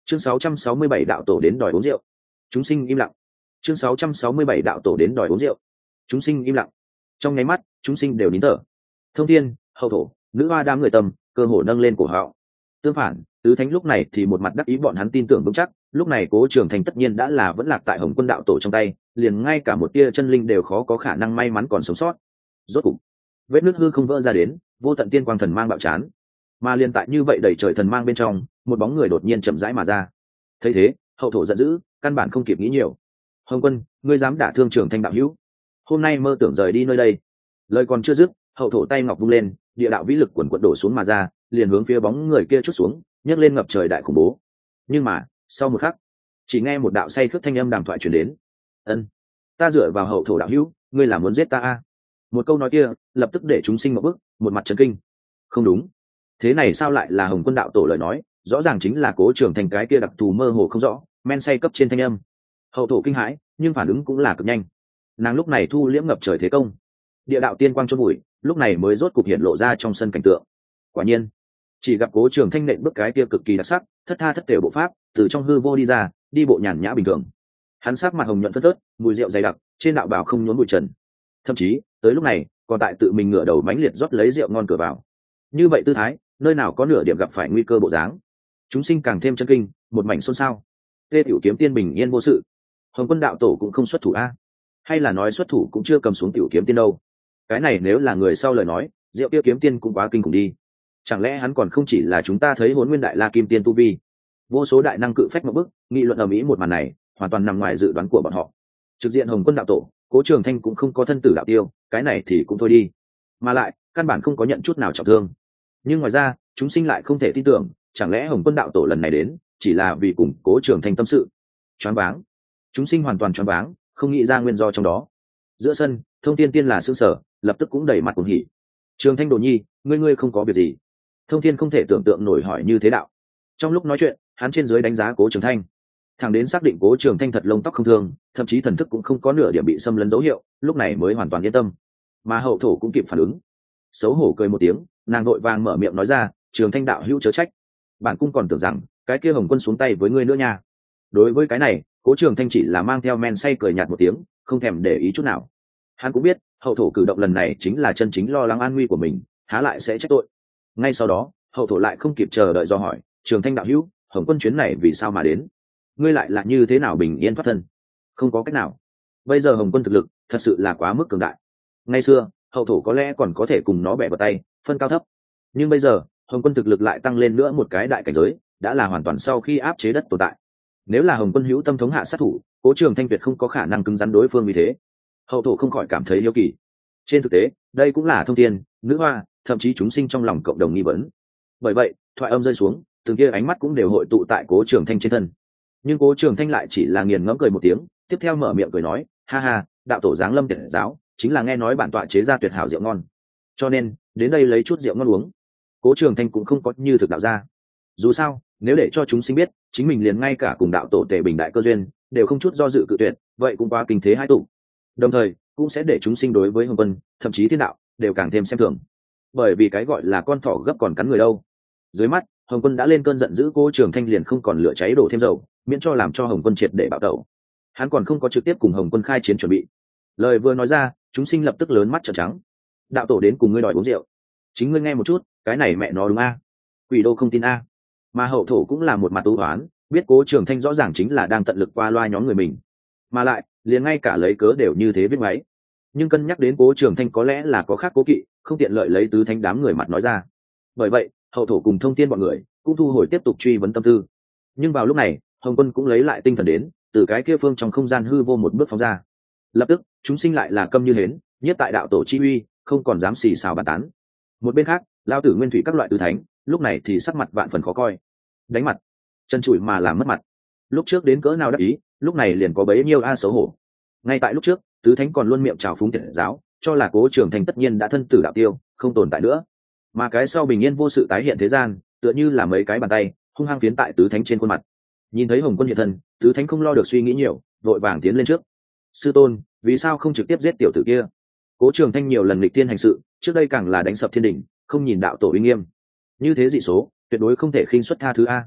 Chương 667 đạo tổ đến đòi uống rượu. Chúng sinh im lặng. Chương 667 đạo tổ đến đòi uống rượu. Chúng sinh im lặng. Trong nháy mắt, chúng sinh đều nín thở. Thông thiên, hậu thổ, nữ hoa đám người tầm, cơ hồ nâng lên cổ họng. Tương phản, tứ thánh lúc này thì một mặt đắc ý, bọn hắn tin tưởng vững chắc, lúc này Cố Trường Thanh tất nhiên đã là vẫn lạc tại Hồng Quân đạo tổ trong tay, liền ngay cả một tia chân linh đều khó có khả năng may mắn còn sống sót. Rốt cục, vết nứt hư không vỡ ra đến, vô tận tiên quang thần mang bạo chán. Mà liên tại như vậy đầy trời thần mang bên trong, một bóng người đột nhiên chậm rãi mà ra. Thấy thế, hậu thổ giận dữ, căn bản không kịp nghĩ nhiều. Hồng Quân, ngươi dám đả thương Trường Thanh đạo hữu, hôm nay mơ tưởng rời đi nơi đây. Lời còn chưa dứt, hậu thổ tay ngọc vung lên, địa đạo vĩ lực quần quật đổ xuống mà ra, liền hướng phía bóng người kia chút xuống, nhấc lên ngập trời đại khủng bố. Nhưng mà sau một khắc, chỉ nghe một đạo say khướt thanh âm đàm thoại truyền đến. Ân, ta dựa vào hậu thổ đạo hữu, ngươi là muốn giết ta a? Một câu nói kia lập tức để chúng sinh một bức, một mặt chấn kinh. Không đúng, thế này sao lại là Hồng Quân đạo tổ lời nói? Rõ ràng chính là Cố Trường Thanh cái kia đặc thù mơ hồ không rõ, men say cấp trên thanh âm. Hậu thổ kinh hãi, nhưng phản ứng cũng là cực nhanh. Nàng lúc này thu liễm ngập trời thế công, địa đạo tiên quang chôn bụi, lúc này mới rốt cục hiện lộ ra trong sân cảnh tượng. Quả nhiên, chỉ gặp Cố Trường Thanh nện bước cái kia cực kỳ đặc sắc, thất tha thất tểu bộ pháp, từ trong hư vô đi ra, đi bộ nhàn nhã bình thường. Hắn sắc mặt hồng nhuận phất phớt, mùi rượu dày đặc, trên đạo bào không nhốn bụi trần. Thậm chí, tới lúc này, còn tại tự mình ngửa đầu mãnh liệt rót lấy rượu ngon cửa vào. Như vậy tư thái, nơi nào có nửa điểm gặp phải nguy cơ bộ dáng. Chúng sinh càng thêm chân kinh, một mảnh xôn xao. Tê Tiểu Kiếm Tiên bình yên vô sự, Hồng Quân đạo tổ cũng không xuất thủ a? Hay là nói xuất thủ cũng chưa cầm xuống Tiểu Kiếm Tiên đâu? Cái này nếu là người sau lời nói, rượu kia kiếm tiên cũng quá kinh khủng đi. Chẳng lẽ hắn còn không chỉ là chúng ta thấy Hỗn Nguyên Đại La Kim Tiên tu vi? Vô số đại năng cự phách một bức, nghị luận ầm ĩ một màn này, hoàn toàn nằm ngoài dự đoán của bọn họ. Trực diện Hồng Quân đạo tổ, Cố Trường Thanh cũng không có thân tử đạo tiêu, cái này thì cũng thôi đi. Mà lại, căn bản không có nhận chút nào trọng thương. Nhưng ngoài ra, chúng sinh lại không thể tin tưởng, chẳng lẽ Hồng Quân đạo tổ lần này đến, chỉ là vì cùng Cố Trường Thanh tâm sự? Choáng váng. Chúng sinh hoàn toàn choáng váng, không nghĩ ra nguyên do trong đó. Giữa sân, Thông Thiên Tiên là sững sờ, lập tức cũng đầy mặt cuồng hỉ. Trường Thanh đồ nhi, ngươi không có việc gì? Thông Thiên không thể tưởng tượng nổi hỏi như thế đạo. Trong lúc nói chuyện, hắn trên dưới đánh giá Cố Trường Thanh, thẳng đến xác định Cố Trường Thanh thật lông tóc không thương, thậm chí thần thức cũng không có nửa điểm bị xâm lấn dấu hiệu, lúc này mới hoàn toàn yên tâm. Mà hậu thổ cũng kịp phản ứng, xấu hổ cười một tiếng, nàng vội vàng mở miệng nói ra, Trường Thanh đạo hữu chớ trách, bản cung còn tưởng rằng cái kia Hồng Quân xuống tay với ngươi nữa nha. Đối với cái này, Cố Trường Thanh chỉ là mang theo men say cười nhạt một tiếng, không thèm để ý chút nào. Hắn cũng biết hậu thổ cử động lần này chính là chân chính lo lắng an nguy của mình, há lại sẽ trách tội. Ngay sau đó, hậu thổ lại không kịp chờ đợi do hỏi, Trường Thanh đạo hữu, Hồng Quân chuyến này vì sao mà đến? Ngươi lại là như thế nào bình yên thoát thân? Không có cách nào, bây giờ Hồng Quân thực lực thật sự là quá mức cường đại. Ngày xưa hậu thổ có lẽ còn có thể cùng nó bẻ vào tay, phân cao thấp, nhưng bây giờ Hồng Quân thực lực lại tăng lên nữa một cái đại cảnh giới, đã là hoàn toàn sau khi áp chế đất tồn tại. Nếu là Hồng Quân hữu tâm thống hạ sát thủ, Cố Trường Thanh tuyệt không có khả năng cứng rắn đối phương vì thế. Hậu thổ không khỏi cảm thấy hiếu kỳ. Trên thực tế, đây cũng là Thông Thiên, nữ hoa, thậm chí chúng sinh trong lòng cộng đồng nghi vấn. Bởi vậy, thoại âm rơi xuống, từng kia ánh mắt cũng đều hội tụ tại Cố Trường Thanh trên thân. Nhưng Cố Trường Thanh lại chỉ là nghiền ngẫm cười một tiếng, tiếp theo mở miệng cười nói, ha ha, đạo tổ giáng lâm tiệt giáo, chính là nghe nói bản tọa chế ra tuyệt hảo rượu ngon, cho nên đến đây lấy chút rượu ngon uống. Cố Trường Thanh cũng không có như thực đạo ra. Dù sao, nếu để cho chúng sinh biết, chính mình liền ngay cả cùng đạo tổ Tề Bình đại cơ duyên đều không chút do dự cự tuyệt, vậy cũng quá kinh thế hai tụ. Đồng thời, cũng sẽ để chúng sinh đối với Hồng Quân, thậm chí thiên đạo, đều càng thêm xem thường. Bởi vì cái gọi là con thỏ gấp còn cắn người đâu. Dưới mắt, Hồng Quân đã lên cơn giận dữ, Cố Trường Thanh liền không còn lửa cháy đổ thêm dầu, miễn cho làm cho Hồng Quân triệt để bạo tẩu. Hắn còn không có trực tiếp cùng Hồng Quân khai chiến chuẩn bị. Lời vừa nói ra, chúng sinh lập tức lớn mắt trợn trắng. Đạo tổ đến cùng ngươi đòi uống rượu, chính ngươi nghe một chút, cái này mẹ nó đúng a? Quỷ đô không tin a? Mà hậu thổ cũng là một mặt u hoán, biết Cố Trường Thanh rõ ràng chính là đang tận lực qua loa nhóm người mình, mà lại liền ngay cả lấy cớ đều như thế viết máy. Nhưng cân nhắc đến Cố Trường Thanh có lẽ là có khác cố kỵ, không tiện lợi lấy tứ thánh đám người mặt nói ra. Bởi vậy, hậu thổ cùng Thông Thiên bọn người cũng thu hồi tiếp tục truy vấn tâm tư. Nhưng vào lúc này, Hồng Quân cũng lấy lại tinh thần đến, từ cái kia phương trong không gian hư vô một bước phóng ra. Lập tức, chúng sinh lại là câm như hến, nhất tại đạo tổ chi uy, không còn dám xì xào bàn tán. Một bên khác, Lão Tử Nguyên Thủy các loại tứ thánh, lúc này thì sắc mặt vạn phần khó coi. Đánh mặt, chân chùi mà làm mất mặt. Lúc trước đến cỡ nào đắc ý, lúc này liền có bấy nhiêu xấu hổ. Ngay tại lúc trước, tứ thánh còn luôn miệng trào phúng tiệt giáo, cho là Cố Trường Thanh tất nhiên đã thân tử đạo tiêu, không tồn tại nữa. Mà cái sau bình yên vô sự tái hiện thế gian, tựa như là mấy cái bàn tay hung hăng phiến tại tứ thánh trên khuôn mặt. Nhìn thấy Hồng Quân hiện thân, tứ thánh không lo được suy nghĩ nhiều, vội vàng tiến lên trước. Sư tôn, vì sao không trực tiếp giết tiểu tử kia? Cố Trường Thanh nhiều lần nghịch thiên hành sự, trước đây càng là đánh sập thiên đình, không nhìn đạo tổ uy nghiêm, như thế dị số tuyệt đối không thể khinh suất tha thứ a.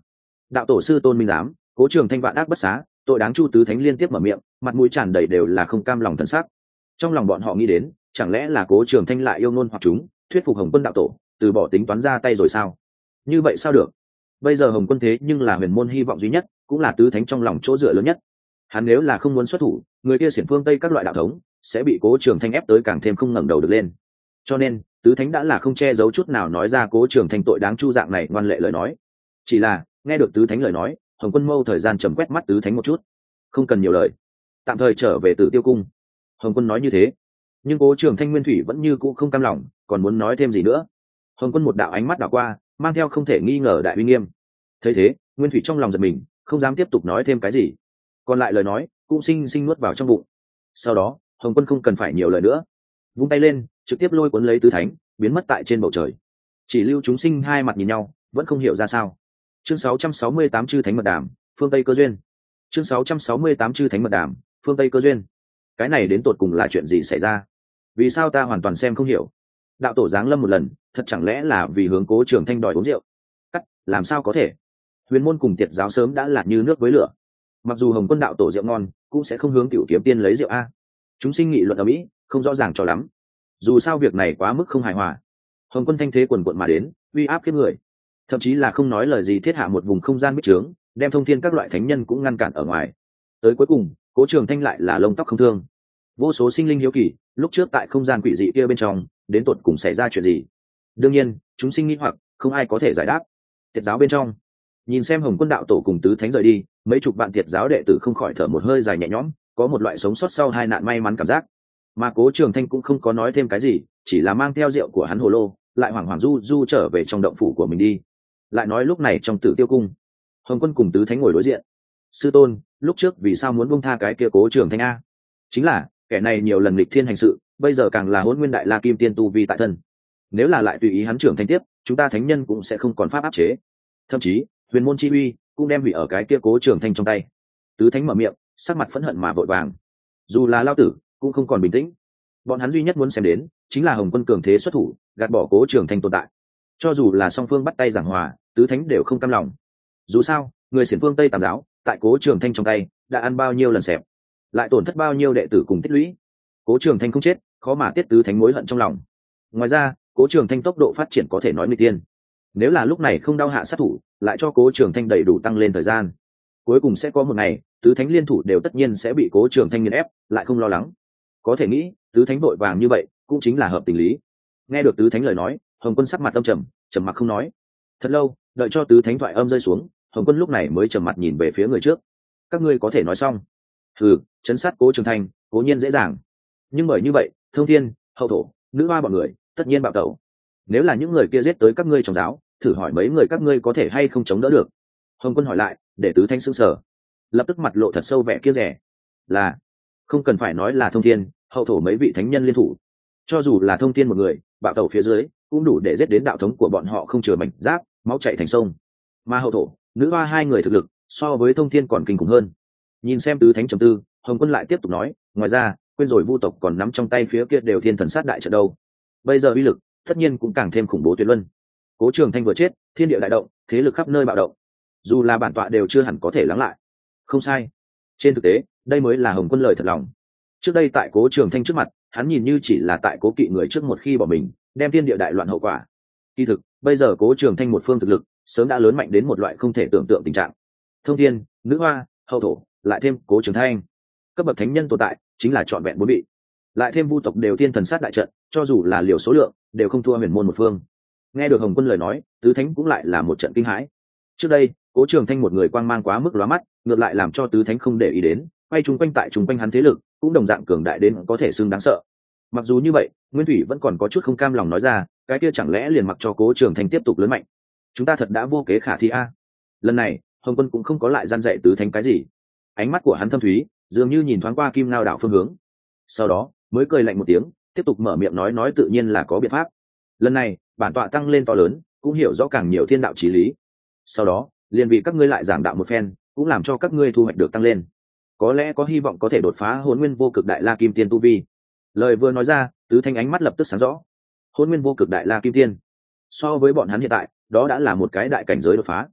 đạo tổ sư tôn minh giám, Cố Trường Thanh vạn ác bất xá, tội đáng chu tứ thánh liên tiếp mở miệng, mặt mũi tràn đầy đều là không cam lòng thần sắc. Trong lòng bọn họ nghĩ đến, chẳng lẽ là Cố Trường Thanh lại yêu ngôn hoặc chúng, thuyết phục Hồng Quân đạo tổ, từ bỏ tính toán ra tay rồi sao? Như vậy sao được? Bây giờ Hồng Quân thế nhưng là huyền môn hy vọng duy nhất, cũng là tứ thánh trong lòng chỗ dựa lớn nhất. Hắn nếu là không muốn xuất thủ, người kia xiển phương Tây các loại đạo thống sẽ bị Cố Trường Thanh ép tới càng thêm không ngẩng đầu được lên. Cho nên, tứ thánh đã là không che giấu chút nào nói ra Cố Trường Thanh tội đáng chu dạng này ngoan lệ lời nói. Chỉ là, nghe được tứ thánh lời nói, Hồng Quân mâu thời gian trầm quét mắt tứ thánh một chút. Không cần nhiều lời, tạm thời trở về Tử Tiêu cung. Hồng Quân nói như thế, nhưng Cố Trường Thanh nguyên thủy vẫn như cũ không cam lòng, còn muốn nói thêm gì nữa. Hồng Quân một đạo ánh mắt đảo qua, mang theo không thể nghi ngờ đại uy nghiêm. Thấy thế, nguyên thủy trong lòng giật mình, không dám tiếp tục nói thêm cái gì. Còn lại lời nói cũng sinh sinh nuốt vào trong bụng. Sau đó, Hồng Quân không cần phải nhiều lời nữa, vung tay lên, trực tiếp lôi cuốn lấy tứ thánh, biến mất tại trên bầu trời. Chỉ lưu chúng sinh hai mặt nhìn nhau, vẫn không hiểu ra sao. Chương 668 chư thánh mật đàm, phương Tây cơ duyên. Chương 668 chư thánh mật đàm, phương Tây cơ duyên. Cái này đến tột cùng là chuyện gì xảy ra? Vì sao ta hoàn toàn xem không hiểu? Đạo tổ giáng lâm một lần, thật chẳng lẽ là vì hướng Cố Trường Thanh đòi uống rượu? Cắt, làm sao có thể? Huyền môn cùng Tiệt giáo sớm đã là như nước với lửa. Mặc dù Hồng Quân đạo tổ rượu ngon, cũng sẽ không hướng Tiểu Kiếm Tiên lấy rượu a. Chúng sinh nghị luận ở mỹ, không rõ ràng cho lắm. Dù sao việc này quá mức không hài hòa. Hồng Quân thanh thế quần quận mà đến, uy áp kiếp người, thậm chí là không nói lời gì thiết hạ một vùng không gian bích trướng, đem thông thiên các loại thánh nhân cũng ngăn cản ở ngoài. Tới cuối cùng, Cố Trường Thanh lại là lông tóc không thương. Vô số sinh linh hiếu kỳ, lúc trước tại không gian quỷ dị kia bên trong, đến tột cùng xảy ra chuyện gì? Đương nhiên, chúng sinh nghi hoặc, không ai có thể giải đáp. Tiệt giáo bên trong, nhìn xem Hồng Quân đạo tổ cùng tứ thánh rời đi, mấy chục vạn Tiệt giáo đệ tử không khỏi thở một hơi dài nhẹ nhõm, có một loại sống sót sau hai nạn may mắn cảm giác. Mà Cố Trường Thanh cũng không có nói thêm cái gì, chỉ là mang theo rượu của hắn hồ lô, lại hoảng hoảng du du trở về trong động phủ của mình đi. Lại nói lúc này trong Tử Tiêu cung, Hồng Quân cùng tứ thánh ngồi đối diện. Sư tôn, lúc trước vì sao muốn buông tha cái kia Cố Trường Thanh a? Chính là kẻ này nhiều lần nghịch thiên hành sự, bây giờ càng là Hỗn Nguyên Đại La Kim Tiên tu vi tại thân. Nếu là lại tùy ý hắn trưởng thành tiếp, chúng ta thánh nhân cũng sẽ không còn pháp áp chế. Thậm chí, huyền môn chi uy cũng đem hủy ở cái kia Cố Trường Thanh trong tay. Tứ thánh mở miệng, sắc mặt phẫn hận mà vội vàng. Dù là lao tử, cũng không còn bình tĩnh. Bọn hắn duy nhất muốn xem đến chính là Hồng Quân cường thế xuất thủ, gạt bỏ Cố Trường Thanh tồn tại. Cho dù là song phương bắt tay giảng hòa, tứ thánh đều không cam lòng. Dù sao, người xiển phương Tây Tam giáo, tại Cố Trường Thanh trong tay đã ăn bao nhiêu lần xẹp, lại tổn thất bao nhiêu đệ tử cùng tích lũy. Cố Trường Thanh không chết, khó mà tiết tứ thánh mối hận trong lòng. Ngoài ra, Cố Trường Thanh tốc độ phát triển có thể nói nguy tiên. Nếu là lúc này không đau hạ sát thủ, lại cho Cố Trường Thanh đầy đủ tăng lên thời gian, cuối cùng sẽ có một ngày tứ thánh liên thủ đều tất nhiên sẽ bị Cố Trường Thanh nghiền ép, lại không lo lắng. Có thể nghĩ, tứ thánh vội vàng như vậy cũng chính là hợp tình lý. Nghe được tứ thánh lời nói, Hồng Quân sắc mặt âm trầm, trầm mặc không nói. Thật lâu, đợi cho tứ thánh thoại âm rơi xuống, Hồng Quân lúc này mới trầm mặt nhìn về phía người trước. Các ngươi có thể nói xong. Chấn sát Cố Trường Thanh cố nhiên dễ dàng, nhưng bởi như vậy, Thông Thiên, Hậu Thổ, Nữ Hoa bọn người tất nhiên bạo tẩu. Nếu là những người kia giết tới các ngươi trong giáo, thử hỏi mấy người các ngươi có thể hay không chống đỡ được? Hồng Quân hỏi lại, để tứ thánh sững sờ, lập tức mặt lộ thật sâu vẻ kiêng dè. Là, không cần phải nói là Thông Thiên, Hậu Thổ mấy vị thánh nhân liên thủ, cho dù là Thông Thiên một người bạo tẩu phía dưới, cũng đủ để giết đến đạo thống của bọn họ không chừa mảnh giáp, máu chảy thành sông. Mà Hậu Thổ, Nữ Hoa hai người thực lực so với Thông Thiên còn kinh khủng hơn. Nhìn xem tứ thánh trầm tư, Hồng Quân lại tiếp tục nói, ngoài ra, quên rồi Vu tộc còn nắm trong tay phía kia đều thiên thần sát đại trận đâu. Bây giờ uy lực tất nhiên cũng càng thêm khủng bố tuyệt luân. Cố Trường Thanh vừa chết, thiên địa đại động, thế lực khắp nơi bạo động, dù là bản tọa đều chưa hẳn có thể lắng lại. Không sai, trên thực tế, đây mới là Hồng Quân lời thật lòng. Trước đây tại Cố Trường Thanh trước mặt, hắn nhìn như chỉ là tại cố kỵ người trước một khi bỏ mình, đem thiên địa đại loạn hậu quả. Kỳ thực, bây giờ Cố Trường Thanh một phương thực lực sớm đã lớn mạnh đến một loại không thể tưởng tượng tình trạng. Thông Thiên, Nữ Hoa, Hậu Thổ, lại thêm Cố Trường Thanh, cấp bậc thánh nhân tồn tại chính là trọn vẹn bốn vị. Lại thêm Vu tộc đều thiên thần sát đại trận, cho dù là liều số lượng, đều không thua huyền môn một phương. Nghe được Hồng Quân lời nói, tứ thánh cũng lại là một trận kinh hãi. Trước đây, Cố Trường Thanh một người quang mang quá mức lóa mắt, ngược lại làm cho tứ thánh không để ý đến, quay chung quanh tại chung quanh hắn thế lực cũng đồng dạng cường đại đến có thể xưng đáng sợ. Mặc dù như vậy, Nguyên Thủy vẫn còn có chút không cam lòng nói ra, cái kia chẳng lẽ liền mặc cho Cố Trường Thanh tiếp tục lớn mạnh? Chúng ta thật đã vô kế khả thi a. Lần này, Hồng Quân cũng không có lại gian dạy tứ thánh cái gì. Ánh mắt của hắn thâm thúy, dường như nhìn thoáng qua Kim Ngao đảo phương hướng. Sau đó, mới cười lạnh một tiếng, tiếp tục mở miệng nói tự nhiên là có biện pháp. Lần này, bản tọa tăng lên to lớn, cũng hiểu rõ càng nhiều thiên đạo chí lý. Sau đó, liền vì các ngươi lại giảng đạo một phen, cũng làm cho các ngươi thu hoạch được tăng lên. Có lẽ có hy vọng có thể đột phá Hỗn Nguyên Vô Cực Đại La Kim Tiên tu vi. Lời vừa nói ra, tứ thanh ánh mắt lập tức sáng rõ. Hỗn Nguyên Vô Cực Đại La Kim Tiên, so với bọn hắn hiện tại, đó đã là một cái đại cảnh giới đột phá.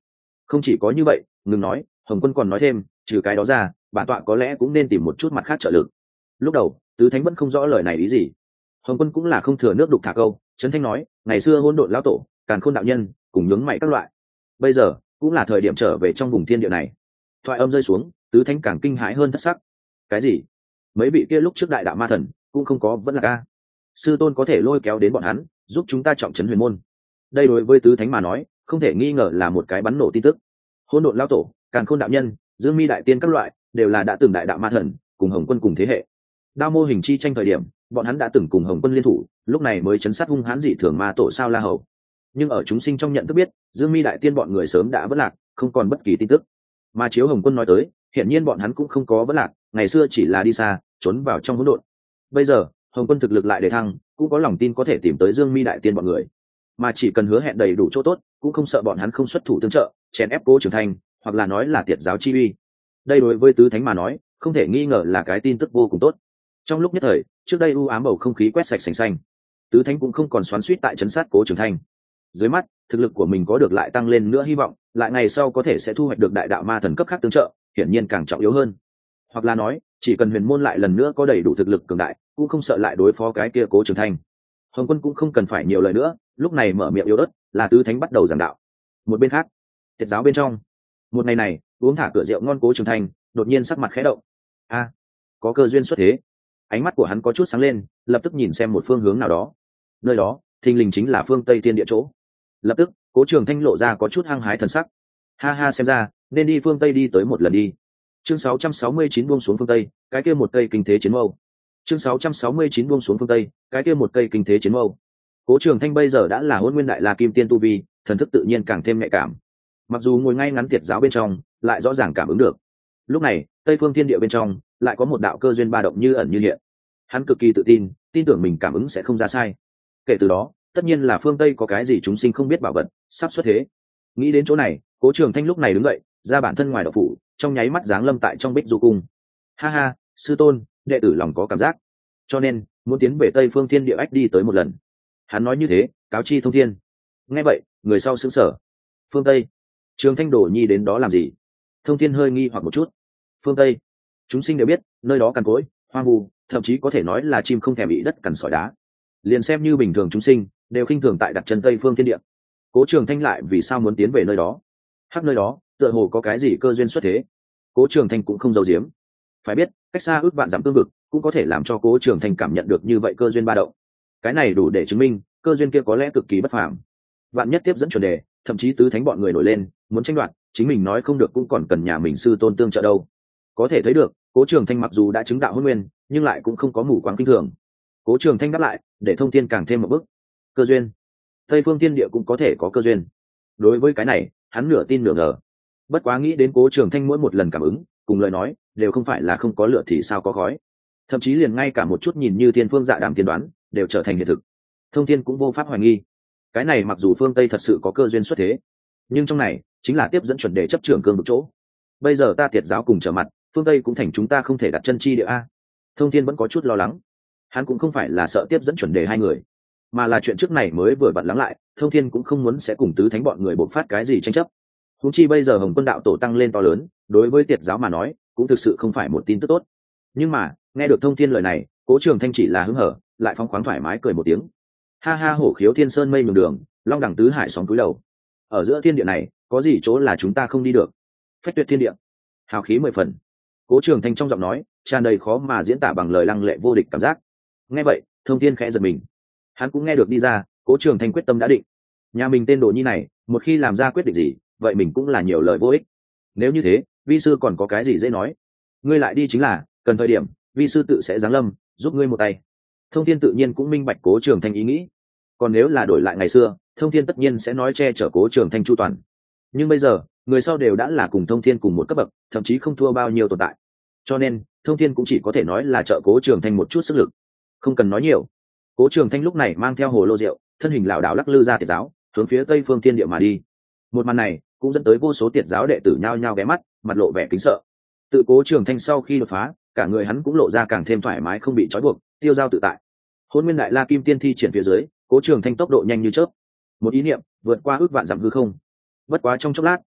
Không chỉ có như vậy, ngừng nói, Hồng Quân còn nói thêm, trừ cái đó ra, bản tọa có lẽ cũng nên tìm một chút mặt khác trợ lực. Lúc đầu tứ thánh vẫn không rõ lời này ý gì. Hồng Quân cũng là không thừa nước đục thả câu, trấn thanh nói, ngày xưa hỗn độn lão tổ, càn khôn đạo nhân, cùng nhướng mày các loại, bây giờ cũng là thời điểm trở về trong vùng thiên địa này. Thoại âm rơi xuống, tứ thánh càng kinh hãi hơn thất sắc. Cái gì? Mấy vị kia lúc trước đại đạo ma thần cũng không có vẫn là ca. Sư tôn có thể lôi kéo đến bọn hắn, giúp chúng ta trọng trấn huyền môn. Đây đối với tứ thánh mà nói, không thể nghi ngờ là một cái bắn nổ tin tức. Hỗn độn lão tổ, càn khôn đạo nhân, dương mi đại tiên các loại, đều là đã từng đại đạo ma thần, cùng Hồng Quân cùng thế hệ. Đao mô hình chi tranh thời điểm, bọn hắn đã từng cùng Hồng Quân liên thủ, lúc này mới chấn sát hung hãn dị thường ma tổ sao La Hầu. Nhưng ở chúng sinh trong nhận thức biết, dương mi đại tiên bọn người sớm đã vỡ lạc, không còn bất kỳ tin tức. Mà chiếu Hồng Quân nói tới, hiển nhiên bọn hắn cũng không có vỡ lạc, ngày xưa chỉ là đi xa, trốn vào trong hỗn độn. Bây giờ Hồng Quân thực lực lại đề thăng, cũng có lòng tin có thể tìm tới dương mi đại tiên bọn người, mà chỉ cần hứa hẹn đầy đủ chỗ tốt, cũng không sợ bọn hắn không xuất thủ tương trợ, chèn ép Cố Trường Thanh, hoặc là nói là tiệt giáo chi uy. Đây đối với tứ thánh mà nói, không thể nghi ngờ là cái tin tức vô cùng tốt. Trong lúc nhất thời, trước đây u ám bầu không khí quét sạch sành xanh, tứ thánh cũng không còn xoắn xuýt tại trấn sát Cố Trường Thanh. Dưới mắt, thực lực của mình có được lại tăng lên nữa, hy vọng lại ngày sau có thể sẽ thu hoạch được đại đạo ma thần cấp khác tương trợ, hiển nhiên càng trọng yếu hơn. Hoặc là nói, chỉ cần huyền môn lại lần nữa có đầy đủ thực lực cường đại, cũng không sợ lại đối phó cái kia Cố Trường Thanh. Hồng Quân cũng không cần phải nhiều lời nữa, lúc này mở miệng yếu ớt, là tứ thánh bắt đầu giảng đạo. Một bên khác, tiệt giáo bên trong, một ngày này uống thả cửa rượu ngon Cố Trường Thanh đột nhiên sắc mặt khẽ động. A, có cơ duyên xuất thế. Ánh mắt của hắn có chút sáng lên, lập tức nhìn xem một phương hướng nào đó. Nơi đó thình lình chính là phương Tây Thiên Địa chỗ. Lập tức Cố Trường Thanh lộ ra có chút hăng hái thần sắc. Ha ha, xem ra nên đi phương Tây đi tới một lần đi. Chương 669 buông xuống phương Tây, cái kia một cây kinh thế chiến mâu. Chương 669 buông xuống phương Tây, cái kia một cây kinh thế chiến mâu. Cố Trường Thanh bây giờ đã là Hỗn Nguyên Đại La Kim Tiên tu vi, thần thức tự nhiên càng thêm nhạy cảm. Mặc dù ngồi ngay ngắn tiệt giáo bên trong, lại rõ ràng cảm ứng được. Lúc này, Tây Phương Thiên Địa bên trong, lại có một đạo cơ duyên ba động như ẩn như hiện. Hắn cực kỳ tự tin, tin tưởng mình cảm ứng sẽ không ra sai. Kể từ đó, tất nhiên là phương Tây có cái gì chúng sinh không biết bảo vật sắp xuất thế. Nghĩ đến chỗ này, Cố Trường Thanh lúc này đứng dậy, ra bản thân ngoài đạo phủ, trong nháy mắt giáng lâm tại trong Bích Du cung. Ha ha, sư tôn, đệ tử lòng có cảm giác, cho nên muốn tiến về Tây Phương Thiên Địa ách đi tới một lần. Hắn nói như thế, cáo chi Thông Thiên. Nghe vậy, người sau sững sờ. Phương Tây? Trường Thanh Đồ nhi đến đó làm gì? Thông Thiên hơi nghi hoặc một chút. Phương Tây, chúng sinh đều biết, nơi đó cằn cỗi, hoang vu, thậm chí có thể nói là chim không thèm bị đất cằn sỏi đá. Liền xem như bình thường chúng sinh đều khinh thường tại đặt chân Tây Phương Thiên Địa. Cố Trường Thanh lại vì sao muốn tiến về nơi đó? Hắc nơi đó, tựa hồ có cái gì cơ duyên xuất thế. Cố Trường Thanh cũng không giấu giếm. Phải biết, cách xa ước vạn dặm cương vực, cũng có thể làm cho Cố Trường Thanh cảm nhận được như vậy cơ duyên ba động. Cái này đủ để chứng minh, cơ duyên kia có lẽ cực kỳ bất phàm. Vạn nhất tiếp dẫn chuẩn đề, thậm chí tứ thánh bọn người nổi lên, muốn tranh đoạt, chính mình nói không được cũng còn cần nhà mình sư tôn tương trợ đâu. Có thể thấy được, Cố Trường Thanh mặc dù đã chứng đạo Hỗn Nguyên, nhưng lại cũng không có mù quáng kinh thường. Cố Trường Thanh đáp lại, để Thông Thiên càng thêm một bước. Cơ duyên? Tây Phương Thiên Địa cũng có thể có cơ duyên. Đối với cái này, hắn nửa tin nửa ngờ. Bất quá nghĩ đến Cố Trường Thanh mỗi một lần cảm ứng, cùng lời nói, đều không phải là không có lửa thì sao có khói. Thậm chí liền ngay cả một chút nhìn như thiên phương dạ đàm tiên đoán, đều trở thành hiện thực. Thông Thiên cũng vô pháp hoài nghi. Cái này mặc dù phương Tây thật sự có cơ duyên xuất thế, nhưng trong này chính là tiếp dẫn chuẩn đề chấp trưởng cương vực chỗ. Bây giờ ta tiệt giáo cùng trở mặt, phương Tây cũng thành chúng ta không thể đặt chân chi địa a. Thông Thiên vẫn có chút lo lắng. Hắn cũng không phải là sợ tiếp dẫn chuẩn đề hai người, mà là chuyện trước này mới vừa vặn lắng lại. Thông Thiên cũng không muốn sẽ cùng tứ thánh bọn người bộc phát cái gì tranh chấp. Huống chi bây giờ Hồng Quân đạo tổ tăng lên to lớn, đối với tiệt giáo mà nói cũng thực sự không phải một tin tức tốt. Nhưng mà nghe được Thông Thiên lời này, Cố Trường Thanh chỉ là hứng hở, lại phóng khoáng thoải mái cười một tiếng. Ha ha, hổ khiếu thiên sơn mây nhường đường, long đẳng tứ hải sóng cúi đầu. Ở giữa thiên địa này có gì chỗ là chúng ta không đi được? Phách tuyệt thiên địa, hào khí mười phần. Cố Trường Thanh trong giọng nói tràn đầy khó mà diễn tả bằng lời lăng lệ vô địch cảm giác. Nghe vậy, Thông Thiên khẽ giật mình. Hắn cũng nghe được đi ra, Cố Trường Thanh quyết tâm đã định. Nhà mình tên đồ nhi này, một khi làm ra quyết định gì, vậy mình cũng là nhiều lời vô ích. Nếu như thế, vi sư còn có cái gì dễ nói? Ngươi lại đi chính là, cần thời điểm, vi sư tự sẽ giáng lâm, giúp ngươi một tay. Thông Thiên tự nhiên cũng minh bạch Cố Trường Thanh ý nghĩ. Còn nếu là đổi lại ngày xưa, Thông Thiên tất nhiên sẽ nói che chở Cố Trường Thanh chu toàn. Nhưng bây giờ, người sau đều đã là cùng Thông Thiên cùng một cấp bậc, thậm chí không thua bao nhiêu tồn tại. Cho nên, Thông Thiên cũng chỉ có thể nói là trợ Cố Trường Thanh một chút sức lực. Không cần nói nhiều. Cố Trường Thanh lúc này mang theo hồ lô rượu, thân hình lảo đảo lắc lư ra tiệt giáo, hướng phía Tây Phương Thiên Địa mà đi. Một màn này cũng dẫn tới vô số tiệt giáo đệ tử nhao nhao ghé mắt, mặt lộ vẻ kính sợ. Tự Cố Trường Thanh sau khi đột phá, cả người hắn cũng lộ ra càng thêm thoải mái, không bị trói buộc, tiêu dao tự tại. Hỗn Nguyên Đại La Kim Tiên thi triển phía dưới, Cố Trường Thanh tốc độ nhanh như chớp, một ý niệm vượt qua ước vạn dặm hư không. Bất quá trong chốc lát,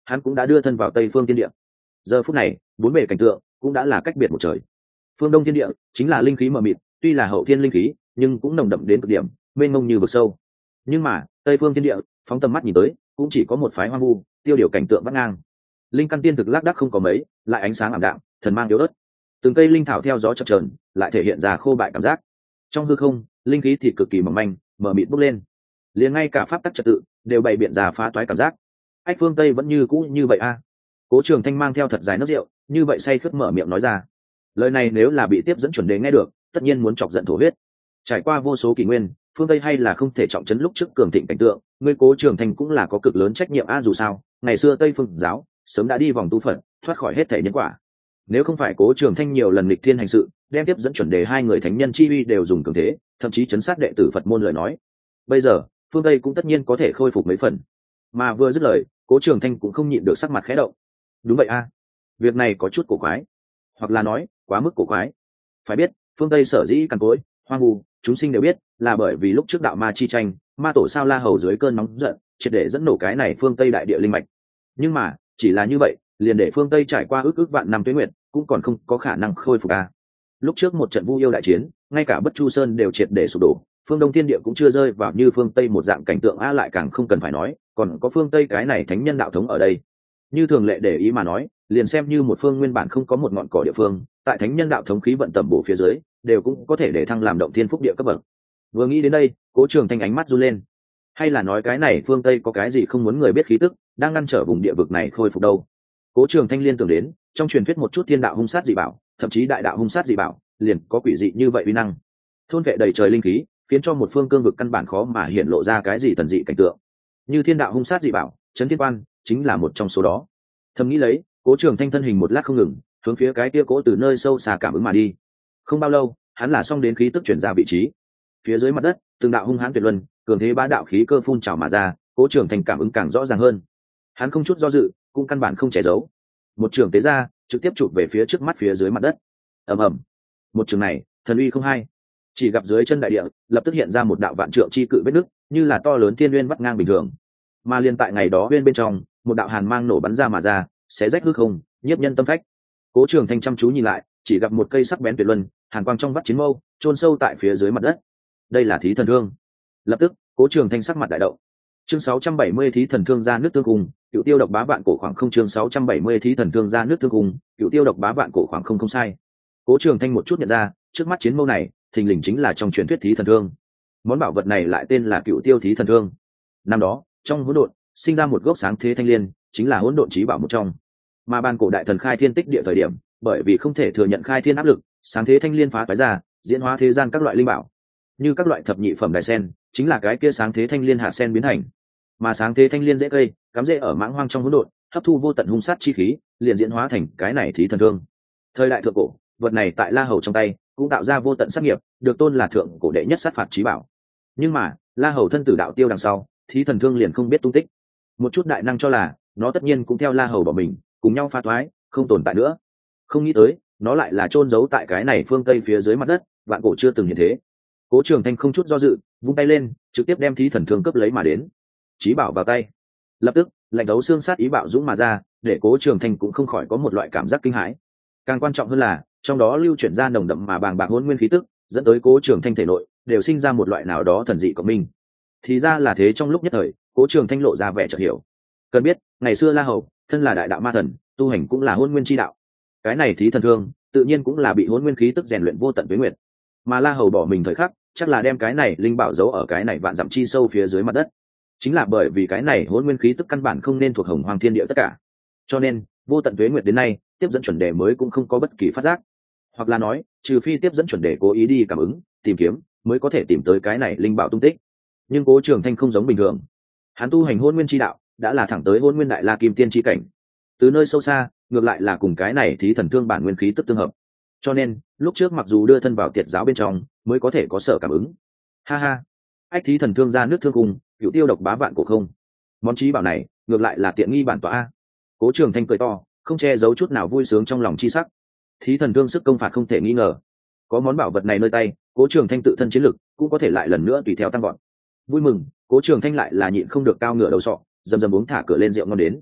hắn cũng đã đưa thân vào Tây Phương Thiên Địa. Giờ phút này, bốn bề cảnh tượng cũng đã là cách biệt một trời. Phương Đông Thiên Địa chính là linh khí mờ mịt, tuy là hậu thiên linh khí, nhưng cũng nồng đậm đến cực điểm, mênh mông như vực sâu. Nhưng mà, Tây Phương Thiên Địa, phóng tầm mắt nhìn tới, cũng chỉ có một phái hoang vu, tiêu điều cảnh tượng vắt ngang. Linh căn tiên thực lác đác không có mấy, lại ánh sáng ảm đạm, thần mang yếu ớt. Từng cây linh thảo theo gió chập chờn, lại thể hiện ra khô bại cảm giác. Trong hư không, linh khí thì cực kỳ mỏng manh, mờ mịt bốc lên. Liền ngay cả pháp tắc trật tự đều bày biện ra phá toái cảm giác. Ách phương Tây vẫn như cũ như vậy a. Cố Trường Thanh mang theo thật dài nấc rượu, như vậy say khướt mở miệng nói ra. Lời này nếu là bị tiếp dẫn chuẩn đề nghe được, tất nhiên muốn chọc giận thổ huyết. Trải qua vô số kỷ nguyên, phương Tây hay là không thể trọng trấn lúc trước cường thịnh cảnh tượng, ngươi Cố Trường Thanh cũng là có cực lớn trách nhiệm a, dù sao, ngày xưa Tây Phương giáo sớm đã đi vòng tu Phật, thoát khỏi hết thể nhân quả. Nếu không phải Cố Trường Thanh nhiều lần nghịch thiên hành sự, đem tiếp dẫn chuẩn đề hai người thánh nhân chi uy đều dùng cường thế, thậm chí chấn sát đệ tử Phật môn lời nói, bây giờ phương Tây cũng tất nhiên có thể khôi phục mấy phần. Mà vừa dứt lời, Cố Trường Thanh cũng không nhịn được sắc mặt khẽ động. Đúng vậy a, việc này có chút cổ quái, hoặc là nói quá mức cổ quái. Phải biết, phương Tây sở dĩ cằn cỗi hoang vu, chúng sinh đều biết, là bởi vì lúc trước đạo ma chi tranh, ma tổ Sao La Hầu dưới cơn nóng giận, triệt để dẫn nổ cái này phương Tây đại địa linh mạch. Nhưng mà, chỉ là như vậy, liền để phương Tây trải qua ước vạn năm tuế nguyệt, cũng còn không có khả năng khôi phục a. Lúc trước một trận Vu Yêu đại chiến, ngay cả Bất Chu Sơn đều triệt để sụp đổ, phương Đông Thiên Địa cũng chưa rơi vào như phương Tây một dạng cảnh tượng a, lại càng không cần phải nói, còn có phương Tây cái này thánh nhân đạo thống ở đây. Như thường lệ để ý mà nói, liền xem như một phương nguyên bản không có một ngọn cỏ địa phương, tại thánh nhân đạo thống khí vận tầm bổ phía dưới, đều cũng có thể để thăng làm động thiên phúc địa cấp bậc. Vừa nghĩ đến đây, Cố Trường Thanh ánh mắt run lên. Hay là nói cái này phương Tây có cái gì không muốn người biết khí tức, đang ngăn trở vùng địa vực này khôi phục đâu? Cố Trường Thanh liên tưởng đến, trong truyền thuyết một chút thiên đạo hung sát dị bảo, thậm chí đại đạo hung sát dị bảo, liền có quỷ dị như vậy uy năng. Thôn vệ đầy trời linh khí, khiến cho một phương cương vực căn bản khó mà hiện lộ ra cái gì thần dị cảnh tượng. Như thiên đạo hung sát dị bảo, Chấn Thiên Quan chính là một trong số đó. Thầm nghĩ lấy, Cố Trường Thanh thân hình một lát không ngừng, hướng phía cái kia cố từ nơi sâu xa cảm ứng mà đi. Không bao lâu, hắn là xong đến khí tức chuyển ra vị trí. Phía dưới mặt đất, từng đạo hung hãn tuyệt luân, cường thế bá đạo khí cơ phun trào mà ra, Cố Trường Thanh cảm ứng càng rõ ràng hơn. Hắn không chút do dự, cũng căn bản không che giấu. Một trường tế ra, trực tiếp chụp về phía trước mắt phía dưới mặt đất. Ầm ầm. Một trường này, thần uy không hai. Chỉ gặp dưới chân đại địa, lập tức hiện ra một đạo vạn trượng chi cự vết nứt, như là to lớn thiên uyên vắt ngang bình thường. Mà liên tại ngày đó uyên bên trong, một đạo hàn mang nổ bắn ra mà ra, xé rách hư không, nhiếp nhân tâm phách. Cố Trường Thanh chăm chú nhìn lại, chỉ gặp một cây sắc bén tuyệt luân, hàn quang trong vắt chiến mâu, chôn sâu tại phía dưới mặt đất. Đây là thí thần thương. Lập tức, Cố Trường Thanh sắc mặt đại động. Chương 670 thí thần thương ra nước tương cùng, cựu tiêu độc bá vạn cổ khoảng không, chương 670 thí thần thương ra nước tương cùng, cựu tiêu độc bá vạn cổ khoảng không, không sai. Cố Trường Thanh một chút nhận ra, trước mắt chiến mâu này, thình lình chính là trong truyền thuyết thí thần thương. Món bảo vật này lại tên là cựu tiêu thí thần thương. Năm đó, trong hỗn độn, sinh ra một gốc sáng thế thanh liên, chính là hỗn độn chí bảo một trong. Mà ban cổ đại thần khai thiên tích địa thời điểm, bởi vì không thể thừa nhận khai thiên áp lực, sáng thế thanh liên phá toái ra, diễn hóa thế gian các loại linh bảo. Như các loại thập nhị phẩm đại sen, chính là cái kia sáng thế thanh liên hạ sen biến thành. Mà sáng thế thanh liên dễ cây, cắm rễ ở mãng hoang trong hỗn độn, hấp thu vô tận hung sát chi khí, liền diễn hóa thành cái này thí thần thương. Thời đại thượng cổ, vật này tại La Hầu trong tay, cũng tạo ra vô tận sát nghiệp, được tôn là thượng cổ đệ nhất sát phạt chí bảo. Nhưng mà, La Hầu thân tử đạo tiêu đằng sau, thí thần thương liền không biết tung tích. Một chút đại năng cho là, nó tất nhiên cũng theo La Hầu bỏ mình, cùng nhau phá toái, không tồn tại nữa. Không nghĩ tới, nó lại là chôn giấu tại cái này phương Tây phía dưới mặt đất, vạn cổ chưa từng hiện thế. Cố Trường Thanh không chút do dự, vung tay lên, trực tiếp đem thí thần thương cấp lấy mà đến. Chí bảo vào tay. Lập tức, lạnh đấu xương sát ý bạo dũng mà ra, để Cố Trường Thanh cũng không khỏi có một loại cảm giác kinh hãi. Càng quan trọng hơn là, trong đó lưu chuyển ra nồng đậm mà bàng bạc hỗn nguyên khí tức, dẫn tới Cố Trường Thanh thể nội đều sinh ra một loại nào đó thần dị của mình. Thì ra là thế, trong lúc nhất thời, Cố Trường Thanh lộ ra vẻ chợt hiểu. Cần biết, ngày xưa La Hầu, thân là đại đạo ma thần, tu hành cũng là hỗn nguyên chi đạo. Cái này thí thần thương, tự nhiên cũng là bị hỗn nguyên khí tức rèn luyện vô tận tuế nguyệt. Mà La Hầu bỏ mình thời khắc, chắc là đem cái này linh bảo giấu ở cái này vạn dặm chi sâu phía dưới mặt đất. Chính là bởi vì cái này hỗn nguyên khí tức căn bản không nên thuộc Hồng Hoang Thiên Địa tất cả. Cho nên, vô tận tuế nguyệt đến nay, tiếp dẫn chuẩn đề mới cũng không có bất kỳ phát giác. Hoặc là nói, trừ phi tiếp dẫn chuẩn đề cố ý đi cảm ứng, tìm kiếm, mới có thể tìm tới cái này linh bảo tung tích. Nhưng Cố Trường Thanh không giống bình thường. Hắn tu hành hỗn nguyên chi đạo, đã là thẳng tới hỗn nguyên đại la kim tiên chi cảnh. Từ nơi sâu xa, ngược lại là cùng cái này thí thần thương bản nguyên khí tức tương hợp. Cho nên, lúc trước mặc dù đưa thân vào tiệt giáo bên trong, mới có thể có sở cảm ứng. Ha ha, ách thí thần thương ra nước thương cùng, cựu tiêu độc bá vạn cổ không. Món chí bảo này, ngược lại là tiện nghi bản tọa a. Cố Trường Thanh cười to, không che giấu chút nào vui sướng trong lòng chi sắc. Thí thần thương sức công phạt không thể nghi ngờ. Có món bảo vật này nơi tay, Cố Trường Thanh tự thân chiến lực cũng có thể lại lần nữa tùy theo tăng vọt. Vui mừng, Cố Trường Thanh lại là nhịn không được cao ngửa đầu sọ, dầm dầm uống thả cửa lên rượu ngon đến.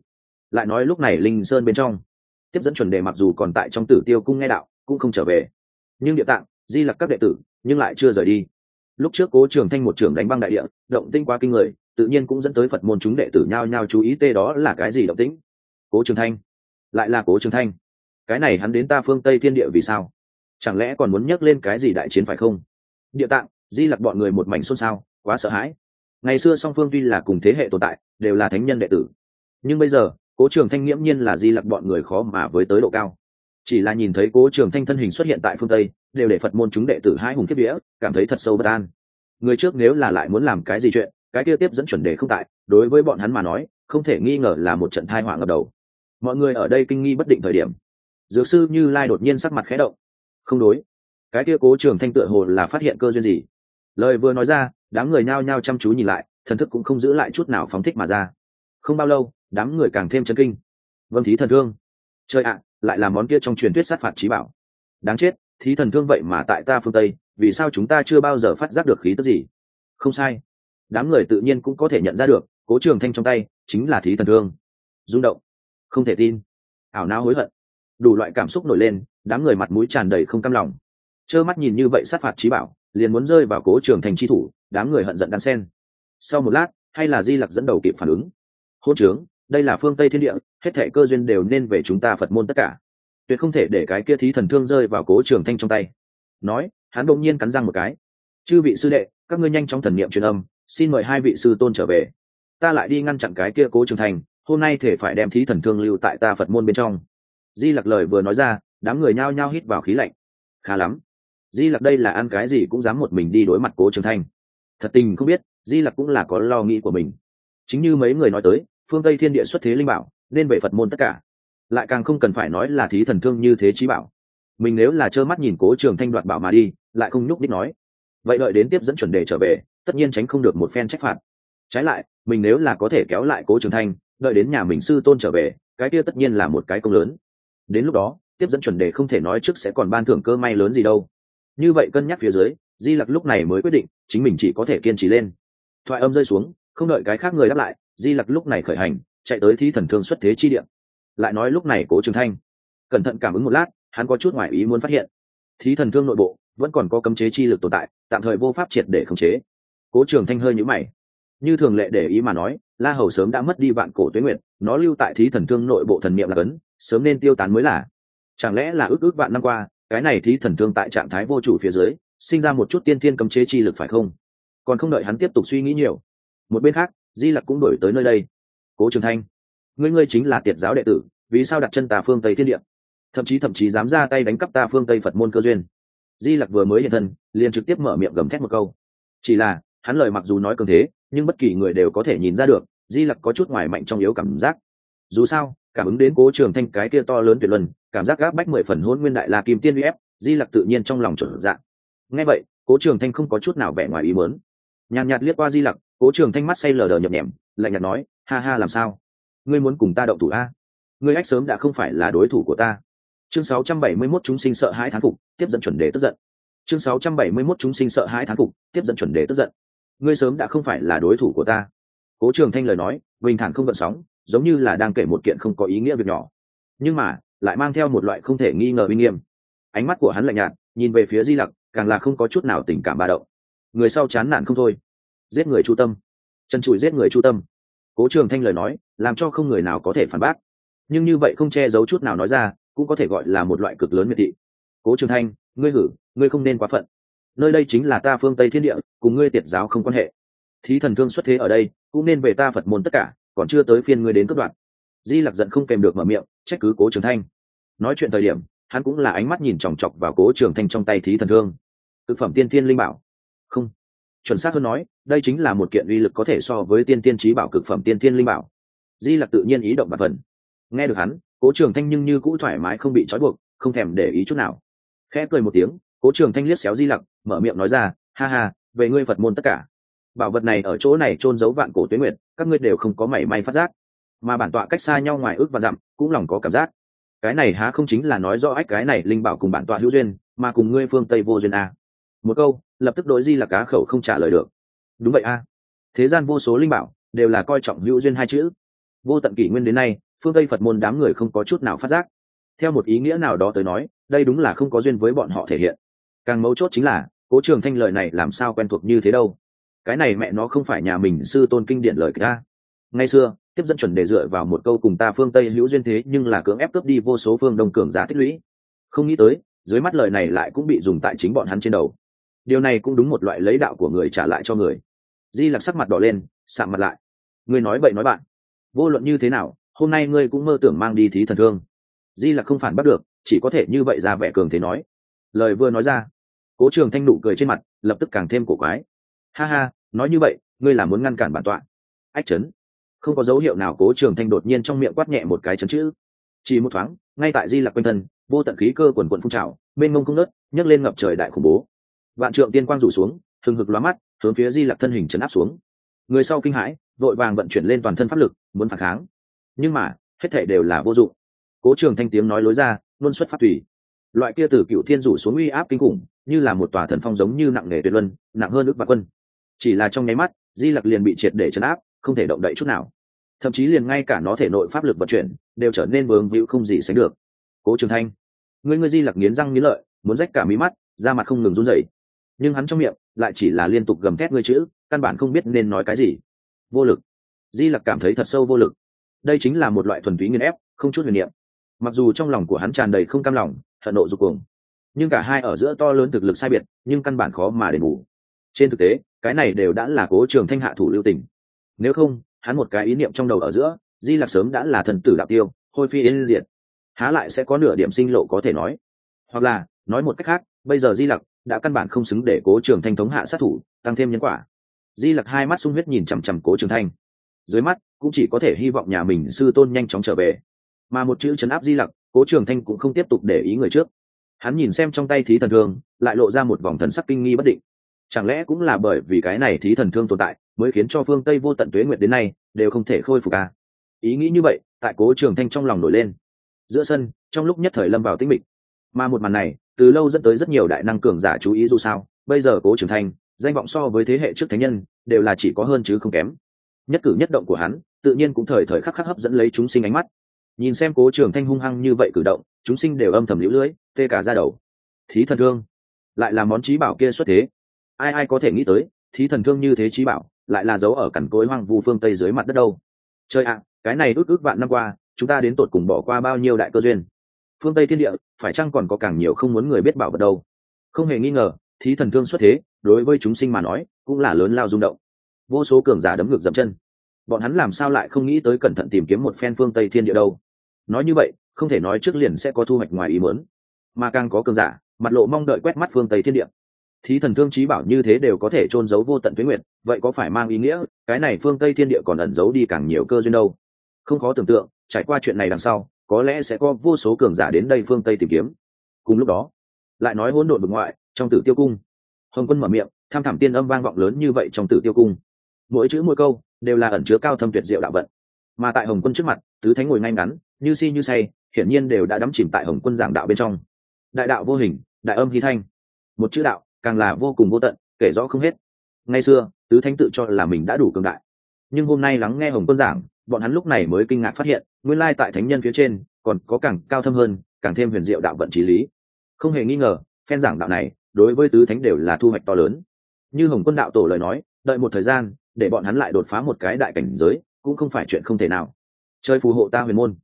lại nói lúc này linh sơn bên trong tiếp dẫn chuẩn đề mặc dù còn tại trong Tử Tiêu cung nghe đạo cũng không trở về, nhưng địa tạng di lặc các đệ tử nhưng lại chưa rời đi. Lúc trước Cố Trường Thanh một trưởng đánh băng đại địa, động tĩnh quá kinh người, tự nhiên cũng dẫn tới Phật môn chúng đệ tử nhao nhao chú ý tê đó là cái gì động tĩnh. Cố Trường Thanh, lại là Cố Trường Thanh, cái này hắn đến ta phương Tây thiên địa vì sao? Chẳng lẽ còn muốn nhắc lên cái gì đại chiến phải không? Địa tạng di lặc bọn người một mảnh xôn xao, quá sợ hãi. Ngày xưa song phương tuy là cùng thế hệ tồn tại, đều là thánh nhân đệ tử, nhưng bây giờ Cố Trường Thanh nghiễm nhiên là di lặc bọn người khó mà với tới độ cao. Chỉ là nhìn thấy Cố Trường Thanh thân hình xuất hiện tại phương Tây, đều để Phật môn chúng đệ tử hai hùng kiếp vía, cảm thấy thật sâu bất an. Người trước nếu là lại muốn làm cái gì chuyện, cái kia tiếp dẫn chuẩn đề không tại, đối với bọn hắn mà nói không thể nghi ngờ là một trận tai họa ngập đầu. Mọi người ở đây kinh nghi bất định thời điểm, dược sư Như Lai đột nhiên sắc mặt khẽ động. Không đối, cái kia Cố Trường Thanh tựa hồ là phát hiện cơ duyên gì. Lời vừa nói ra, đám người nhao nhao chăm chú nhìn lại, thần thức cũng không giữ lại chút nào phóng thích mà ra. Không bao lâu, đám người càng thêm chấn kinh. Vâng, thí thần thương. Trời ạ, lại là món kia trong truyền thuyết sát phạt chí bảo. Đáng chết, thí thần thương vậy mà tại ta phương Tây, vì sao chúng ta chưa bao giờ phát giác được khí tức gì? Không sai, đám người tự nhiên cũng có thể nhận ra được, Cố Trường Thanh trong tay chính là thí thần thương. Rung động, không thể tin, ảo não hối hận, đủ loại cảm xúc nổi lên, đám người mặt mũi tràn đầy không cam lòng. Trơ mắt nhìn như vậy sát phạt chí bảo, liền muốn rơi vào Cố Trường Thanh chi thủ, đám người hận giận đan sen. Sau một lát, hay là Di Lặc dẫn đầu kịp phản ứng. Hỗn trướng, đây là phương Tây thiên địa, hết thảy cơ duyên đều nên về chúng ta Phật môn tất cả, tuyệt không thể để cái kia thí thần thương rơi vào Cố Trường Thanh trong tay. Nói, hắn đột nhiên cắn răng một cái. Chư vị sư đệ, các ngươi nhanh chóng thần niệm truyền âm, xin mời hai vị sư tôn trở về, ta lại đi ngăn chặn cái kia Cố Trường Thanh, hôm nay thể phải đem thí thần thương lưu tại ta Phật môn bên trong. Di Lặc lời vừa nói ra, đám người nhao nhao hít vào khí lạnh. Khá lắm, Di Lặc đây là ăn cái gì cũng dám một mình đi đối mặt Cố Trường Thanh. Thật tình không biết, Di Lặc cũng là có lo nghĩ của mình. Chính như mấy người nói tới, phương Tây thiên địa xuất thế linh bảo, nên về Phật môn tất cả, lại càng không cần phải nói là thí thần thương như thế chí bảo. Mình nếu là trơ mắt nhìn Cố Trường Thanh đoạt bảo mà đi, lại không nhúc nhích nói, vậy đợi đến tiếp dẫn chuẩn đề trở về, tất nhiên tránh không được một phen trách phạt. Trái lại, mình nếu là có thể kéo lại Cố Trường Thanh, đợi đến nhà mình sư tôn trở về, cái kia tất nhiên là một cái công lớn. Đến lúc đó, tiếp dẫn chuẩn đề không thể nói trước sẽ còn ban thưởng cơ may lớn gì đâu. Như vậy cân nhắc phía dưới, Di Lặc lúc này mới quyết định, chính mình chỉ có thể kiên trì lên. Thoại âm rơi xuống, không đợi cái khác người đáp lại, Di Lặc lúc này khởi hành, chạy tới thí thần thương xuất thế chi địa. Lại nói lúc này Cố Trường Thanh cẩn thận cảm ứng một lát, hắn có chút ngoại ý muốn phát hiện, thí thần thương nội bộ vẫn còn có cấm chế chi lực tồn tại, tạm thời vô pháp triệt để khống chế. Cố Trường Thanh hơi nhíu mày, như thường lệ để ý mà nói, La Hầu sớm đã mất đi vạn cổ tuế nguyệt, nó lưu tại thí thần thương nội bộ thần niệm là cấn, sớm nên tiêu tán mới là. Chẳng lẽ là ước vạn năm qua, cái này thí thần thương tại trạng thái vô chủ phía dưới, sinh ra một chút tiên thiên cấm chế chi lực phải không? Còn không đợi hắn tiếp tục suy nghĩ nhiều, một bên khác, Di Lặc cũng đổi tới nơi đây. Cố Trường Thanh, ngươi chính là tiệt giáo đệ tử, vì sao đặt chân ta phương Tây thiên địa, thậm chí dám ra tay đánh cắp ta phương Tây Phật môn cơ duyên? Di Lặc vừa mới hiện thân, liền trực tiếp mở miệng gầm thét một câu. Chỉ là hắn lời mặc dù nói cường thế, nhưng bất kỳ người đều có thể nhìn ra được, Di Lặc có chút ngoài mạnh trong yếu cảm giác. Dù sao, cảm ứng đến Cố Trường Thanh cái kia to lớn tuyệt luân, cảm giác gáp bách 10 phần hỗn nguyên đại la kim tiên uy ép, Di Lặc tự nhiên trong lòng chuẩn dạ. Nghe vậy, Cố Trường Thanh không có chút nào vẻ ngoài ý muốn, nhàn nhạt liếc qua Di Lặc, Cố Trường Thanh mắt say lờ đờ nhập nhèm, lạnh nhạt nói, ha ha, làm sao? Ngươi muốn cùng ta động thủ a? Ngươi ách sớm đã không phải là đối thủ của ta. Chương 671 chúng sinh sợ hãi thán phục, tiếp dẫn chuẩn đề tức giận. Chương 671 chúng sinh sợ hãi thán phục, tiếp dẫn chuẩn đề tức giận. Ngươi sớm đã không phải là đối thủ của ta. Cố Trường Thanh lời nói bình thản không gợn sóng, giống như là đang kể một kiện không có ý nghĩa việc nhỏ, nhưng mà lại mang theo một loại không thể nghi ngờ uy nghiêm. Ánh mắt của hắn lạnh nhạt, nhìn về phía Di Lặc, càng là không có chút nào tình cảm ba động. Người sau chán nản không thôi, giết người chu tâm, chân trụi giết người chu tâm. Cố Trường Thanh lời nói làm cho không người nào có thể phản bác, nhưng như vậy không che giấu chút nào nói ra, cũng có thể gọi là một loại cực lớn miệt thị. Cố Trường Thanh, ngươi không nên quá phận. Nơi đây chính là ta phương Tây thiên địa, cùng ngươi tiệt giáo không quan hệ. Thí thần thương xuất thế ở đây, cũng nên về ta Phật môn tất cả, còn chưa tới phiên ngươi đến cướp đoạt. Di Lặc giận không kèm được mở miệng, trách cứ Cố Trường Thanh. Nói chuyện thời điểm, hắn cũng là ánh mắt nhìn chòng chọc vào Cố Trường Thanh trong tay thí thần thương. Cực phẩm tiên thiên linh bảo. Không, chuẩn xác hơn nói, đây chính là một kiện uy lực có thể so với tiên thiên chí bảo cực phẩm tiên thiên linh bảo. Di Lặc tự nhiên ý động bạt phần. Nghe được hắn, Cố Trường Thanh nhưng như cũ thoải mái không bị trói buộc, không thèm để ý chút nào. Khẽ cười một tiếng, Cố Trường Thanh liếc xéo Di Lặc, mở miệng nói ra, ha ha, về ngươi Phật môn tất cả, bảo vật này ở chỗ này chôn giấu vạn cổ tuế nguyệt, các ngươi đều không có mảy may phát giác, mà bản tọa cách xa nhau ngoài ước và dặm, cũng lòng có cảm giác. Cái này há không chính là nói rõ ách cái này linh bảo cùng bản tọa hữu duyên, mà cùng ngươi phương Tây vô duyên à? Một câu, lập tức đối Di Lặc cá khẩu không trả lời được. Đúng vậy a, thế gian vô số linh bảo đều là coi trọng hữu duyên hai chữ. Vô tận kỷ nguyên đến nay, phương tây Phật môn đám người không có chút nào phát giác. Theo một ý nghĩa nào đó tới nói, đây đúng là không có duyên với bọn họ thể hiện. Càng mấu chốt chính là Cố Trường Thanh lời này làm sao quen thuộc như thế đâu. Cái này mẹ nó không phải nhà mình sư tôn kinh điển lời ca. Ngày xưa tiếp dẫn chuẩn đề dựa vào một câu cùng ta phương tây hữu duyên thế nhưng là cưỡng ép cướp đi vô số phương đông cường giả tích lũy. Không nghĩ tới dưới mắt lời này lại cũng bị dùng tại chính bọn hắn trên đầu. Điều này cũng đúng một loại lấy đạo của người trả lại cho người. Di Lặc sắc mặt đỏ lên, sạm mặt lại. Ngươi nói vậy nói bạn, vô luận như thế nào hôm nay ngươi cũng mơ tưởng mang đi thí thần thương. Di Lặc không phản bắt được, chỉ có thể như vậy ra vẻ cường thế nói. Lời vừa nói ra, Cố Trường Thanh nụ cười trên mặt lập tức càng thêm cổ quái. Ha ha, nói như vậy ngươi là muốn ngăn cản bản tọa? Ách chấn. Không có dấu hiệu nào, Cố Trường Thanh đột nhiên trong miệng quát nhẹ một cái chấn chữ. Chỉ một thoáng, ngay tại Di Lặc quanh thân vô tận khí cơ quần quần phun trào, mênh mông không nớt, nhấc lên ngập trời đại khủng bố. Vạn trượng tiên quang rủ xuống, hừng hực lóa mắt, hướng phía Di Lặc thân hình chấn áp xuống. Người sau kinh hãi, vội vàng vận chuyển lên toàn thân pháp lực, muốn phản kháng. Nhưng mà, hết thảy đều là vô dụng. Cố Trường Thanh tiếng nói lối ra, luôn xuất phát tùy. Loại kia từ cựu thiên rủ xuống uy áp kinh khủng, như là một tòa thần phong giống như nặng nề tuyệt luân, nặng hơn ức vạn quân. Chỉ là trong nháy mắt, Di Lặc liền bị triệt để trấn áp, không thể động đậy chút nào. Thậm chí liền ngay cả nó thể nội pháp lực vận chuyển đều trở nên vướng víu không gì sánh được. Cố Trường Thanh, ngươi Di Lặc nghiến răng nghiến lợi, muốn rách cả mí mắt, da mặt không ngừng run rẩy. Nhưng hắn trong miệng lại chỉ là liên tục gầm thét ngươi chữ, căn bản không biết nên nói cái gì. Vô lực. Di Lặc cảm thấy thật sâu vô lực. Đây chính là một loại thuần túy nghiền ép, không chút huyền niệm. Mặc dù trong lòng của hắn tràn đầy không cam lòng, hận nộ dục cuồng, nhưng cả hai ở giữa to lớn thực lực sai biệt, nhưng căn bản khó mà đền bù. Trên thực tế, cái này đều đã là Cố Trường Thanh hạ thủ lưu tình. Nếu không, hắn một cái ý niệm trong đầu ở giữa, Di Lặc sớm đã là thần tử đạo tiêu, hôi phi yên diệt, há lại sẽ có nửa điểm sinh lộ có thể nói. Hoặc là nói một cách khác, bây giờ Di Lặc đã căn bản không xứng để Cố Trường Thanh thống hạ sát thủ, tăng thêm nhân quả. Di Lặc hai mắt sung huyết nhìn chằm chằm Cố Trường Thanh, dưới mắt cũng chỉ có thể hy vọng nhà mình sư tôn nhanh chóng trở về. Mà một chữ trấn áp Di Lặc, Cố Trường Thanh cũng không tiếp tục để ý người trước. Hắn nhìn xem trong tay thí thần thương, lại lộ ra một vòng thần sắc kinh nghi bất định. Chẳng lẽ cũng là bởi vì cái này thí thần thương tồn tại, mới khiến cho phương Tây vô tận tuế nguyệt đến nay đều không thể khôi phục à? Ý nghĩ như vậy, tại Cố Trường Thanh trong lòng nổi lên. Giữa sân, trong lúc nhất thời lâm vào tĩnh mịch. Mà một màn này, từ lâu dẫn tới rất nhiều đại năng cường giả chú ý, dù sao, bây giờ Cố Trường Thanh, danh vọng so với thế hệ trước thánh nhân, đều là chỉ có hơn chứ không kém. Nhất cử nhất động của hắn, tự nhiên cũng thời thời khắc khắc hấp dẫn lấy chúng sinh ánh mắt. Nhìn xem Cố Trường Thanh hung hăng như vậy cử động, chúng sinh đều âm thầm liễu lưỡi, tê cả da đầu. Thí thần thương, lại là món chí bảo kia xuất thế. Ai có thể nghĩ tới, thí thần thương như thế chí bảo, lại là giấu ở cằn cỗi hoang vu phương Tây dưới mặt đất đâu. Trời ạ, cái này ước vạn năm qua, chúng ta đến tột cùng bỏ qua bao nhiêu đại cơ duyên. Phương Tây thiên địa, phải chăng còn có càng nhiều không muốn người biết bảo vật đâu. Không hề nghi ngờ, thí thần thương xuất thế, đối với chúng sinh mà nói, cũng là lớn lao rung động. Vô số cường giả đấm ngược dậm chân. Bọn hắn làm sao lại không nghĩ tới cẩn thận tìm kiếm một phen phương Tây thiên địa đâu. Nói như vậy, không thể nói trước liền sẽ có thu hoạch ngoài ý muốn, mà càng có cường giả mặt lộ mong đợi quét mắt phương Tây thiên địa. Thí thần thương chí bảo như thế đều có thể chôn giấu vô tận tuế nguyệt, vậy có phải mang ý nghĩa cái này phương Tây thiên địa còn ẩn giấu đi càng nhiều cơ duyên đâu? Không khó tưởng tượng, trải qua chuyện này đằng sau, có lẽ sẽ có vô số cường giả đến đây phương Tây tìm kiếm. Cùng lúc đó, lại nói hỗn độn vực ngoại, trong Tử Tiêu cung, Hồng Quân mở miệng, tham thẳm tiên âm vang vọng lớn như vậy trong Tử Tiêu cung. Mỗi chữ mỗi câu đều là ẩn chứa cao thâm tuyệt diệu đạo vận. Mà tại Hồng Quân trước mặt, tứ thánh ngồi ngay ngắn, như si như say, hiển nhiên đều đã đắm chìm tại Hồng Quân giảng đạo bên trong. Đại đạo vô hình, đại âm hy thanh, một chữ đạo càng là vô cùng vô tận, kể rõ không hết. Ngày xưa tứ thánh tự cho là mình đã đủ cường đại, nhưng hôm nay lắng nghe Hồng Quân giảng, bọn hắn lúc này mới kinh ngạc phát hiện, nguyên lai tại thánh nhân phía trên còn có càng cao thâm hơn, càng thêm huyền diệu đạo vận chí lý. Không hề nghi ngờ, phen giảng đạo này đối với tứ thánh đều là thu hoạch to lớn. Như Hồng Quân đạo tổ lời nói, đợi một thời gian để bọn hắn lại đột phá một cái đại cảnh giới cũng không phải chuyện không thể nào. Chơi phù hộ ta huyền môn.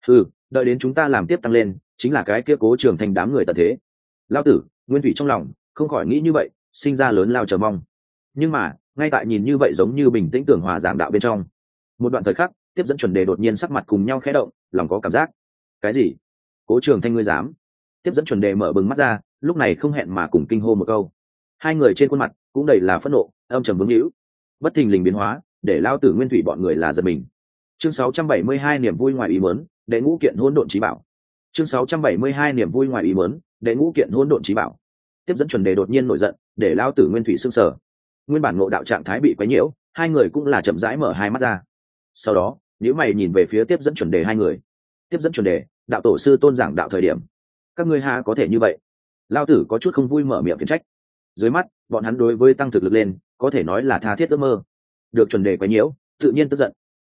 Đợi đến chúng ta làm tiếp tăng lên, chính là cái kia Cố Trường Thanh đám người tận thế. Lao tử Nguyên Thủy trong lòng không khỏi nghĩ như vậy, sinh ra lớn lao chờ mong. Nhưng mà ngay tại nhìn như vậy giống như bình tĩnh tưởng hòa giảng đạo bên trong, một đoạn thời khắc, tiếp dẫn chuẩn đề đột nhiên sắc mặt cùng nhau khẽ động, lòng có cảm giác. Cái gì? Cố Trường Thanh ngươi dám? Tiếp dẫn chuẩn đề mở bừng mắt ra, lúc này không hẹn mà cùng kinh hô một câu. Hai người trên khuôn mặt cũng đầy là phẫn nộ, âm trầm vướng hữu, bất thình lình biến hóa, để Lao tử Nguyên Thủy bọn người là giật mình. Chương 672 niềm vui ngoài ý muốn, đệ ngũ kiện hỗn độn chí bảo. Chương 672 niềm vui ngoài ý muốn, đệ ngũ kiện hỗn độn chí bảo. Tiếp dẫn chuẩn đề đột nhiên nổi giận, để Lao tử Nguyên Thủy sững sờ. Nguyên bản ngộ đạo trạng thái bị quấy nhiễu, hai người cũng là chậm rãi mở hai mắt ra. Sau đó, nếu mày nhìn về phía tiếp dẫn chuẩn đề hai người. Tiếp dẫn chuẩn đề, đạo tổ sư tôn giảng đạo thời điểm, các ngươi ha có thể như vậy? Lao tử có chút không vui mở miệng khiển trách. Dưới mắt, bọn hắn đối với tăng thực lực lên, có thể nói là tha thiết ước mơ. Được chuẩn đề quấy nhiễu, tự nhiên tức giận.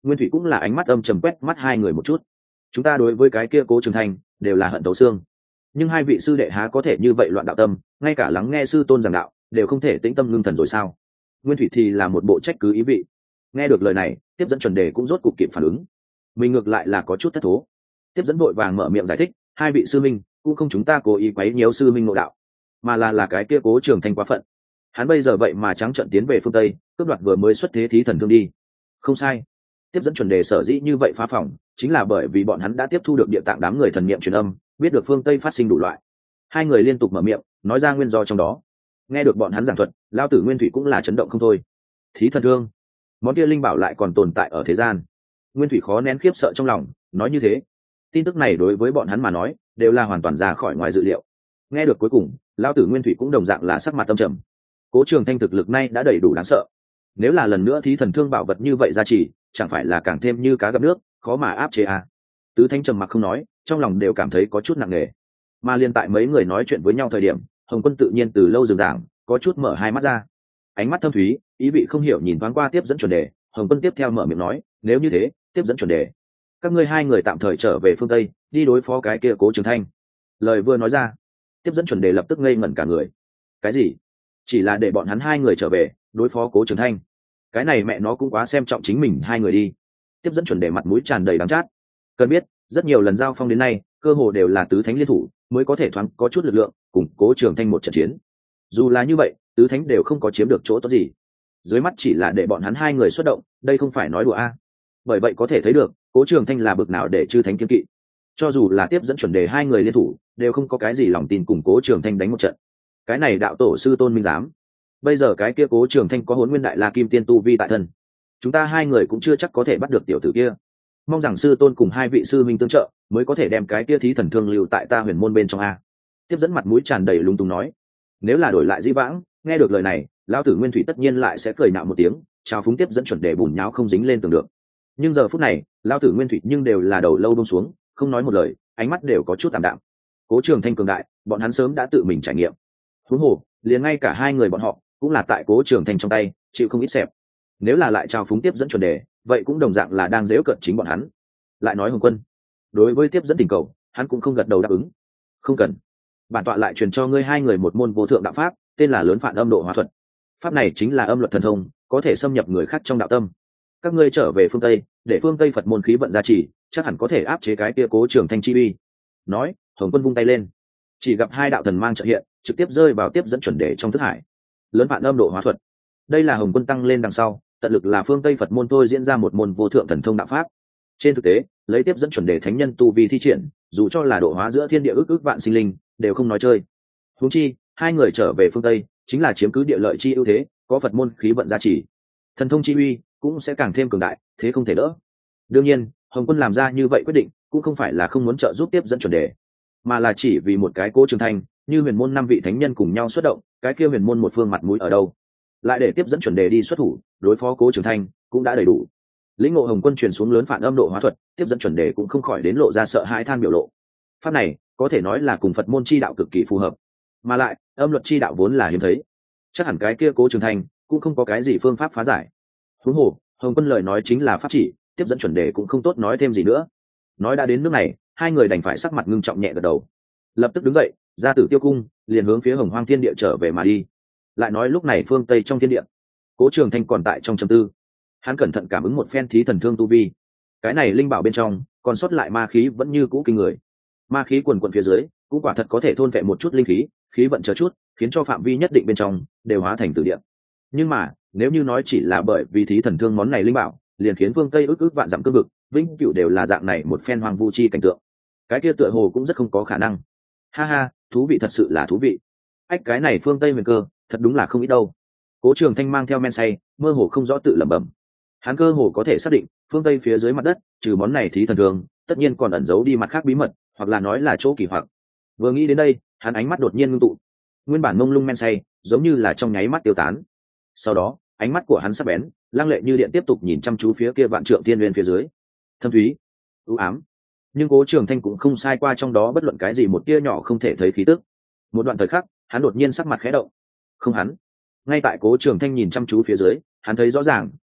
Nguyên Thủy cũng là ánh mắt âm trầm quét mắt hai người một chút. Chúng ta đối với cái kia Cố Trường Thanh đều là hận thấu xương, nhưng hai vị sư đệ há có thể như vậy loạn đạo tâm, ngay cả lắng nghe sư tôn giảng đạo đều không thể tĩnh tâm ngưng thần rồi sao? Nguyên Thủy thì là một bộ trách cứ ý vị. Nghe được lời này, tiếp dẫn chuẩn đề cũng rốt cục kịp phản ứng. Mình ngược lại là có chút thất thố. Tiếp dẫn vội vàng mở miệng giải thích, hai vị sư minh cũng không chúng ta cố ý quấy nhiễu sư minh ngộ đạo, mà là cái kia Cố Trường Thanh quá phận. Hắn bây giờ vậy mà trắng trợn tiến về phương Tây, cướp đoạt vừa mới xuất thế thí thần thương đi. Không sai. Tiếp dẫn chuẩn đề sở dĩ như vậy phá phỏng, chính là bởi vì bọn hắn đã tiếp thu được địa tạng đám người thần niệm truyền âm, biết được phương Tây phát sinh đủ loại. Hai người liên tục mở miệng nói ra nguyên do trong đó. Nghe được bọn hắn giảng thuật, lao tử Nguyên Thủy cũng là chấn động không thôi. Thí thần thương, món kia linh bảo lại còn tồn tại ở thế gian. Nguyên Thủy khó nén khiếp sợ trong lòng, nói như thế tin tức này đối với bọn hắn mà nói đều là hoàn toàn ra khỏi ngoài dự liệu. Nghe được cuối cùng, lao tử Nguyên Thủy cũng đồng dạng là sắc mặt tâm trầm. Cố Trường Thanh thực lực nay đã đầy đủ đáng sợ, nếu là lần nữa thí thần thương bảo vật như vậy ra chỉ, chẳng phải là càng thêm như cá gặp nước, khó mà áp chế à. Tứ Thánh trầm mặc không nói, trong lòng đều cảm thấy có chút nặng nề. Mà liên tại mấy người nói chuyện với nhau thời điểm, Hồng Quân tự nhiên từ lâu dừng giảng, có chút mở hai mắt ra, ánh mắt thâm thúy, ý vị không hiểu nhìn thoáng qua tiếp dẫn chuẩn đề. Hồng Quân tiếp theo mở miệng nói, nếu như thế, tiếp dẫn chuẩn đề, các ngươi hai người tạm thời trở về phương Tây, đi đối phó cái kia Cố Trường Thanh. Lời vừa nói ra, tiếp dẫn chuẩn đề lập tức ngây ngẩn cả người. Cái gì? Chỉ là để bọn hắn hai người trở về đối phó Cố Trường Thanh? Cái này mẹ nó cũng quá xem trọng chính mình hai người đi. Tiếp dẫn chuẩn đề mặt mũi tràn đầy đắng chát. Cần biết, rất nhiều lần giao phong đến nay, cơ hồ đều là tứ thánh liên thủ mới có thể thoáng có chút lực lượng củng Cố Trường Thanh một trận chiến. Dù là như vậy, tứ thánh đều không có chiếm được chỗ tốt gì, dưới mắt chỉ là để bọn hắn hai người xuất động, đây không phải nói đùa a. Bởi vậy có thể thấy được Cố Trường Thanh là bực nào để chư thánh kiên kỵ. Cho dù là tiếp dẫn chuẩn đề hai người liên thủ đều không có cái gì lòng tin củng Cố Trường Thanh đánh một trận. Cái này đạo tổ sư tôn minh giám, bây giờ cái kia Cố Trường Thanh có Hỗn Nguyên Đại La Kim Tiên tu vi tại thân, chúng ta hai người cũng chưa chắc có thể bắt được tiểu tử kia. Mong rằng sư tôn cùng hai vị sư minh tương trợ mới có thể đem cái kia thí thần thương lưu tại ta huyền môn bên trong a. Tiếp dẫn mặt mũi tràn đầy lúng túng nói. Nếu là đổi lại Dĩ Vãng, nghe được lời này, lão tử Nguyên Thủy tất nhiên lại sẽ cười nạo một tiếng, chào phúng tiếp dẫn chuẩn đề bùn nháo không dính lên tường được. Nhưng giờ phút này, lão tử Nguyên Thủy nhưng đều là đầu lâu buông xuống, không nói một lời, ánh mắt đều có chút tạm đạm. Cố Trường Thanh cường đại, bọn hắn sớm đã tự mình trải nghiệm. Huống hồ, liền ngay cả hai người bọn họ cũng là tại Cố Trường Thanh trong tay chịu không ít xẹp. Nếu là lại chào phúng tiếp dẫn chuẩn đề, vậy cũng đồng dạng là đang giễu cợt chính bọn hắn. Lại nói Hồng Quân, đối với tiếp dẫn tình cầu, hắn cũng không gật đầu đáp ứng. Không cần, bản tọa lại truyền cho ngươi hai người một môn vô thượng đạo pháp, tên là Lớn Phản Âm Độ Hóa Thuật. Pháp này chính là âm luật thần thông, có thể xâm nhập người khác trong đạo tâm. Các ngươi trở về phương Tây, để phương Tây Phật môn khí vận gia trì, chắc hẳn có thể áp chế cái kia Cố Trường Thanh chi uy. Nói, Hồng Quân vung tay lên, chỉ gặp hai đạo thần mang chợt hiện, trực tiếp rơi vào tiếp dẫn chuẩn đề trong thức hải. Lớn Phản Âm Độ Hóa Thuật, đây là Hồng Quân tăng lên đằng sau, tận lực là phương Tây Phật môn thôi diễn ra một môn vô thượng thần thông đạo pháp. Trên thực tế, lấy tiếp dẫn chuẩn đề thánh nhân tu vi thi triển, dù cho là độ hóa giữa thiên địa ức vạn sinh linh, đều không nói chơi. Huống chi, hai người trở về phương Tây, chính là chiếm cứ địa lợi chi ưu thế, có Phật môn khí vận gia trì, thần thông chi uy cũng sẽ càng thêm cường đại, thế không thể đỡ. Đương nhiên, Hồng Quân làm ra như vậy quyết định, cũng không phải là không muốn trợ giúp tiếp dẫn chuẩn đề, mà là chỉ vì một cái Cố Trường Thanh, như huyền môn năm vị thánh nhân cùng nhau xuất động, cái kia huyền môn một phương mặt mũi ở đâu, lại để tiếp dẫn chuẩn đề đi xuất thủ đối phó Cố Trường Thanh cũng đã đầy đủ. Lĩnh ngộ Hồng Quân truyền xuống Lớn Phản Âm Độ Hóa Thuật, tiếp dẫn chuẩn đề cũng không khỏi đến lộ ra sợ hãi than biểu lộ. Pháp này có thể nói là cùng Phật môn chi đạo cực kỳ phù hợp, mà lại âm luật chi đạo vốn là hiếm thấy, chắc hẳn cái kia Cố Trường Thanh cũng không có cái gì phương pháp phá giải. Huống hồ, Hồng Quân lời nói chính là pháp chỉ, tiếp dẫn chuẩn đề cũng không tốt nói thêm gì nữa. Nói đã đến nước này, hai người đành phải sắc mặt ngưng trọng nhẹ gật đầu, lập tức đứng dậy ra Tử Tiêu Cung, liền hướng phía Hồng Hoang Thiên Địa trở về mà đi. Lại nói lúc này phương Tây trong thiên địa, Cố Trường Thanh còn tại trong trầm tư. Hắn cẩn thận cảm ứng một phen thí thần thương tu vi, cái này linh bảo bên trong còn sót lại ma khí vẫn như cũ kinh người. Ma khí quần quần phía dưới cũng quả thật có thể thôn vệ một chút linh khí, khí vận chờ chút, khiến cho phạm vi nhất định bên trong đều hóa thành tử địa. Nhưng mà nếu như nói chỉ là bởi vì thí thần thương món này linh bảo liền khiến phương Tây ức vạn dặm cương vực vĩnh cửu đều là dạng này một phen hoang vu chi cảnh tượng, cái kia tựa hồ cũng rất không có khả năng. Ha ha, thú vị, thật sự là thú vị. Ách, cái này phương Tây huyền cơ thật đúng là không ít đâu. Cố Trường Thanh mang theo men say, mơ hồ không rõ tự lẩm bẩm. Hắn cơ hồ có thể xác định phương Tây phía dưới mặt đất trừ món này thí thần thương, tất nhiên còn ẩn giấu đi mặt khác bí mật, hoặc là nói là chỗ kỳ hoặc. Vừa nghĩ đến đây, hắn ánh mắt đột nhiên ngưng tụ, nguyên bản mông lung men say giống như là trong nháy mắt tiêu tán. Sau đó ánh mắt của hắn sắc bén, lăng lệ như điện, tiếp tục nhìn chăm chú phía kia vạn trượng thiên nguyên phía dưới, thâm thúy, u ám. Nhưng Cố Trường Thanh cũng không sai qua trong đó bất luận cái gì một tia nhỏ không thể thấy khí tức. Một đoạn thời khắc, hắn đột nhiên sắc mặt khẽ động. Không, hắn ngay tại Cố Trường Thanh nhìn chăm chú phía dưới, hắn thấy rõ ràng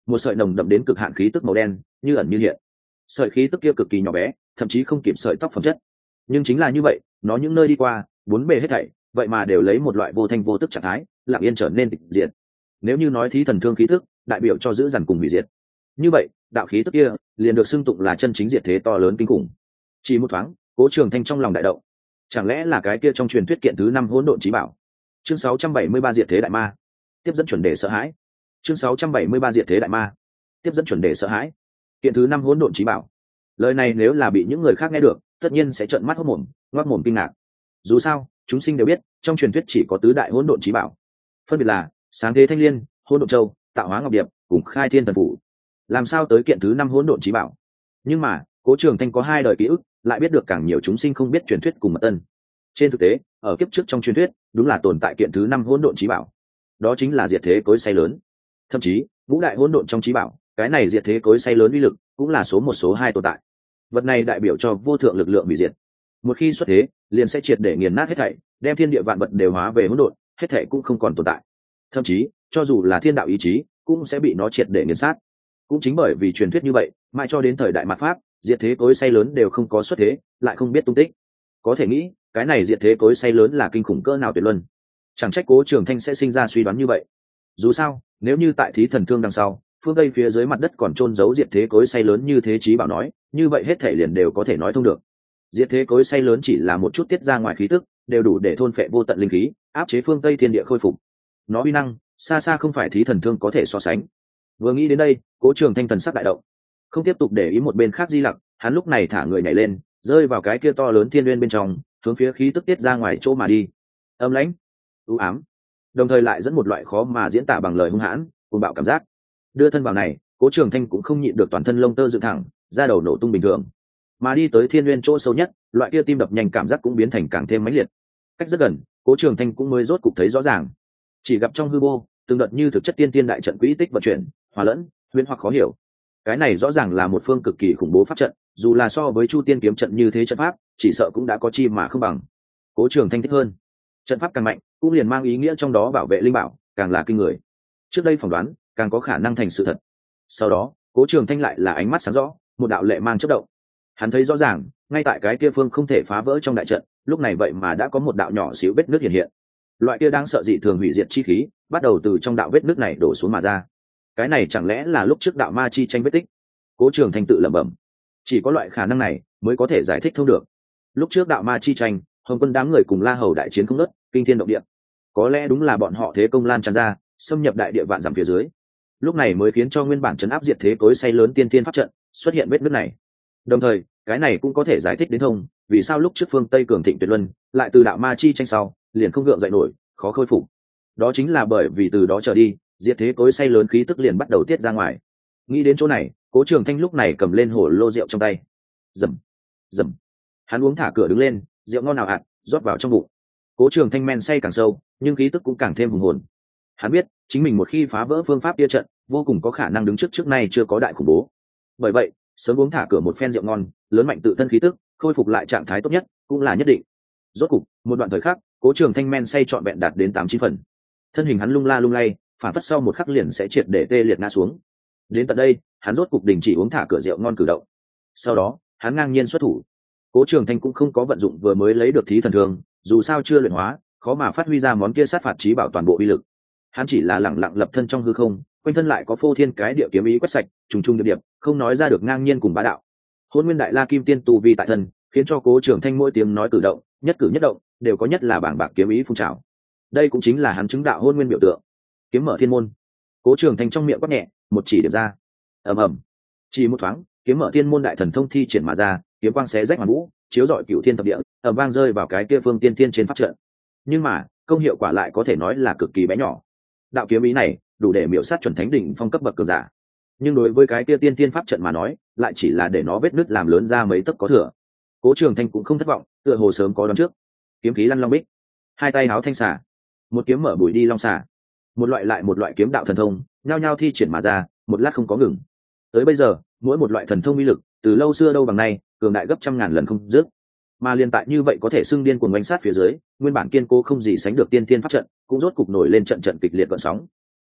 một sợi nồng đậm đến cực hạn khí tức màu đen như ẩn như hiện. Sợi khí tức kia cực kỳ nhỏ bé, thậm chí không kịp sợi tóc phẩm chất, nhưng chính là như vậy, nó những nơi đi qua, bốn bề hết thảy vậy mà đều lấy một loại vô thanh vô tức trạng thái lặng yên trở nên tịch diệt. Nếu như nói thí thần thương khí tức đại biểu cho giữ dằn cùng hủy diệt, như vậy đạo khí tức kia liền được xưng tụng là chân chính diệt thế to lớn kinh khủng. Chỉ một thoáng, Cố Trường Thanh trong lòng đại động, chẳng lẽ là cái kia trong truyền thuyết kiện thứ 5 hỗn độn chí bảo? Chương 673 diệt thế đại ma, tiếp dẫn chuẩn đề sợ hãi. Chương 673 diệt thế đại ma, tiếp dẫn chuẩn đề sợ hãi. Kiện thứ 5 hỗn độn chí bảo. Lời này nếu là bị những người khác nghe được, tất nhiên sẽ trợn mắt hốt mồm, ngoác mồm kinh ngạc. Dù sao, chúng sinh đều biết, trong truyền thuyết chỉ có tứ đại hỗn độn chí bảo, phân biệt là Sáng Thế Thanh Liên, Hỗn Độn Châu, Tạo Hóa Ngọc Điệp, cùng Khai Thiên Thần Phủ. Làm sao tới kiện thứ 5 hỗn độn chí bảo? Nhưng mà, Cố Trường Thanh có 2 đời ký ức, lại biết được càng nhiều chúng sinh không biết truyền thuyết cùng mật tân. Trên thực tế, ở kiếp trước trong truyền thuyết, đúng là tồn tại kiện thứ 5 hỗn độn chí bảo. Đó chính là diệt thế cối xay lớn. Thậm chí, ngũ đại hỗn độn trong chí bảo, cái này diệt thế cối xay lớn uy lực, cũng là số 1 số 2 tồn tại. Vật này đại biểu cho vô thượng lực lượng hủy diệt. Một khi xuất thế, liền sẽ triệt để nghiền nát hết thảy, đem thiên địa vạn vật đều hóa về hỗn độn, hết thảy cũng không còn tồn tại. Thậm chí, cho dù là thiên đạo ý chí, cũng sẽ bị nó triệt để nghiền sát. Cũng chính bởi vì truyền thuyết như vậy, mãi cho đến thời đại mạt pháp, diệt thế cối xay lớn đều không có xuất thế, lại không biết tung tích. Có thể nghĩ, cái này diệt thế cối xay lớn là kinh khủng cỡ nào tuyệt luân. Chẳng trách Cố Trường Thanh sẽ sinh ra suy đoán như vậy. Dù sao, nếu như tại thí thần thương đằng sau, phương tây phía dưới mặt đất còn trôn giấu diệt thế cối xay lớn như thế chí bảo nói, như vậy hết thảy liền đều có thể nói thông được. Diệt thế cối xay lớn chỉ là một chút tiết ra ngoài khí tức, đều đủ để thôn phệ vô tận linh khí, áp chế phương tây thiên địa khôi phục. Nó uy năng xa xa không phải thí thần thương có thể so sánh. Vừa nghĩ đến đây, Cố Trường Thanh thần sắc đại động, không tiếp tục để ý một bên khác Di Lặc, hắn lúc này thả người nhảy lên, rơi vào cái kia to lớn thiên nguyên bên trong, hướng phía khí tức tiết ra ngoài chỗ mà đi. Âm lãnh, u ám, đồng thời lại dẫn một loại khó mà diễn tả bằng lời hung hãn, cuồng bạo cảm giác. Đưa thân vào này, Cố Trường Thanh cũng không nhịn được toàn thân lông tơ dựng thẳng, da đầu nổ tung bình thường. Mà đi tới thiên nguyên chỗ sâu nhất, loại kia tim đập nhanh cảm giác cũng biến thành càng thêm mãnh liệt. Cách rất gần, Cố Trường Thanh cũng mới rốt cục thấy rõ ràng. Chỉ gặp trong hư vô, từng đợt như thực chất tiên tiên đại trận quỹ tích vận chuyển, hòa lẫn, huyễn hoặc khó hiểu. Cái này rõ ràng là một phương cực kỳ khủng bố pháp trận, dù là so với Chu Tiên kiếm trận như thế trận pháp, chỉ sợ cũng đã có chi mà không bằng. Cố Trường Thanh thích hơn. Trận pháp càng mạnh, cũng liền mang ý nghĩa trong đó bảo vệ linh bảo, càng là kinh người. Trước đây phỏng đoán, càng có khả năng thành sự thật. Sau đó, Cố Trường Thanh lại là ánh mắt sáng rõ, một đạo lệ mang chớp động. Hắn thấy rõ ràng, ngay tại cái kia phương không thể phá vỡ trong đại trận, lúc này vậy mà đã có một đạo nhỏ xíu vết nứt hiện hiện. Loại kia đang sợ dị thường hủy diệt chi khí, bắt đầu từ trong đạo vết nứt này đổ xuống mà ra. Cái này chẳng lẽ là lúc trước đạo ma chi tranh vết tích? Cố Trường Thanh tự lẩm bẩm. Chỉ có loại khả năng này mới có thể giải thích thông được. Lúc trước đạo ma chi tranh, Hồng Quân đám người cùng La Hầu đại chiến không ngớt, kinh thiên động địa. Có lẽ đúng là bọn họ thế công lan tràn ra, xâm nhập đại địa vạn dặm phía dưới. Lúc này mới khiến cho nguyên bản trấn áp diệt thế cối xay lớn tiên tiên pháp trận xuất hiện vết nứt này. Đồng thời, cái này cũng có thể giải thích đến thông, vì sao lúc trước phương Tây cường thịnh tuyệt luân, lại từ đạo ma chi tranh sau, liền không gượng dậy nổi, khó khôi phục. Đó chính là bởi vì từ đó trở đi, diệt thế cối xay lớn khí tức liền bắt đầu tiết ra ngoài. Nghĩ đến chỗ này, Cố Trường Thanh lúc này cầm lên hồ lô rượu trong tay. Rầm, rầm. Hắn uống thả cửa đứng lên, rượu ngon nào ạt, rót vào trong bụng. Cố Trường Thanh men say càng sâu, nhưng khí tức cũng càng thêm hùng hồn. Hắn biết, chính mình một khi phá vỡ phương pháp kia trận, vô cùng có khả năng đứng trước nay chưa có đại khủng bố. Bởi vậy, sớm uống thả cửa một phen rượu ngon, lớn mạnh tự thân khí tức, khôi phục lại trạng thái tốt nhất, cũng là nhất định. Rốt cục, một đoạn thời khắc, Cố Trường Thanh men say trọn vẹn đạt đến 8-9 phần. Thân hình hắn lung la lung lay, phản phất sau một khắc liền sẽ triệt để tê liệt ngã xuống. Đến tận đây, hắn rốt cục đình chỉ uống thả cửa rượu ngon cử động. Sau đó, hắn ngang nhiên xuất thủ. Cố Trường Thanh cũng không có vận dụng vừa mới lấy được thí thần thương, dù sao chưa luyện hóa, khó mà phát huy ra món kia sát phạt chí bảo toàn bộ uy lực. Hắn chỉ là lẳng lặng lập thân trong hư không, quanh thân lại có phô thiên cái địa kiếm ý quét sạch, trùng trùng điệp điệp, không nói ra được ngang nhiên cùng bá đạo. Hôn Nguyên Đại La Kim Tiên tu vi tại thân, khiến cho Cố Trường Thanh mỗi tiếng nói cử động, nhất cử nhất động, đều có nhất là bảng bạc kiếm ý phun trào. Đây cũng chính là hắn chứng đạo hôn nguyên biểu tượng. Kiếm mở thiên môn. Cố Trường Thanh trong miệng quát nhẹ, một chỉ điểm ra. Ầm ầm. Chỉ một thoáng, kiếm mở thiên môn đại thần thông thi triển mà ra, kiếm quang xé rách màn vũ, chiếu rọi cửu thiên thập địa, ầm vang rơi vào cái kia phương tiên tiên trên pháp trận. Nhưng mà, công hiệu quả lại có thể nói là cực kỳ bé nhỏ. Đạo kiếm ý này, đủ để miểu sát chuẩn thánh đỉnh phong cấp bậc cường giả. Nhưng đối với cái kia tiên tiên pháp trận mà nói, lại chỉ là để nó vết nứt làm lớn ra mấy tấc có thừa. Cố Trường Thanh cũng không thất vọng, tựa hồ sớm có đoán trước. Kiếm khí lăn long bích, hai tay háo thanh xà, một kiếm mở bụi đi long xà, một loại lại một loại kiếm đạo thần thông, nhao nhao thi triển mà ra, một lát không có ngừng. Tới bây giờ, mỗi một loại thần thông uy lực, từ lâu xưa đâu bằng nay, cường đại gấp trăm ngàn lần không dứt. Mà liên tại như vậy có thể xưng điên cuồng oanh sát phía dưới, nguyên bản kiên cố không gì sánh được tiên tiên pháp trận, cũng rốt cục nổi lên trận trận kịch liệt gợn sóng.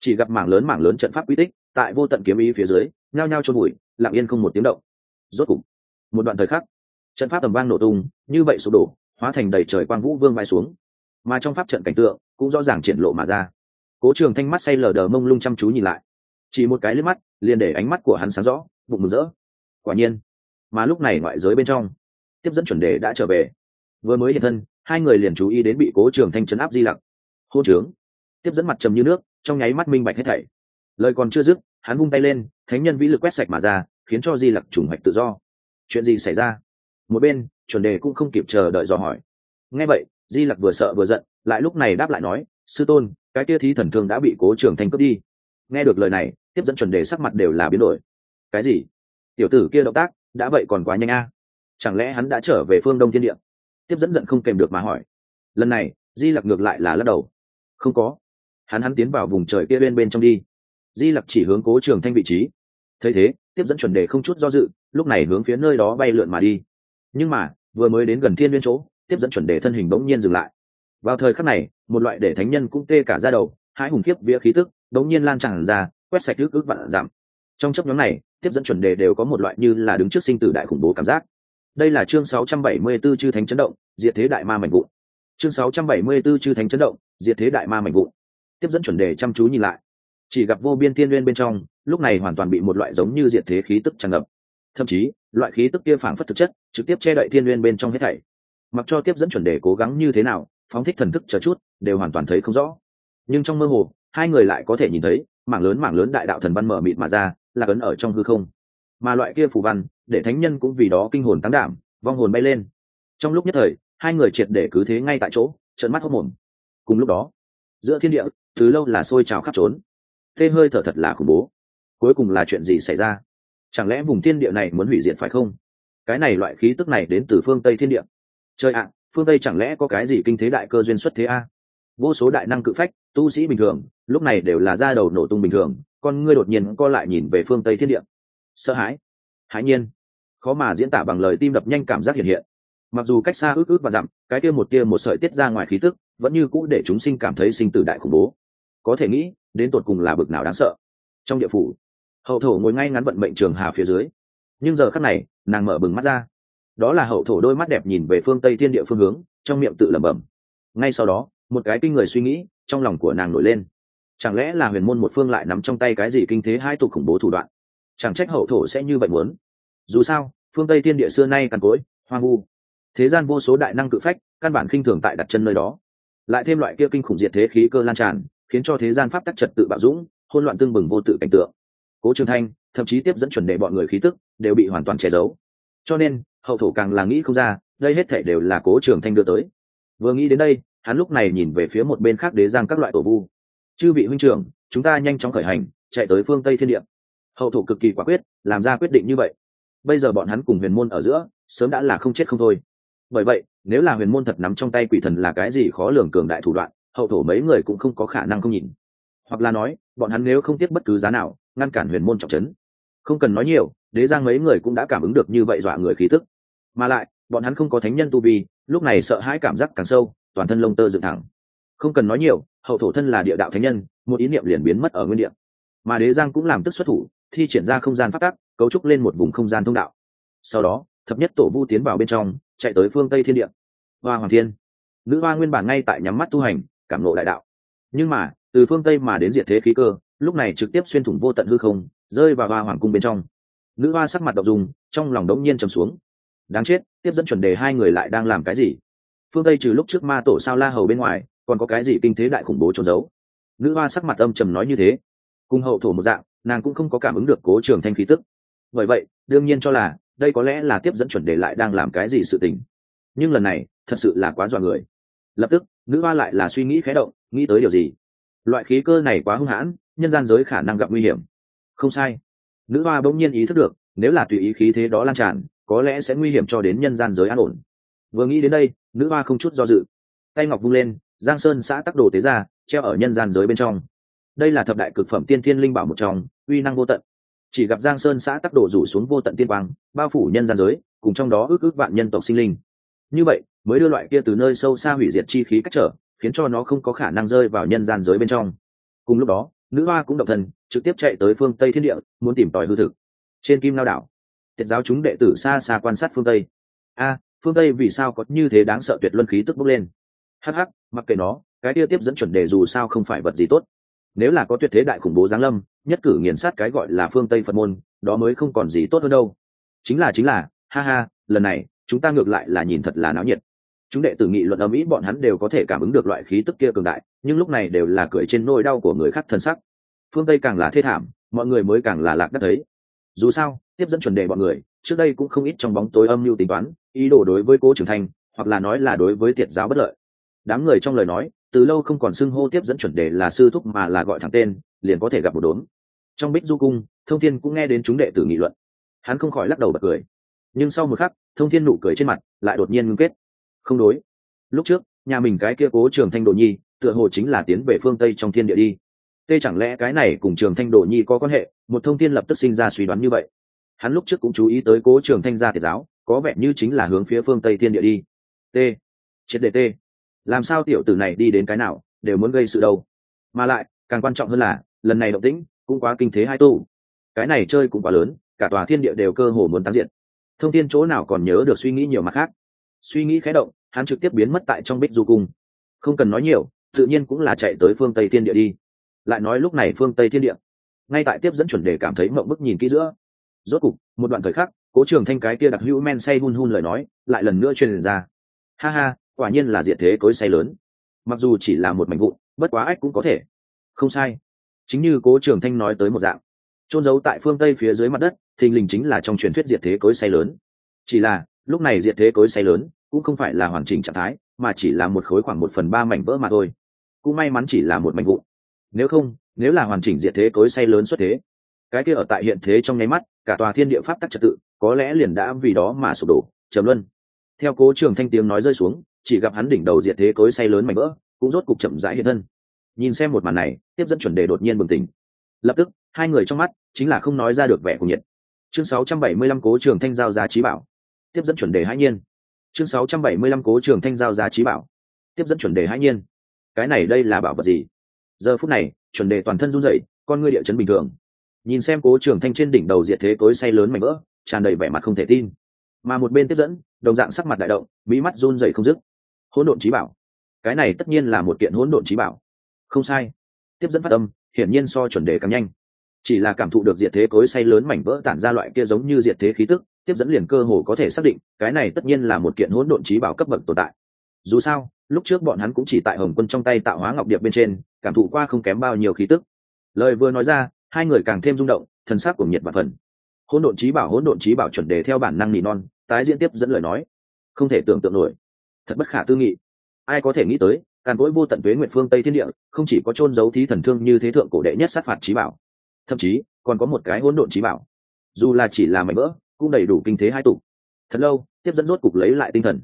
chỉ gặp mảng lớn trận pháp quy tích tại vô tận kiếm ý phía dưới nhao nhao chôn bụi, lặng yên không một tiếng động. Rốt cục một đoạn thời khắc, trận pháp tầm vang nổ tung, như vậy sụp đổ, hóa thành đầy trời quang vũ vương bay xuống. Mà trong pháp trận cảnh tượng cũng rõ ràng triển lộ mà ra. Cố Trường Thanh mắt say lờ đờ mông lung chăm chú nhìn lại, chỉ một cái liếc mắt liền để ánh mắt của hắn sáng rõ, bụng mừng rỡ. Quả nhiên, mà lúc này ngoại giới bên trong, tiếp dẫn chuẩn đề đã trở về. Vừa mới hiện thân, hai người liền chú ý đến bị Cố Trường Thanh trấn áp Di Lặc. Hôn trướng! Tiếp dẫn mặt trầm như nước, trong nháy mắt minh bạch hết thảy. Lời còn chưa dứt, hắn vung tay lên, thánh nhân vĩ lực quét sạch mà ra, khiến cho Di Lặc trùng hoạch tự do. Chuyện gì xảy ra? Một bên chuẩn đề cũng không kịp chờ đợi dò hỏi. Nghe vậy, Di Lặc vừa sợ vừa giận, lại lúc này đáp lại nói: sư tôn, cái kia thí thần thương đã bị Cố Trường Thanh cướp đi. Nghe được lời này, tiếp dẫn chuẩn đề sắc mặt đều là biến đổi. Cái gì? Tiểu tử kia động tác đã vậy còn quá nhanh a. Chẳng lẽ hắn đã trở về phương Đông Thiên Địa? Tiếp dẫn giận không kèm được mà hỏi. Lần này Di Lặc ngược lại là lắc đầu. Không có, hắn tiến vào vùng trời kia bên trong đi. Di Lặc chỉ hướng Cố Trường Thanh vị trí. Thấy thế, tiếp dẫn chuẩn đề không chút do dự, lúc này hướng phía nơi đó bay lượn mà đi. Nhưng mà vừa mới đến gần thiên nguyên chỗ, tiếp dẫn chuẩn đề thân hình bỗng nhiên dừng lại. Vào thời khắc này, một loại để thánh nhân cũng tê cả da đầu, hãi hùng khiếp vía khí tức bỗng nhiên lan tràn ra, quét sạch ước vạn dặm. Trong chấp nhóm này, tiếp dẫn chuẩn đề đều có một loại như là đứng trước sinh tử đại khủng bố cảm giác. Đây là chương 674 chư thánh chấn động, diệt thế đại ma mảnh vụn. Chương 674 chư thánh chấn động, diệt thế đại ma mảnh vụn. Tiếp dẫn chuẩn đề chăm chú nhìn lại, chỉ gặp vô biên thiên nguyên bên trong, lúc này hoàn toàn bị một loại giống như diệt thế khí tức tràn ngập. Thậm chí, loại khí tức kia phảng phất thực chất, trực tiếp che đậy thiên nguyên bên trong hết thảy. Mặc cho tiếp dẫn chuẩn đề cố gắng như thế nào, phóng thích thần thức chờ chút, đều hoàn toàn thấy không rõ. Nhưng trong mơ hồ, hai người lại có thể nhìn thấy, mảng lớn đại đạo thần văn mở mịt mà ra, là ấn ở trong hư không. Mà loại kia phù văn, để thánh nhân cũng vì đó kinh hồn táng đảm, vong hồn bay lên. Trong lúc nhất thời, hai người triệt để cứ thế ngay tại chỗ, trợn mắt hốt mồm. Cùng lúc đó, giữa thiên địa, từ lâu là sôi trào khắp trốn. Tê hơi thở thật là khủng bố. Cuối cùng là chuyện gì xảy ra? Chẳng lẽ vùng thiên địa này muốn hủy diệt phải không? Cái này loại khí tức này đến từ phương Tây thiên địa. Trời ạ, phương Tây chẳng lẽ có cái gì kinh thế đại cơ duyên xuất thế a? Vô số đại năng cự phách, tu sĩ bình thường, lúc này đều là da đầu nổ tung bình thường, con ngươi đột nhiên co lại nhìn về phương Tây thiên địa. Sợ hãi, hãi nhiên, khó mà diễn tả bằng lời, tim đập nhanh cảm giác hiện hiện. Mặc dù cách xa ước và dặm, cái kia một sợi tiết ra ngoài khí tức, vẫn như cũ để chúng sinh cảm thấy sinh tử đại khủng bố. Có thể nghĩ, đến tột cùng là bực nào đáng sợ. Trong địa phủ, Hậu Thổ ngồi ngay ngắn vận mệnh trường hà phía dưới, nhưng giờ khắc này, nàng mở bừng mắt ra. Đó là Hậu Thổ đôi mắt đẹp nhìn về phương Tây thiên địa phương hướng, trong miệng tự lẩm bẩm. Ngay sau đó, một cái kinh người suy nghĩ trong lòng của nàng nổi lên. Chẳng lẽ là huyền môn một phương lại nắm trong tay cái gì kinh thế hai tục khủng bố thủ đoạn? Chẳng trách Hậu Thổ sẽ như vậy muốn. Dù sao, phương Tây thiên địa xưa nay cằn cỗi, hoang vu. Thế gian vô số đại năng cự phách, căn bản khinh thường tại đặt chân nơi đó. Lại thêm loại kia kinh khủng diệt thế khí cơ lan tràn, khiến cho thế gian pháp tắc trật tự bạo dũng, hỗn loạn tương bừng vô tự cảnh tượng. Cố Trường Thanh, thậm chí tiếp dẫn chuẩn đề bọn người khí tức đều bị hoàn toàn che giấu. Cho nên, Hậu Thổ càng là nghĩ không ra, đây hết thảy đều là Cố Trường Thanh đưa tới. Vừa nghĩ đến đây, hắn lúc này nhìn về phía một bên khác Đế Giang các loại tổ vu. Chư vị huynh trưởng, chúng ta nhanh chóng khởi hành, chạy tới phương Tây thiên địa. Hậu Thổ cực kỳ quả quyết, làm ra quyết định như vậy. Bây giờ bọn hắn cùng huyền môn ở giữa, sớm đã là không chết không thôi. Bởi vậy, nếu là huyền môn thật nắm trong tay quỷ thần là cái gì khó lường cường đại thủ đoạn, Hậu Thổ mấy người cũng không có khả năng không nhìn. Hoặc là nói, bọn hắn nếu không tiếc bất cứ giá nào, ngăn cản huyền môn trọng trấn. Không cần nói nhiều, Đế Giang mấy người cũng đã cảm ứng được như vậy dọa người khí tức. Mà lại, bọn hắn không có thánh nhân tu vi, lúc này sợ hãi cảm giác càng sâu, toàn thân lông tơ dựng thẳng. Không cần nói nhiều, Hậu Thổ thân là địa đạo thánh nhân, một ý niệm liền biến mất ở nguyên địa. Mà Đế Giang cũng làm tức xuất thủ, thi triển ra không gian pháp tắc, cấu trúc lên một vùng không gian thông đạo. Sau đó, thập nhất tổ vu tiến vào bên trong, chạy tới phương Tây thiên địa. Hoa Hoàng Thiên, nữ hoa nguyên bản ngay tại nhắm mắt tu hành, cảm ngộ đại đạo. Nhưng mà, từ phương Tây mà đến diệt thế khí cơ, lúc này trực tiếp xuyên thủng vô tận hư không, rơi vào Hoa Hoàng cung bên trong. Nữ hoa sắc mặt động dung, trong lòng đống nhiên trầm xuống. Đáng chết, tiếp dẫn chuẩn đề hai người lại đang làm cái gì? Phương Tây trừ lúc trước ma tổ sao La Hầu bên ngoài, còn có cái gì kinh thế đại khủng bố trốn giấu? Nữ hoa sắc mặt âm trầm nói như thế. Cùng Hậu Thổ một dạng, nàng cũng không có cảm ứng được Cố Trường Thanh khí tức. Bởi vậy, đương nhiên cho là đây có lẽ là tiếp dẫn chuẩn đề lại đang làm cái gì sự tình. Nhưng lần này, thật sự là quá dọa người. Lập tức, nữ hoa lại là suy nghĩ khẽ động, nghĩ tới điều gì. Loại khí cơ này quá hung hãn, nhân gian giới khả năng gặp nguy hiểm. Không sai. Nữ hoa bỗng nhiên ý thức được, nếu là tùy ý khí thế đó lan tràn, có lẽ sẽ nguy hiểm cho đến nhân gian giới an ổn. Vừa nghĩ đến đây, nữ hoa không chút do dự, tay ngọc vung lên, Giang Sơn xã tắc đồ tế ra, treo ở nhân gian giới bên trong. Đây là thập đại cực phẩm tiên thiên linh bảo một trong, uy năng vô tận. Chỉ gặp Giang Sơn xã tắc đồ rủ xuống vô tận tiên quang, bao phủ nhân gian giới, cùng trong đó ước vạn nhân tộc sinh linh. Như vậy, mới đưa loại kia từ nơi sâu xa hủy diệt chi khí cách trở, khiến cho nó không có khả năng rơi vào nhân gian giới bên trong. Cùng lúc đó, nữ hoa cũng động thần, trực tiếp chạy tới phương Tây thiên địa, muốn tìm tòi hư thực. Trên Kim Ngao đảo, Tiệt giáo chúng đệ tử xa xa quan sát phương Tây. Phương Tây vì sao có như thế đáng sợ tuyệt luân khí tức bốc lên? Hắc hắc, mặc kệ nó, cái kia tiếp dẫn chuẩn đề dù sao không phải vật gì tốt. Nếu là có tuyệt thế đại khủng bố giáng lâm, nhất cử nghiền sát cái gọi là phương Tây Phật môn, đó mới không còn gì tốt hơn đâu. Chính là, ha ha, lần này chúng ta ngược lại là nhìn thật là náo nhiệt. Chúng đệ tử nghị luận ầm ĩ, bọn hắn đều có thể cảm ứng được loại khí tức kia cường đại, nhưng lúc này đều là cười trên nỗi đau của người khác thân sắc. Phương Tây càng là thê thảm, mọi người mới càng là lạc đắc thấy. Dù sao, tiếp dẫn chuẩn đề bọn người trước đây cũng không ít trong bóng tối âm mưu tính toán, ý đồ đối với Cố Trường Thanh, hoặc là nói là đối với Tiệt giáo bất lợi. Đám người trong lời nói, từ lâu không còn xưng hô tiếp dẫn chuẩn đề là sư thúc mà là gọi thẳng tên, liền có thể gặp một đốm. Trong Bích Du cung, Thông Thiên cũng nghe đến chúng đệ tử nghị luận, hắn không khỏi lắc đầu bật cười. Nhưng sau một khắc, Thông Thiên nụ cười trên mặt lại đột nhiên ngưng kết. Không đối, lúc trước nhà mình cái kia Cố Trường Thanh Đồ Nhi tựa hồ chính là tiến về phương Tây trong thiên địa đi. Tê chẳng lẽ cái này cùng Trường Thanh Đồ Nhi có quan hệ? Một Thông Thiên lập tức sinh ra suy đoán như vậy. Hắn lúc trước cũng chú ý tới Cố Trường Thanh gia Tiệt giáo có vẻ như chính là hướng phía phương Tây thiên địa đi. T, triệt để T, làm sao tiểu tử này đi đến cái nào đều muốn gây sự đâu. Mà lại càng quan trọng hơn là lần này động tĩnh cũng quá kinh thế hai tu, cái này chơi cũng quá lớn, cả tòa thiên địa đều cơ hồ muốn tán diện. Thông Thiên chỗ nào còn nhớ được suy nghĩ nhiều mặt khác, suy nghĩ khẽ động, hắn trực tiếp biến mất tại trong Bích Du cung. Không cần nói nhiều, tự nhiên cũng là chạy tới phương Tây thiên địa đi. Lại nói lúc này phương Tây thiên địa ngay tại tiếp dẫn chuẩn đề cảm thấy mộng bức nhìn kỹ giữa. Rốt cục một đoạn thời khắc, Cố Trường Thanh cái kia đặc hữu men say hun hun lời nói lại lần nữa truyền ra. Ha ha, quả nhiên là diệt thế cối say lớn. Mặc dù chỉ là một mảnh vụn, bất quá ách cũng có thể. Không sai, chính như Cố Trường Thanh nói tới một dạng, chôn giấu tại phương Tây phía dưới mặt đất, thình lình chính là trong truyền thuyết diệt thế cối say lớn. Chỉ là lúc này diệt thế cối say lớn cũng không phải là hoàn chỉnh trạng thái, mà chỉ là một khối khoảng 1/3 mảnh vỡ mà thôi. Cũng may mắn chỉ là một mảnh vụn. Nếu không, nếu là hoàn chỉnh diệt thế cối say lớn xuất thế, cái kia ở tại hiện thế trong nháy mắt, cả tòa thiên địa pháp tắc trật tự có lẽ liền đã vì đó mà sụp đổ, trầm luân. Theo Cố Trường Thanh tiếng nói rơi xuống, chỉ gặp hắn đỉnh đầu diệt thế cối say lớn mảnh vỡ cũng rốt cục chậm rãi hiện thân. Nhìn xem một màn này, tiếp dẫn chuẩn đề đột nhiên bừng tỉnh. Lập tức hai người trong mắt chính là không nói ra được vẻ cuồng nhiệt. Chương 675 Cố Trường Thanh giao ra trí bảo. Tiếp dẫn chuẩn đề hãi nhiên. Chương 675 Cố Trường Thanh giao ra trí bảo. Tiếp dẫn chuẩn đề hãi nhiên. Cái này đây là bảo vật gì? Giờ phút này, chuẩn đề toàn thân run rẩy, con ngươi địa chấn bình thường. Nhìn xem Cố Trường Thanh trên đỉnh đầu diệt thế cối say lớn mảnh vỡ, tràn đầy vẻ mặt không thể tin. Mà một bên tiếp dẫn, đồng dạng sắc mặt đại động, mí mắt run rẩy không dứt. Hỗn độn chí bảo, cái này tất nhiên là một kiện hỗn độn chí bảo. Không sai, tiếp dẫn phát âm hiển nhiên so chuẩn đề càng nhanh. Chỉ là cảm thụ được diệt thế cối say lớn mảnh vỡ tản ra loại kia giống như diệt thế khí tức, tiếp dẫn liền cơ hồ có thể xác định, cái này tất nhiên là một kiện hỗn độn chí bảo cấp bậc tồn tại. Dù sao, lúc trước bọn hắn cũng chỉ tại Hồng Quân trong tay tạo hóa ngọc điệp bên trên, cảm thụ qua không kém bao nhiêu khí tức. Lời vừa nói ra, hai người càng thêm rung động, thần sắc của nhiệt và phần. Hỗn độn chí bảo chuẩn đề theo bản năng nỉ non, tái diễn tiếp dẫn lời nói. Không thể tưởng tượng nổi, thật bất khả tư nghị. Ai có thể nghĩ tới, càn cối vô tận tuế nguyệt phương Tây thiên địa, không chỉ có chôn giấu thí thần thương như thế thượng cổ đệ nhất sát phạt chí bảo, thậm chí còn có một cái hỗn độn chí bảo. Dù là chỉ là mảnh vỡ, cũng đầy đủ kinh thế hai tụ. Thật lâu, tiếp dẫn rốt cục lấy lại tinh thần.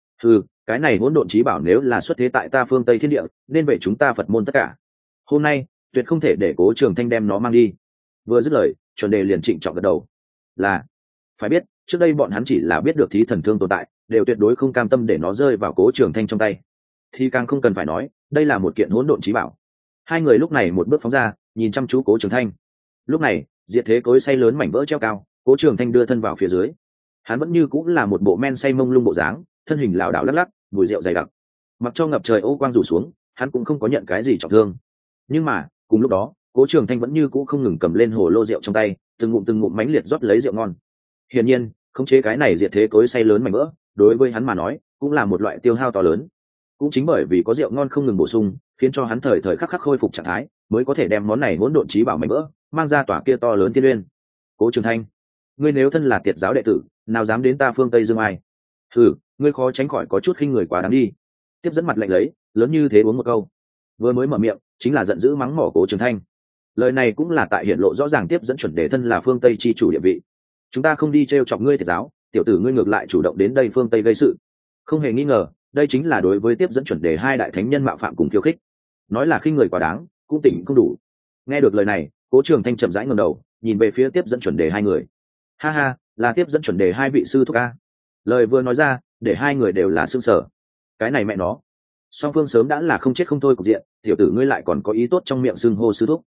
Cái này hỗn độn chí bảo nếu là xuất thế tại ta phương Tây thiên địa, nên về chúng ta Phật môn tất cả. Hôm nay, tuyệt không thể để Cố Trường Thanh đem nó mang đi. Vừa dứt lời, chuẩn đề liền trịnh trọng gật đầu. Là, phải biết, trước đây bọn hắn chỉ là biết được thí thần thương tồn tại, đều tuyệt đối không cam tâm để nó rơi vào Cố Trường Thanh trong tay. Thì càng không cần phải nói, đây là một kiện hỗn độn chí bảo. Hai người lúc này một bước phóng ra, nhìn chăm chú Cố Trường Thanh. Lúc này, diệt thế cối say lớn mảnh vỡ treo cao, Cố Trường Thanh đưa thân vào phía dưới. Hắn vẫn như cũng là một bộ men say mông lung bộ dáng, thân hình lảo đảo lắc lắc, mùi rượu dày đặc. Mặc cho ngập trời ô quang rủ xuống, hắn cũng không có nhận cái gì trọng thương. Nhưng mà, cùng lúc đó, Cố Trường Thanh vẫn như cũ không ngừng cầm lên hồ lô rượu trong tay, từng ngụm mãnh liệt rót lấy rượu ngon. Hiển nhiên, khống chế cái này diệt thế cối say lớn mảnh vỡ, đối với hắn mà nói, cũng là một loại tiêu hao to lớn. Cũng chính bởi vì có rượu ngon không ngừng bổ sung, khiến cho hắn thời thời khắc khắc khôi phục trạng thái, mới có thể đem món này hỗn độn chí bảo mảnh vỡ mang ra tòa kia to lớn thiên uyên. Cố Trường Thanh, ngươi nếu thân là Tiệt giáo đệ tử, nào dám đến ta phương Tây Dương Ai? Ngươi khó tránh khỏi có chút khinh người quá đáng đi. Tiếp dẫn mặt lạnh lấy, lớn như thế uống một câu, vừa mới mở miệng chính là giận dữ mắng mỏ Cố Trường Thanh. Lời này cũng là tại hiện lộ rõ ràng tiếp dẫn chuẩn đề thân là phương Tây chi chủ địa vị. Chúng ta không đi trêu chọc ngươi Tiệt giáo, tiểu tử ngươi ngược lại chủ động đến đây phương Tây gây sự, không hề nghi ngờ, đây chính là đối với tiếp dẫn chuẩn đề hai đại thánh nhân mạo phạm cùng khiêu khích. Nói là khinh người quá đáng, cũng tỉnh không đủ. Nghe được lời này, Cố Trường Thanh chậm rãi ngẩng đầu, nhìn về phía tiếp dẫn chuẩn đề hai người. Ha ha, là tiếp dẫn chuẩn đề hai vị sư thúc a. Lời vừa nói ra, để hai người đều là sững sờ. Cái này mẹ nó, song phương sớm đã là không chết không thôi cục diện, tiểu tử ngươi lại còn có ý tốt trong miệng xưng hô sư thúc.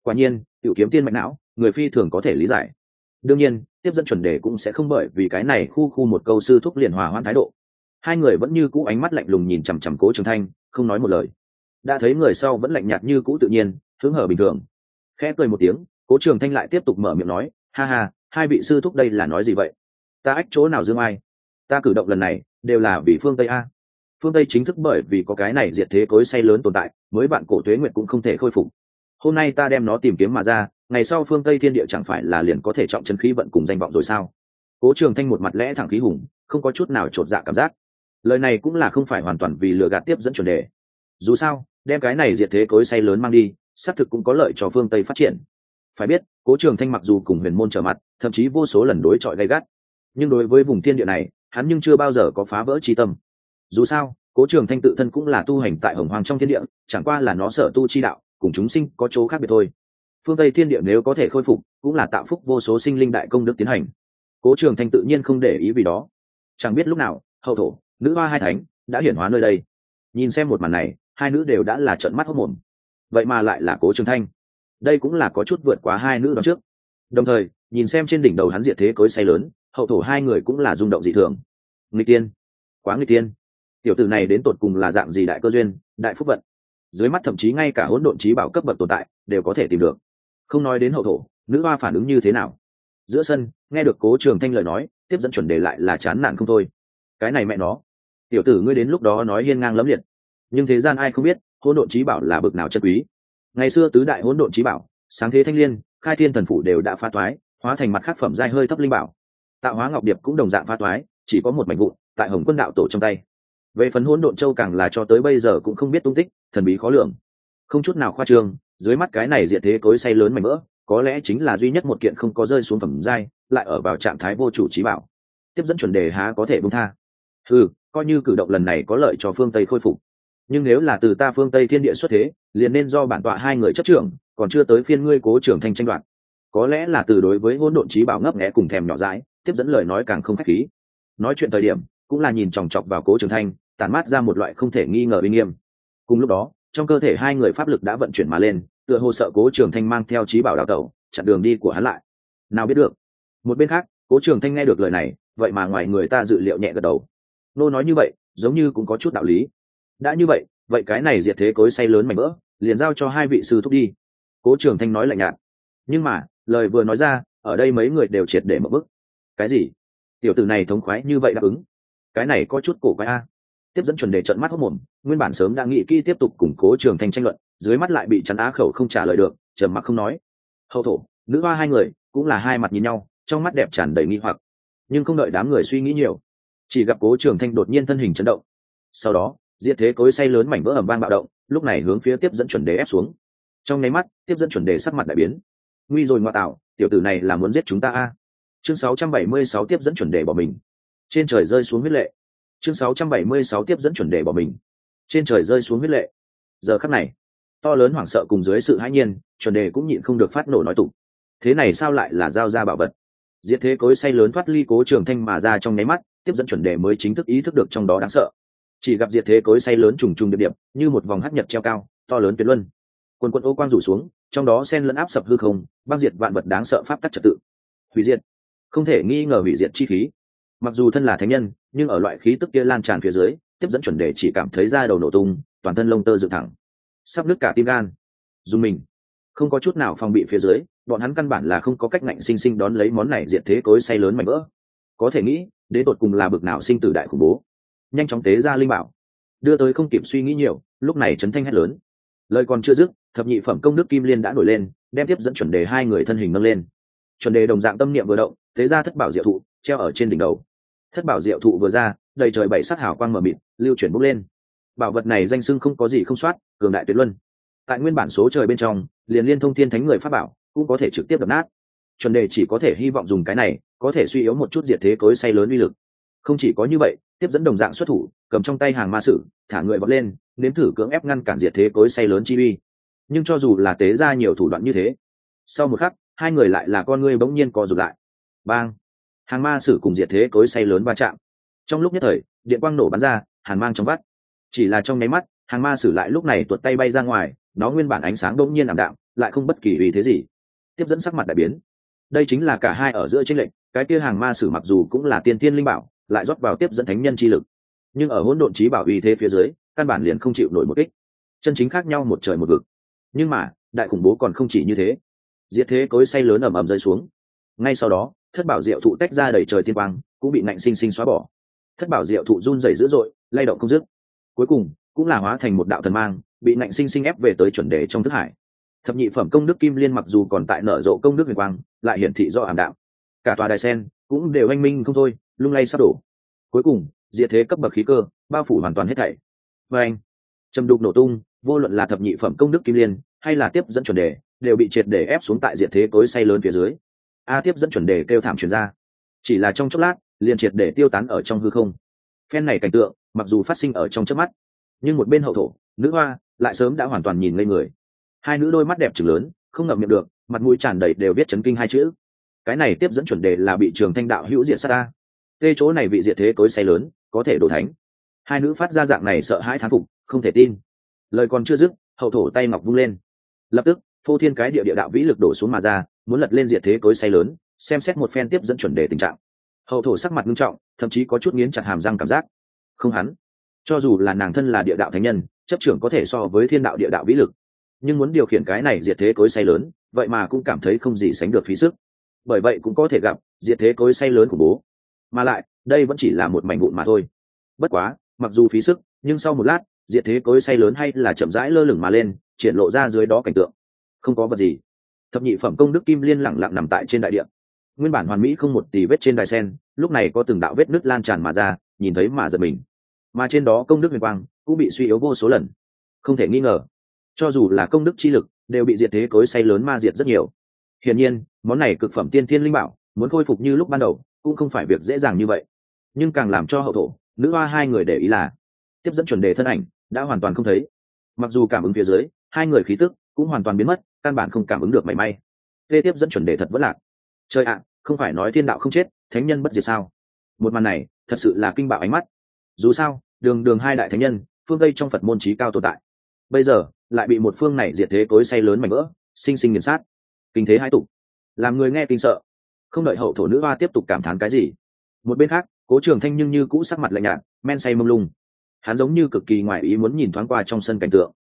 Quả nhiên tiểu kiếm tiên mạch não, người phi thường có thể lý giải. Đương nhiên tiếp dẫn chuẩn đề cũng sẽ không bởi vì cái này khu một câu sư thúc liền hòa hoãn thái độ. Hai người vẫn như cũ ánh mắt lạnh lùng nhìn chằm chằm Cố Trường Thanh, không nói một lời. Đã thấy người sau vẫn lạnh nhạt như cũ tự nhiên, hứng hở bình thường. Khẽ cười một tiếng, Cố Trường Thanh lại tiếp tục mở miệng nói, ha ha, hai vị sư thúc đây là nói gì vậy? Ta ách chỗ nào dương ai? Ta cử động lần này đều là vì phương Tây a. Phương Tây chính thức bởi vì có cái này diệt thế cối xay lớn tồn tại, mới vạn cổ tuế nguyệt cũng không thể khôi phục. Hôm nay ta đem nó tìm kiếm mà ra, ngày sau phương Tây thiên địa chẳng phải là liền có thể trọng chân khí vận cùng danh vọng rồi sao? Cố Trường Thanh một mặt lẽ thẳng khí hùng, không có chút nào chột dạ cảm giác. Lời này cũng là không phải hoàn toàn vì lừa gạt tiếp dẫn chuẩn đề. Dù sao, đem cái này diệt thế cối xay lớn mang đi, xác thực cũng có lợi cho phương Tây phát triển. Phải biết, Cố Trường Thanh mặc dù cùng huyền môn trở mặt, thậm chí vô số lần đối chọi gay gắt, nhưng đối với vùng thiên địa này, hắn nhưng chưa bao giờ có phá vỡ chi tâm. Dù sao, Cố Trường Thanh tự thân cũng là tu hành tại Hồng Hoang trong thiên địa, chẳng qua là nó sở tu chi đạo, cùng chúng sinh có chỗ khác biệt thôi. Phương Tây thiên địa nếu có thể khôi phục, cũng là tạo phúc vô số sinh linh đại công đức tiến hành. Cố Trường Thanh tự nhiên không để ý vì đó. Chẳng biết lúc nào, hậu thổ, nữ hoa hai thánh đã hiển hóa nơi đây. Nhìn xem một màn này, hai nữ đều đã là trợn mắt hốt mồm. Vậy mà lại là Cố Trường Thanh. Đây cũng là có chút vượt quá hai nữ đó trước. Đồng thời, nhìn xem trên đỉnh đầu hắn diệt thế cối xay lớn, hậu thổ hai người cũng là rung động dị thường. Nghịch tiên, quá nghịch tiên. Tiểu tử này đến tột cùng là dạng gì đại cơ duyên, đại phúc vận. Dưới mắt thậm chí ngay cả hỗn độn chí bảo cấp bậc tồn tại đều có thể tìm được. Không nói đến hậu thổ, nữ hoa phản ứng như thế nào. Giữa sân, nghe được Cố Trường Thanh lời nói, tiếp dẫn chuẩn đề lại là chán nản không thôi. Cái này mẹ nó, tiểu tử ngươi đến lúc đó nói hiên ngang lẫm liệt, nhưng thế gian ai không biết hỗn độn chí bảo là bậc nào chân quý. Ngày xưa tứ đại hỗn độn chí bảo, sáng thế thanh liên, khai thiên thần phủ đều đã phá toái, hóa thành mặt khác phẩm giai hơi thấp linh bảo. Tạo hóa ngọc điệp cũng đồng dạng phá toái, chỉ có một mảnh vụn tại Hồng Quân đạo tổ trong tay. Về phần hỗn độn châu càng là cho tới bây giờ cũng không biết tung tích, thần bí khó lường. Không chút nào khoa trương, dưới mắt cái này diệt thế cối xay lớn mảnh mỡ, có lẽ chính là duy nhất một kiện không có rơi xuống phẩm giai, lại ở vào trạng thái vô chủ chí bảo. Tiếp dẫn chuẩn đề há có thể buông tha. Coi như cử động lần này có lợi cho phương Tây khôi phục, nhưng nếu là từ ta phương Tây thiên địa xuất thế, liền nên do bản tọa hai người chấp trưởng, còn chưa tới phiên ngươi Cố Trường Thanh tranh đoạt. Có lẽ là từ đối với hỗn độn chí bảo ngấp nghé cùng thèm nhỏ dãi, tiếp dẫn lời nói càng không khách khí. Nói chuyện thời điểm cũng là nhìn chòng chọc vào Cố Trường Thanh, tản mát ra một loại không thể nghi ngờ uy nghiêm. Cùng lúc đó, trong cơ thể hai người pháp lực đã vận chuyển mà lên, tựa hồ sợ Cố Trường Thanh mang theo chí bảo đào tẩu, chặn đường đi của hắn lại. Nào biết được. Một bên khác, Cố Trường Thanh nghe được lời này, vậy mà ngoài người ta dự liệu nhẹ gật đầu. Nô nói như vậy, giống như cũng có chút đạo lý. Đã như vậy, vậy cái này diệt thế cối xay lớn mảnh vỡ, liền giao cho hai vị sư thúc đi. Cố Trường Thanh nói lạnh nhạt. Nhưng mà, lời vừa nói ra, ở đây mấy người đều triệt để mở bức. Cái gì? Tiểu tử này thống khoái như vậy đáp ứng? Cái này có chút cổ quái a. Tiếp dẫn chuẩn đề trợn mắt hốt mồm, nguyên bản sớm đã nghĩ kỹ tiếp tục củng Cố Trường Thanh tranh luận, dưới mắt lại bị chắn á khẩu không trả lời được, trầm mặc không nói. Hậu thổ, nữ hoa hai người cũng là hai mặt nhìn nhau, trong mắt đẹp tràn đầy nghi hoặc, nhưng không đợi đám người suy nghĩ nhiều, chỉ gặp Cố Trường Thanh đột nhiên thân hình chấn động. Sau đó, diệt thế cối xay lớn mảnh vỡ ầm vang bạo động, lúc này hướng phía tiếp dẫn chuẩn đề ép xuống. Trong nháy mắt, tiếp dẫn chuẩn đề sắc mặt đại biến. Nguy rồi ngoại tạo, tiểu tử này là muốn giết chúng ta a. Chương 676 tiếp dẫn chuẩn đề bỏ mình. Trên trời rơi xuống huyết lệ. Chương 676 tiếp dẫn chuẩn đề bỏ mình. Trên trời rơi xuống huyết lệ. Giờ khắc này, to lớn hoảng sợ cùng dưới sự hãi nhiên, chuẩn đề cũng nhịn không được phát nổ nói tụng. Thế này sao lại là giao ra bảo vật? Diệt thế cối xay lớn thoát ly Cố Trường Thanh mà ra trong nháy mắt, tiếp dẫn chuẩn đề mới chính thức ý thức được trong đó đáng sợ. Chỉ gặp diệt thế cối xay lớn trùng trùng điệp điệp, như một vòng hắc nhật treo cao, to lớn tuyệt luân. Quần ô quang rủ xuống, trong đó xen lẫn áp sập hư không, băng diệt vạn vật đáng sợ pháp tắc trật tự. Hủy diệt, không thể nghi ngờ hủy diệt chi khí. Mặc dù thân là thánh nhân, nhưng ở loại khí tức kia lan tràn phía dưới, tiếp dẫn chuẩn đề chỉ cảm thấy da đầu nổ tung, toàn thân lông tơ dựng thẳng, sắp nứt cả tim gan. Dùng mình, không có chút nào phòng bị phía dưới, bọn hắn căn bản là không có cách ngạnh sinh sinh đón lấy món này diệt thế cối xay lớn mảnh vỡ. Có thể nghĩ, đến tột cùng là bực nào sinh tử đại khủng bố. Nhanh chóng tế ra linh bảo, đưa tới không kịp suy nghĩ nhiều, lúc này chấn thanh hét lớn. Lời còn chưa dứt, thập nhị phẩm công đức kim liên đã nổi lên, đem tiếp dẫn chuẩn đề hai người thân hình nâng lên. Chuẩn đề đồng dạng tâm niệm vừa động, tế ra thất bảo diệu thụ treo ở trên đỉnh đầu. Thất bảo diệu thụ vừa ra, đầy trời bảy sắc hào quang mờ mịt lưu chuyển bốc lên. Bảo vật này danh xưng không có gì không soát, cường đại tuyệt luân. Tại nguyên bản số trời bên trong, liền liên thông thiên thánh người pháp bảo cũng có thể trực tiếp đập nát. Chuẩn đề chỉ có thể hy vọng dùng cái này có thể suy yếu một chút diệt thế cối xay lớn uy lực. Không chỉ có như vậy, tiếp dẫn đồng dạng xuất thủ, cầm trong tay hàng ma sử, thả người vọt lên, nếm thử cưỡng ép ngăn cản diệt thế cối xay lớn chi uy. Nhưng cho dù là tế ra nhiều thủ đoạn như thế, sau một khắc, hai người lại là con ngươi bỗng nhiên co rụt lại. Bang! Hàng ma sử cùng diệt thế cối xay lớn va chạm. Trong lúc nhất thời, điện quang nổ bắn ra, hàn mang trong vắt. Chỉ là trong nháy mắt, hàng ma sử lại lúc này tuột tay bay ra ngoài, nó nguyên bản ánh sáng bỗng nhiên ảm đạm, lại không bất kỳ ý thế gì. Tiếp dẫn sắc mặt đại biến. Đây chính là cả hai ở giữa chênh lệch, cái kia hàng ma sử mặc dù cũng là tiên tiên linh bảo, lại rót vào tiếp dẫn thánh nhân chi lực, nhưng ở hỗn độn chí bảo uy thế phía dưới, căn bản liền không chịu nổi một kích. Chân chính khác nhau một trời một vực. Nhưng mà, đại khủng bố còn không chỉ như thế. Diệt thế cối xay lớn ầm ầm rơi xuống. Ngay sau đó, thất bảo diệu thụ tách ra đầy trời tiên quang, cũng bị nạnh sinh sinh xóa bỏ. Thất bảo diệu thụ run rẩy dữ dội, lay động không dứt. Cuối cùng, cũng là hóa thành một đạo thần mang, bị nạnh sinh sinh ép về tới chuẩn đề trong thức hải. Thập nhị phẩm công đức kim liên mặc dù còn tại nở rộ công đức huyền quang, lại hiển thị do ảm đạm. Cả tòa đài sen cũng đều anh minh không thôi, lung lay sắp đổ. Cuối cùng, diệt thế cấp bậc khí cơ bao phủ hoàn toàn hết thảy. Và anh, trầm đục nổ tung, vô luận là thập nhị phẩm công đức kim liên hay là tiếp dẫn chuẩn đề, đều bị triệt để ép xuống tại diệt thế tối say lớn phía dưới. Tiếp dẫn chuẩn đề kêu thảm truyền ra, chỉ là trong chốc lát, liền triệt để tiêu tán ở trong hư không. Phen này cảnh tượng, mặc dù phát sinh ở trong chớp mắt, nhưng một bên hậu thổ, nữ hoa lại sớm đã hoàn toàn nhìn ngây người. Hai nữ đôi mắt đẹp trừng lớn, không ngậm miệng được, mặt mũi tràn đầy đều viết chấn kinh hai chữ. Cái này tiếp dẫn chuẩn đề là bị Trường Thanh đạo hữu diệt sát ta. Tê chỗ này vị diệt thế tối say lớn, có thể đổ thánh. Hai nữ phát ra dạng này sợ hãi thán phục, không thể tin. Lời còn chưa dứt, hậu thổ tay ngọc vung lên, lập tức phô thiên cái địa đạo vĩ lực đổ xuống mà ra, muốn lật lên diệt thế tối say lớn, xem xét một phen tiếp dẫn chuẩn đề tình trạng. Hậu thổ sắc mặt nghiêm trọng, thậm chí có chút nghiến chặt hàm răng cảm giác. Không hắn, cho dù là nàng thân là địa đạo thánh nhân, chấp trưởng có thể so với thiên đạo địa đạo vĩ lực, nhưng muốn điều khiển cái này diệt thế cối say lớn, vậy mà cũng cảm thấy không gì sánh được phí sức. Bởi vậy cũng có thể gặp diệt thế cối say lớn của bố, mà lại đây vẫn chỉ là một mảnh vụn mà thôi. Bất quá, mặc dù phí sức, nhưng sau một lát, diệt thế cối say lớn hay là chậm rãi lơ lửng mà lên, triển lộ ra dưới đó cảnh tượng. Không có vật gì. Thập nhị phẩm công đức kim liên lẳng lặng nằm tại trên đại địa, nguyên bản hoàn mỹ không một tì vết trên đài sen, lúc này có từng đạo vết nứt lan tràn mà ra, nhìn thấy mà giật mình. Mà trên đó công đức huyền quang cũng bị suy yếu vô số lần. Không thể nghi ngờ, cho dù là công đức chi lực, đều bị diệt thế cối say lớn ma diệt rất nhiều. Hiển nhiên, món này cực phẩm tiên thiên linh bảo, muốn khôi phục như lúc ban đầu, cũng không phải việc dễ dàng như vậy. Nhưng càng làm cho hậu thổ, nữ hoa hai người để ý là, tiếp dẫn chuẩn đề thân ảnh đã hoàn toàn không thấy. Mặc dù cảm ứng phía dưới, hai người khí tức cũng hoàn toàn biến mất, căn bản không cảm ứng được mảy may. Tê tiếp dẫn chuẩn đề thật vẫn lạc. Trời ạ, không phải nói thiên đạo không chết, thánh nhân bất diệt sao? Một màn này, thật sự là kinh bạo ánh mắt. Dù sao, đường hai đại thánh nhân, phương Tây trong Phật môn chí cao tồn tại, bây giờ lại bị một phương này diệt thế cối say lớn mảnh vỡ, sinh sinh nghiền sát. Kinh thế hai tục, làm người nghe kinh sợ. Không đợi hậu thổ nữ hoa tiếp tục cảm thán cái gì, một bên khác, Cố Trường Thanh nhưng như cũ sắc mặt lạnh nhạt, men say mông lung. Hắn giống như cực kỳ ngoài ý muốn nhìn thoáng qua trong sân cảnh tượng.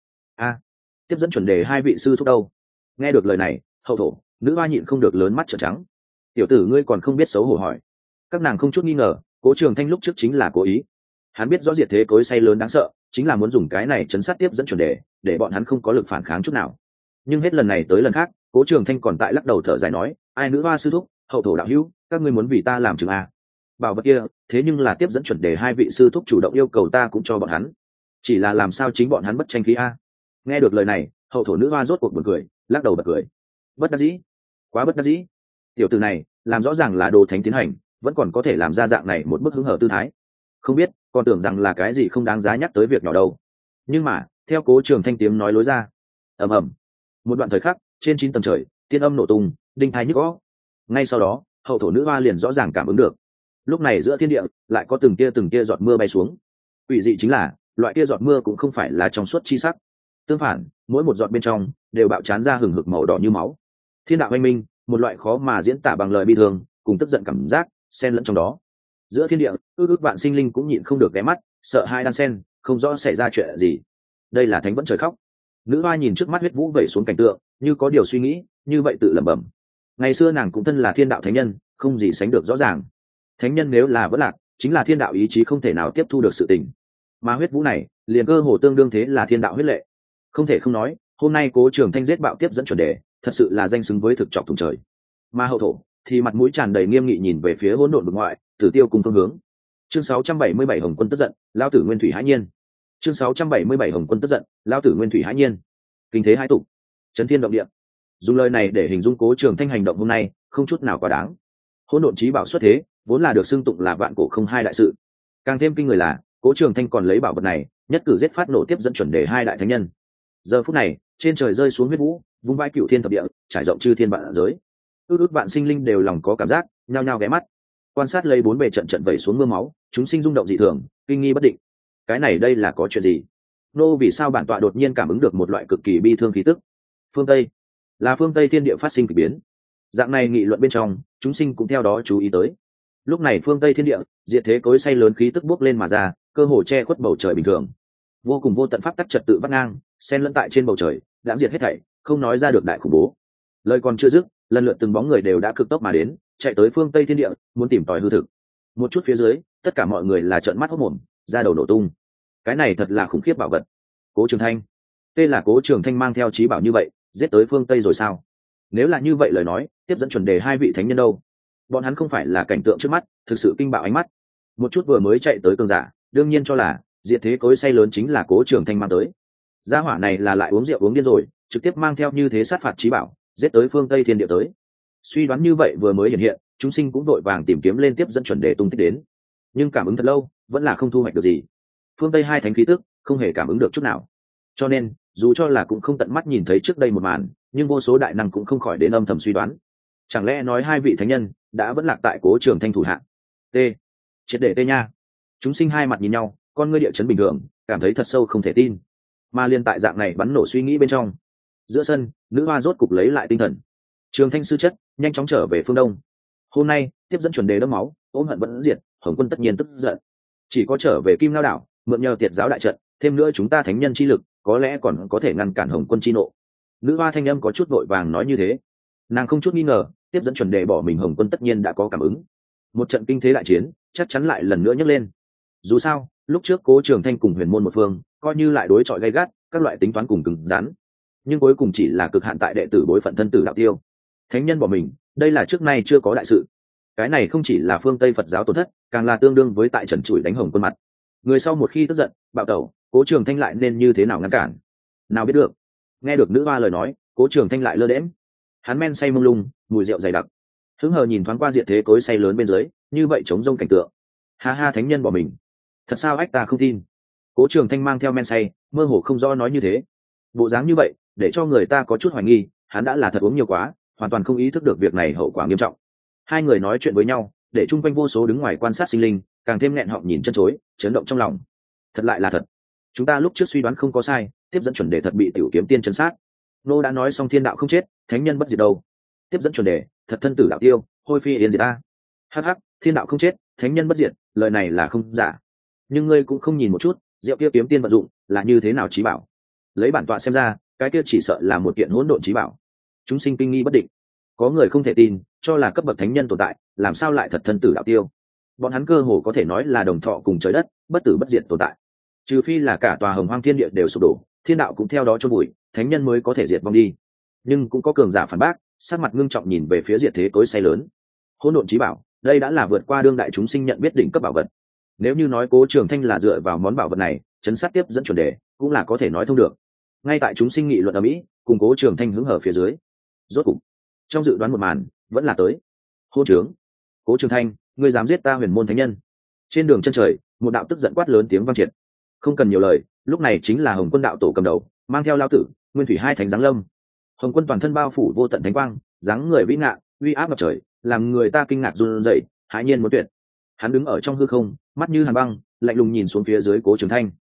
Tiếp dẫn chuẩn đề hai vị sư thúc đâu? Nghe được lời này, hậu thổ nữ hoa nhịn không được lớn mắt trợn trắng. Tiểu tử ngươi còn không biết xấu hổ hỏi. Các nàng không chút nghi ngờ, Cố Trường Thanh lúc trước chính là cố ý. Hắn biết rõ diệt thế cối say lớn đáng sợ, chính là muốn dùng cái này chấn sát tiếp dẫn chuẩn đề, để bọn hắn không có lực phản kháng chút nào. Nhưng hết lần này tới lần khác, Cố Trường Thanh còn tại lắc đầu thở dài nói, ai nữ hoa sư thúc, hậu thổ đạo hữu, các ngươi muốn vì ta làm chứng à? Bảo vật kia, thế nhưng là tiếp dẫn chuẩn đề hai vị sư thúc chủ động yêu cầu ta cũng cho bọn hắn. Chỉ là làm sao chính bọn hắn bất tranh khí a? Nghe được lời này, hậu thổ nữ hoa rốt cuộc buồn cười, lắc đầu bật cười. Bất đắc dĩ, quá bất đắc dĩ. Tiểu tử này, làm rõ ràng là đồ thánh tiến hành, vẫn còn có thể làm ra dạng này một bức hứng hở tư thái. Không biết, còn tưởng rằng là cái gì không đáng giá nhắc tới việc nhỏ đâu. Nhưng mà, theo Cố Trường Thanh tiếng nói lối ra, ầm ầm, một đoạn thời khắc, trên 9 tầng trời, tiên âm nổ tung, đinh tai nhức óc. Ngay sau đó, hậu thổ nữ hoa liền rõ ràng cảm ứng được. Lúc này giữa thiên địa lại có từng tia giọt mưa bay xuống. Ủy dị chính là, loại kia giọt mưa cũng không phải là trong suốt chi sắc. Tương phản, mỗi một giọt bên trong đều bạo chán ra hừng hực màu đỏ như máu. Thiên đạo anh minh, một loại khó mà diễn tả bằng lời bi thương, cùng tức giận cảm giác xen lẫn trong đó. Giữa thiên địa, ước vạn sinh linh cũng nhịn không được ghé mắt, sợ hai đan xen, không rõ xảy ra chuyện gì. Đây là thánh vẫn trời khóc. Nữ hoa nhìn trước mắt huyết vũ vẩy xuống cảnh tượng, như có điều suy nghĩ, như vậy tự lẩm bẩm. Ngày xưa nàng cũng thân là thiên đạo thánh nhân, không gì sánh được rõ ràng. Thánh nhân nếu là vỡ lạc, chính là thiên đạo ý chí không thể nào tiếp thu được sự tình. Mà huyết vũ này, liền cơ hồ tương đương thế là thiên đạo huyết lệ. Không thể không nói, hôm nay Cố Trường Thanh giết bạo tiếp dẫn chuẩn đề, thật sự là danh xứng với thực trọc thùng trời. Mà hậu thổ thì mặt mũi tràn đầy nghiêm nghị nhìn về phía hỗn độn vực ngoại, Tử Tiêu cùng phương hướng. Chương 677 Hồng Quân tức giận, lão tử nguyên thủy hãi nhiên. Chương 677 Hồng Quân tức giận, lão tử nguyên thủy hãi nhiên. Kinh thế hai tục, chấn thiên động địa. Dùng lời này để hình dung Cố Trường Thanh hành động hôm nay, không chút nào quá đáng. Hỗn độn chí bảo xuất thế, vốn là được xưng tụng là vạn cổ không hai đại sự. Càng thêm kinh người là, Cố Trường Thanh còn lấy bảo vật này, nhất cử giết phát nổ tiếp dẫn chuẩn đề hai đại thánh nhân. Giờ phút này, trên trời rơi xuống huyết vũ, vung vãi cửu thiên thập địa, trải rộng chư thiên vạn giới. Ước vạn sinh linh đều lòng có cảm giác, nhao nhao ghé mắt, quan sát lấy bốn bề trận trận vẩy xuống mưa máu, chúng sinh rung động dị thường, kinh nghi bất định. Cái này đây là có chuyện gì? Nô vì sao bản tọa đột nhiên cảm ứng được một loại cực kỳ bi thương khí tức? Phương Tây, là phương Tây thiên địa phát sinh kỳ biến. Dạng này nghị luận bên trong, chúng sinh cũng theo đó chú ý tới. Lúc này phương Tây thiên địa, diệt thế cối xay lớn khí tức bốc lên mà ra, cơ hồ che khuất bầu trời bình thường. Vô cùng vô tận pháp tắc trật tự vắt ngang, xen lẫn tại trên bầu trời, đã diệt hết thảy, không nói ra được đại khủng bố. Lời còn chưa dứt, lần lượt từng bóng người đều đã cực tốc mà đến, chạy tới phương Tây thiên địa, muốn tìm tòi hư thực. Một chút phía dưới, tất cả mọi người là trợn mắt hốt mồm, da đầu nổ tung. Cái này thật là khủng khiếp bảo vật. Cố Trường Thanh, tên là Cố Trường Thanh mang theo trí bảo như vậy, giết tới phương Tây rồi sao? Nếu là như vậy lời nói, tiếp dẫn chuẩn đề hai vị thánh nhân đâu? Bọn hắn không phải là cảnh tượng trước mắt, thực sự kinh bạo ánh mắt. Một chút vừa mới chạy tới cường giả, đương nhiên cho là diệt thế cối xay lớn chính là Cố Trường Thanh mang tới. Gia hỏa này là lại uống rượu uống điên rồi, trực tiếp mang theo như thế sát phạt trí bảo, giết tới phương Tây thiên địa tới. Suy đoán như vậy vừa mới hiện hiện, chúng sinh cũng đội vàng tìm kiếm lên tiếp dẫn chuẩn đề tung tích đến, nhưng cảm ứng thật lâu vẫn là không thu hoạch được gì. Phương Tây hai thánh khí tức không hề cảm ứng được chút nào, cho nên dù cho là cũng không tận mắt nhìn thấy trước đây một màn, nhưng vô số đại năng cũng không khỏi đến âm thầm suy đoán, chẳng lẽ nói hai vị thánh nhân đã vẫn lạc tại Cố Trường Thanh thủ hạ. T triệt để tê nha. Chúng sinh hai mặt nhìn nhau, con ngươi địa chấn bình thường, cảm thấy thật sâu không thể tin. Mà liên tại dạng này bắn nổ suy nghĩ bên trong, giữa sân nữ hoa rốt cục lấy lại tinh thần. Trường Thanh sư chất nhanh chóng trở về phương đông. Hôm nay tiếp dẫn chuẩn đề đẫm máu, ôm hận vẫn diệt, Hồng Quân tất nhiên tức giận, chỉ có trở về Kim Lao đảo, mượn nhờ Tiệt giáo đại trận, thêm nữa chúng ta thánh nhân chi lực, có lẽ còn có thể ngăn cản Hồng Quân chi nộ. Nữ hoa thanh âm có chút vội vàng nói như thế. Nàng không chút nghi ngờ, tiếp dẫn chuẩn đề bỏ mình Hồng Quân tất nhiên đã có cảm ứng. Một trận kinh thế đại chiến chắc chắn lại lần nữa nhấc lên. Dù sao, lúc trước Cố Trường Thanh cùng Huyền Môn một phương, coi như lại đối chọi gay gắt, các loại tính toán cùng cứng rắn, nhưng cuối cùng chỉ là cực hạn tại đệ tử bối phận thân tử đạo tiêu. Thánh nhân bỏ mình, đây là trước nay chưa có đại sự. Cái này không chỉ là phương Tây Phật giáo tổn thất, càng là tương đương với tại trần trụi đánh Hồng Quân mặt. Người sau một khi tức giận, bạo tẩu, Cố Trường Thanh lại nên như thế nào ngăn cản? Nào biết được. Nghe được nữ hoa lời nói, Cố Trường Thanh lại lơ đễnh. Hắn men say mông lung, mùi rượu dày đặc, hứng hờ nhìn thoáng qua diệt thế cối say lớn bên dưới, như vậy chống rông cảnh tượng. Ha ha, thánh nhân bỏ mình, thật sao ách ta không tin. Cố Trường Thanh mang theo men say, mơ hồ không rõ nói như thế. Bộ dáng như vậy, để cho người ta có chút hoài nghi, hắn đã là thật uống nhiều quá, hoàn toàn không ý thức được việc này hậu quả nghiêm trọng. Hai người nói chuyện với nhau, để chung quanh vô số đứng ngoài quan sát sinh linh càng thêm nghẹn họng nhìn chân chối, chấn động trong lòng. Thật lại là thật, chúng ta lúc trước suy đoán không có sai, tiếp dẫn chuẩn đề thật bị tiểu kiếm tiên chấn sát. Nô đã nói xong thiên đạo không chết, thánh nhân bất diệt đâu. Tiếp dẫn chuẩn đề thật thân tử đạo tiêu, hôi phi yên diệt ta. Hắc hắc, thiên đạo không chết, thánh nhân bất diệt, lời này là không giả. Nhưng ngươi cũng không nhìn một chút, diệu kia kiếm tiên vận dụng là như thế nào trí bảo. Lấy bản tọa xem ra, cái kia chỉ sợ là một kiện hỗn độn trí bảo. Chúng sinh kinh nghi bất định, có người không thể tin, cho là cấp bậc thánh nhân tồn tại, làm sao lại thật thân tử đạo tiêu. Bọn hắn cơ hồ có thể nói là đồng thọ cùng trời đất, bất tử bất diệt tồn tại. Trừ phi là cả tòa hồng hoang thiên địa đều sụp đổ, thiên đạo cũng theo đó chôn bụi, thánh nhân mới có thể diệt vong đi. Nhưng cũng có cường giả phản bác, sắc mặt ngưng trọng nhìn về phía diệt thế cối xay lớn. Hỗn độn trí bảo, đây đã là vượt qua đương đại chúng sinh nhận biết đỉnh cấp bảo vật. Nếu như nói Cố Trường Thanh là dựa vào món bảo vật này chấn sát tiếp dẫn chuẩn đề, cũng là có thể nói thông được. Ngay tại chúng sinh nghị luận ở Mỹ, cùng Cố Trường Thanh hứng hở phía dưới, rốt cục trong dự đoán một màn vẫn là tới. Hô trướng, Cố Trường Thanh, ngươi dám giết ta Huyền Môn thánh nhân? Trên đường chân trời, một đạo tức giận quát lớn tiếng vang triệt. Không cần nhiều lời, lúc này chính là Hồng Quân đạo tổ cầm đầu, mang theo Lão Tử, Nguyên Thủy hai thánh giáng lâm. Hồng Quân toàn thân bao phủ vô tận thánh quang, dáng người vĩ ngạn, uy áp ngập trời, làm người ta kinh ngạc run rẩy, hãi nhiên muốn tuyệt. Hắn đứng ở trong hư không, mắt như hàn băng, lạnh lùng nhìn xuống phía dưới Cố Trường Thanh.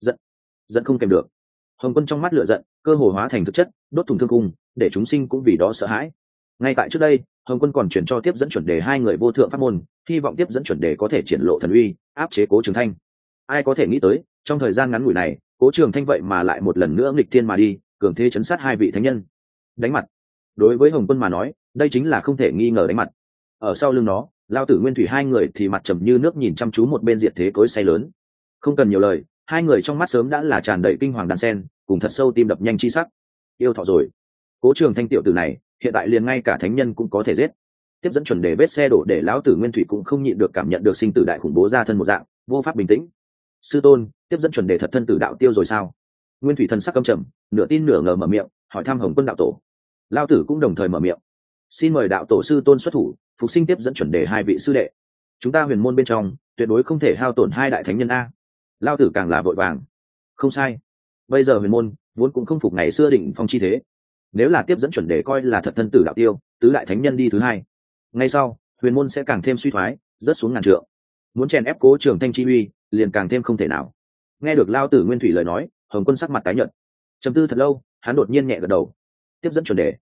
Giận không kèm được. Hồng Quân trong mắt lửa giận cơ hồ hóa thành thực chất, đốt thủng thương cung, để chúng sinh cũng vì đó sợ hãi. Ngay tại trước đây, Hồng Quân còn chuyển cho tiếp dẫn chuẩn đề hai người vô thượng pháp môn, hy vọng tiếp dẫn chuẩn đề có thể triển lộ thần uy, áp chế Cố Trường Thanh. Ai có thể nghĩ tới, trong thời gian ngắn ngủi này, Cố Trường Thanh vậy mà lại một lần nữa nghịch thiên mà đi, cường thế chấn sát hai vị thánh nhân. Đánh mặt. Đối với Hồng Quân mà nói, đây chính là không thể nghi ngờ đánh mặt. Ở sau lưng nó, Lão Tử Nguyên Thủy hai người thì mặt trầm như nước nhìn chăm chú một bên diệt thế cối xay lớn. Không cần nhiều lời, hai người trong mắt sớm đã là tràn đầy kinh hoàng đan sen, cùng thật sâu tim đập nhanh chi sắc. Yêu thọ rồi. Cố Trường Thanh tiểu tử này, hiện tại liền ngay cả thánh nhân cũng có thể giết. Tiếp dẫn chuẩn đề vết xe đổ để Lão Tử Nguyên Thủy cũng không nhịn được cảm nhận được sinh tử đại khủng bố ra thân một dạng, vô pháp bình tĩnh. Sư tôn, tiếp dẫn chuẩn đề thật thân tử đạo tiêu rồi sao? Nguyên Thủy thần sắc căm trầm, nửa tin nửa ngờ mở miệng, hỏi thăm Hồng Quân đạo tổ. Lão Tử cũng đồng thời mở miệng. Xin mời đạo tổ sư tôn xuất thủ, phục sinh tiếp dẫn chuẩn đề hai vị sư đệ. Chúng ta Huyền Môn bên trong, tuyệt đối không thể hao tổn hai đại thánh nhân a. Lão Tử càng là vội vàng. Không sai. Bây giờ Huyền Môn vốn cũng không phục ngày xưa định phong chi thế. Nếu là tiếp dẫn chuẩn đề coi là thật thân tử đạo tiêu, tứ đại thánh nhân đi thứ hai, ngay sau Huyền Môn sẽ càng thêm suy thoái, rớt xuống ngàn trượng. Muốn chèn ép Cố Trường Thanh chi uy, liền càng thêm không thể nào. Nghe được Lão Tử Nguyên Thủy lời nói, Hồng Quân sắc mặt tái nhợt, trầm tư thật lâu, hắn đột nhiên nhẹ gật đầu. Tiếp dẫn chuẩn đề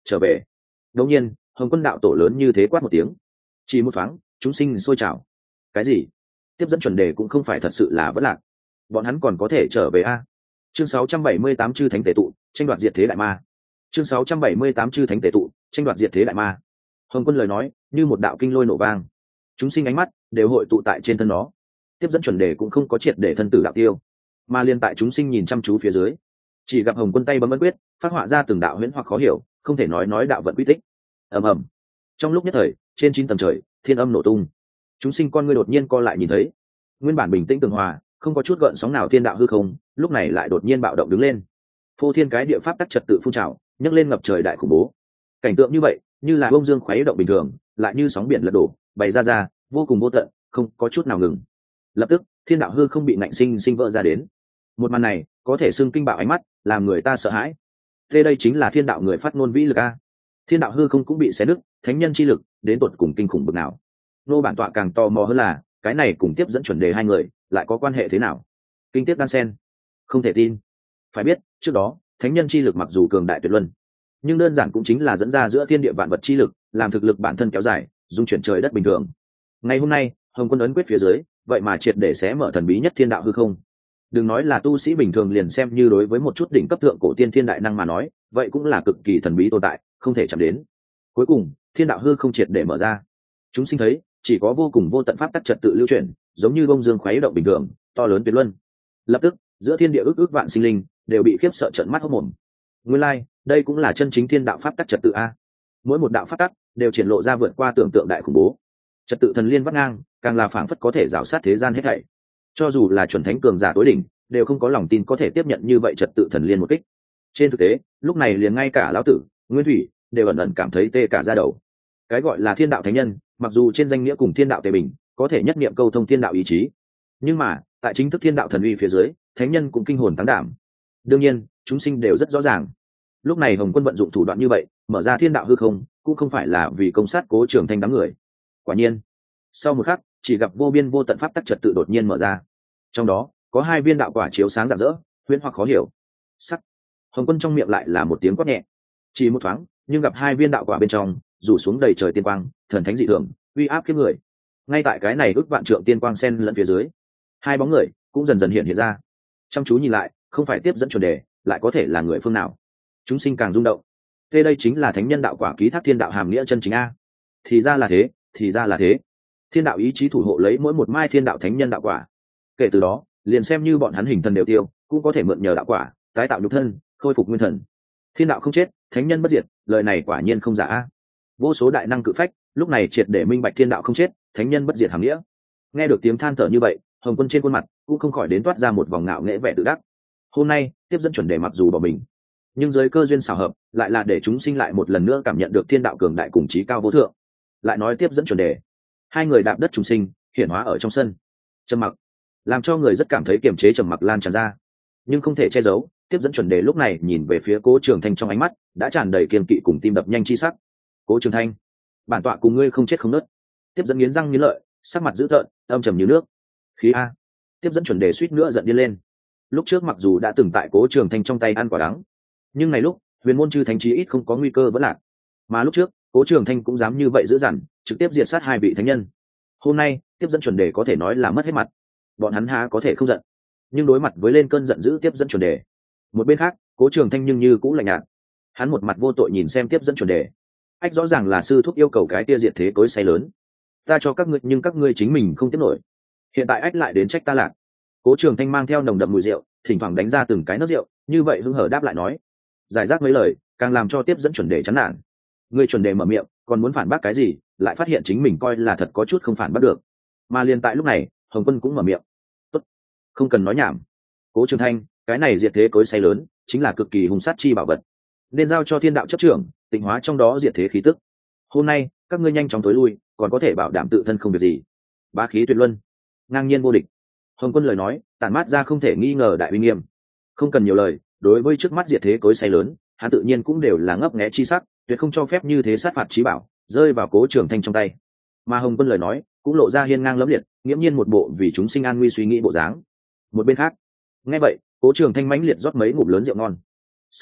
trở về. Đột nhiên Hồng Quân đạo tổ lớn như thế quát một tiếng, chỉ một thoáng chúng sinh sôi trào. Cái gì? Tiếp dẫn chuẩn đề cũng không phải thật sự là vẫn lạc, bọn hắn còn có thể trở về a? Chương 678 chư thánh tề tụ tranh đoạt diệt thế đại ma. Chương 678 chư thánh tề tụ tranh đoạt diệt thế đại ma. Hồng Quân lời nói như một đạo kinh lôi nổ vang, chúng sinh ánh mắt đều hội tụ tại trên thân nó. Tiếp dẫn chuẩn đề cũng không có triệt để thân tử đạo tiêu, mà liên tại chúng sinh nhìn chăm chú phía dưới, chỉ gặp Hồng Quân tay bấm ấn quyết, phát họa ra từng đạo huyễn hoặc khó hiểu, không thể nói đạo vận quy tích. Ầm ầm. Trong lúc nhất thời, trên 9 tầng trời, thiên âm nổ tung. Chúng sinh con ngươi đột nhiên co lại nhìn thấy, nguyên bản bình tĩnh tường hòa, không có chút gợn sóng nào thiên đạo hư không, lúc này lại đột nhiên bạo động đứng lên. Phô thiên cái địa pháp tắc trật tự phun trào, nhấc lên ngập trời đại khủng bố. Cảnh tượng như vậy, như là bông dương khuấy động bình thường, lại như sóng biển lật đổ, bày ra, vô cùng vô tận, không có chút nào ngừng. Lập tức, thiên đạo hư không bị nạnh sinh vỡ ra đến. Một màn này, có thể xưng kinh bạo ánh mắt, làm người ta sợ hãi. Thế đây chính là thiên đạo người phát ngôn vĩ lực a. Thiên đạo hư không cũng bị xé nứt, thánh nhân chi lực, đến tột cùng kinh khủng bực nào. Nô bản tọa càng tò mò hơn là, cái này cùng tiếp dẫn chuẩn đề hai người, lại có quan hệ thế nào? Kinh tiếp đan sen. Không thể tin. Phải biết, trước đó, thánh nhân chi lực mặc dù cường đại tuyệt luân, nhưng đơn giản cũng chính là dẫn ra giữa thiên địa vạn vật chi lực, làm thực lực bản thân kéo dài, dung chuyển trời đất bình thường. Ngày hôm nay, Hồng Quân ấn quyết phía dưới, vậy mà triệt để xé mở thần bí nhất thiên đạo hư không. Đừng nói là tu sĩ bình thường, liền xem như đối với một chút đỉnh cấp thượng cổ tiên thiên đại năng mà nói, vậy cũng là cực kỳ thần bí tồn tại, không thể chạm đến. Cuối cùng, thiên đạo hư không triệt để mở ra. Chúng sinh thấy, chỉ có vô cùng vô tận pháp tắc trật tự lưu chuyển, giống như bông dương khuấy động bình thường, to lớn tuyệt luân. Lập tức, giữa thiên địa ước vạn sinh linh đều bị khiếp sợ trợn mắt hốt mồm. Nguyên lai, đây cũng là chân chính thiên đạo pháp tắc trật tự a. Mỗi một đạo pháp tắc đều triển lộ ra vượt qua tưởng tượng đại khủng bố. Trật tự thần liên vắt ngang, càng là phảng phất có thể rào sát thế gian hết thảy. Cho dù là chuẩn thánh cường giả tối đỉnh, đều không có lòng tin có thể tiếp nhận như vậy trật tự thần liên một kích. Trên thực tế, lúc này liền ngay cả lão tử, Nguyên Thủy, đều ẩn ẩn cảm thấy tê cả da đầu. Cái gọi là thiên đạo thánh nhân, mặc dù trên danh nghĩa cùng thiên đạo tề bình, có thể nhất niệm câu thông thiên đạo ý chí, nhưng mà tại chính thức thiên đạo thần uy phía dưới, thánh nhân cũng kinh hồn táng đảm. Đương nhiên, chúng sinh đều rất rõ ràng, lúc này Hồng Quân vận dụng thủ đoạn như vậy, mở ra thiên đạo hư không, cũng không phải là vì công sát Cố Trường Thanh đám người. Quả nhiên, sau một khắc, chỉ gặp vô biên vô tận pháp tắc trật tự đột nhiên mở ra, trong đó có 2 viên đạo quả chiếu sáng rạng rỡ, huyễn hoặc khó hiểu. Sắc. Hồng Quân trong miệng lại là một tiếng quát nhẹ, chỉ một thoáng, nhưng gặp 2 viên đạo quả bên trong rủ xuống đầy trời tiên quang, thần thánh dị thường, uy áp kiếp người. Ngay tại cái này ước vạn trượng tiên quang xen lẫn phía dưới, 2 bóng người cũng dần dần hiện ra. Chăm chú nhìn lại, không phải tiếp dẫn chuẩn đề, lại có thể là người phương nào? Chúng sinh càng rung động. Thế đây chính là thánh nhân đạo quả ký thác thiên đạo hàm nghĩa chân chính a. Thì ra là thế, thì ra là thế. Thiên đạo ý chí thủ hộ lấy mỗi một mai thiên đạo thánh nhân đạo quả. Kể từ đó, liền xem như bọn hắn hình thần đều tiêu, cũng có thể mượn nhờ đạo quả, tái tạo nhục thân, khôi phục nguyên thần. Thiên đạo không chết, thánh nhân bất diệt, lời này quả nhiên không giả a. Vô số đại năng cự phách, lúc này triệt để minh bạch thiên đạo không chết, thánh nhân bất diệt hàm nghĩa. Nghe được tiếng than thở như vậy, Hồng Quân trên khuôn mặt cũng không khỏi đến toát ra một vòng ngạo nghễ vẻ tự đắc. Hôm nay, tiếp dẫn chuẩn đề mặc dù bỏ mình, nhưng dưới cơ duyên xảo hợp, lại là để chúng sinh lại một lần nữa cảm nhận được thiên đạo cường đại cùng chí cao vô thượng. Lại nói tiếp dẫn chuẩn đề, 2 người đạp đất chúng sinh, hiển hóa ở trong sân. Trầm mặc, làm cho người rất cảm thấy kiềm chế trầm mặc lan tràn ra, nhưng không thể che giấu. Tiếp dẫn chuẩn đề lúc này nhìn về phía Cố Trường Thanh, trong ánh mắt đã tràn đầy kiên kỵ cùng tim đập nhanh chi sắc. Cố Trường Thanh, bản tọa cùng ngươi không chết không nứt. Tiếp dẫn nghiến răng nghiến lợi, sắc mặt dữ tợn, âm trầm như nước. Khí a. Tiếp dẫn chuẩn đề suýt nữa giận điên lên. Lúc trước mặc dù đã từng tại Cố Trường Thanh trong tay ăn quả đắng, nhưng này lúc huyền môn chư thánh chí ít không có nguy cơ vẫn lạc, mà lúc trước Cố Trường Thanh cũng dám như vậy dữ dằn, trực tiếp diệt sát 2 vị thánh nhân. Hôm nay tiếp dẫn chuẩn đề có thể nói là mất hết mặt, bọn hắn há có thể không giận. Nhưng đối mặt với lên cơn giận dữ tiếp dẫn chuẩn đề, một bên khác Cố Trường Thanh nhưng như cũng lạnh nhạt. Hắn một mặt vô tội nhìn xem tiếp dẫn chuẩn đề. Ách rõ ràng là sư thúc yêu cầu cái tia diệt thế cối say lớn, ta cho các ngươi nhưng các ngươi chính mình không tiếp nổi. Hiện tại ách lại đến trách ta lạc. Cố Trường Thanh mang theo nồng đậm mùi rượu, thỉnh thoảng đánh ra từng cái nấc rượu, như vậy hứng hở đáp lại nói, giải rác mấy lời, càng làm cho tiếp dẫn chuẩn đề chán nản. Ngươi chuẩn đề mở miệng, còn muốn phản bác cái gì, lại phát hiện chính mình coi là thật có chút không phản bác được. Mà liền tại lúc này, Hồng Quân cũng mở miệng. Tốt, không cần nói nhảm. Cố Trường Thanh, cái này diệt thế cối say lớn, chính là cực kỳ hung sát chi bảo vật, nên giao cho thiên đạo chấp trưởng, tịnh hóa trong đó diệt thế khí tức. Hôm nay, các ngươi nhanh chóng tối lui, còn có thể bảo đảm tự thân không việc gì. Bá khí tuyệt luân, ngang nhiên vô địch. Hồng Quân lời nói tản mát ra không thể nghi ngờ đại uy nghiêm. Không cần nhiều lời, đối với trước mắt diệt thế cối say lớn, hắn tự nhiên cũng đều là ngấp nghé chi sắc, tuyệt không cho phép như thế sát phạt chí bảo rơi vào Cố Trường Thanh trong tay. Mà Hồng Quân lời nói cũng lộ ra hiên ngang lẫm liệt, nghiễm nhiên một bộ vì chúng sinh an nguy suy nghĩ bộ dáng. Một bên khác, nghe vậy, Cố Trường Thanh mãnh liệt rót mấy ngụm lớn rượu ngon, sau đó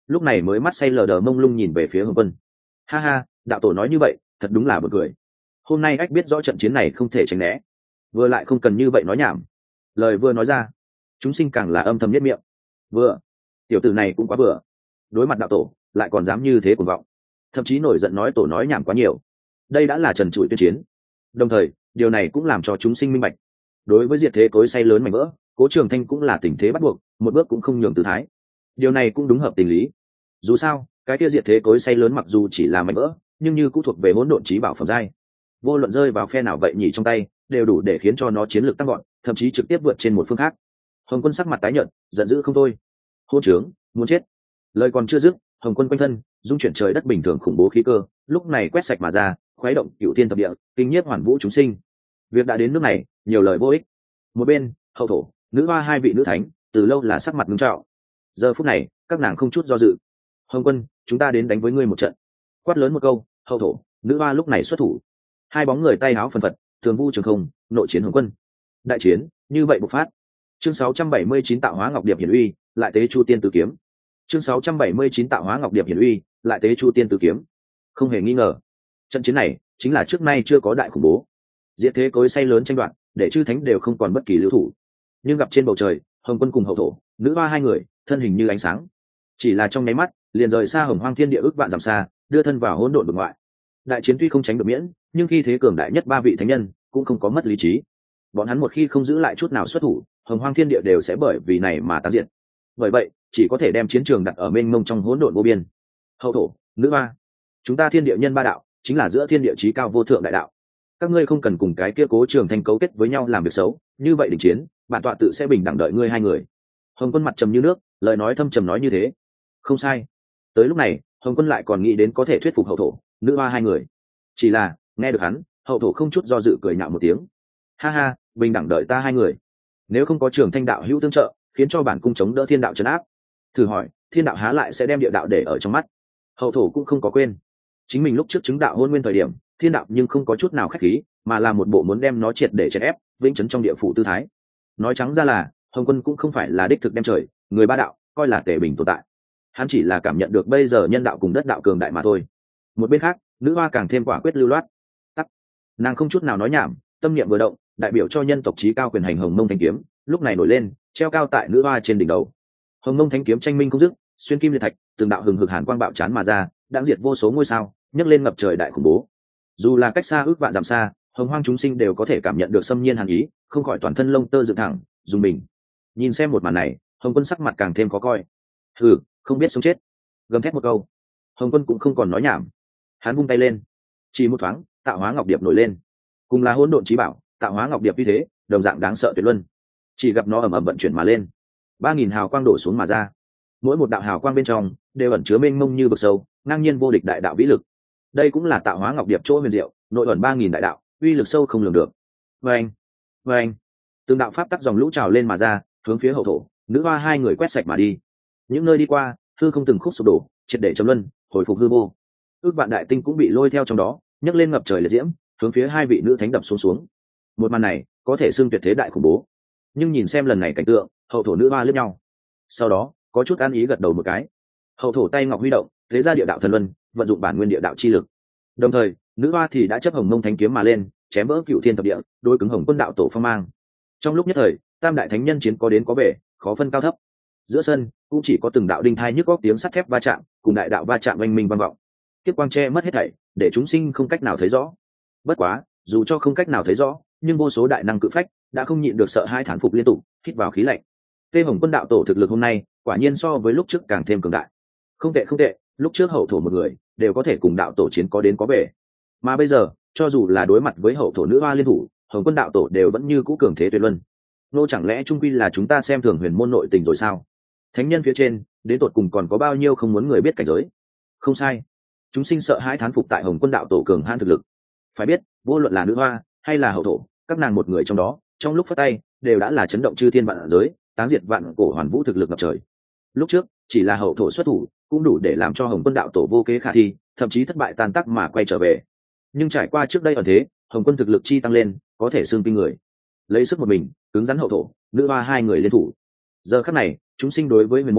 lúc này mới mắt say lờ đờ mông lung nhìn về phía Hồng Quân. Ha ha, đạo tổ nói như vậy thật đúng là buồn cười. Hôm nay ách biết rõ trận chiến này không thể tránh né, vừa lại không cần như vậy nói nhảm. Lời vừa nói ra, chúng sinh càng là âm thầm nhất miệng. Vừa, tiểu tử này cũng quá vừa, đối mặt đạo tổ lại còn dám như thế cuồng vọng, thậm chí nổi giận nói tổ nói nhảm quá nhiều. Đây đã là trần trụi tuyên chiến. Đồng thời điều này cũng làm cho chúng sinh minh bạch, đối với diệt thế cối say lớn mảnh vỡ, Cố Trường Thanh cũng là tình thế bắt buộc, một bước cũng không nhường tư thái. Điều này cũng đúng hợp tình lý. Dù sao cái kia diệt thế cối say lớn mặc dù chỉ là mảnh vỡ, nhưng như cũng thuộc về hỗn độn chí bảo phẩm giai, vô luận rơi vào phe nào vậy nhỉ trong tay đều đủ để khiến cho nó chiến lược tăng gọn, thậm chí trực tiếp vượt trên một phương khác. Hồng Quân sắc mặt tái nhợt, giận dữ không thôi. Hôn trướng, muốn chết. Lời còn chưa dứt, Hồng Quân quanh thân dung chuyển trời đất bình thường khủng bố khí cơ lúc này quét sạch mà ra, khuấy động cửu thiên thập địa, kinh nhiếp hoàn vũ chúng sinh. Việc đã đến nước này, nhiều lời vô ích. Một bên, hậu thổ, nữ hoa hai vị nữ thánh từ lâu là sắc mặt nghiêm trọng. Giờ phút này các nàng không chút do dự. Hồng Quân, chúng ta đến đánh với ngươi một trận. Quát lớn một câu, hậu thổ, nữ hoa lúc này xuất thủ. Hai bóng người tay áo phần phật, thường vu trường không, nội chiến Hồng Quân. Đại chiến như vậy bộc phát. Chương 679 tạo hóa ngọc điệp hiển uy, lại tế chu tiên tử kiếm. Chương 679 tạo hóa ngọc điệp hiển uy, lại tế chu tiên tử kiếm. Không hề nghi ngờ, trận chiến này chính là trước nay chưa có đại khủng bố. Diệt thế cối say lớn tranh đoạt, để chư thánh đều không còn bất kỳ lưu thủ. Nhưng gặp trên bầu trời, Hồng Quân cùng hậu thổ, nữ hoa hai người, thân hình như ánh sáng. Chỉ là trong nháy mắt, liền rời xa Hồng Hoang thiên địa ước vạn dặm xa, đưa thân vào hỗn độn vực ngoại. Đại chiến tuy không tránh được miễn, nhưng khi thế cường đại nhất ba vị thánh nhân cũng không có mất lý trí. Bọn hắn một khi không giữ lại chút nào xuất thủ, Hồng Hoang thiên địa đều sẽ bởi vì này mà tán diệt. Bởi vậy, chỉ có thể đem chiến trường đặt ở mênh mông trong hỗn độn vô biên. Hậu thổ, nữ hoa, chúng ta thiên địa nhân ba đạo, chính là giữa thiên địa chí cao vô thượng đại đạo. Các ngươi không cần cùng cái kia Cố Trường Thanh cấu kết với nhau làm việc xấu, như vậy đình chiến, bản tọa tự sẽ bình đẳng đợi ngươi hai người. Hồng Quân mặt trầm như nước, lời nói thâm trầm nói như thế. Không sai. Tới lúc này, Hồng Quân lại còn nghĩ đến có thể thuyết phục hậu thổ, nữ hoa hai người. Chỉ là nghe được hắn, hậu thổ không chút do dự cười nhạo một tiếng. Ha ha, bình đẳng đợi ta hai người. Nếu không có Trường Thanh đạo hữu tương trợ, khiến cho bản cung chống đỡ thiên đạo trấn áp, thử hỏi thiên đạo há lại sẽ đem địa đạo để ở trong mắt. Hậu thổ cũng không có quên, chính mình lúc trước chứng đạo hôn nguyên thời điểm, thiên đạo nhưng không có chút nào khách khí, mà là một bộ muốn đem nó triệt để chèn ép, vĩnh chấn trong địa phủ tư thái. Nói trắng ra là Hồng Quân cũng không phải là đích thực đem trời người ba đạo coi là tề bình tồn tại, hắn chỉ là cảm nhận được bây giờ nhân đạo cùng đất đạo cường đại mà thôi. Một bên khác, nữ hoa càng thêm quả quyết lưu loát. Tắc, nàng không chút nào nói nhảm, tâm niệm vừa động, đại biểu cho nhân tộc chí cao quyền hành Hồng Mông Thanh kiếm lúc này nổi lên, treo cao tại nữ hoa trên đỉnh đầu. Hồng Mông Thanh kiếm tranh minh không dứt, xuyên kim liệt thạch, từng đạo hừng hực hàn quang bạo chán mà ra, đã diệt vô số ngôi sao, nhấc lên ngập trời đại khủng bố. Dù là cách xa ước vạn dặm xa, Hồng Hoang chúng sinh đều có thể cảm nhận được xâm nhiên hàn ý, không khỏi toàn thân lông tơ dựng thẳng, dùng mình. Nhìn xem một màn này, Hồng Quân sắc mặt càng thêm khó coi. Hừ, không biết sống chết. Gầm thét một câu, Hồng Quân cũng không còn nói nhảm, hắn vung tay lên, chỉ một thoáng, tạo hóa ngọc điệp nổi lên, cùng là hỗn độn chí bảo, tạo hóa ngọc điệp như thế, đồng dạng đáng sợ tuyệt luân. Chỉ gặp nó ầm ầm vận chuyển mà lên, 3000 hào quang đổ xuống mà ra, mỗi một đạo hào quang bên trong đều ẩn chứa mênh mông như vực sâu, ngang nhiên vô địch đại đạo vĩ lực. Đây cũng là tạo hóa ngọc điệp chỗ huyền diệu, nội ẩn 3000 đại đạo, uy lực sâu không lường được. Vâng, vâng, từng đạo pháp tắc dòng lũ trào lên mà ra, hướng phía hậu thổ, nữ hoa hai người quét sạch mà đi. Những nơi đi qua, hư không từng khúc sụp đổ, triệt để chấm luân, hồi phục hư vô. Ước vạn đại tinh cũng bị lôi theo trong đó, nhấc lên ngập trời liệt diễm, hướng phía hai vị nữ thánh đập xuống xuống. Một màn này có thể xưng tuyệt thế đại khủng bố. Nhưng nhìn xem lần này cảnh tượng, hậu thổ nữ hoa liếc nhau, sau đó có chút an ý gật đầu một cái. Hậu thổ tay ngọc huy động, thế ra địa đạo thần luân, vận dụng bản nguyên địa đạo chi lực. Đồng thời, nữ hoa thì đã chấp Hồng Mông Thánh kiếm mà lên, chém vỡ cựu thiên thập địa, đối cứng Hồng Quân đạo tổ phong mang. Trong lúc nhất thời, tam đại thánh nhân chiến có đến có về, khó phân cao thấp. Giữa sân cũng chỉ có từng đạo đinh thai nhức góc tiếng sắt thép va chạm, cùng đại đạo va chạm oanh minh vang vọng. Kiếp quang che mất hết thảy, để chúng sinh không cách nào thấy rõ. Bất quá, dù cho không cách nào thấy rõ, nhưng vô số đại năng cự phách đã không nhịn được sợ hai thán phục liên tục, hít vào khí lạnh. Tê Hồng Quân đạo tổ thực lực hôm nay, quả nhiên so với lúc trước càng thêm cường đại. Không tệ không tệ, lúc trước hậu thổ một người đều có thể cùng đạo tổ chiến có đến có về, mà bây giờ cho dù là đối mặt với hậu thổ nữ hoa liên thủ, Hồng Quân đạo tổ đều vẫn như cũ cường thế tuyệt luân. Nô chẳng lẽ trung quy là chúng ta xem thường huyền môn nội tình rồi sao? Thánh nhân phía trên đến tột cùng còn có bao nhiêu không muốn người biết cảnh giới? Không sai, chúng sinh sợ hãi thán phục tại Hồng Quân đạo tổ cường hãn thực lực. Phải biết, vô luận là nữ hoa hay là hậu thổ, các nàng một người trong đó, trong lúc phát tay đều đã là chấn động chư thiên vạn giới, táng diệt vạn cổ hoàn vũ thực lực ngập trời. Lúc trước chỉ là hậu thổ xuất thủ cũng đủ để làm cho Hồng Quân đạo tổ vô kế khả thi, thậm chí thất bại tan tác mà quay trở về. Nhưng trải qua trước đây ở thế, Hồng Quân thực lực chi tăng lên, có thể xương kinh người. Lấy sức một mình cứng rắn hậu thổ, nữ hoa hai người liên thủ. Giờ khắc này, chúng sinh đối với huyền môn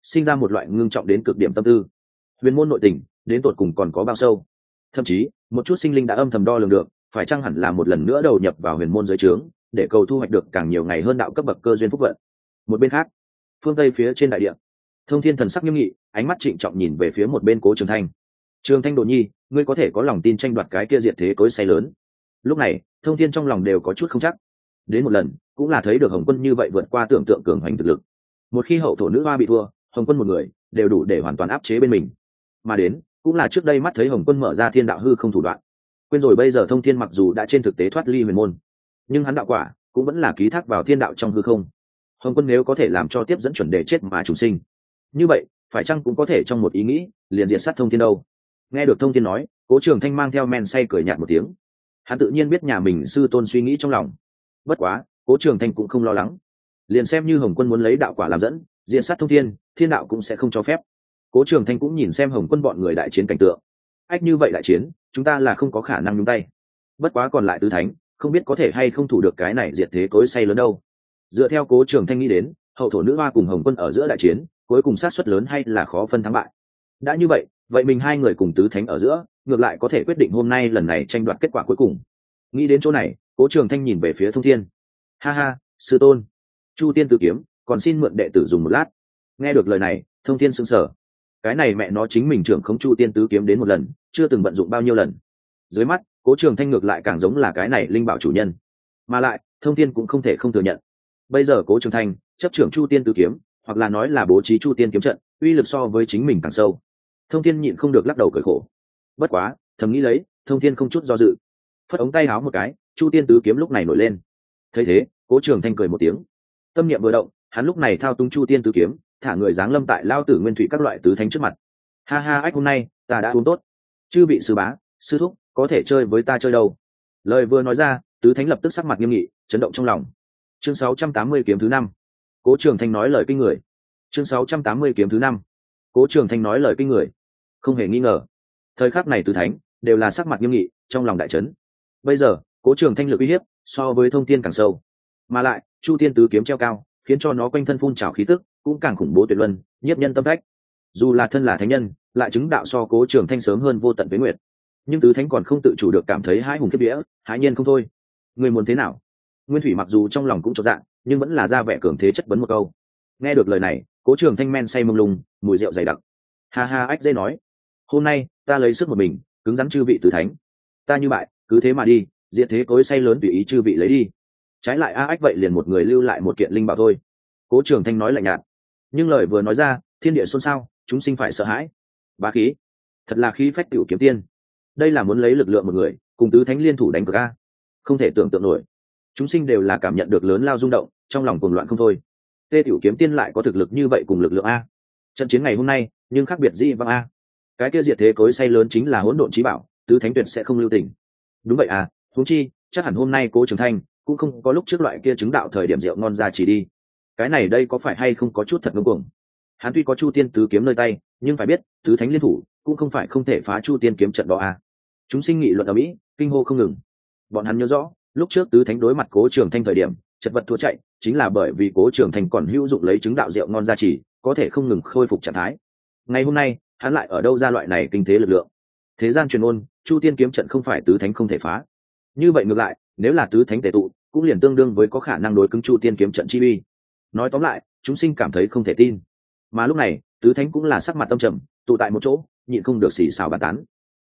sinh ra một loại ngưng trọng đến cực điểm tâm tư. Huyền môn nội tình đến tột cùng còn có bao sâu? Thậm chí một chút sinh linh đã âm thầm đo lường được, phải chăng hẳn là một lần nữa đầu nhập vào huyền môn giới trướng, để cầu thu hoạch được càng nhiều ngày hơn đạo cấp bậc cơ duyên phúc vận. Một bên khác, phương tây phía trên đại địa, Thông Thiên thần sắc nghiêm nghị, ánh mắt trịnh trọng nhìn về phía một bên Cố Trường Thanh. Trường Thanh đồ nhi, ngươi có thể có lòng tin tranh đoạt cái kia diệt thế cối xay lớn? Lúc này Thông Thiên trong lòng đều có chút không chắc. Đến một lần cũng là thấy được Hồng Quân như vậy vượt qua tưởng tượng cường hành thực lực. Một khi hậu thổ nữ hoa bị thua, Hồng Quân một người đều đủ để hoàn toàn áp chế bên mình. Mà đến cũng là trước đây mắt thấy Hồng Quân mở ra thiên đạo hư không thủ đoạn. Quên rồi bây giờ Thông Thiên mặc dù đã trên thực tế thoát ly huyền môn, nhưng hắn đạo quả cũng vẫn là ký thác vào thiên đạo trong hư không. Hồng Quân nếu có thể làm cho tiếp dẫn chuẩn đề chết mà trùng sinh, như vậy phải chăng cũng có thể trong một ý nghĩ liền diệt sát Thông Thiên đâu? Nghe được Thông Thiên nói, Cố Trường Thanh mang theo men say cười nhạt một tiếng. Hắn tự nhiên biết nhà mình sư tôn suy nghĩ trong lòng. Bất quá Cố Trường Thanh cũng không lo lắng, liền xem như Hồng Quân muốn lấy đạo quả làm dẫn diệt sát Thông Thiên, thiên đạo cũng sẽ không cho phép. Cố Trường Thanh cũng nhìn xem Hồng Quân bọn người đại chiến cảnh tượng. Ách, như vậy đại chiến chúng ta là không có khả năng nhúng tay. Bất quá còn lại tứ thánh không biết có thể hay không thủ được cái này diệt thế cối xay lớn đâu. Dựa theo Cố Trường Thanh nghĩ đến, hậu thổ nữ hoa cùng Hồng Quân ở giữa đại chiến cuối cùng sát suất lớn hay là khó phân thắng bại. Đã như vậy, vậy mình hai người cùng tứ thánh ở giữa ngược lại có thể quyết định hôm nay lần này tranh đoạt kết quả cuối cùng. Nghĩ đến chỗ này, Cố Trường Thanh nhìn về phía Thông Thiên. Ha ha, sư tôn, Chu Tiên Tử kiếm còn xin mượn đệ tử dùng một lát. Nghe được lời này, Thông Thiên sững sờ. Cái này mẹ nó chính mình trưởng không Chu Tiên Tứ kiếm đến một lần, chưa từng vận dụng bao nhiêu lần. Dưới mắt Cố Trường Thanh ngược lại càng giống là cái này linh bảo chủ nhân. Mà lại Thông Thiên cũng không thể không thừa nhận, bây giờ Cố Trường Thanh chấp trưởng Chu Tiên Tứ kiếm, hoặc là nói là bố trí Chu Tiên kiếm trận, uy lực so với chính mình càng sâu. Thông Thiên nhịn không được lắc đầu cười khổ. Bất quá thầm nghĩ lấy, Thông Thiên không chút do dự, phất ống tay háo một cái, Chu Tiên Tứ kiếm lúc này nổi lên. Thấy thế, Cố Trường Thanh cười một tiếng, tâm niệm vừa động, hắn lúc này thao túng Chu Tiên Tứ kiếm, thả người giáng lâm tại Lao Tử Nguyên Thủy các loại tứ thánh trước mặt. Ha ha, ách, hôm nay ta đã uống tốt, chư vị sư bá sư thúc có thể chơi với ta chơi đâu? Lời vừa nói ra, tứ thánh lập tức sắc mặt nghiêm nghị, chấn động trong lòng. Chương 680 kiếm thứ 5. Cố Trường Thanh nói lời kinh người. Chương 680 kiếm thứ 5. Cố Trường Thanh nói lời kinh người. Không hề nghi ngờ, thời khắc này tứ thánh đều là sắc mặt nghiêm nghị, trong lòng đại chấn. Bây giờ Cố Trường Thanh lực uy hiếp so với Thông Thiên càng sâu, mà lại Chu Tiên Tứ kiếm treo cao, khiến cho nó quanh thân phun trào khí tức cũng càng khủng bố tuyệt luân, nhiếp nhân tâm phách. Dù là thân là thánh nhân, lại chứng đạo so Cố Trường Thanh sớm hơn vô tận với nguyệt, nhưng tứ thánh còn không tự chủ được cảm thấy hãi hùng kiếp vía, hãi nhiên không thôi. Người muốn thế nào? Nguyên Thủy mặc dù trong lòng cũng chột dạ, nhưng vẫn là ra vẻ cường thế chất vấn một câu. Nghe được lời này, Cố Trường Thanh men say mông lung, mùi rượu dày đặc. Ha ha, ách dây nói, hôm nay ta lấy sức một mình cứng rắn chư vị tứ thánh, ta như bại cứ thế mà đi, diệt thế cối say lớn tùy ý chư vị lấy đi. Trái lại ách vậy liền một người lưu lại một kiện linh bảo thôi. Cố Trường Thanh nói lạnh nhạt, nhưng lời vừa nói ra, thiên địa xôn xao, chúng sinh phải sợ hãi. Bá khí, thật là khí phách tiểu kiếm tiên, đây là muốn lấy lực lượng một người cùng tứ thánh liên thủ đánh cược a, không thể tưởng tượng nổi. Chúng sinh đều là cảm nhận được lớn lao rung động, trong lòng cuồng loạn không thôi. Tê tiểu kiếm tiên lại có thực lực như vậy cùng lực lượng a. Trận chiến ngày hôm nay nhưng khác biệt gì vâng a. Cái kia diệt thế cối say lớn chính là hỗn độn chí bảo, tứ thánh tuyệt sẽ không lưu tình. Đúng vậy à, huống chi chắc hẳn hôm nay Cố Trường Thanh cũng không có lúc trước loại kia chứng đạo thời điểm rượu ngon ra chỉ đi. Cái này đây có phải hay không có chút thật ngông cuồng. Hắn tuy có Chu Tiên Tứ kiếm nơi tay, nhưng phải biết tứ thánh liên thủ cũng không phải không thể phá Chu Tiên kiếm trận đó à. Chúng sinh nghị luận ở mỹ, kinh hô không ngừng. Bọn hắn nhớ rõ, lúc trước tứ thánh đối mặt Cố Trường Thanh thời điểm chật vật thua chạy, chính là bởi vì Cố Trường Thanh còn hữu dụng lấy chứng đạo rượu ngon ra chỉ, có thể không ngừng khôi phục trạng thái. Ngày hôm nay hắn lại ở đâu ra loại này kinh thế lực lượng? Thế gian truyền ôn Chu Tiên kiếm trận không phải tứ thánh không thể phá, như vậy ngược lại nếu là tứ thánh tề tụ cũng liền tương đương với có khả năng đối cứng Chu Tiên kiếm trận chi uy. Nói tóm lại, chúng sinh cảm thấy không thể tin. Mà lúc này tứ thánh cũng là sắc mặt tâm trầm, tụ tại một chỗ nhịn không được xì xào bàn tán.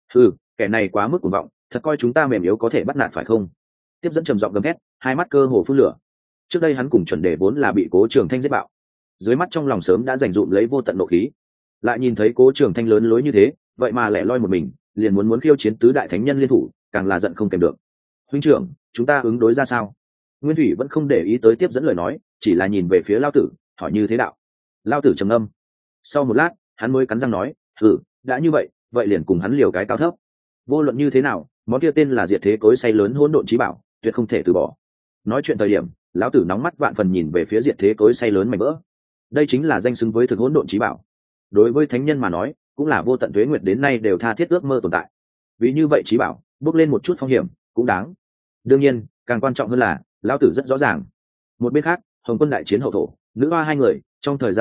Kẻ này quá mức cuồng vọng, thật coi chúng ta mềm yếu có thể bắt nạt phải không? Tiếp dẫn trầm giọng gầm thét, hai mắt cơ hồ phun lửa. Trước đây hắn cùng chuẩn đề vốn là bị Cố Trường Thanh giết bạo, dưới mắt trong lòng sớm đã dành dụm lấy vô tận nộ khí, lại nhìn thấy Cố Trường Thanh lớn lối như thế, vậy mà lẻ loi một mình liền muốn khiêu chiến tứ đại thánh nhân liên thủ, càng là giận không kèm được. Huynh trưởng, chúng ta ứng đối ra sao? Nguyên Thủy vẫn không để ý tới tiếp dẫn lời nói, chỉ là nhìn về phía Lao Tử, hỏi như thế đạo. Lao Tử trầm ngâm, sau một lát hắn mới cắn răng nói, đã như vậy, vậy liền cùng hắn liều cái cao thấp. Vô luận như thế nào, món kia tên là diệt thế cối say lớn hỗn độn chí bảo, tuyệt không thể từ bỏ. Nói chuyện thời điểm, lão tử nóng mắt vạn phần nhìn về phía diệt thế cối say lớn mảnh vỡ. Đây chính là danh xứng với thực hỗn độn chí bảo, đối với thánh nhân mà nói cũng là vô tận tuế nguyệt đến nay đều tha thiết ước mơ tồn tại. Vì như vậy chí bảo bước lên một chút phong hiểm cũng đáng. Đương nhiên càng quan trọng hơn là lão tử rất rõ ràng, một bên khác Hồng Quân đại chiến hậu thổ nữ hoa hai người trong thời gian ngắn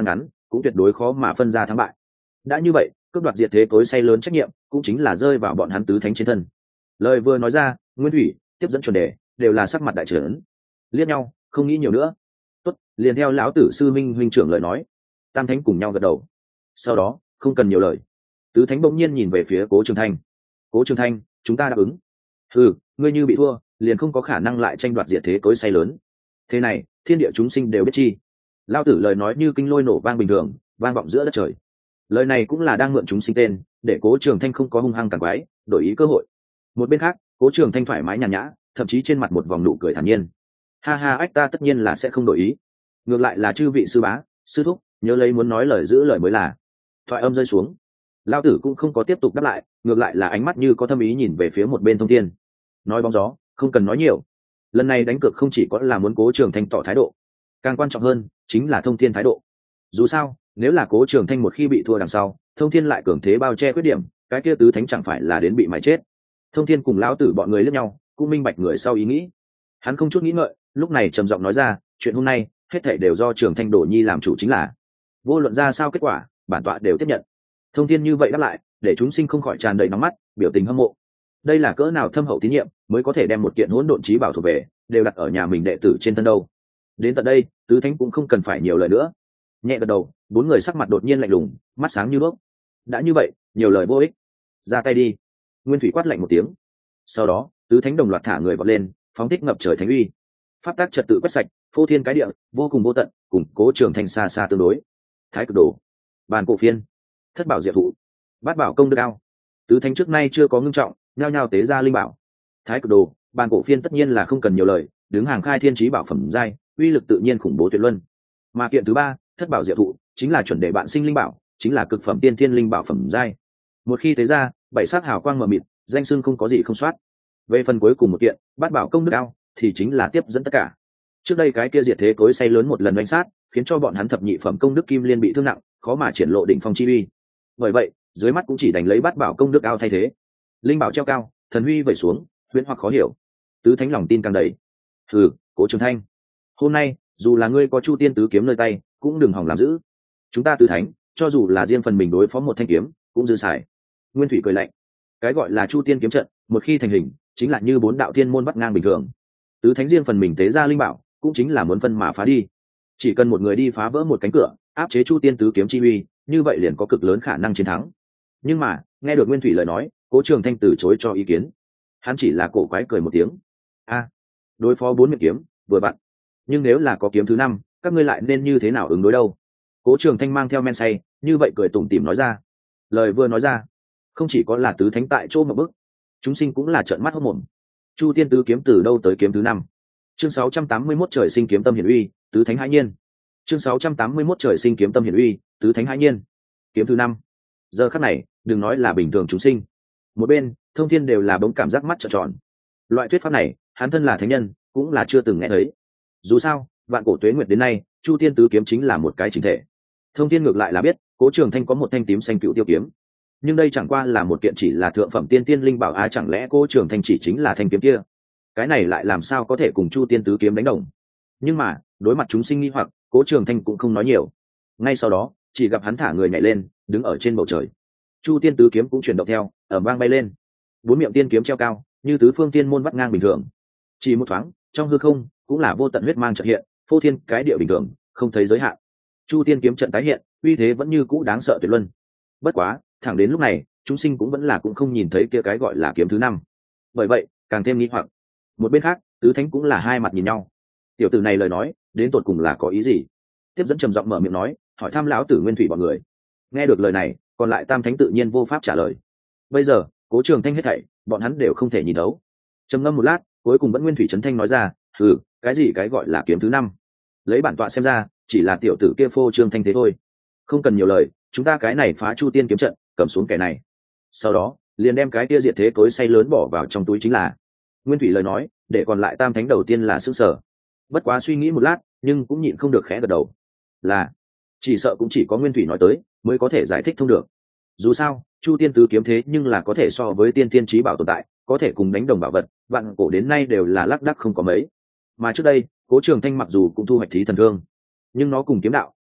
cũng tuyệt đối khó mà phân ra thắng bại. Đã như vậy, cướp đoạt diệt thế cối say lớn trách nhiệm cũng chính là rơi vào bọn hắn tứ thánh trên thân. Lời vừa nói ra, Nguyên Thủy tiếp dẫn chuẩn đề đều là sắc mặt đại trưởng, liếc nhau không nghĩ nhiều nữa. Tốt, liền theo lão tử sư minh huynh trưởng lời nói. Tam thánh cùng nhau gật đầu. Sau đó không cần nhiều lời, tứ thánh bỗng nhiên nhìn về phía Cố Trường Thanh. Cố Trường Thanh, chúng ta đáp ứng. Ừ, ngươi như bị thua liền không có khả năng lại tranh đoạt diệt thế cối say lớn. Thế này thiên địa chúng sinh đều biết chi. Lão tử lời nói như kinh lôi nổ vang bình thường, vang vọng giữa đất trời. Lời này cũng là đang mượn chúng sinh tên, để Cố Trường Thanh không có hung hăng càng quái, đổi ý cơ hội. Một bên khác, Cố Trường Thanh thoải mái nhàn nhã, thậm chí trên mặt một vòng nụ cười thản nhiên. Ha ha, ách ta tất nhiên là sẽ không đổi ý. Ngược lại là chư vị sư bá, sư thúc, nhớ lấy muốn nói lời giữ lời mới là. Thoại âm rơi xuống, Lão tử cũng không có tiếp tục đáp lại, ngược lại là ánh mắt như có thâm ý nhìn về phía một bên Thông Thiên. Nói bóng gió, không cần nói nhiều. Lần này đánh cược không chỉ có là muốn Cố Trường Thanh tỏ thái độ, càng quan trọng hơn chính là Thông Thiên thái độ. Dù sao, nếu là Cố Trường Thanh một khi bị thua đằng sau, Thông Thiên lại cường thế bao che khuyết điểm, cái kia tứ thánh chẳng phải là đến bị mài chết. Thông Thiên cùng lão tử bọn người liếc nhau, cũng minh bạch người sau ý nghĩ. Hắn không chút nghĩ ngợi, lúc này trầm giọng nói ra, chuyện hôm nay hết thảy đều do Trường Thanh Đồ Nhi làm chủ chính là. Vô luận ra sao kết quả, bản tọa đều tiếp nhận. Thông Thiên như vậy đáp lại, để chúng sinh không khỏi tràn đầy nóng mắt, biểu tình hâm mộ. Đây là cỡ nào thâm hậu tín nhiệm, mới có thể đem một kiện hỗn độn chí bảo thuộc về, đều đặt ở nhà mình đệ tử trên thân đâu. Đến tận đây, tứ thánh cũng không cần phải nhiều lời nữa. Nhẹ gật đầu, bốn người sắc mặt đột nhiên lạnh lùng, mắt sáng như đuốc. Đã như vậy, nhiều lời vô ích, ra tay đi. Nguyên Thủy quát lạnh một tiếng. Sau đó, tứ thánh đồng loạt thả người vọt lên, phóng thích ngập trời thánh uy. Pháp tắc trật tự quét sạch, phô thiên cái địa, vô cùng vô tận, cùng Cố Trường Thanh xa xa tương đối. Thái Cực Đồ, Bàn Cổ Phiên, Thất Bảo Diệu Thụ, Bát Bảo Công Đức Ao. Tứ thánh trước nay chưa có ngưng trọng, nhao nhao tế ra linh bảo. Thái Cực Đồ, Bàn Cổ Phiên tất nhiên là không cần nhiều lời, đứng hàng khai thiên chí bảo phẩm giai, uy lực tự nhiên khủng bố tuyệt luân. Mà kiện thứ ba, Thất Bảo Diệu Thụ, chính là chuẩn đề bạn sinh linh bảo, chính là cực phẩm tiên thiên linh bảo phẩm giai. Một khi tế ra, bảy sắc hào quang mờ mịt, danh xưng không có gì không soát. Về phần cuối cùng một kiện, Bát Bảo Công Đức Ao, thì chính là tiếp dẫn tất cả. Trước đây cái kia diệt thế cối say lớn một lần đánh sát, khiến cho bọn hắn thập nhị phẩm công đức kim liên bị thương nặng, khó mà triển lộ đỉnh phong chi uy. Bởi vậy, dưới mắt cũng chỉ đành lấy Bát Bảo Công Đức Ao thay thế. Linh bảo treo cao, thần huy vẩy xuống, huyễn hoặc khó hiểu. Tứ thánh lòng tin càng đầy. Hừ, Cố Trường Thanh, hôm nay dù là ngươi có Chu Tiên tứ kiếm nơi tay, cũng đừng hòng làm dữ. Chúng ta tứ thánh, cho dù là riêng phần mình đối phó một thanh kiếm, cũng dư xài. Nguyên Thủy cười lạnh. Cái gọi là Chu Tiên kiếm trận, một khi thành hình, chính là như bốn đạo thiên môn bắt ngang bình thường. Tứ thánh riêng phần mình tế ra linh bảo, cũng chính là muốn phân mà phá đi. Chỉ cần một người đi phá vỡ một cánh cửa, áp chế Chu Tiên tứ kiếm chi uy, như vậy liền có cực lớn khả năng chiến thắng. Nhưng mà, nghe được Nguyên Thủy lời nói, Cố Trường Thanh từ chối cho ý kiến. Hắn chỉ là cổ quái cười một tiếng. A, đối phó bốn miệng kiếm, vừa vặn. Nhưng nếu là có kiếm thứ năm, các ngươi lại nên như thế nào ứng đối đâu? Cố Trường Thanh mang theo men say, như vậy cười tủm tỉm nói ra. Lời vừa nói ra, không chỉ có là tứ thánh tại chỗ mà bức, chúng sinh cũng là trợn mắt hốt mồm. Chu Tiên tứ kiếm từ đâu tới kiếm thứ năm? Chương 681 trời sinh kiếm tâm hiển uy, tứ thánh hãi nhiên. Chương 681 trời sinh kiếm tâm hiển uy, tứ thánh hãi nhiên. Kiếm thứ năm. Giờ khắc này, đừng nói là bình thường chúng sinh. Một bên, Thông Thiên đều là bỗng cảm giác mắt trợn tròn. Loại thuyết pháp này, hắn thân là thánh nhân, cũng là chưa từng nghe thấy. Dù sao, vạn cổ tuế nguyệt đến nay, Chu Tiên tứ kiếm chính là một cái chỉnh thể. Thông Thiên ngược lại là biết, Cố Trường Thanh có một thanh tím xanh cựu tiêu kiếm, nhưng đây chẳng qua là một kiện chỉ là thượng phẩm tiên tiên linh bảo á, chẳng lẽ Cố Trường Thanh chỉ chính là thanh kiếm kia? Cái này lại làm sao có thể cùng Chu Tiên tứ kiếm đánh đồng? Nhưng mà, đối mặt chúng sinh nghi hoặc, Cố Trường Thanh cũng không nói nhiều. Ngay sau đó, chỉ gặp hắn thả người nhảy lên, đứng ở trên bầu trời. Chu Tiên tứ kiếm cũng chuyển động theo, ầm vang bay lên. Bốn miệng tiên kiếm treo cao, như tứ phương tiên môn vắt ngang bình thường. Chỉ một thoáng, trong hư không cũng là vô tận huyết mang chợt hiện, phô thiên cái địa bình thường, không thấy giới hạn. Chu Tiên kiếm trận tái hiện, uy thế vẫn như cũ đáng sợ tuyệt luân. Bất quá, thẳng đến lúc này, chúng sinh cũng vẫn là cũng không nhìn thấy kia cái gọi là kiếm thứ năm. Bởi vậy, càng thêm nghi hoặc. Một bên khác, tứ thánh cũng là hai mặt nhìn nhau. Tiểu tử này lời nói, đến tột cùng là có ý gì? Tiếp dẫn trầm giọng mở miệng nói, hỏi thăm lão tử Nguyên Thủy bọn người. Nghe được lời này, còn lại tam thánh tự nhiên vô pháp trả lời. Bây giờ, Cố Trường Thanh hết thảy, bọn hắn đều không thể nhìn thấu. Trầm ngâm một lát, cuối cùng vẫn Nguyên Thủy trấn thanh nói ra, cái gì cái gọi là kiếm thứ năm? Lấy bản tọa xem ra, chỉ là tiểu tử kia phô trương thanh thế thôi. Không cần nhiều lời, chúng ta cái này phá Chu Tiên kiếm trận, cầm xuống kẻ này. Sau đó, liền đem cái kia diệt thế cối say lớn bỏ vào trong túi chính là. Nguyên Thủy lời nói, để còn lại tam thánh đầu tiên là sửng sở. Bất quá suy nghĩ một lát, nhưng cũng nhịn không được khẽ gật đầu. Là, chỉ sợ cũng chỉ có Nguyên Thủy nói tới, mới có thể giải thích thông được. Dù sao, Chu Tiên tứ kiếm thế nhưng là có thể so với tiên thiên chí bảo tồn tại, có thể cùng đánh đồng bảo vật, vạn cổ đến nay đều là lác đác không có mấy. Mà trước đây, Cố Trường Thanh mặc dù cũng thu hoạch thí thần thương, nhưng nó cùng kiếm đạo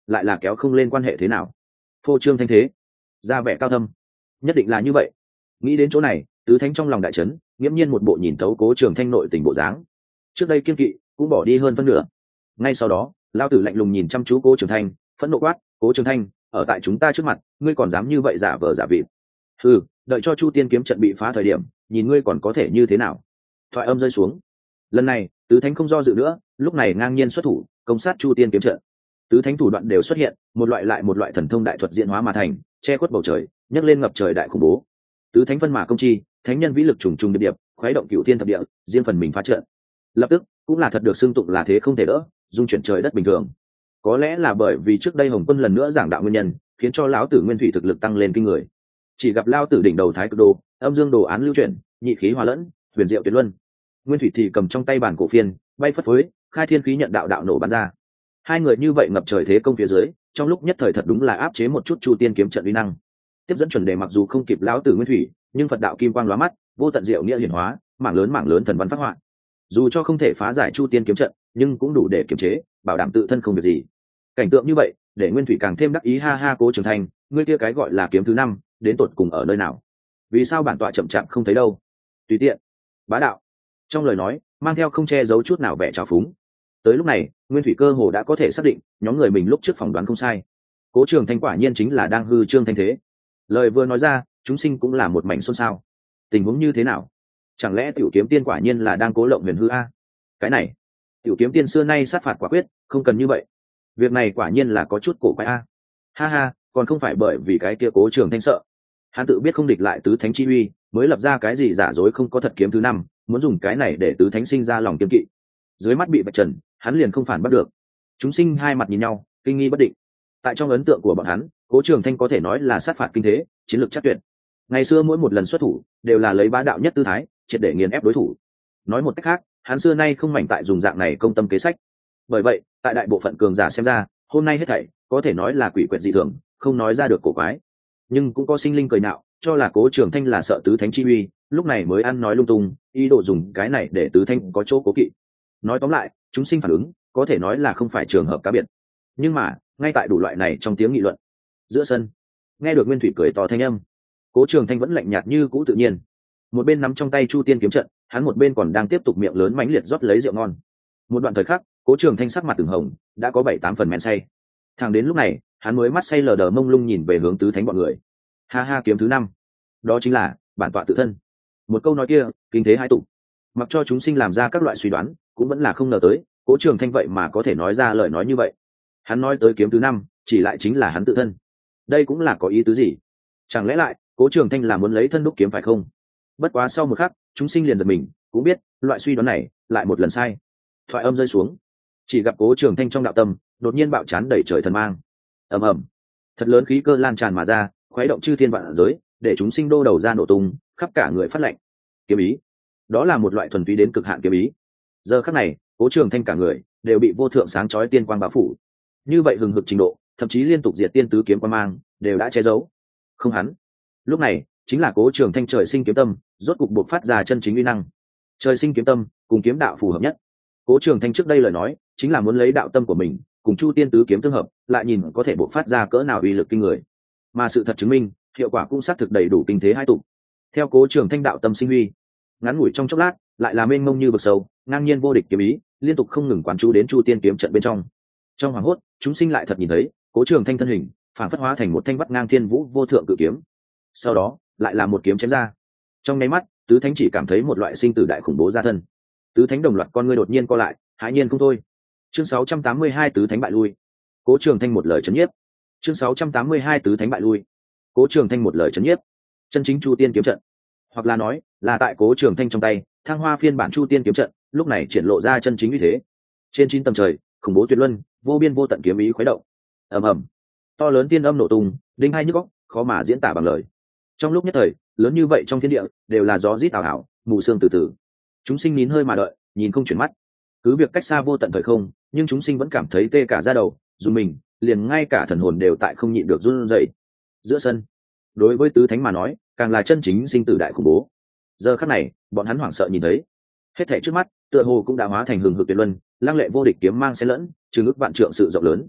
lại là kéo không lên quan hệ thế nào. Phô trương thanh thế, ra vẻ cao thâm, nhất định là như vậy. Nghĩ đến chỗ này, tứ thánh trong lòng đại chấn, nghiễm nhiên một bộ nhìn thấu Cố Trường Thanh nội tình bộ dáng. Trước đây kiên kỵ cũng bỏ đi hơn phân nửa. Ngay sau đó, lao tử lạnh lùng nhìn chăm chú Cố Trường Thanh, phẫn nộ quát: Cố Trường Thanh, ở tại chúng ta trước mặt, ngươi còn dám như vậy giả vờ giả vịt? Đợi cho Chu Tiên kiếm trận bị phá thời điểm, nhìn ngươi còn có thể như thế nào. Thoại âm rơi xuống, lần này tứ thánh không do dự nữa, lúc này ngang nhiên xuất thủ công sát Chu Tiên kiếm trận. Tứ thánh thủ đoạn đều xuất hiện, một loại lại một loại thần thông đại thuật diễn hóa mà thành, che khuất bầu trời, nhấc lên ngập trời đại khủng bố. Tứ thánh phân mà công chi, thánh nhân vĩ lực trùng trùng điệp điệp, khuấy động cửu thiên thập địa, riêng phần mình phá trận. Lập tức cũng là thật được xưng tụng là thế không thể đỡ, dung chuyển trời đất bình thường. Có lẽ là bởi vì trước đây Hồng Quân lần nữa giảng đạo nguyên nhân, khiến cho lão tử Nguyên Thủy thực lực tăng lên kinh người. Chỉ gặp lao tử đỉnh đầu thái cực đồ, âm dương đồ án lưu chuyển, nhị khí hòa lẫn, huyền diệu tuyệt luân. Nguyên Thủy thì cầm trong tay bản cổ phiên, bay phất phới, khai thiên khí nhận đạo đạo nổ bắn ra. Hai người như vậy ngập trời thế công phía dưới, trong lúc nhất thời thật đúng là áp chế một chút Chu Tiên kiếm trận uy năng. Tiếp dẫn chuẩn đề mặc dù không kịp lão tử Nguyên Thủy, nhưng Phật đạo kim quang lóa mắt, vô tận diệu nghĩa hiển hóa, mảng lớn thần văn phát họa. Dù cho không thể phá giải Chu Tiên kiếm trận, nhưng cũng đủ để kiềm chế, bảo đảm tự thân không việc gì. Cảnh tượng như vậy, để Nguyên Thủy càng thêm đắc ý. Ha ha, Cố Trường Thanh, ngươi kia cái gọi là kiếm thứ 5, đến tột cùng ở nơi nào? Vì sao bản tọa chậm chạp không thấy đâu? Tùy tiện, bá đạo. Trong lời nói mang theo không che giấu chút nào vẻ trào phúng. Tới lúc này, Nguyên Thủy cơ hồ đã có thể xác định, nhóm người mình lúc trước phỏng đoán không sai. Cố Trường Thanh quả nhiên chính là đang hư trương thanh thế. Lời vừa nói ra, chúng sinh cũng là một mảnh xôn xao. Tình huống như thế nào? Chẳng lẽ Tiểu Kiếm Tiên quả nhiên là đang cố lộng huyền hư a? Cái này, Tiểu Kiếm Tiên xưa nay sát phạt quả quyết, không cần như vậy. Việc này quả nhiên là có chút cổ quái a. Ha ha, còn không phải bởi vì cái kia Cố Trường Thanh sợ. Hắn tự biết không địch lại tứ thánh chi uy, mới lập ra cái gì giả dối không có thật kiếm thứ 5, muốn dùng cái này để tứ thánh sinh ra lòng kiêng kỵ. Dưới mắt bị bạch trần, hắn liền không phản bắt được. Chúng sinh hai mặt nhìn nhau, kinh nghi bất định. Tại trong ấn tượng của bọn hắn, Cố Trường Thanh có thể nói là sát phạt kinh thế, chiến lược chắc tuyệt. Ngày xưa mỗi một lần xuất thủ đều là lấy bá đạo nhất tư thái, triệt để nghiền ép đối thủ. Nói một cách khác, hắn xưa nay không mảnh tại dùng dạng này công tâm kế sách. Bởi vậy, tại đại bộ phận cường giả xem ra, hôm nay hết thảy có thể nói là quỷ quyệt dị thường, không nói ra được cổ quái. Nhưng cũng có sinh linh cười nạo, cho là Cố Trường Thanh là sợ tứ thánh chi uy, lúc này mới ăn nói lung tung, ý đồ dùng cái này để tứ thánh có chỗ cố kỵ. Nói tóm lại, chúng sinh phản ứng có thể nói là không phải trường hợp cá biệt. Nhưng mà ngay tại đủ loại này trong tiếng nghị luận, giữa sân nghe được Nguyên Thủy cười to thanh âm, Cố Trường Thanh vẫn lạnh nhạt như cũ tự nhiên. Một bên nắm trong tay Chu Tiên kiếm trận, hắn một bên còn đang tiếp tục miệng lớn mãnh liệt rót lấy rượu ngon. Một đoạn thời khắc, Cố Trường Thanh sắc mặt từng hồng, đã có 7-8 phần men say. Thẳng đến lúc này, hắn mới mắt say lờ đờ mông lung nhìn về hướng tứ thánh bọn người. Ha ha, kiếm thứ 5, đó chính là bản tọa tự thân. Một câu nói kia kinh thế hai tụ, mặc cho chúng sinh làm ra các loại suy đoán, cũng vẫn là không ngờ tới Cố Trường Thanh vậy mà có thể nói ra lời nói như vậy. Hắn nói tới kiếm thứ 5, chỉ lại chính là hắn tự thân. Đây cũng là có ý tứ gì? Chẳng lẽ lại Cố Trường Thanh là muốn lấy thân đúc kiếm phải không? Bất quá sau một khắc, chúng sinh liền giật mình, cũng biết loại suy đoán này lại một lần sai. Thoại âm rơi xuống, chỉ gặp Cố Trường Thanh trong đạo tâm đột nhiên bạo chán đẩy trời thần mang. Ầm ầm, thật lớn khí cơ lan tràn mà ra, khuấy động chư thiên vạn giới, để chúng sinh đô đầu ra nổ tung, khắp cả người phát lệnh. Kiếm ý, đó là một loại thuần túy đến cực hạn kiếm ý. Giờ khắc này, Cố Trường Thanh cả người đều bị vô thượng sáng chói tiên quang bao phủ. Như vậy hừng hực trình độ, thậm chí liên tục diệt tiên tứ kiếm quang mang, đều đã che giấu. Không hắn. Lúc này, chính là Cố Trường Thanh trời sinh kiếm tâm, rốt cục bộc phát ra chân chính uy năng. Trời sinh kiếm tâm, cùng kiếm đạo phù hợp nhất. Cố Trường Thanh trước đây lời nói, chính là muốn lấy đạo tâm của mình, cùng Chu Tiên tứ kiếm tương hợp, lại nhìn có thể bộc phát ra cỡ nào uy lực kinh người. Mà sự thật chứng minh, hiệu quả cũng xác thực đầy đủ kinh thế hai tụ. Theo Cố Trường Thanh đạo tâm sinh huy, ngắn ngủi trong chốc lát, lại là mênh mông như vực sâu, ngang nhiên vô địch kiếm ý, liên tục không ngừng quán chú đến Chu Tiên kiếm trận bên trong. Trong hoàng hốt, chúng sinh lại thật nhìn thấy Cố Trường Thanh thân hình phản phất hóa thành một thanh vắt ngang thiên vũ vô thượng cự kiếm. Sau đó lại là một kiếm chém ra. Trong nháy mắt, tứ thánh chỉ cảm thấy một loại sinh tử đại khủng bố ra thân. Tứ thánh đồng loạt con ngươi đột nhiên co lại, hãi nhiên không thôi. Chương 682 tứ thánh bại lui. Cố Trường Thanh một lời chấn nhiếp. Chương 682 tứ thánh bại lui. Cố Trường Thanh một lời chấn nhiếp. Chân chính Chu Tiên kiếm trận, hoặc là nói là tại Cố Trường Thanh trong tay, thăng hoa phiên bản Chu Tiên kiếm trận, lúc này triển lộ ra chân chính uy thế. Trên 9 tầng trời, khủng bố tuyệt luân, vô biên vô tận kiếm ý khuấy động. Ầm ầm, to lớn tiên âm nổ tung, đinh hai nhức óc, khó mà diễn tả bằng lời. Trong lúc nhất thời, lớn như vậy trong thiên địa đều là gió rít ảo ảo, mù sương từ từ. Chúng sinh nín hơi mà đợi, nhìn không chuyển mắt. Cứ việc cách xa vô tận thời không, nhưng chúng sinh vẫn cảm thấy tê cả da đầu, run mình, liền ngay cả thần hồn đều tại không nhịn được run rẩy. Giữa sân, đối với tứ thánh mà nói, càng là chân chính sinh tử đại khủng bố. Giờ khắc này, bọn hắn hoảng sợ nhìn thấy, hết thảy trước mắt, tựa hồ cũng đã hóa thành hừng hực tuyệt luân, lăng lệ vô địch kiếm mang xen lẫn, trừng ức vạn trượng sự rộng lớn.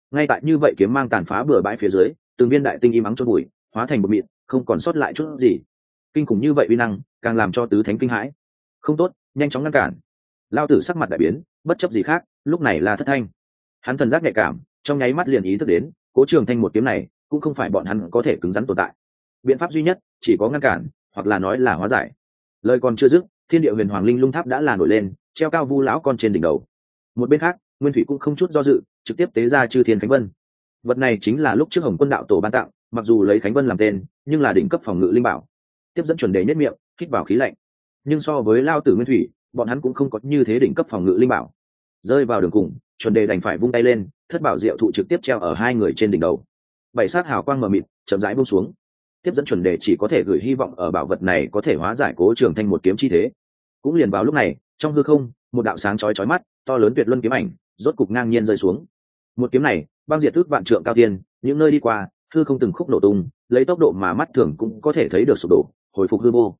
Ngay tại như vậy kiếm mang tàn phá bừa bãi phía dưới, từng viên đại tinh im ắng chôn bụi, hóa thành bột mịn, không còn sót lại chút gì. Kinh khủng như vậy uy năng, càng làm cho tứ thánh kinh hãi. Không tốt, nhanh chóng ngăn cản. Lao tử sắc mặt đại biến, bất chấp gì khác, lúc này là Thất Thanh. Hắn thần giác nhạy cảm, trong nháy mắt liền ý thức đến, Cố Trường Thanh một kiếm này, cũng không phải bọn hắn có thể cứng rắn tồn tại. Biện pháp duy nhất chỉ có ngăn cản, hoặc là nói là hóa giải. Lời còn chưa dứt, Thiên Địa Huyền Hoàng Linh Lung Tháp đã là nổi lên, treo cao Vu lão con trên đỉnh đầu. Một bên khác, Nguyên Thủy cũng không chút do dự, trực tiếp tế ra Chư Thiên Khánh Vân. Vật này chính là lúc trước Hồng Quân đạo tổ ban tặng, mặc dù lấy Khánh Vân làm tên, nhưng là đỉnh cấp phòng ngự linh bảo. Tiếp dẫn chuẩn đề nhất miệng, hít vào khí lạnh. Nhưng so với Lao Tử Nguyên Thủy, bọn hắn cũng không có như thế đỉnh cấp phòng ngự linh bảo. Rơi vào đường cùng, chuẩn đề đành phải vung tay lên, thất bảo diệu thụ trực tiếp treo ở hai người trên đỉnh đầu. Bảy sát hào quang mờ mịt, chậm rãi buông xuống. Tiếp dẫn chuẩn đề chỉ có thể gửi hy vọng ở bảo vật này có thể hóa giải Cố Trường Thanh một kiếm chi thế. Cũng liền vào lúc này, trong hư không, một đạo sáng chói chói mắt, to lớn tuyệt luân kiếm ảnh, rốt cục ngang nhiên rơi xuống. Một kiếm này, băng diệt ước vạn trượng cao thiên, những nơi đi qua, hư không từng khúc nổ tung, lấy tốc độ mà mắt thường cũng có thể thấy được sụp đổ, hồi phục hư vô.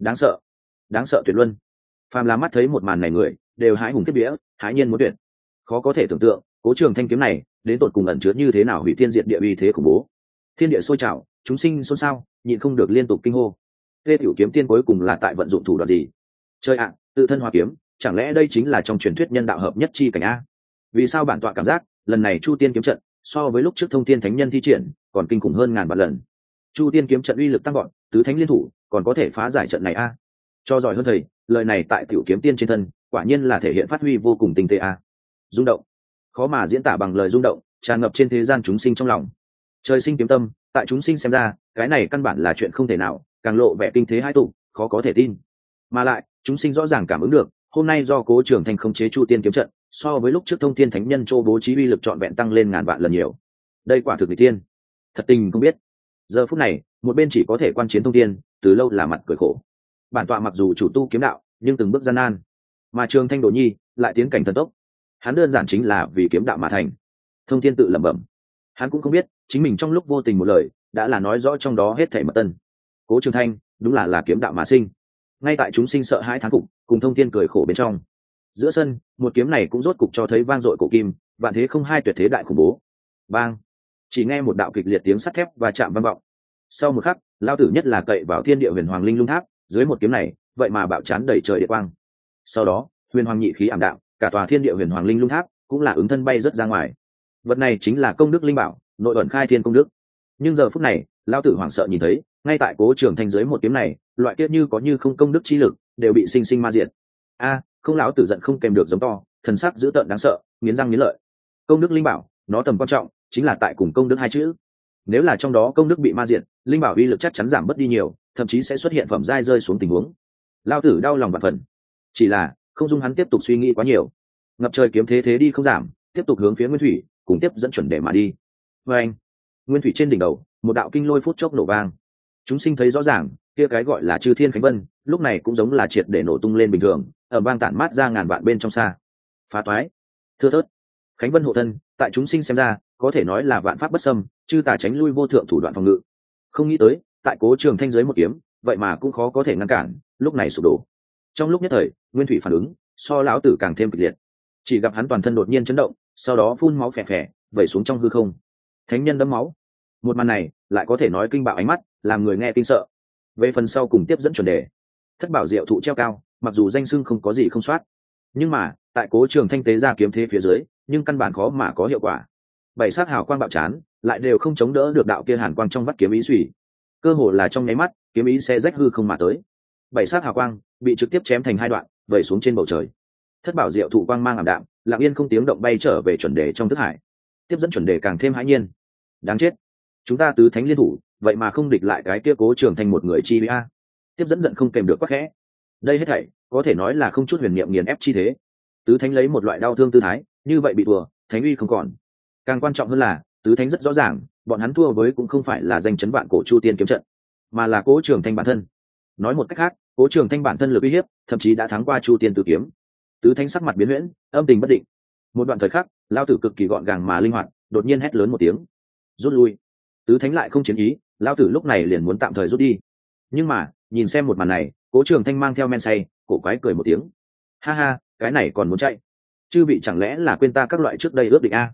Đáng sợ tuyệt luân. Phàm là mắt thấy một màn này người, đều hãi hùng kiếp vía, hãi nhiên muốn tuyệt. Khó có thể tưởng tượng, Cố Trường Thanh kiếm này, đến tột cùng ẩn chứa như thế nào hủy thiên diệt địa uy thế khủng bố. Thiên địa sôi trào, chúng sinh xôn xao, nhịn không được liên tục kinh hô. Tê Tiểu Kiếm Tiên cuối cùng là tại vận dụng thủ đoạn gì? Chơi ạ, tự thân hóa kiếm, chẳng lẽ đây chính là trong truyền thuyết nhân đạo hợp nhất chi cảnh a? Vì sao bản tọa cảm giác, lần này Chu Tiên kiếm trận, so với lúc trước Thông Thiên Thánh Nhân thi triển, còn kinh khủng hơn ngàn vạn lần. Chu Tiên kiếm trận uy lực tăng vọt, tứ thánh liên thủ, còn có thể phá giải trận này a? Cho giỏi hơn thầy, lời này tại Tiểu Kiếm Tiên trên thân, quả nhiên là thể hiện phát huy vô cùng tinh tế a. Rung động, khó mà diễn tả bằng lời rung động, tràn ngập trên thế gian chúng sinh trong lòng. Trời sinh kiếm tâm, tại chúng sinh xem ra, cái này căn bản là chuyện không thể nào, càng lộ vẻ kinh thế hai tụ, khó có thể tin. Mà lại, chúng sinh rõ ràng cảm ứng được, hôm nay do Cố Trường Thanh khống chế Chu Tiên kiếm trận, so với lúc trước Thông Thiên Thánh Nhân Châu bố trí uy lực trọn vẹn tăng lên ngàn vạn lần nhiều. Đây quả thực nghịch tiên. Thật tình không biết. Giờ phút này, một bên chỉ có thể quan chiến Thông Thiên, từ lâu là mặt cười khổ. Bản tọa mặc dù chủ tu kiếm đạo, nhưng từng bước gian nan, mà Trường Thanh Đồ Nhi lại tiến cảnh thần tốc. Hắn đơn giản chính là vì kiếm đạo mà thành. Thông Thiên tự lẩm bẩm. Hắn cũng không biết, chính mình trong lúc vô tình một lời, đã là nói rõ trong đó hết thảy mật tân. Cố Trường Thanh, đúng là kiếm đạo mà sinh. Ngay tại chúng sinh sợ hãi thán phục, cùng Thông Thiên cười khổ bên trong. Giữa sân, một kiếm này cũng rốt cục cho thấy vang dội cổ kim, vạn thế không hai tuyệt thế đại khủng bố. Bang! Chỉ nghe một đạo kịch liệt tiếng sắt thép và chạm vang vọng. Sau một khắc, Lao Tử nhất là cậy vào Thiên Địa Huyền Hoàng Linh Lung Tháp, dưới một kiếm này, vậy mà bạo chán đầy trời địa quang. Sau đó, huyền hoàng nhị khí ảm đạm, cả tòa Thiên Địa Huyền Hoàng Linh Lung Tháp cũng là ứng thân bay rất ra ngoài. Vật này chính là công đức linh bảo, nội ẩn khai thiên công đức. Nhưng giờ phút này, Lao Tử hoảng sợ nhìn thấy, ngay tại Cố Trường Thanh dưới một kiếm này, loại kia như có như không công đức chi lực, đều bị sinh sinh ma diệt. A, không, lão tử giận không kèm được giống to, thần sắc dữ tợn đáng sợ, nghiến răng nghiến lợi. Công đức linh bảo, nó tầm quan trọng chính là tại cùng công đức hai chữ. Nếu là trong đó công đức bị ma diệt, linh bảo uy lực chắc chắn giảm bớt đi nhiều, thậm chí sẽ xuất hiện phẩm giai rơi xuống tình huống. Lao Tử đau lòng vạn phần. Chỉ là không dung hắn tiếp tục suy nghĩ quá nhiều. Ngập trời kiếm thế đi không giảm, tiếp tục hướng phía Nguyên Thủy, cùng tiếp dẫn chuẩn đề mà đi. Và anh, Nguyên Thủy trên đỉnh đầu, một đạo kinh lôi phút chốc nổ vang. Chúng sinh thấy rõ ràng, kia cái gọi là Chư Thiên Khánh Vân, lúc này cũng giống là triệt để nổ tung lên bình thường, ở vang tản mát ra ngàn vạn bên trong xa. Phá toái, thưa thớt. Khánh Vân hộ thân, tại chúng sinh xem ra, có thể nói là vạn pháp bất xâm, chư tà tránh lui vô thượng thủ đoạn phòng ngự. Không nghĩ tới, tại Cố Trường Thanh dưới một kiếm, vậy mà cũng khó có thể ngăn cản, lúc này sụp đổ. Trong lúc nhất thời, Nguyên Thủy phản ứng, so lão tử càng thêm kịch liệt. Chỉ gặp hắn toàn thân đột nhiên chấn động, sau đó phun máu phè phè, vẩy xuống trong hư không. Thánh nhân đẫm máu. Một màn này, lại có thể nói kinh bạo ánh mắt, làm người nghe kinh sợ. Về phần sau cùng tiếp dẫn chuẩn đề, thất bảo diệu thụ treo cao, mặc dù danh xưng không có gì không soát, nhưng mà tại Cố Trường Thanh tế ra kiếm thế phía dưới, nhưng căn bản khó mà có hiệu quả. Bảy sát hào quang bạo chán, lại đều không chống đỡ được đạo kia hàn quang trong vắt kiếm ý xùy. Cơ hồ là trong nháy mắt, kiếm ý sẽ rách hư không mà tới. Bảy sát hào quang bị trực tiếp chém thành hai đoạn, vẩy xuống trên bầu trời. Thất bảo diệu thụ quang mang ảm đạm, lặng yên không tiếng động bay trở về chuẩn đề trong thức hải. Tiếp dẫn chuẩn đề càng thêm hãi nhiên. Đáng chết, chúng ta tứ thánh liên thủ, vậy mà không địch lại cái kia Cố Trường Thanh một người chi a. Tiếp dẫn giận không kèm được quắc khẽ. Đây hết thảy có thể nói là không chút huyền niệm nghiền ép chi thế. Tứ thánh lấy một loại đau thương tư thái, như vậy bị thua, thánh uy không còn. Càng quan trọng hơn là, tứ thánh rất rõ ràng, bọn hắn thua với cũng không phải là danh chấn vạn cổ Chu Tiên kiếm trận, mà là Cố Trường Thanh bản thân. Nói một cách khác, Cố Trường Thanh bản thân lực uy hiếp, thậm chí đã thắng qua Chu Tiên Tử kiếm. Tứ thánh sắc mặt biến huyễn, âm tình bất định. Một đoạn thời khắc, Lao Tử cực kỳ gọn gàng mà linh hoạt, đột nhiên hét lớn một tiếng, rút lui. Tứ thánh lại không chiến ý, Lao Tử lúc này liền muốn tạm thời rút đi. Nhưng mà, nhìn xem một màn này, Cố Trường Thanh mang theo men say, cổ quái cười một tiếng. Ha ha, cái này còn muốn chạy? Chư vị chẳng lẽ là quên ta các loại trước đây ước định a?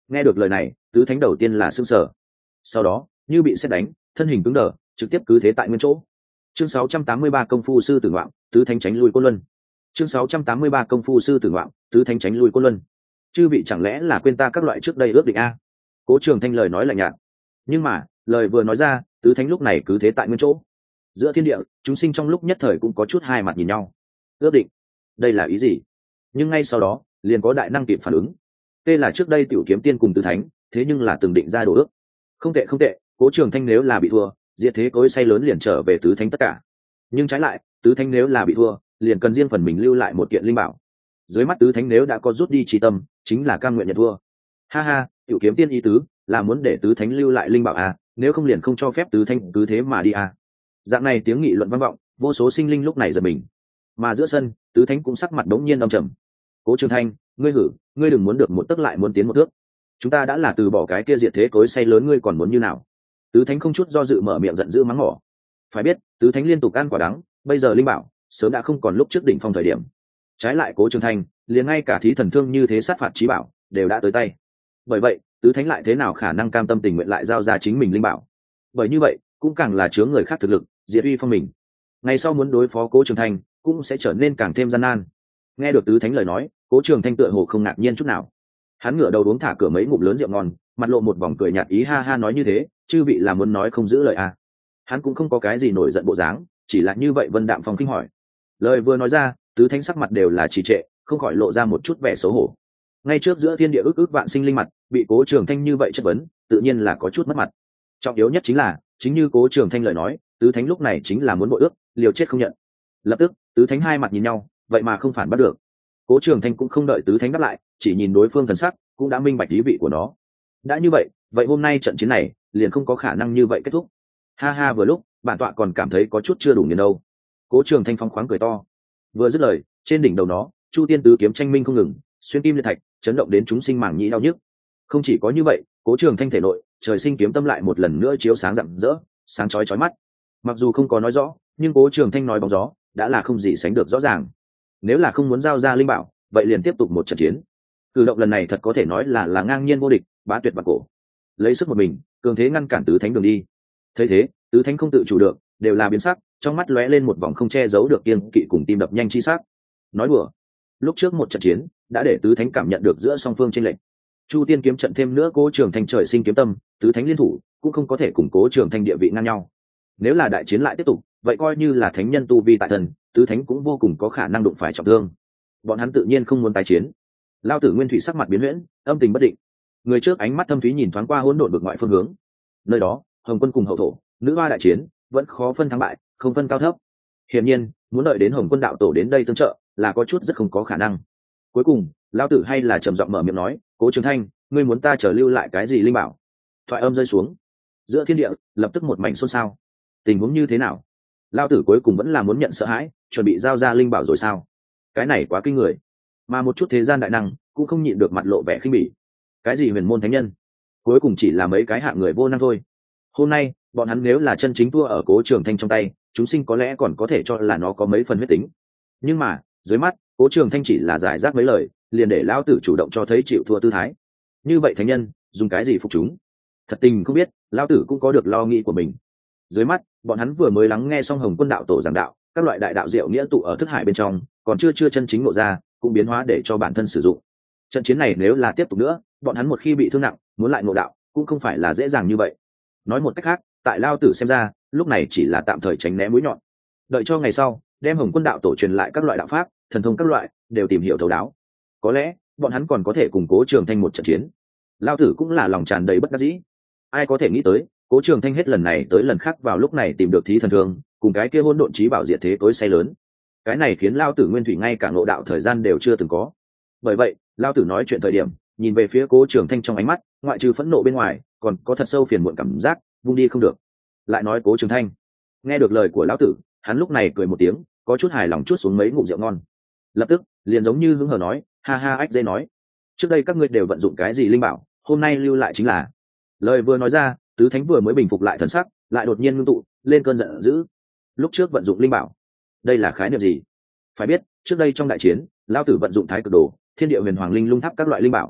Nghe được lời này, tứ thánh đầu tiên là sững sờ, sau đó như bị sét đánh, thân hình cứng đờ, trực tiếp cứ thế tại nguyên chỗ. Chương 683 công phu sư tử ngoạm, tứ thánh tránh lui Côn Luân. Chương 683 công phu sư tử ngoạm, tứ thánh tránh lui Côn Luân. Chư vị chẳng lẽ là quên ta các loại trước đây ước định a? Cố Trường Thanh lời nói lạnh nhạt, nhưng mà lời vừa nói ra, tứ thánh lúc này cứ thế tại nguyên chỗ. Giữa thiên địa, chúng sinh trong lúc nhất thời cũng có chút hai mặt nhìn nhau. Ước định, đây là ý gì? Nhưng ngay sau đó liền có đại năng kịp phản ứng. Tê là trước đây Tiểu Kiếm Tiên cùng tứ thánh, thế nhưng là từng định ra đồ ước. Không tệ không tệ, Cố Trường Thanh nếu là bị thua, diệt thế cối say lớn liền trở về tứ thánh tất cả. Nhưng trái lại, tứ thánh nếu là bị thua, liền cần riêng phần mình lưu lại một kiện linh bảo. Dưới mắt tứ thánh nếu đã có rút đi trí tâm, chính là cam nguyện nhận thua. Ha ha, Tiểu Kiếm Tiên ý tứ là muốn để tứ thánh lưu lại linh bảo à, nếu không liền không cho phép tứ thánh cứ thế mà đi à. Dạng này tiếng nghị luận vang vọng, vô số sinh linh lúc này giật mình. Mà giữa sân, tứ thánh cũng sắc mặt đống nhiên âm trầm. Cố Trường Thanh, ngươi hử, ngươi đừng muốn được một tấc lại muốn tiến một thước. Chúng ta đã là từ bỏ cái kia diệt thế cối say lớn, ngươi còn muốn như nào? Tứ thánh không chút do dự mở miệng giận dữ mắng mỏ. Phải biết, tứ thánh liên tục ăn quả đắng, bây giờ linh bảo sớm đã không còn lúc trước đỉnh phong thời điểm. Trái lại Cố Trường Thanh, liền ngay cả thí thần thương như thế sát phạt chí bảo đều đã tới tay. Bởi vậy, tứ thánh lại thế nào khả năng cam tâm tình nguyện lại giao ra chính mình linh bảo? Bởi như vậy, cũng càng là chướng người khác thực lực, diệt uy phong mình. Ngày sau muốn đối phó Cố Trường Thanh, cũng sẽ trở nên càng thêm gian nan. Nghe được tứ thánh lời nói, Cố Trường Thanh tựa hồ không ngạc nhiên chút nào. Hắn ngửa đầu uống thả cửa mấy ngụm lớn rượu ngon, mặt lộ một vòng cười nhạt ý, ha ha, nói như thế chư vị là muốn nói không giữ lời à. Hắn cũng không có cái gì nổi giận bộ dáng, chỉ là như vậy vân đạm phong khinh hỏi. Lời vừa nói ra, tứ thánh sắc mặt đều là trì trệ, không khỏi lộ ra một chút vẻ xấu hổ. Ngay trước giữa thiên địa ức ức vạn sinh linh mặt, bị Cố Trường Thanh như vậy chất vấn, tự nhiên là có chút mất mặt. Trọng yếu nhất chính là, chính như Cố Trường Thanh lời nói, tứ thánh lúc này chính là muốn bội ước, liều chết không nhận. Lập tức, tứ thánh hai mặt nhìn nhau, vậy mà không phản bắt được. Cố Trường Thanh cũng không đợi tứ thánh đáp lại, chỉ nhìn đối phương thần sắc, cũng đã minh bạch ý vị của nó. Đã như vậy, vậy hôm nay trận chiến này liền không có khả năng như vậy kết thúc. Ha ha, vừa lúc bản tọa còn cảm thấy có chút chưa đủ nghiền đâu. Cố Trường Thanh phóng khoáng cười to. Vừa dứt lời, trên đỉnh đầu nó, Chu Tiên tứ kiếm tranh minh không ngừng, xuyên kim liệt thạch, chấn động đến chúng sinh màng nhĩ đau nhức. Không chỉ có như vậy, Cố Trường Thanh thể nội, trời sinh kiếm tâm lại một lần nữa chiếu sáng rạng rỡ, sáng chói chói mắt. Mặc dù không có nói rõ, nhưng Cố Trường Thanh nói bóng gió, đã là không gì sánh được rõ ràng. Nếu là không muốn giao ra linh bảo, vậy liền tiếp tục một trận chiến. Cử động lần này thật có thể nói là ngang nhiên vô địch, bá tuyệt bạc cổ. Lấy sức một mình, cường thế ngăn cản tứ thánh đường đi. Thấy thế, tứ thánh không tự chủ được, đều là biến sắc, trong mắt lóe lên một vòng không che giấu được kiêng kỵ cùng tim đập nhanh chi sắc. Nói đùa, lúc trước một trận chiến đã để tứ thánh cảm nhận được giữa song phương chênh lệch. Chu Tiên kiếm trận thêm nữa Cố Trường Thanh trời sinh kiếm tâm, tứ thánh liên thủ cũng không có thể củng cố Trường Thanh địa vị ngang nhau. Nếu là đại chiến lại tiếp tục, vậy coi như là thánh nhân tu vi tại thần, tứ thánh cũng vô cùng có khả năng đụng phải trọng thương. Bọn hắn tự nhiên không muốn tái chiến. Lao Tử Nguyên Thủy sắc mặt biến huyễn, âm tình bất định. Người trước ánh mắt thâm thúy nhìn thoáng qua hỗn độn vực ngoại phương hướng. Nơi đó, Hồng Quân cùng Hậu Thổ, nữ hoa đại chiến, vẫn khó phân thắng bại, không phân cao thấp. Hiển nhiên, muốn đợi đến Hồng Quân đạo tổ đến đây tương trợ, là có chút rất không có khả năng. Cuối cùng, Lao Tử hay là trầm giọng mở miệng nói, Cố Trường Thanh, ngươi muốn ta trở lưu lại cái gì linh bảo? Thoại âm rơi xuống, giữa thiên địa lập tức một mảnh xôn xao. Tình huống như thế nào? Lao Tử cuối cùng vẫn là muốn nhận sợ hãi, chuẩn bị giao ra linh bảo rồi sao? Cái này quá kinh người. Mà một chút thế gian đại năng cũng không nhịn được mặt lộ vẻ khinh bỉ. Cái gì huyền môn thánh nhân, cuối cùng chỉ là mấy cái hạng người vô năng thôi. Hôm nay bọn hắn nếu là chân chính thua ở Cố Trường Thanh trong tay, chúng sinh có lẽ còn có thể cho là nó có mấy phần huyết tính. Nhưng mà dưới mắt Cố Trường Thanh chỉ là giải rác mấy lời, liền để Lão Tử chủ động cho thấy chịu thua tư thái. Như vậy thánh nhân dùng cái gì phục chúng? Thật tình không biết, Lão Tử cũng có được lo nghĩ của mình. Dưới mắt bọn hắn vừa mới lắng nghe xong Hồng Quân đạo tổ giảng đạo, các loại đại đạo diệu nghĩa tụ ở thức hải bên trong, còn chưa chân chính ngộ ra, cũng biến hóa để cho bản thân sử dụng. Trận chiến này nếu là tiếp tục nữa, bọn hắn một khi bị thương nặng, muốn lại ngộ đạo cũng không phải là dễ dàng như vậy. Nói một cách khác, tại Lao Tử xem ra, lúc này chỉ là tạm thời tránh né mũi nhọn. Đợi cho ngày sau, đem Hồng Quân đạo tổ truyền lại các loại đạo pháp, thần thông các loại, đều tìm hiểu thấu đáo. Có lẽ, bọn hắn còn có thể củng Cố Trường Thanh một trận chiến. Lao Tử cũng là lòng tràn đầy bất đắc dĩ. Ai có thể nghĩ tới, Cố Trường Thanh hết lần này tới lần khác vào lúc này tìm được thí thần thương, cùng cái kia hỗn độn chí bảo diệt thế tối say lớn. Cái này khiến Lao Tử Nguyên Thủy ngay cả ngộ đạo thời gian đều chưa từng có. Bởi vậy, Lao Tử nói chuyện thời điểm, nhìn về phía Cố Trường Thanh trong ánh mắt, ngoại trừ phẫn nộ bên ngoài, còn có thật sâu phiền muộn cảm giác, vung đi không được. Lại nói Cố Trường Thanh, nghe được lời của lão tử, hắn lúc này cười một tiếng, có chút hài lòng chuốt xuống mấy ngụm rượu ngon. Lập tức, liền giống như hứng hờ nói, ha ha, ách dây nói, trước đây các ngươi đều vận dụng cái gì linh bảo, hôm nay lưu lại chính là. Lời vừa nói ra, tứ thánh vừa mới bình phục lại thần sắc, lại đột nhiên ngưng tụ lên cơn giận dữ. Lúc trước vận dụng linh bảo, đây là khái niệm gì? Phải biết, trước đây trong đại chiến, lão tử vận dụng thái cực đồ, thiên địa huyền hoàng linh lung tháp các loại linh bảo,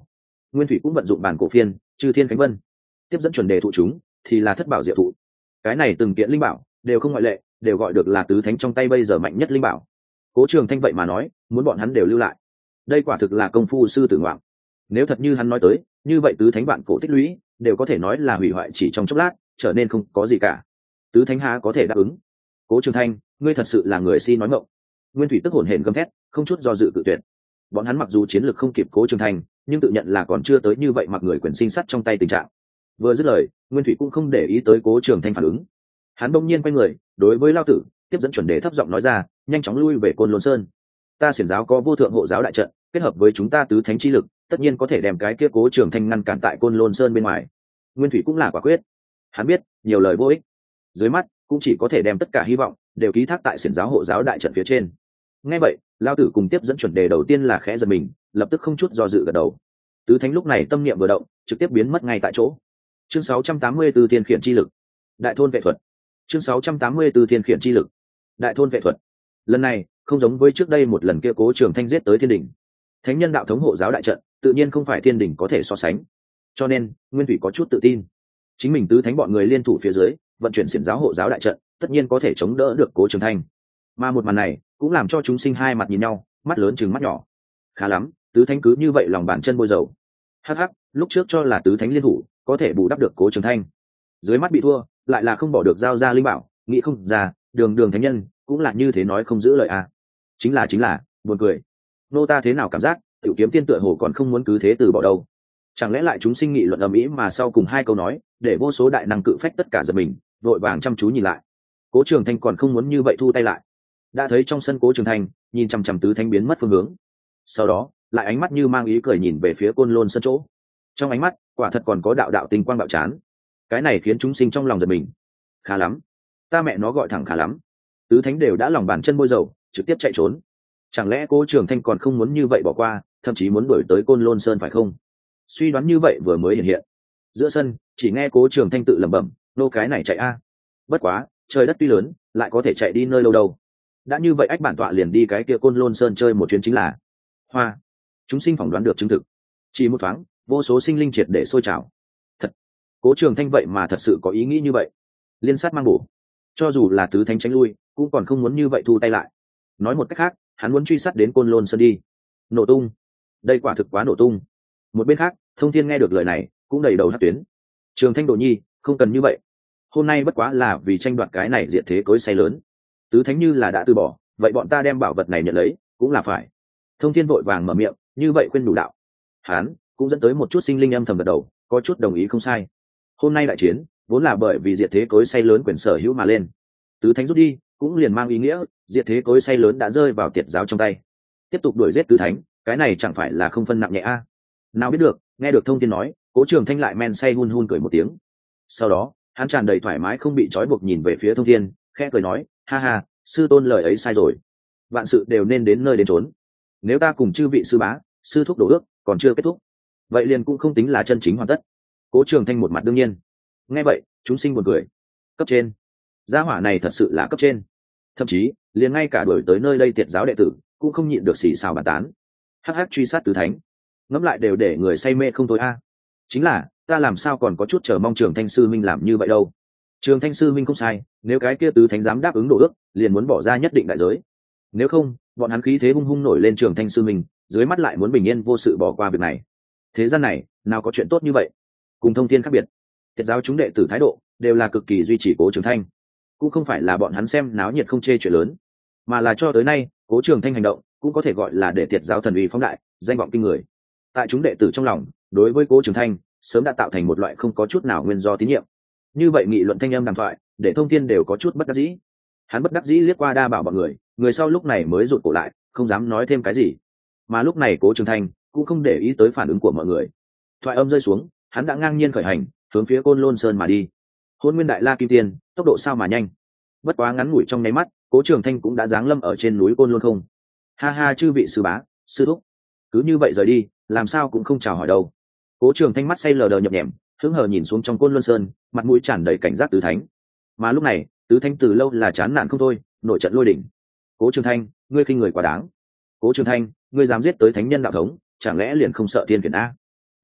Nguyên Thủy cũng vận dụng bản cổ phiên chư thiên cánh vân, tiếp dẫn chuẩn đề thụ chúng thì là thất bảo diệu thụ. Cái này từng kiện linh bảo đều không ngoại lệ, đều gọi được là tứ thánh trong tay bây giờ mạnh nhất linh bảo. Cố Trường Thanh vậy mà nói muốn bọn hắn đều lưu lại, đây quả thực là công phu sư tử ngoạm. Nếu thật như hắn nói tới, như vậy tứ thánh vạn cổ tích lũy đều có thể nói là hủy hoại chỉ trong chốc lát, trở nên không có gì cả. Tứ thánh há có thể đáp ứng? Cố Trường Thanh, ngươi thật sự là người si nói mộng. Nguyên Thủy tức hổn hển gầm thét, không chút do dự cự tuyệt. Bọn hắn mặc dù chiến lược không kịp Cố Trường Thanh, nhưng tự nhận là còn chưa tới như vậy mặc người quyền sinh sắt trong tay tình trạng. Vừa dứt lời, Nguyên Thủy cũng không để ý tới Cố Trường Thanh phản ứng. Hắn bỗng nhiên quay người, đối với Lao Tử, tiếp dẫn chuẩn đề thấp giọng nói ra, nhanh chóng lui về Côn Lôn Sơn. Ta Xiển giáo có vô thượng hộ giáo đại trận, kết hợp với chúng ta tứ thánh chi lực, tất nhiên có thể đem cái kia Cố Trường Thanh ngăn cản tại Côn Lôn Sơn bên ngoài. Nguyên Thủy cũng là quả quyết. Hắn biết, nhiều lời vô ích. Dưới mắt, cũng chỉ có thể đem tất cả hy vọng đều ký thác tại Xiển giáo hộ giáo đại trận phía trên. Nghe vậy, Lao Tử cùng tiếp dẫn chuẩn đề đầu tiên là khẽ giật mình, lập tức không chút do dự gật đầu. Tứ thánh lúc này tâm niệm vừa động, trực tiếp biến mất ngay tại chỗ. Chương 684 Thiên khiển chi lực, Đại thôn vệ thuật. Chương 684 Thiên khiển chi lực, Đại thôn vệ thuật. Lần này, không giống với trước đây một lần kia Cố Trường Thanh giết tới thiên đỉnh. Thánh nhân đạo thống hộ giáo đại trận, tự nhiên không phải thiên đỉnh có thể so sánh. Cho nên, Nguyên Thủy có chút tự tin, chính mình tứ thánh bọn người liên thủ phía dưới, vận chuyển Xiển giáo hộ giáo đại trận, tất nhiên có thể chống đỡ được Cố Trường Thanh. Mà một màn này, cũng làm cho chúng sinh hai mặt nhìn nhau, mắt lớn chừng mắt nhỏ. Khá lắm, tứ thánh cứ như vậy lòng bàn chân bôi dầu. Hắc hắc, lúc trước cho là tứ thánh liên thủ có thể bù đắp được Cố Trường Thanh, dưới mắt bị thua, lại là không bỏ được giao ra linh bảo, nghĩ không ra, đường thánh nhân cũng là như thế nói không giữ lời à. Chính là buồn cười. Nô ta thế nào cảm giác Tiểu Kiếm Tiên tựa hồ còn không muốn cứ thế từ bỏ đâu. Chẳng lẽ lại chúng sinh nghị luận ầm ĩ mà sau cùng hai câu nói để vô số đại năng cự phách tất cả giật mình, vội vàng chăm chú nhìn lại. Cố Trường Thanh còn không muốn như vậy thu tay lại. Đã thấy trong sân Cố Trường Thanh nhìn chằm chằm tứ thánh biến mất phương hướng, sau đó lại ánh mắt như mang ý cười nhìn về phía Côn Lôn sân chỗ. Trong ánh mắt quả thật còn có đạo đạo tinh quang bạo chán. Cái này khiến chúng sinh trong lòng giật mình. Khá lắm, ta mẹ nó gọi thẳng khá lắm. Tứ thánh đều đã lòng bàn chân bôi dầu, trực tiếp chạy trốn. Chẳng lẽ Cố Trường Thanh còn không muốn như vậy bỏ qua, thậm chí muốn đuổi tới Côn Lôn Sơn phải không? Suy đoán như vậy vừa mới hiện hiện. Giữa sân chỉ nghe Cố Trường Thanh tự lẩm bẩm, nô cái này chạy a. Bất quá, trời đất tuy lớn, lại có thể chạy đi nơi lâu đâu. Đã như vậy ách bản tọa liền đi cái kia Côn Lôn Sơn chơi một chuyến chính là. Hoa. Chúng sinh phỏng đoán được chứng thực. Chỉ một thoáng, vô số sinh linh triệt để sôi trào. Thật, Cố Trường Thanh vậy mà thật sự có ý nghĩ như vậy. Liên sát mang bổ, cho dù là tứ thánh tránh lui, cũng còn không muốn như vậy thu tay lại. Nói một cách khác, hắn muốn truy sát đến Côn Lôn Sơn đi. Nổ tung. Đây quả thực quá nổ tung. Một bên khác, Thông Thiên nghe được lời này, cũng đầy đầu hất tuyến. Trường Thanh Đồ Nhi, không cần như vậy. Hôm nay bất quá là vì tranh đoạt cái này diệt thế cối say lớn. Tứ thánh như là đã từ bỏ, vậy bọn ta đem bảo vật này nhận lấy, cũng là phải. Thông Thiên vội vàng mở miệng, như vậy khuyên đủ đạo. Hắn cũng dẫn tới một chút sinh linh âm thầm gật đầu, có chút đồng ý không sai. Hôm nay đại chiến vốn là bởi vì diệt thế cối say lớn quyền sở hữu mà lên. Tứ thánh rút đi, cũng liền mang ý nghĩa diệt thế cối say lớn đã rơi vào Tiệt giáo trong tay. Tiếp tục đuổi giết tứ thánh, cái này chẳng phải là không phân nặng nhẹ a? Nào biết được, nghe được Thông Thiên nói, Cố Trường Thanh lại men say hun hun cười một tiếng. Sau đó, hắn tràn đầy thoải mái không bị trói buộc nhìn về phía Thông Thiên, khẽ cười nói, ha ha, sư tôn lời ấy sai rồi. Vạn sự đều nên đến nơi đến chốn. Nếu ta cùng chư vị sư bá, sư thúc đổ ước còn chưa kết thúc, vậy liền cũng không tính là chân chính hoàn tất. Cố Trường Thanh một mặt đương nhiên. Nghe vậy, chúng sinh buồn cười. Cấp trên, gia hỏa này thật sự là cấp trên. Thậm chí, liền ngay cả đuổi tới nơi đây Tiệt giáo đệ tử cũng không nhịn được xì xào bàn tán. Hắc hắc truy sát tứ thánh, ngẫm lại đều để người say mê không thôi a. Chính là, ta làm sao còn có chút chờ mong Trường Thanh sư minh làm như vậy đâu. Trường Thanh sư minh không sai, nếu cái kia tứ thánh dám đáp ứng độ ước, liền muốn bỏ ra nhất định đại giới. Nếu không, bọn hắn khí thế hung hung nổi lên Trường Thanh sư minh, dưới mắt lại muốn bình yên vô sự bỏ qua việc này. Thế gian này, nào có chuyện tốt như vậy. Cùng Thông Thiên khác biệt, Tiệt giáo chúng đệ tử thái độ đều là cực kỳ duy trì Cố Trường Thanh. Cũng không phải là bọn hắn xem náo nhiệt không chê chuyện lớn, mà là cho tới nay, Cố Trường Thanh hành động cũng có thể gọi là để Tiệt giáo thần uy phóng đại, danh vọng kinh người. Tại chúng đệ tử trong lòng, đối với Cố Trường Thanh sớm đã tạo thành một loại không có chút nào nguyên do tín nhiệm. Như vậy nghị luận thanh âm đàm thoại, để Thông Thiên đều có chút bất đắc dĩ. Hắn bất đắc dĩ liếc qua đa bảo bọn người, người sau lúc này mới rụt cổ lại, không dám nói thêm cái gì. Mà lúc này Cố Trường Thanh cũng không để ý tới phản ứng của mọi người. Thoại âm rơi xuống, hắn đã ngang nhiên khởi hành, hướng phía Côn Lôn Sơn mà đi. Hôn Nguyên Đại La Kim Tiên, tốc độ sao mà nhanh. Bất quá ngắn ngủi trong nháy mắt, Cố Trường Thanh cũng đã giáng lâm ở trên núi Côn Lôn không. Ha ha, chư vị sư bá, sư thúc, cứ như vậy rời đi, làm sao cũng không chào hỏi đâu. Cố Trường Thanh mắt say lờ đờ nhập nhèm, hứng hờ nhìn xuống trong Côn Luân Sơn, mặt mũi tràn đầy cảnh giác tứ thánh. Mà lúc này, tứ thánh từ lâu là chán nản không thôi, nổi trận lôi đỉnh. Cố Trường Thanh, ngươi khinh người quá đáng. Cố Trường Thanh, ngươi dám giết tới thánh nhân đạo thống, chẳng lẽ liền không sợ thiên khiển a?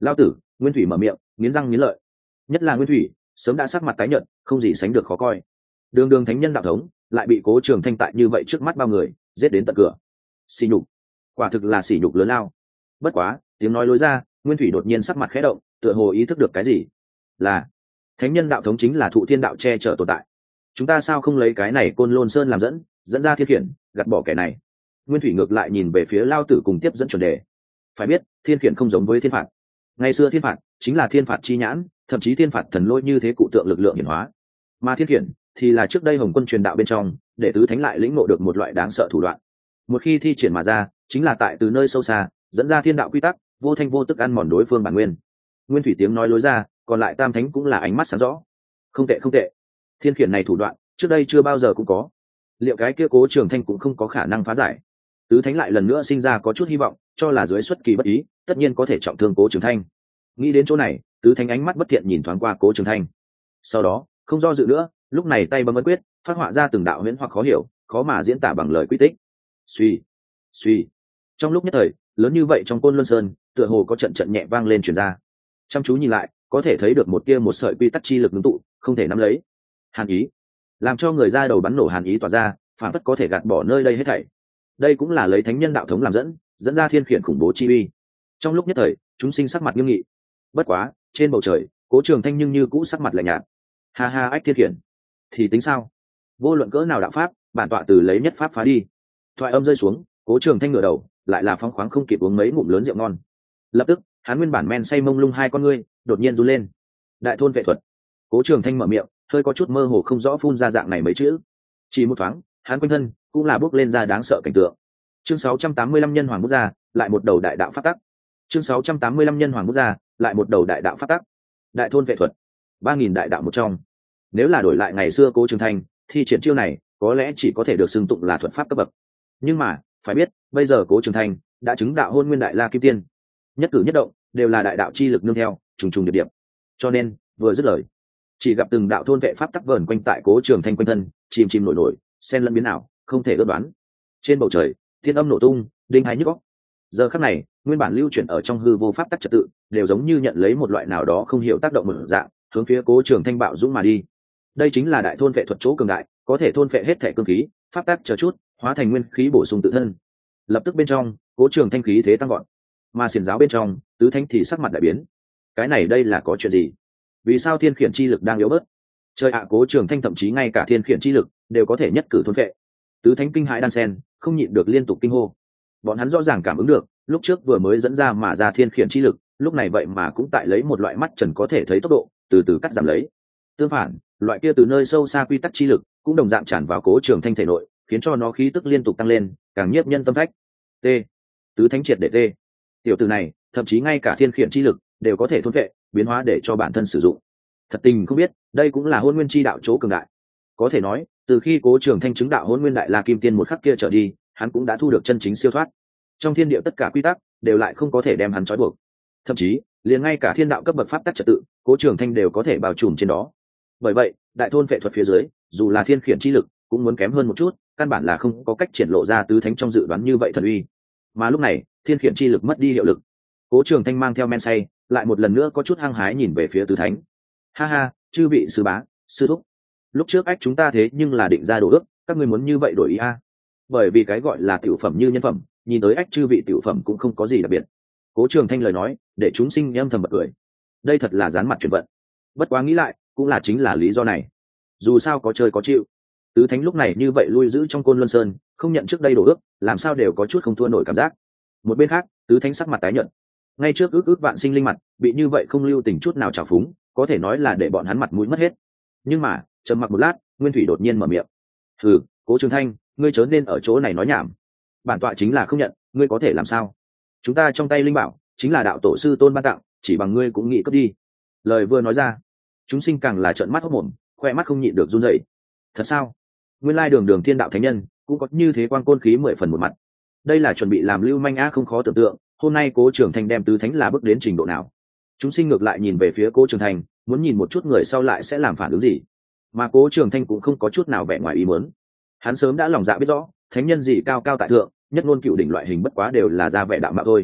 Lao tử, Nguyên Thủy mở miệng, nghiến răng nghiến lợi. Nhất là Nguyên Thủy, sớm đã sắc mặt tái nhợt, không gì sánh được khó coi. Đường đường thánh nhân đạo thống, lại bị Cố Trường Thanh tại như vậy trước mắt bao người, giết đến tận cửa. Sỉ nhục, quả thực là sỉ nhục lớn lao. Bất quá, tiếng nói lối ra, Nguyên Thủy đột nhiên sắc mặt khẽ động, tựa hồ ý thức được cái gì. Là, thánh nhân đạo thống chính là thụ thiên đạo che chở tồn tại. Chúng ta sao không lấy cái này Côn Lôn Sơn làm dẫn ra thiên khiển, gạt bỏ kẻ này. Nguyên Thủy ngược lại nhìn về phía Lao tử cùng tiếp dẫn chuẩn đề. Phải biết, thiên khiển không giống với thiên phạt. Ngày xưa thiên phạt chính là thiên phạt chi nhãn, thậm chí thiên phạt thần lôi như thế cụ tượng lực lượng hiển hóa. Mà thiên khiển thì là trước đây Hồng Quân truyền đạo bên trong, để tứ thánh lại lĩnh ngộ được một loại đáng sợ thủ đoạn. Một khi thi triển mà ra, chính là tại từ nơi sâu xa, dẫn ra thiên đạo quy tắc, vô thanh vô tức ăn mòn đối phương bản nguyên. Nguyên Thủy tiếng nói lối ra, còn lại tam thánh cũng là ánh mắt sáng rõ. Không tệ không tệ, thiên khiển này thủ đoạn trước đây chưa bao giờ cũng có, liệu cái kia Cố Trường Thanh cũng không có khả năng phá giải. Tứ thánh lại lần nữa sinh ra có chút hy vọng, cho là dưới xuất kỳ bất ý, tất nhiên có thể trọng thương Cố Trường Thanh. Nghĩ đến chỗ này, tứ thánh ánh mắt bất thiện nhìn thoáng qua Cố Trường Thanh, sau đó không do dự nữa, lúc này tay bấm ấn quyết, phát họa ra từng đạo huyễn hoặc khó hiểu, khó mà diễn tả bằng lời quy tích. Suy, suy. Trong lúc nhất thời, lớn như vậy trong Côn Luân Sơn, tựa hồ có trận trận nhẹ vang lên truyền ra. Chăm chú nhìn lại, có thể thấy được một tia một sợi quy tắc chi lực ngưng tụ, không thể nắm lấy. Hàn ý, làm cho người ra đầu bắn nổ hàn ý tỏa ra, phản phất có thể gạt bỏ nơi đây hết thảy. Đây cũng là lấy thánh nhân đạo thống làm dẫn ra thiên khiển khủng bố chi uy. Trong lúc nhất thời, chúng sinh sắc mặt nghiêm nghị. Bất quá, trên bầu trời, Cố Trường Thanh nhưng như cũ sắc mặt lạnh nhạt. Ha ha, ách thiên khiển, thì tính sao? Vô luận cỡ nào đạo pháp, bản tọa từ lấy nhất pháp phá đi. Thoại âm rơi xuống, Cố Trường Thanh ngửa đầu, lại là phóng khoáng không kịp uống mấy ngụm lớn rượu ngon. Lập tức, hắn nguyên bản men say mông lung hai con ngươi, đột nhiên run lên. Đại thôn vệ thuật. Cố Trường Thanh mở miệng, hơi có chút mơ hồ không rõ phun ra dạng này mấy chữ. Chỉ một thoáng, hắn quanh thân cũng là bước lên ra đáng sợ cảnh tượng. Chương 685 nhân hoàng bút ra, lại một đầu đại đạo pháp tắc. Chương 685 nhân hoàng bút ra, lại một đầu đại đạo pháp tắc. Đại thôn vệ thuật, 3000 đại đạo một trong. Nếu là đổi lại ngày xưa Cố Trường Thanh, thì triển chiêu này có lẽ chỉ có thể được xưng tụng là thuật pháp cấp bậc. Nhưng mà, phải biết, bây giờ Cố Trường Thanh đã chứng đạo Hôn Nguyên Đại La Kim Tiên, nhất cử nhất động đều là đại đạo chi lực nương theo, trùng trùng điệp điệp. Cho nên, vừa dứt lời, chỉ gặp từng đạo thôn vệ pháp tắc vờn quanh tại Cố Trường Thanh quanh thân, chìm chìm nổi nổi, xen lẫn biến ảo, không thể ước đoán. Trên bầu trời, thiên âm nổ tung, đinh hai nhức óc. Giờ khắc này, nguyên bản lưu chuyển ở trong hư vô pháp tắc trật tự, đều giống như nhận lấy một loại nào đó không hiểu tác động mở dạng, hướng phía Cố Trường Thanh bạo dũng mà đi. Đây chính là đại thôn vệ thuật chỗ cường đại, có thể thôn vệ hết thể cương khí, pháp tắc chờ chút, hóa thành nguyên khí bổ sung tự thân. Lập tức bên trong, Cố Trường Thanh khí thế tăng vọt, mà xiển giáo bên trong, tứ thánh thì sắc mặt đại biến. Cái này đây là có chuyện gì? Vì sao thiên khiển chi lực đang yếu bớt? Trời ạ, Cố Trường Thanh thậm chí ngay cả thiên khiển chi lực đều có thể nhất cử thôn vệ. Tứ thánh kinh hãi đan sen, không nhịn được liên tục kinh hô. Bọn hắn rõ ràng cảm ứng được, lúc trước vừa mới dẫn ra mà ra thiên khiển chi lực, lúc này vậy mà cũng tại lấy một loại mắt trần có thể thấy tốc độ, từ từ cắt giảm lấy. Tương phản, loại kia từ nơi sâu xa quy tắc chi lực cũng đồng dạng tràn vào Cố Trường Thanh thể nội, khiến cho nó khí tức liên tục tăng lên, càng nhiếp nhân tâm phách. T. Tứ thánh triệt để t. Tiểu tử này, thậm chí ngay cả thiên khiển chi lực đều có thể thôn vệ, biến hóa để cho bản thân sử dụng. Thật tình không biết, đây cũng là Hôn Nguyên chi đạo chỗ cường đại. Có thể nói, từ khi Cố Trường Thanh chứng đạo Hôn Nguyên Đại La Kim Tiên một khắc kia trở đi, hắn cũng đã thu được chân chính siêu thoát. Trong thiên địa tất cả quy tắc đều lại không có thể đem hắn trói buộc. Thậm chí, liền ngay cả thiên đạo cấp bậc pháp tắc trật tự, Cố Trường Thanh đều có thể bao trùm trên đó. Bởi vậy, đại thôn vệ thuật phía dưới, dù là thiên khiển chi lực, cũng muốn kém hơn một chút, căn bản là không có cách triển lộ ra tứ thánh trong dự đoán như vậy thần uy. Mà lúc này, thiên khiển chi lực mất đi hiệu lực. Cố Trường Thanh mang theo men say, lại một lần nữa có chút hăng hái nhìn về phía tứ thánh. Ha ha, chư vị sư bá, sư thúc, lúc trước ách chúng ta thế nhưng là định ra đồ ước, các ngươi muốn như vậy đổi ý a? Bởi vì cái gọi là tiểu phẩm như nhân phẩm, nhìn tới ách chư vị tiểu phẩm cũng không có gì đặc biệt. Cố Trường Thanh lời nói, để chúng sinh âm thầm bật cười. Đây thật là dán mặt chuyển vận. Bất quá nghĩ lại, cũng là chính là lý do này. Dù sao có chơi có chịu. Tứ thánh lúc này như vậy lui giữ trong Côn Luân Sơn, không nhận trước đây đồ ước, làm sao đều có chút không thua nổi cảm giác. Một bên khác, tứ thánh sắc mặt tái nhợt. Ngay trước ước vạn sinh linh mặt, bị như vậy không lưu tình chút nào trào phúng, có thể nói là để bọn hắn mặt mũi mất hết. Nhưng mà, trầm mặc một lát, Nguyên Thủy đột nhiên mở miệng. "Hừ, Cố Trường Thanh, ngươi chớ nên ở chỗ này nói nhảm. Bản tọa chính là không nhận, ngươi có thể làm sao? Chúng ta trong tay linh bảo, chính là đạo tổ sư tôn ban tặng, chỉ bằng ngươi cũng nghĩ cướp đi." Lời vừa nói ra, chúng sinh càng là trợn mắt hốt mồm, khoe mắt không nhịn được run rẩy. Thật sao? Nguyên lai đường đường thiên đạo thánh nhân, cũng có như thế quang côn khí 10 phần một mặt. Đây là chuẩn bị làm lưu manh a, không khó tưởng tượng, hôm nay Cố Trường Thanh đem tứ thánh là bước đến trình độ nào. Chúng sinh ngược lại nhìn về phía Cố Trường Thanh, muốn nhìn một chút người sau lại sẽ làm phản ứng gì. Mà Cố Trường Thanh cũng không có chút nào vẻ ngoài ý muốn. Hắn sớm đã lòng dạ biết rõ, thánh nhân gì cao cao tại thượng, nhất ngôn cựu đỉnh loại hình bất quá đều là ra vẻ đạo mạo thôi.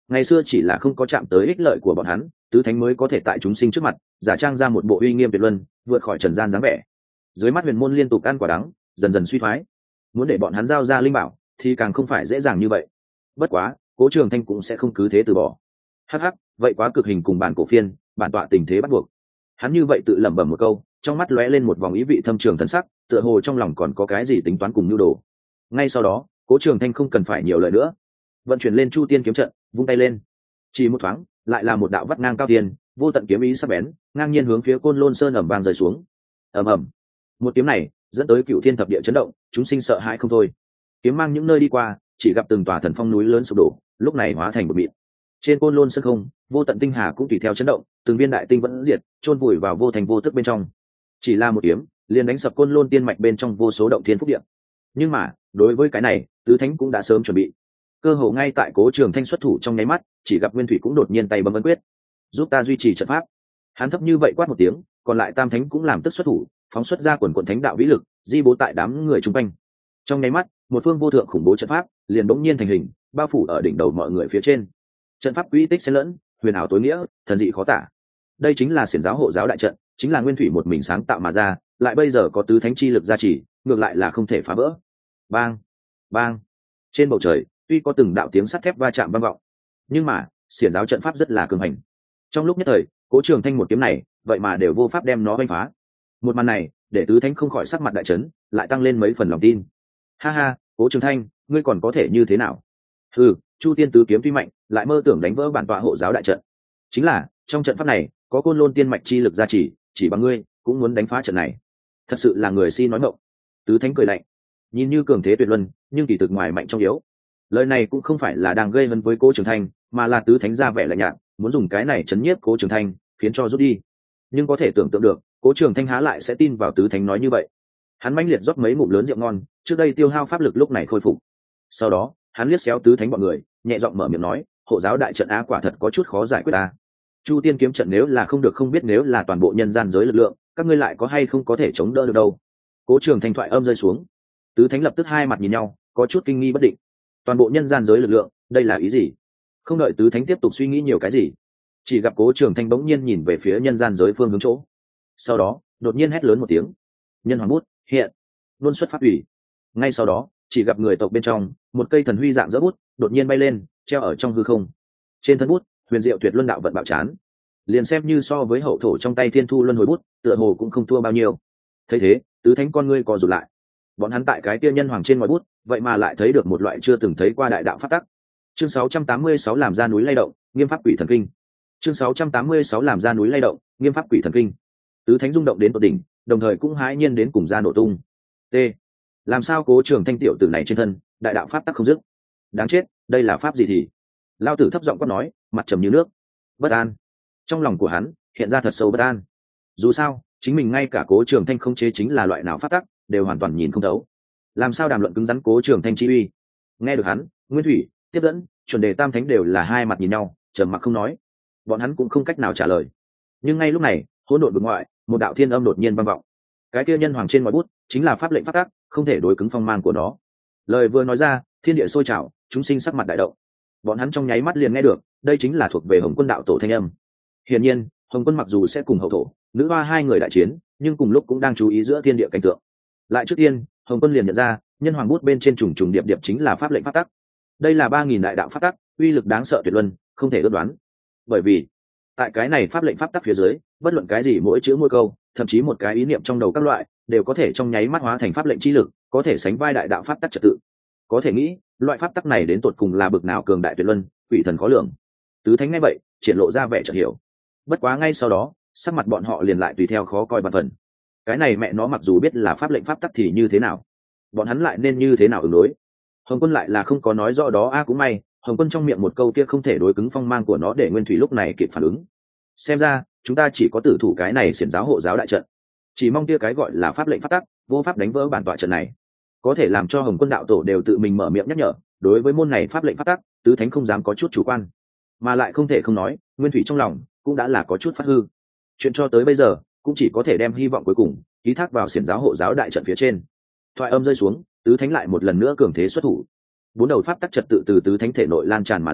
ngày xưa chỉ là không có chạm tới ích lợi của bọn hắn, tứ thánh mới có thể tại chúng sinh trước mặt giả trang ra một bộ uy nghiêm tuyệt luân, vượt khỏi trần gian dáng vẻ. Dưới mắt huyền môn liên tục ăn quả đắng, dần dần suy thoái, muốn để bọn hắn giao ra linh bảo thì càng không phải dễ dàng như vậy. Bất quá Cố Trường Thanh cũng sẽ không cứ thế từ bỏ. Hắc hắc, vậy quá cực hình cùng bản cổ phiên, bản tọa tình thế bắt buộc. Hắn như vậy tự lẩm bẩm một câu, trong mắt lóe lên một vòng ý vị thâm trường thần sắc, tựa hồ trong lòng còn có cái gì tính toán cùng nhu đồ. Ngay sau đó Cố Trường Thanh không cần phải nhiều lời nữa, vận chuyển lên Chu Tiên kiếm trận, vung tay lên, chỉ một thoáng lại là một đạo vắt ngang cao tiền, vô tận kiếm ý sắc bén ngang nhiên hướng phía Côn Lôn Sơn ầm vang rơi xuống. Ầm ầm, một kiếm này dẫn tới cựu thiên thập địa chấn động, chúng sinh sợ hãi không thôi. Kiếm mang những nơi đi qua, chỉ gặp từng tòa thần phong núi lớn sụp đổ, lúc này hóa thành một mịn. Trên Côn Lôn Sơn không, vô tận tinh hà cũng tùy theo chấn động, từng viên đại tinh vẫn diệt, chôn vùi vào vô thành vô tức bên trong. Chỉ là một kiếm liền đánh sập Côn Lôn tiên mạch bên trong vô số động thiên phúc địa. Nhưng mà đối với cái này tứ thánh cũng đã sớm chuẩn bị. Cơ hồ ngay tại Cố Trường Thanh xuất thủ trong nháy mắt, chỉ gặp Nguyên Thủy cũng đột nhiên tay bấm ấn quyết, giúp ta duy trì trận pháp. Hắn thấp như vậy quát một tiếng, còn lại tam thánh cũng làm tức xuất thủ, phóng xuất ra quần quần thánh đạo vĩ lực, di bố tại đám người chung quanh. Trong nháy mắt một phương vô thượng khủng bố trận pháp liền bỗng nhiên thành hình, bao phủ ở đỉnh đầu mọi người phía trên. Trận pháp quỹ tích xen lẫn, huyền ảo tối nghĩa, thần dị khó tả. Đây chính là xiển giáo hộ giáo đại trận, chính là Nguyên Thủy một mình sáng tạo mà ra, lại bây giờ có tứ thánh chi lực gia trì, ngược lại là không thể phá vỡ. Bang, bang. Trên bầu trời tuy có từng đạo tiếng sắt thép va chạm vang vọng, nhưng mà xiển giáo trận pháp rất là cường hành. Trong lúc nhất thời Cố Trường Thanh một kiếm này vậy mà đều vô pháp đem nó đánh phá. Một màn này để tứ thánh không khỏi sắc mặt đại chấn, lại tăng lên mấy phần lòng tin. Ha ha, Cố Trường Thanh, ngươi còn có thể như thế nào? Ừ, Chu Tiên tứ kiếm tuy mạnh, lại mơ tưởng đánh vỡ bản tọa hộ giáo đại trận. Chính là trong trận pháp này có Côn Lôn tiên mạch chi lực gia trì, chỉ bằng ngươi cũng muốn đánh phá trận này, thật sự là người si nói ngọng. Tứ thánh cười lạnh, nhìn như cường thế tuyệt luân, nhưng kỳ thực ngoài mạnh trong yếu. Lời này cũng không phải là đang gây hấn với Cố Trường Thanh, mà là tứ thánh ra vẻ lạnh nhạt, muốn dùng cái này chấn nhiếp Cố Trường Thanh, khiến cho rút đi. Nhưng có thể tưởng tượng được Cố Trường Thanh há lại sẽ tin vào tứ thánh nói như vậy. Hắn mãnh liệt rót mấy ngụm lớn rượu ngon, trước đây tiêu hao pháp lực lúc này khôi phục. Sau đó hắn liếc xéo tứ thánh bọn người, nhẹ giọng mở miệng nói, hộ giáo đại trận á quả thật có chút khó giải quyết ta. Chu Tiên kiếm trận nếu là không được, không biết nếu là toàn bộ nhân gian giới lực lượng, các ngươi lại có hay không có thể chống đỡ được đâu. Cố Trường Thanh thoại âm rơi xuống, tứ thánh lập tức hai mặt nhìn nhau, có chút kinh nghi bất định. Toàn bộ nhân gian giới lực lượng, đây là ý gì? Không đợi tứ thánh tiếp tục suy nghĩ nhiều cái gì, chỉ gặp Cố Trường Thanh bỗng nhiên nhìn về phía nhân gian giới phương hướng chỗ, sau đó đột nhiên hét lớn một tiếng, nhân hoàng bút hiện, luôn xuất pháp ủy. Ngay sau đó chỉ gặp người tộc bên trong một cây thần huy dạng dỡ bút đột nhiên bay lên, treo ở trong hư không. Trên thân bút huyền diệu tuyệt luân đạo vận bạo chán, liền xem như so với hậu thổ trong tay thiên thu luân hồi bút, tựa hồ cũng không thua bao nhiêu. Thấy thế tứ thánh con ngươi co rụt lại, bọn hắn tại cái kia nhân hoàng trên ngoài bút vậy mà lại thấy được một loại chưa từng thấy qua đại đạo pháp tắc. Chương 686 làm ra núi lay động, nghiêm pháp quỷ thần kinh. Chương 686 làm ra núi lay động, nghiêm pháp quỷ thần kinh. Tứ thánh rung động đến tột đỉnh, đồng thời cũng hãi nhiên đến cùng ra nổ tung. T. Làm sao Cố Trường Thanh tiểu tử này trên thân đại đạo pháp tắc không dứt? Đáng chết, đây là pháp gì thì? Lao tử thấp giọng quát nói, mặt trầm như nước. Bất an. Trong lòng của hắn hiện ra thật sâu bất an. Dù sao chính mình ngay cả Cố Trường Thanh không chế chính là loại nào pháp tắc đều hoàn toàn nhìn không thấu, làm sao đàm luận cứng rắn Cố Trường Thanh chi uy. Nghe được hắn, Nguyên Thủy, Tiếp Dẫn, Chuẩn Đề tam thánh đều là hai mặt nhìn nhau, trầm mặc không nói. Bọn hắn cũng không cách nào trả lời. Nhưng ngay lúc này hỗn độn vực ngoại một đạo thiên âm đột nhiên vang vọng. Cái kia nhân hoàng trên ngoài bút chính là pháp lệnh pháp tắc, không thể đối cứng phong man của nó. Lời vừa nói ra, thiên địa sôi trào, chúng sinh sắc mặt đại động. Bọn hắn trong nháy mắt liền nghe được, đây chính là thuộc về Hồng Quân đạo tổ thanh âm. Hiển nhiên Hồng Quân mặc dù sẽ cùng hậu thổ, nữ hoa hai người đại chiến, nhưng cùng lúc cũng đang chú ý giữa thiên địa cảnh tượng. Lại trước tiên Hồng Quân liền nhận ra, nhân hoàng bút bên trên trùng trùng điệp điệp chính là pháp lệnh pháp tắc. Đây là 3000 đại đạo pháp tắc, uy lực đáng sợ tuyệt luân, không thể ước đoán. Bởi vì tại cái này pháp lệnh pháp tắc phía dưới, bất luận cái gì mỗi chữ mỗi câu, thậm chí một cái ý niệm trong đầu các loại, đều có thể trong nháy mắt hóa thành pháp lệnh chi lực, có thể sánh vai đại đạo pháp tắc trật tự. Có thể nghĩ loại pháp tắc này đến tột cùng là bực nào cường đại tuyệt luân, quỷ thần khó lường. Tứ thánh nghe vậy triển lộ ra vẻ chợt hiểu. Bất quá ngay sau đó sắc mặt bọn họ liền lại tùy theo khó coi bần phần. Cái này mẹ nó mặc dù biết là pháp lệnh pháp tắc thì như thế nào, bọn hắn lại nên như thế nào ứng đối? Hồng Quân lại là không có nói rõ đó. Cũng may Hồng Quân trong miệng một câu kia không thể đối cứng phong mang của nó, để Nguyên Thủy lúc này kịp phản ứng. Xem ra chúng ta chỉ có tử thủ cái này xiển giáo hộ giáo đại trận, chỉ mong kia cái gọi là pháp lệnh pháp tắc vô pháp đánh vỡ bản tọa trận này. Có thể làm cho Hồng Quân đạo tổ đều tự mình mở miệng nhắc nhở, đối với môn này pháp lệnh pháp tắc, tứ thánh không dám có chút chủ quan. Mà lại không thể không nói, Nguyên Thủy trong lòng cũng đã là có chút phát hư. Chuyện cho tới bây giờ cũng chỉ có thể đem hy vọng cuối cùng ký thác vào xiển giáo hộ giáo đại trận phía trên. Thoại âm rơi xuống, tứ thánh lại một lần nữa cường thế xuất thủ. Bốn đầu pháp tắc trật tự từ tứ thánh thể nội lan tràn mà ra,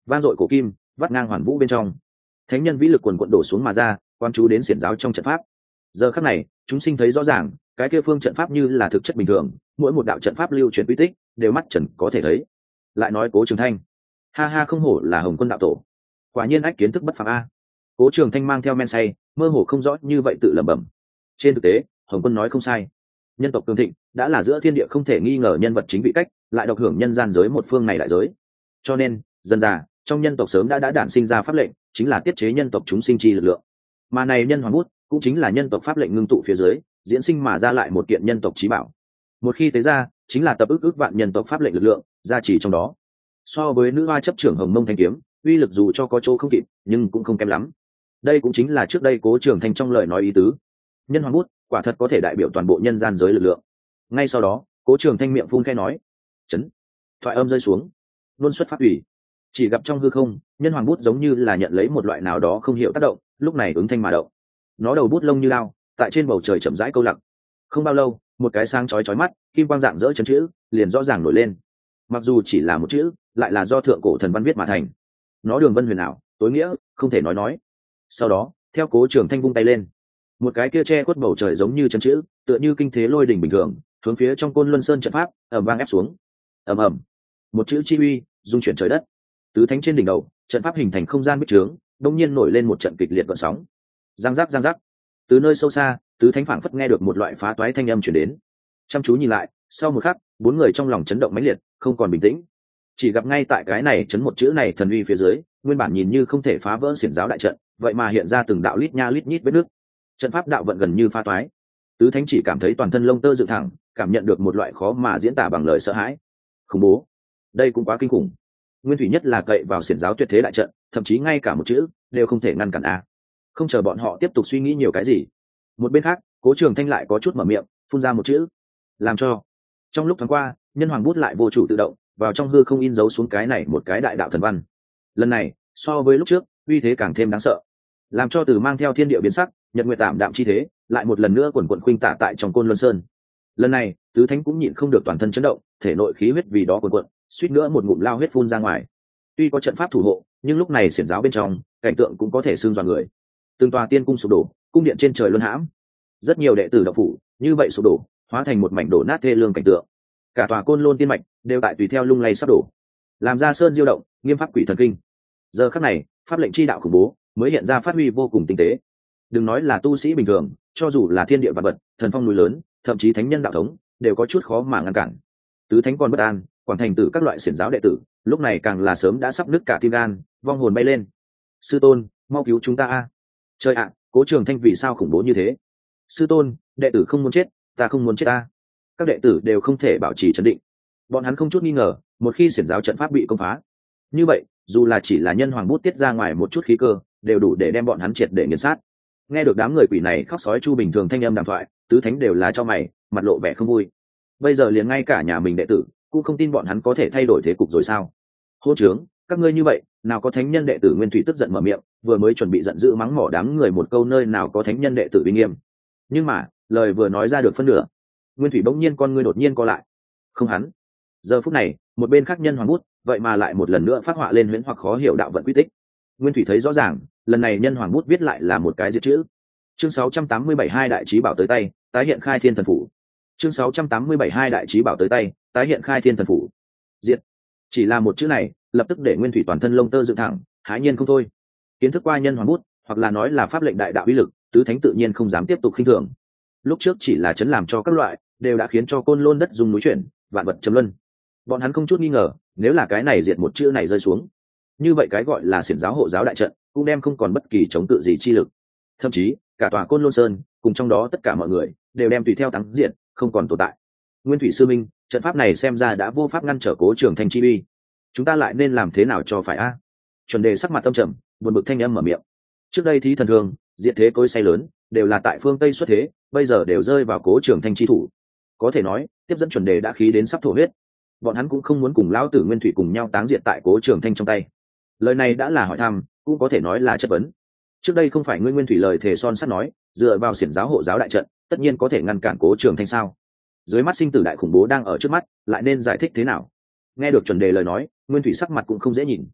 vang dội cổ kim vắt ngang hoàn vũ bên trong, thánh nhân vĩ lực quần quận đổ xuống mà ra, quan chú đến xiển giáo trong trận pháp. Giờ khắc này chúng sinh thấy rõ ràng cái kia phương trận pháp như là thực chất bình thường, mỗi một đạo trận pháp lưu chuyển quy tích đều mắt trần có thể thấy. Lại nói Cố Trường Thanh, ha ha, không hổ là Hồng Quân đạo tổ, quả nhiên ách kiến thức bất phàm a. Cố Trường Thanh mang theo men say mơ hồ không rõ như vậy tự lẩm bẩm. Trên thực tế Hồng Quân nói không sai, nhân tộc cường thịnh đã là giữa thiên địa không thể nghi ngờ nhân vật chính vị cách, lại độc hưởng nhân gian giới một phương này đại giới, cho nên dần dà trong nhân tộc sớm đã đản sinh ra pháp lệnh, chính là tiết chế nhân tộc chúng sinh chi lực lượng. Mà này nhân hoàng bút cũng chính là nhân tộc pháp lệnh ngưng tụ phía dưới diễn sinh mà ra lại một kiện nhân tộc chí bảo. Một khi tế ra chính là tập ức vạn nhân tộc pháp lệnh lực lượng gia trì trong đó. So với nữ hoa chấp trưởng Hồng Mông Thanh kiếm, uy lực dù cho có chỗ không kịp nhưng cũng không kém lắm. Đây cũng chính là trước đây Cố Trường Thanh trong lời nói ý tứ. Nhân hoàng bút quả thật có thể đại biểu toàn bộ nhân gian giới lực lượng. Ngay sau đó Cố Trường Thanh miệng phun khẽ nói, chấn, thoại âm rơi xuống, luân xuất pháp ủy. Chỉ gặp trong hư không nhân hoàng bút giống như là nhận lấy một loại nào đó không hiểu tác động, lúc này ứng thanh mà động. Nó đầu bút lông như lao tại trên bầu trời chậm rãi câu lặng. Không bao lâu một cái sáng chói mắt kim quang dạng dỡ chấn chữ liền rõ ràng nổi lên. Mặc dù chỉ là một chữ, lại là do thượng cổ thần văn viết mà thành. Nó đường vân huyền ảo tối nghĩa không thể nói. Sau đó theo Cố Trường Thanh vung tay lên, một cái kia che khuất bầu trời giống như chấn chữ, tựa như kinh thế lôi đỉnh bình thường, hướng phía trong Côn Luân Sơn trận pháp ầm vang ép xuống. Ầm ầm, một chữ chi uy dung chuyển trời đất. Tứ thánh trên đỉnh đầu trận pháp hình thành không gian bích trướng, đông nhiên nổi lên một trận kịch liệt gợn sóng. Giang giác giang giác, từ nơi sâu xa tứ thánh phảng phất nghe được một loại phá toái thanh âm truyền đến. Chăm chú nhìn lại, sau một khắc bốn người trong lòng chấn động mãnh liệt, không còn bình tĩnh. Chỉ gặp ngay tại cái này chấn một chữ này thần uy phía dưới, nguyên bản nhìn như không thể phá vỡ xiển giáo đại trận, vậy mà hiện ra từng đạo lít nha lít nhít vết nước. Trận pháp đạo vận gần như phá toái. Tứ thánh chỉ cảm thấy toàn thân lông tơ dựng thẳng, cảm nhận được một loại khó mà diễn tả bằng lời sợ hãi. Khủng bố, đây cũng quá kinh khủng. Nguyên thủy nhất là cậy vào xiển giáo tuyệt thế đại trận, thậm chí ngay cả một chữ đều không thể ngăn cản a. Không chờ bọn họ tiếp tục suy nghĩ nhiều cái gì, một bên khác Cố Trường Thanh lại có chút mở miệng, phun ra một chữ, làm cho. Trong lúc thoáng qua nhân hoàng bút lại vô chủ tự động vào trong hư không in dấu xuống cái này một cái đại đạo thần văn. Lần này so với lúc trước uy thế càng thêm đáng sợ, làm cho từ mang theo thiên địa biến sắc, nhật nguyệt tạm đạm chi thế lại một lần nữa quần quần khuynh tả tại trong Côn Luân Sơn. Lần này tứ thánh cũng nhịn không được toàn thân chấn động, thể nội khí huyết vì đó quần quần, suýt nữa một ngụm lao huyết phun ra ngoài. Tuy có trận pháp thủ hộ, nhưng lúc này xiển giáo bên trong cảnh tượng cũng có thể xương dọa người. Từng tòa tiên cung sụp đổ, cung điện trên trời luân hãm, rất nhiều đệ tử đạo phủ như vậy sụp đổ, hóa thành một mảnh đổ nát thê lương cảnh tượng. Cả tòa Côn Lôn tiên mạch đều tại tùy theo lung lay sắp đổ, làm ra sơn diêu động, nghiêm pháp quỷ thần kinh. Giờ khắc này pháp lệnh chi đạo khủng bố mới hiện ra phát huy vô cùng tinh tế. Đừng nói là tu sĩ bình thường, cho dù là thiên địa vạn vật, thần phong núi lớn, thậm chí thánh nhân đạo thống đều có chút khó mà ngăn cản. Tứ thánh còn bất an, quảng thành tử các loại xiển giáo đệ tử lúc này càng là sớm đã sắp nứt cả tim gan, vong hồn bay lên. Sư tôn, mau cứu chúng ta a! Trời ạ, Cố Trường Thanh vì sao khủng bố như thế? Sư tôn, đệ tử không muốn chết, ta không muốn chết ta. Các đệ tử đều không thể bảo trì trấn định. Bọn hắn không chút nghi ngờ, một khi xiển giáo trận pháp bị công phá, như vậy dù là chỉ là nhân hoàng bút tiết ra ngoài một chút khí cơ, đều đủ để đem bọn hắn triệt để nghiền sát. Nghe được đám người quỷ này khóc sói chu bình thường thanh âm đàm thoại, tứ thánh đều là cho mày, mặt lộ vẻ không vui. Bây giờ liền ngay cả nhà mình đệ tử cũng không tin bọn hắn có thể thay đổi thế cục rồi sao? Hô trướng, các ngươi như vậy, nào có thánh nhân đệ tử Nguyên Thủy tức giận mở miệng, vừa mới chuẩn bị giận dữ mắng mỏ đám người một câu nơi nào có thánh nhân đệ tử uy nghiêm. Nhưng mà lời vừa nói ra được phân nửa, Nguyên Thủy bỗng nhiên con ngươi đột nhiên co lại. Không hắn. Giờ phút này một bên khác nhân hoàng bút vậy mà lại một lần nữa phát họa lên huyễn hoặc khó hiểu đạo vận quy tích. Nguyên Thủy thấy rõ ràng, lần này nhân hoàng bút viết lại là một cái diệt chữ. Chương 687 hai đại chí bảo tới tay, tái hiện khai thiên thần phủ. Chương 687 hai đại chí bảo tới tay, tái hiện khai thiên thần phủ. Diệt. Chỉ là một chữ này, lập tức để Nguyên Thủy toàn thân lông tơ dựng thẳng, hãi nhiên không thôi. Kiến thức qua nhân hoàng bút, hoặc là nói là pháp lệnh đại đạo uy lực, tứ thánh tự nhiên không dám tiếp tục khinh thường. Lúc trước chỉ là chấn làm cho các loại, đều đã khiến cho Côn Lôn đất rung núi chuyển, vạn vật trầm luân. Bọn hắn không chút nghi ngờ, nếu là cái này diệt một chữ này rơi xuống, như vậy cái gọi là xiển giáo hộ giáo đại trận cũng đem không còn bất kỳ chống cự gì chi lực. Thậm chí cả tòa Côn Lôn Sơn cùng trong đó tất cả mọi người đều đem tùy theo thắng diện, không còn tồn tại. Nguyên Thủy sư minh, trận pháp này xem ra đã vô pháp ngăn trở Cố Trường Thanh chi uy, chúng ta lại nên làm thế nào cho phải a? Chuẩn đề sắc mặt tâm trầm, buồn bực thanh âm mở miệng. Trước đây thí thần thương diệt thế cối say lớn đều là tại phương Tây xuất thế, bây giờ đều rơi vào Cố Trường Thanh chi thủ. Có thể nói tiếp dẫn chuẩn đề đã khí đến sắp thổ huyết. Bọn hắn cũng không muốn cùng lão tử Nguyên Thủy cùng nhau táng diệt tại Cố Trường Thanh trong tay. Lời này đã là hỏi thăm, cũng có thể nói là chất vấn. Trước đây không phải ngươi Nguyên Thủy lời thề son sắt nói, dựa vào xiển giáo hộ giáo đại trận tất nhiên có thể ngăn cản Cố Trường Thanh sao? Dưới mắt sinh tử đại khủng bố đang ở trước mắt, lại nên giải thích thế nào? Nghe được chuẩn đề lời nói, Nguyên Thủy sắc mặt cũng không dễ nhìn.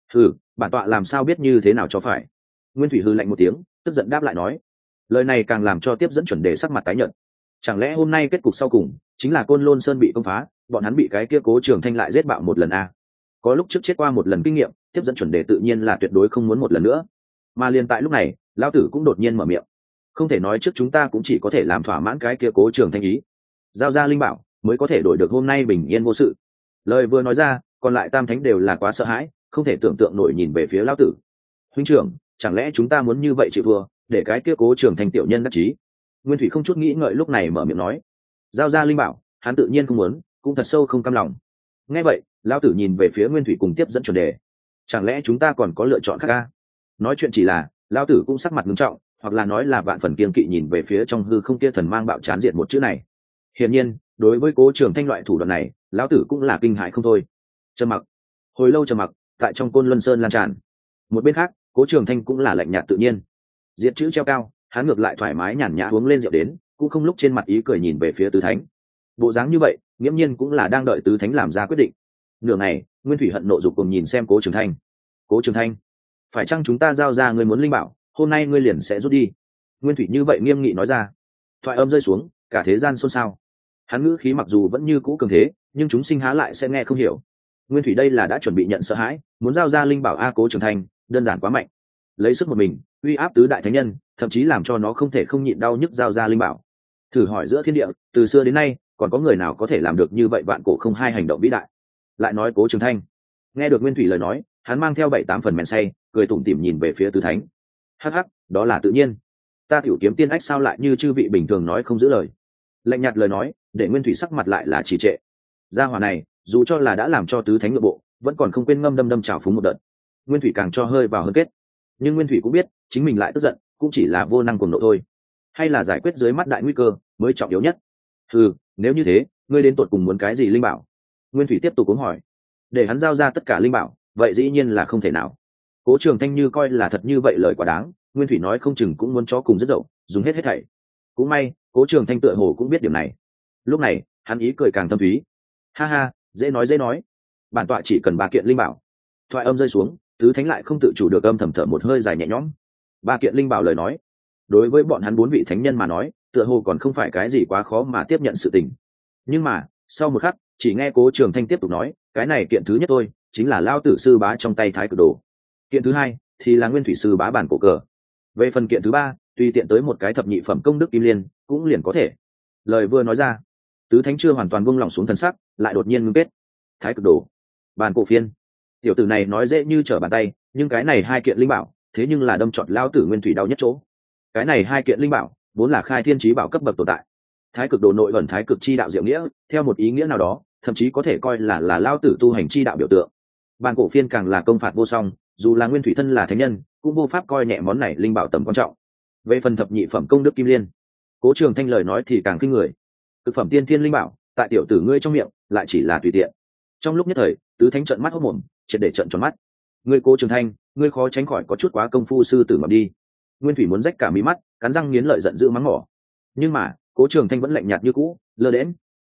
Hừ, bản tọa làm sao biết như thế nào cho phải. Nguyên Thủy hừ lạnh một tiếng, tức giận đáp lại nói. Lời này càng làm cho tiếp dẫn chuẩn đề sắc mặt tái nhợt. Chẳng lẽ hôm nay kết cục sau cùng chính là Côn Lôn Sơn bị công phá, bọn hắn bị cái kia Cố Trường Thanh lại giết bạo một lần a? Có lúc trước chết qua một lần kinh nghiệm, tiếp dẫn chuẩn đề tự nhiên là tuyệt đối không muốn một lần nữa. Mà liền tại lúc này, lão tử cũng đột nhiên mở miệng. Không thể nói trước chúng ta cũng chỉ có thể làm thỏa mãn cái kia Cố Trường Thanh ý, giao ra linh bảo mới có thể đổi được hôm nay bình yên vô sự. Lời vừa nói ra, còn lại tam thánh đều là quá sợ hãi, không thể tưởng tượng nổi nhìn về phía lão tử. Huynh trưởng, chẳng lẽ chúng ta muốn như vậy chịu thua, để cái kia Cố Trường Thanh tiểu nhân đắc chí? Nguyên Thủy không chút nghĩ ngợi lúc này mở miệng nói. Giao ra linh bảo, hắn tự nhiên không muốn, cũng thật sâu không cam lòng. Nghe vậy, lão tử nhìn về phía Nguyên Thủy cùng tiếp dẫn chuẩn đề. Chẳng lẽ chúng ta còn có lựa chọn khác a? Nói chuyện chỉ là, lão tử cũng sắc mặt nghiêm trọng, hoặc là nói là vạn phần kiêng kỵ nhìn về phía trong hư không kia thần mang bạo chán diệt một chữ này. Hiển nhiên, đối với Cố Trường Thanh loại thủ đoạn này, lão tử cũng là kinh hãi không thôi. Trầm mặc, hồi lâu trầm mặc, tại trong Côn Luân Sơn lan tràn. Một bên khác, Cố Trường Thanh cũng là lạnh nhạt tự nhiên. Diệt chữ treo cao, hắn ngược lại thoải mái nhàn nhã uống lên rượu đến, cũng không lúc trên mặt ý cười nhìn về phía tứ thánh. Bộ dáng như vậy, nghiễm nhiên cũng là đang đợi tứ thánh làm ra quyết định. Nửa ngày, Nguyên Thủy hận nộ dục cùng nhìn xem Cố Trường Thanh. Cố Trường Thanh, phải chăng chúng ta giao ra ngươi muốn linh bảo, hôm nay ngươi liền sẽ rút đi? Nguyên Thủy như vậy nghiêm nghị nói ra. Thoại âm rơi xuống, cả thế gian xôn xao. Hắn ngữ khí mặc dù vẫn như cũ cường thế, nhưng chúng sinh há lại sẽ nghe không hiểu. Nguyên Thủy đây là đã chuẩn bị nhận sợ hãi, muốn giao ra linh bảo a. Cố Trường Thanh đơn giản quá mạnh, lấy sức một mình uy áp tứ đại thánh nhân, thậm chí làm cho nó không thể không nhịn đau nhức giao ra linh bảo. Thử hỏi giữa thiên địa, từ xưa đến nay còn có người nào có thể làm được như vậy vạn cổ không hai hành động vĩ đại? Lại nói Cố Trường Thanh nghe được Nguyên Thủy lời nói, hắn mang theo 7-8 phần men say, cười tủm tỉm nhìn về phía tứ thánh. Hắc hắc, đó là tự nhiên. Ta Tiểu Kiếm Tiên ách sao lại như chư vị bình thường nói không giữ lời. Lạnh nhạt lời nói, để Nguyên Thủy sắc mặt lại là trì trệ. Gia hỏa này, dù cho là đã làm cho tứ thánh nội bộ, vẫn còn không quên ngâm đâm đâm trào phúng một đợt. Nguyên Thủy càng cho hơi vào hơn kết. Nhưng Nguyên Thủy cũng biết, chính mình lại tức giận, cũng chỉ là vô năng cuồng nộ thôi. Hay là giải quyết dưới mắt đại nguy cơ mới trọng yếu nhất. Nếu như thế, ngươi đến tột cùng muốn cái gì linh bảo? Nguyên Thủy tiếp tục cũng hỏi. Để hắn giao ra tất cả linh bảo, vậy dĩ nhiên là không thể nào. Cố Trường Thanh như coi là thật như vậy lời quá đáng, Nguyên Thủy nói không chừng cũng muốn chó cùng rất dậu, dùng hết thảy. Cũng may, Cố Trường Thanh tựa hồ cũng biết điểm này. Lúc này, hắn ý cười càng thâm thúy. Ha ha, dễ nói. Bản tọa chỉ cần 3 kiện linh bảo. Thoại âm rơi xuống, tứ thánh lại không tự chủ được âm thầm thở một hơi dài nhẹ nhõm. 3 kiện linh bảo lời nói, đối với bọn hắn 4 vị thánh nhân mà nói, tựa hồ còn không phải cái gì quá khó mà tiếp nhận sự tình. Nhưng mà, sau một khắc, chỉ nghe Cố Trường Thanh tiếp tục nói, cái này kiện thứ nhất tôi, chính là Lao Tử sư bá trong tay Thái Cực Đồ. Kiện thứ hai thì là Nguyên Thủy sư bá bản cổ cờ. Về phần kiện thứ ba, tùy tiện tới một cái thập nhị phẩm công đức kim liên, cũng liền có thể. Lời vừa nói ra, tứ thánh chưa hoàn toàn buông lỏng xuống thần sắc, lại đột nhiên ngưng kết. Thái Cực Đồ, bản cổ phiên. Tiểu tử này nói dễ như trở bàn tay, nhưng cái này 2 kiện linh bảo, thế nhưng là đâm trọt Lao Tử Nguyên Thủy đau nhất chỗ. Cái này 2 kiện linh bảo, vốn là khai thiên chí bảo cấp bậc tồn tại. Thái Cực Đồ nội ẩn thái cực chi đạo diệu nghĩa, theo một ý nghĩa nào đó, thậm chí có thể coi là Lao Tử tu hành chi đạo biểu tượng. Bản cổ phiên càng là công phạt vô song, dù là Nguyên Thủy thân là thánh nhân, cũng vô pháp coi nhẹ món này linh bảo tầm quan trọng. Về phần thập nhị phẩm công đức kim liên, Cố Trường Thanh lời nói thì càng kinh người. Cực phẩm tiên thiên linh bảo, tại tiểu tử ngươi trong miệng, lại chỉ là tùy tiện. Trong lúc nhất thời, tứ thánh trợn mắt hốt mồm, triệt để trợn tròn mắt. Ngươi Cố Trường Thanh, ngươi khó tránh khỏi có chút quá công phu sư tử mập đi. Nguyên Thủy muốn rách cả mí mắt, cắn răng nghiến lợi giận dữ mắng mỏ. Nhưng mà, Cố Trường Thanh vẫn lạnh nhạt như cũ, lơ đễnh.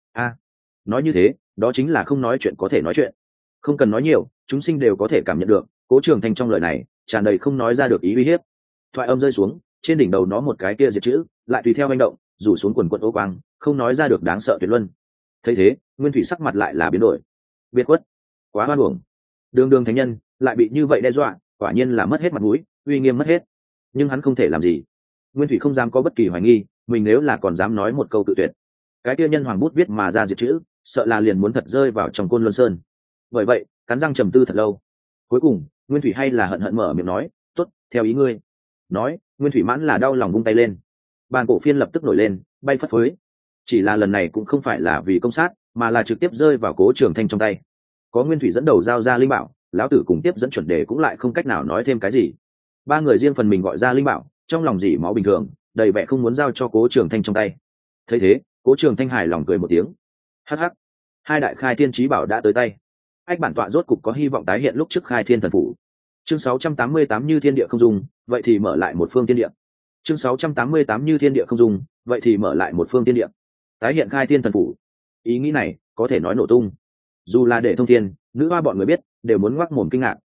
Nói như thế, đó chính là không nói chuyện có thể nói chuyện. Không cần nói nhiều, chúng sinh đều có thể cảm nhận được, Cố Trường Thanh trong lời này tràn đầy không nói ra được ý uy hiếp. Thoại âm rơi xuống, trên đỉnh đầu nó một cái kia diệt chữ, lại tùy theo hành động, rủ xuống quần quần ô quang, không nói ra được đáng sợ tuyệt luân. Thấy thế, Nguyên Thủy sắc mặt lại là biến đổi. Biệt quất, quá hoan uổng. Đường thánh nhân lại bị như vậy đe dọa, quả nhiên là mất hết mặt mũi, uy nghiêm mất hết. Nhưng hắn không thể làm gì. Nguyên Thủy không dám có bất kỳ hoài nghi, mình nếu là còn dám nói một câu tự tuyệt, cái kia nhân hoàng bút viết mà ra diệt chữ, sợ là liền muốn thật rơi vào trong Côn Luân Sơn. Bởi vậy, cắn răng trầm tư thật lâu. Cuối cùng, Nguyên Thủy hay là hận hận mở miệng nói, tốt, theo ý ngươi. Nói, Nguyên Thủy mãn là đau lòng vung tay lên. Bàn cổ phiên lập tức nổi lên, bay phất phới. Chỉ là lần này cũng không phải là vì công sát, mà là trực tiếp rơi vào Cố Trường Thanh trong tay. Có Nguyên Thủy dẫn đầu giao ra linh bảo, lão tử cùng tiếp dẫn chuẩn đề cũng lại không cách nào nói thêm cái gì. 3 người riêng phần mình gọi ra linh bảo, trong lòng dỉ máu bình thường, đầy vẻ không muốn giao cho Cố Trường Thanh trong tay. Thấy thế, Cố Trường Thanh hài lòng cười một tiếng. Hắc hắc, 2 đại khai thiên chí bảo đã tới tay. Ách bản tọa rốt cục có hy vọng tái hiện lúc trước khai thiên thần phủ. Chương 688 như thiên địa không dung, vậy thì mở lại một phương thiên địa. Chương 688 như thiên địa không dung, vậy thì mở lại một phương thiên địa. Tái hiện khai thiên thần phủ. Ý nghĩ này có thể nói nổ tung. Dù là để thông thiên, nữ hoa bọn người biết, đều muốn ngoác mồm kinh ngạc,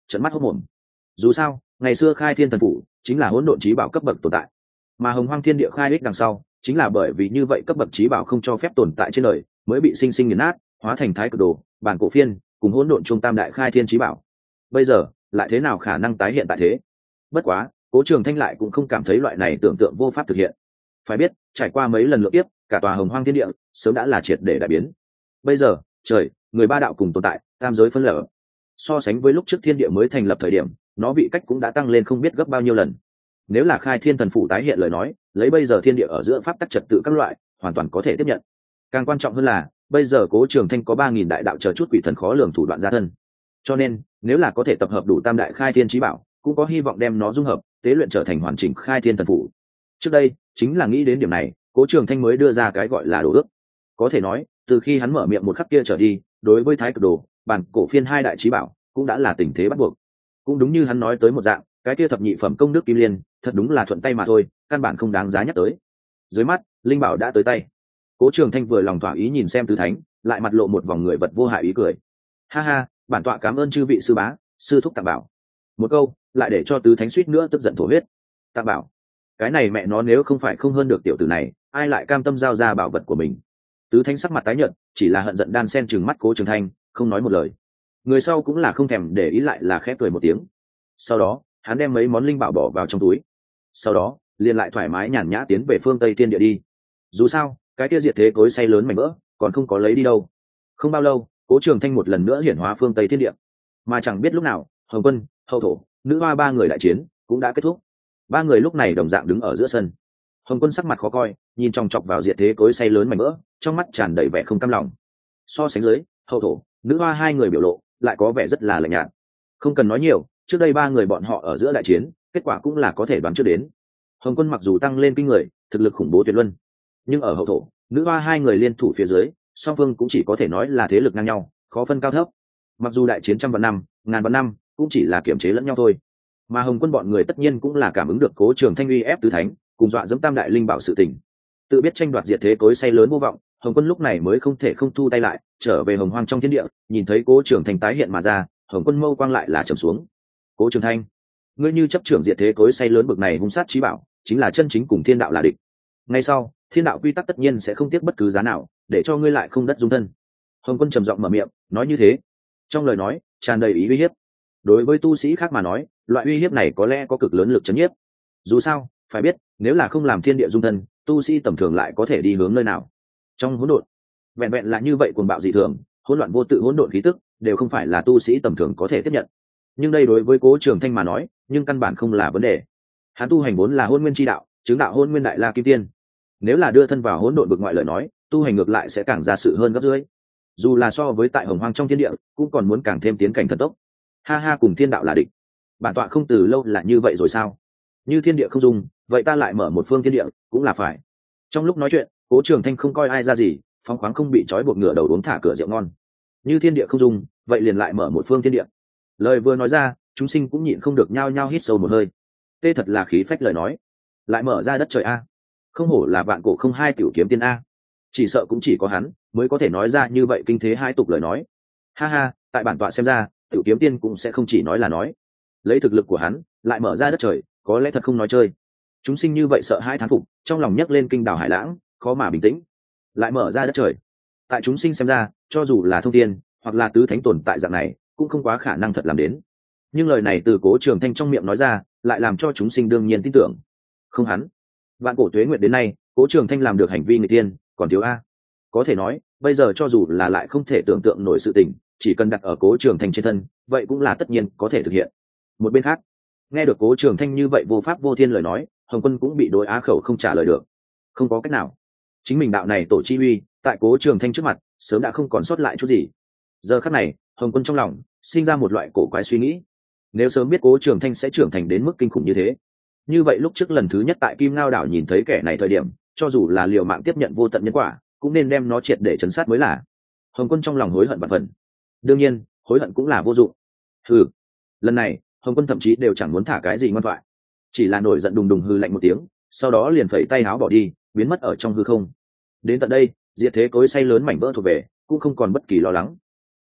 trợn mắt hốt mồm. Dù sao ngày xưa khai thiên thần phủ chính là hỗn độn chí bảo cấp bậc tồn tại, mà hồng hoang thiên địa khai ích đằng sau chính là bởi vì như vậy cấp bậc chí bảo không cho phép tồn tại trên đời, mới bị sinh sinh nghiền nát, hóa thành thái cực đồ, bản cổ phiên cùng hỗn độn trung tam đại khai thiên chí bảo. Bây giờ lại thế nào khả năng tái hiện tại thế? Bất quá Cố Trường Thanh lại cũng không cảm thấy loại này tưởng tượng vô pháp thực hiện. Phải biết trải qua mấy lần lượng tiếp, cả tòa hồng hoang thiên địa sớm đã là triệt để đại biến. Bây giờ trời người ba đạo cùng tồn tại, tam giới phân lở. So sánh với lúc trước thiên địa mới thành lập thời điểm, nó vị cách cũng đã tăng lên không biết gấp bao nhiêu lần. Nếu là khai thiên thần phủ tái hiện lời nói, lấy bây giờ thiên địa ở giữa pháp tắc trật tự các loại, hoàn toàn có thể tiếp nhận. Càng quan trọng hơn là bây giờ Cố Trường Thanh có 3000 đại đạo chờ chút quỷ thần khó lường thủ đoạn gia thân, cho nên nếu là có thể tập hợp đủ tam đại khai thiên chí bảo, cũng có hy vọng đem nó dung hợp tế luyện trở thành hoàn chỉnh khai thiên thần phủ. Trước đây chính là nghĩ đến điểm này, Cố Trường Thanh mới đưa ra cái gọi là đồ ước. Có thể nói từ khi hắn mở miệng một khắc kia trở đi, đối với thái cực đồ, bản cổ phiên hai đại chí bảo cũng đã là tình thế bắt buộc. Cũng đúng như hắn nói tới một dạng, cái kia thập nhị phẩm công đức kim liên thật đúng là thuận tay mà thôi, căn bản không đáng giá nhắc tới. Dưới mắt linh bảo đã tới tay, Cố Trường Thanh vừa lòng thỏa ý nhìn xem tứ thánh, lại mặt lộ một vòng người vật vô hại ý cười. Ha ha, bản tọa cảm ơn chư vị sư bá sư thúc tặng bảo. Một câu lại để cho tứ thánh suýt nữa tức giận thổ huyết. Tặng bảo, cái này mẹ nó nếu không phải không hơn được tiểu tử này, ai lại cam tâm giao ra bảo vật của mình? Tứ thánh sắc mặt tái nhợt, chỉ là hận giận đan sen trừng mắt Cố Trường Thanh, không nói một lời. Người sau cũng là không thèm để ý, lại là khẽ cười một tiếng. Sau đó hắn đem mấy món linh bảo bỏ vào trong túi, sau đó liền lại thoải mái nhàn nhã tiến về phương Tây Thiên Địa đi. Dù sao cái kia diệt thế cối say lớn mảnh vỡ còn không có lấy đi đâu. Không bao lâu Cố Trường Thanh một lần nữa hiển hóa phương Tây Thiên Địa, mà chẳng biết lúc nào Hồng Quân, Hậu Thổ, Nữ Hoa ba người đại chiến cũng đã kết thúc. Ba người lúc này đồng dạng đứng ở giữa sân. Hồng Quân sắc mặt khó coi, nhìn chòng chọc vào diệt thế cối say lớn mảnh vỡ, trong mắt tràn đầy vẻ không cam lòng. So sánh dưới, Hậu Thổ, Nữ Hoa hai người biểu lộ lại có vẻ rất là lạnh nhạt. Không cần nói nhiều, trước đây ba người bọn họ ở giữa đại chiến, kết quả cũng là có thể đoán trước đến. Hồng Quân mặc dù tăng lên kinh người, thực lực khủng bố tuyệt luân, nhưng ở Hậu Thổ, Nữ Hoa hai người liên thủ phía dưới, song phương cũng chỉ có thể nói là thế lực ngang nhau, khó phân cao thấp. Mặc dù đại chiến trăm vạn năm, ngàn vạn năm, cũng chỉ là kiểm chế lẫn nhau thôi. Mà Hồng Quân bọn người tất nhiên cũng là cảm ứng được Cố Trường Thanh uy ép tứ thánh, cùng dọa dẫm tam đại linh bảo sự tình, tự biết tranh đoạt diệt thế cối say lớn vô vọng. Hồng Quân lúc này mới không thể không thu tay lại, trở về hồng hoang trong thiên địa. Nhìn thấy Cố Trường Thanh tái hiện mà ra, Hồng Quân mâu quang lại là trầm xuống. Cố Trường Thanh, ngươi như chấp trưởng diệt thế cối say lớn bực này hung sát chí bảo, chính là chân chính cùng thiên đạo là địch. Ngay sau thiên đạo quy tắc tất nhiên sẽ không tiếc bất cứ giá nào để cho ngươi lại không đất dung thân. Hồng Quân trầm giọng mở miệng nói như thế, trong lời nói tràn đầy ý uy hiếp. Đối với tu sĩ khác mà nói, loại uy hiếp này có lẽ có cực lớn lực chấn nhiếp. Dù sao phải biết, nếu là không làm thiên địa dung thân, tu sĩ tầm thường lại có thể đi hướng nơi nào? Trong hỗn độn, vẹn vẹn là như vậy cuồng bạo dị thường, hỗn loạn vô tự hỗn độn khí tức, đều không phải là tu sĩ tầm thường có thể tiếp nhận. Nhưng đây đối với Cố Trường Thanh mà nói, nhưng căn bản không là vấn đề. Hắn tu hành vốn là hôn nguyên chi đạo, chứng đạo hôn nguyên đại la kim tiên. Nếu là đưa thân vào hỗn độn vực ngoại lời nói, tu hành ngược lại sẽ càng ra sự hơn gấp dưới. Dù là so với tại hồng hoang trong thiên địa, cũng còn muốn càng thêm tiến cảnh thần tốc. Ha ha, cùng thiên đạo là địch, bản tọa không từ lâu là như vậy rồi sao? Như thiên địa không dung, vậy ta lại mở một phương thiên địa cũng là phải. Trong lúc nói chuyện, Cố Trường Thanh không coi ai ra gì, phóng khoáng không bị trói buộc, ngửa đầu uống thả cửa rượu ngon. Như thiên địa không dung, vậy liền lại mở một phương thiên địa. Lời vừa nói ra, chúng sinh cũng nhịn không được nhao nhao hít sâu một hơi. Tê thật là khí phách lời nói, lại mở ra đất trời a, không hổ là vạn cổ không hai tiểu kiếm tiên a. Chỉ sợ cũng chỉ có hắn mới có thể nói ra như vậy kinh thế hai tục lời nói. Ha ha, tại bản tọa xem ra, tiểu kiếm tiên cũng sẽ không chỉ nói là nói. Lấy thực lực của hắn lại mở ra đất trời, có lẽ thật không nói chơi. Chúng sinh như vậy sợ hai thán phục, trong lòng nhấc lên kinh đảo hải lãng, khó mà bình tĩnh. Lại mở ra đất trời, tại chúng sinh xem ra, cho dù là thông tiên hoặc là tứ thánh tồn tại dạng này, cũng không quá khả năng thật làm đến. Nhưng lời này từ Cố Trường Thanh trong miệng nói ra, lại làm cho chúng sinh đương nhiên tin tưởng. Không hắn, vạn cổ tuế nguyệt đến nay, Cố Trường Thanh làm được hành vi người tiên, còn thiếu a. Có thể nói, bây giờ cho dù là lại không thể tưởng tượng nổi sự tình, chỉ cần đặt ở Cố Trường Thanh trên thân, vậy cũng là tất nhiên có thể thực hiện. Một bên khác, nghe được Cố Trường Thanh như vậy vô pháp vô thiên lời nói, Hồng Quân cũng bị đối á khẩu không trả lời được. Không có cách nào, chính mình đạo này tổ chi uy, tại Cố Trường Thanh trước mặt sớm đã không còn sót lại chút gì. Giờ khắc này, Hồng Quân trong lòng sinh ra một loại cổ quái suy nghĩ. Nếu sớm biết Cố Trường Thanh sẽ trưởng thành đến mức kinh khủng như thế, như vậy lúc trước lần thứ nhất tại Kim Ngao đảo nhìn thấy kẻ này thời điểm, cho dù là liều mạng tiếp nhận vô tận nhân quả, cũng nên đem nó triệt để trấn sát mới là. Hồng Quân trong lòng hối hận vạn phần. Đương nhiên, hối hận cũng là vô dụng. Hừ, lần này Hồng Quân thậm chí đều chẳng muốn thả cái gì ngoan thoại, chỉ là nổi giận đùng đùng hư lạnh một tiếng, sau đó liền phẩy tay áo bỏ đi, biến mất ở trong hư không. Đến tận đây, diệt thế cối say lớn mảnh vỡ thuộc về, cũng không còn bất kỳ lo lắng.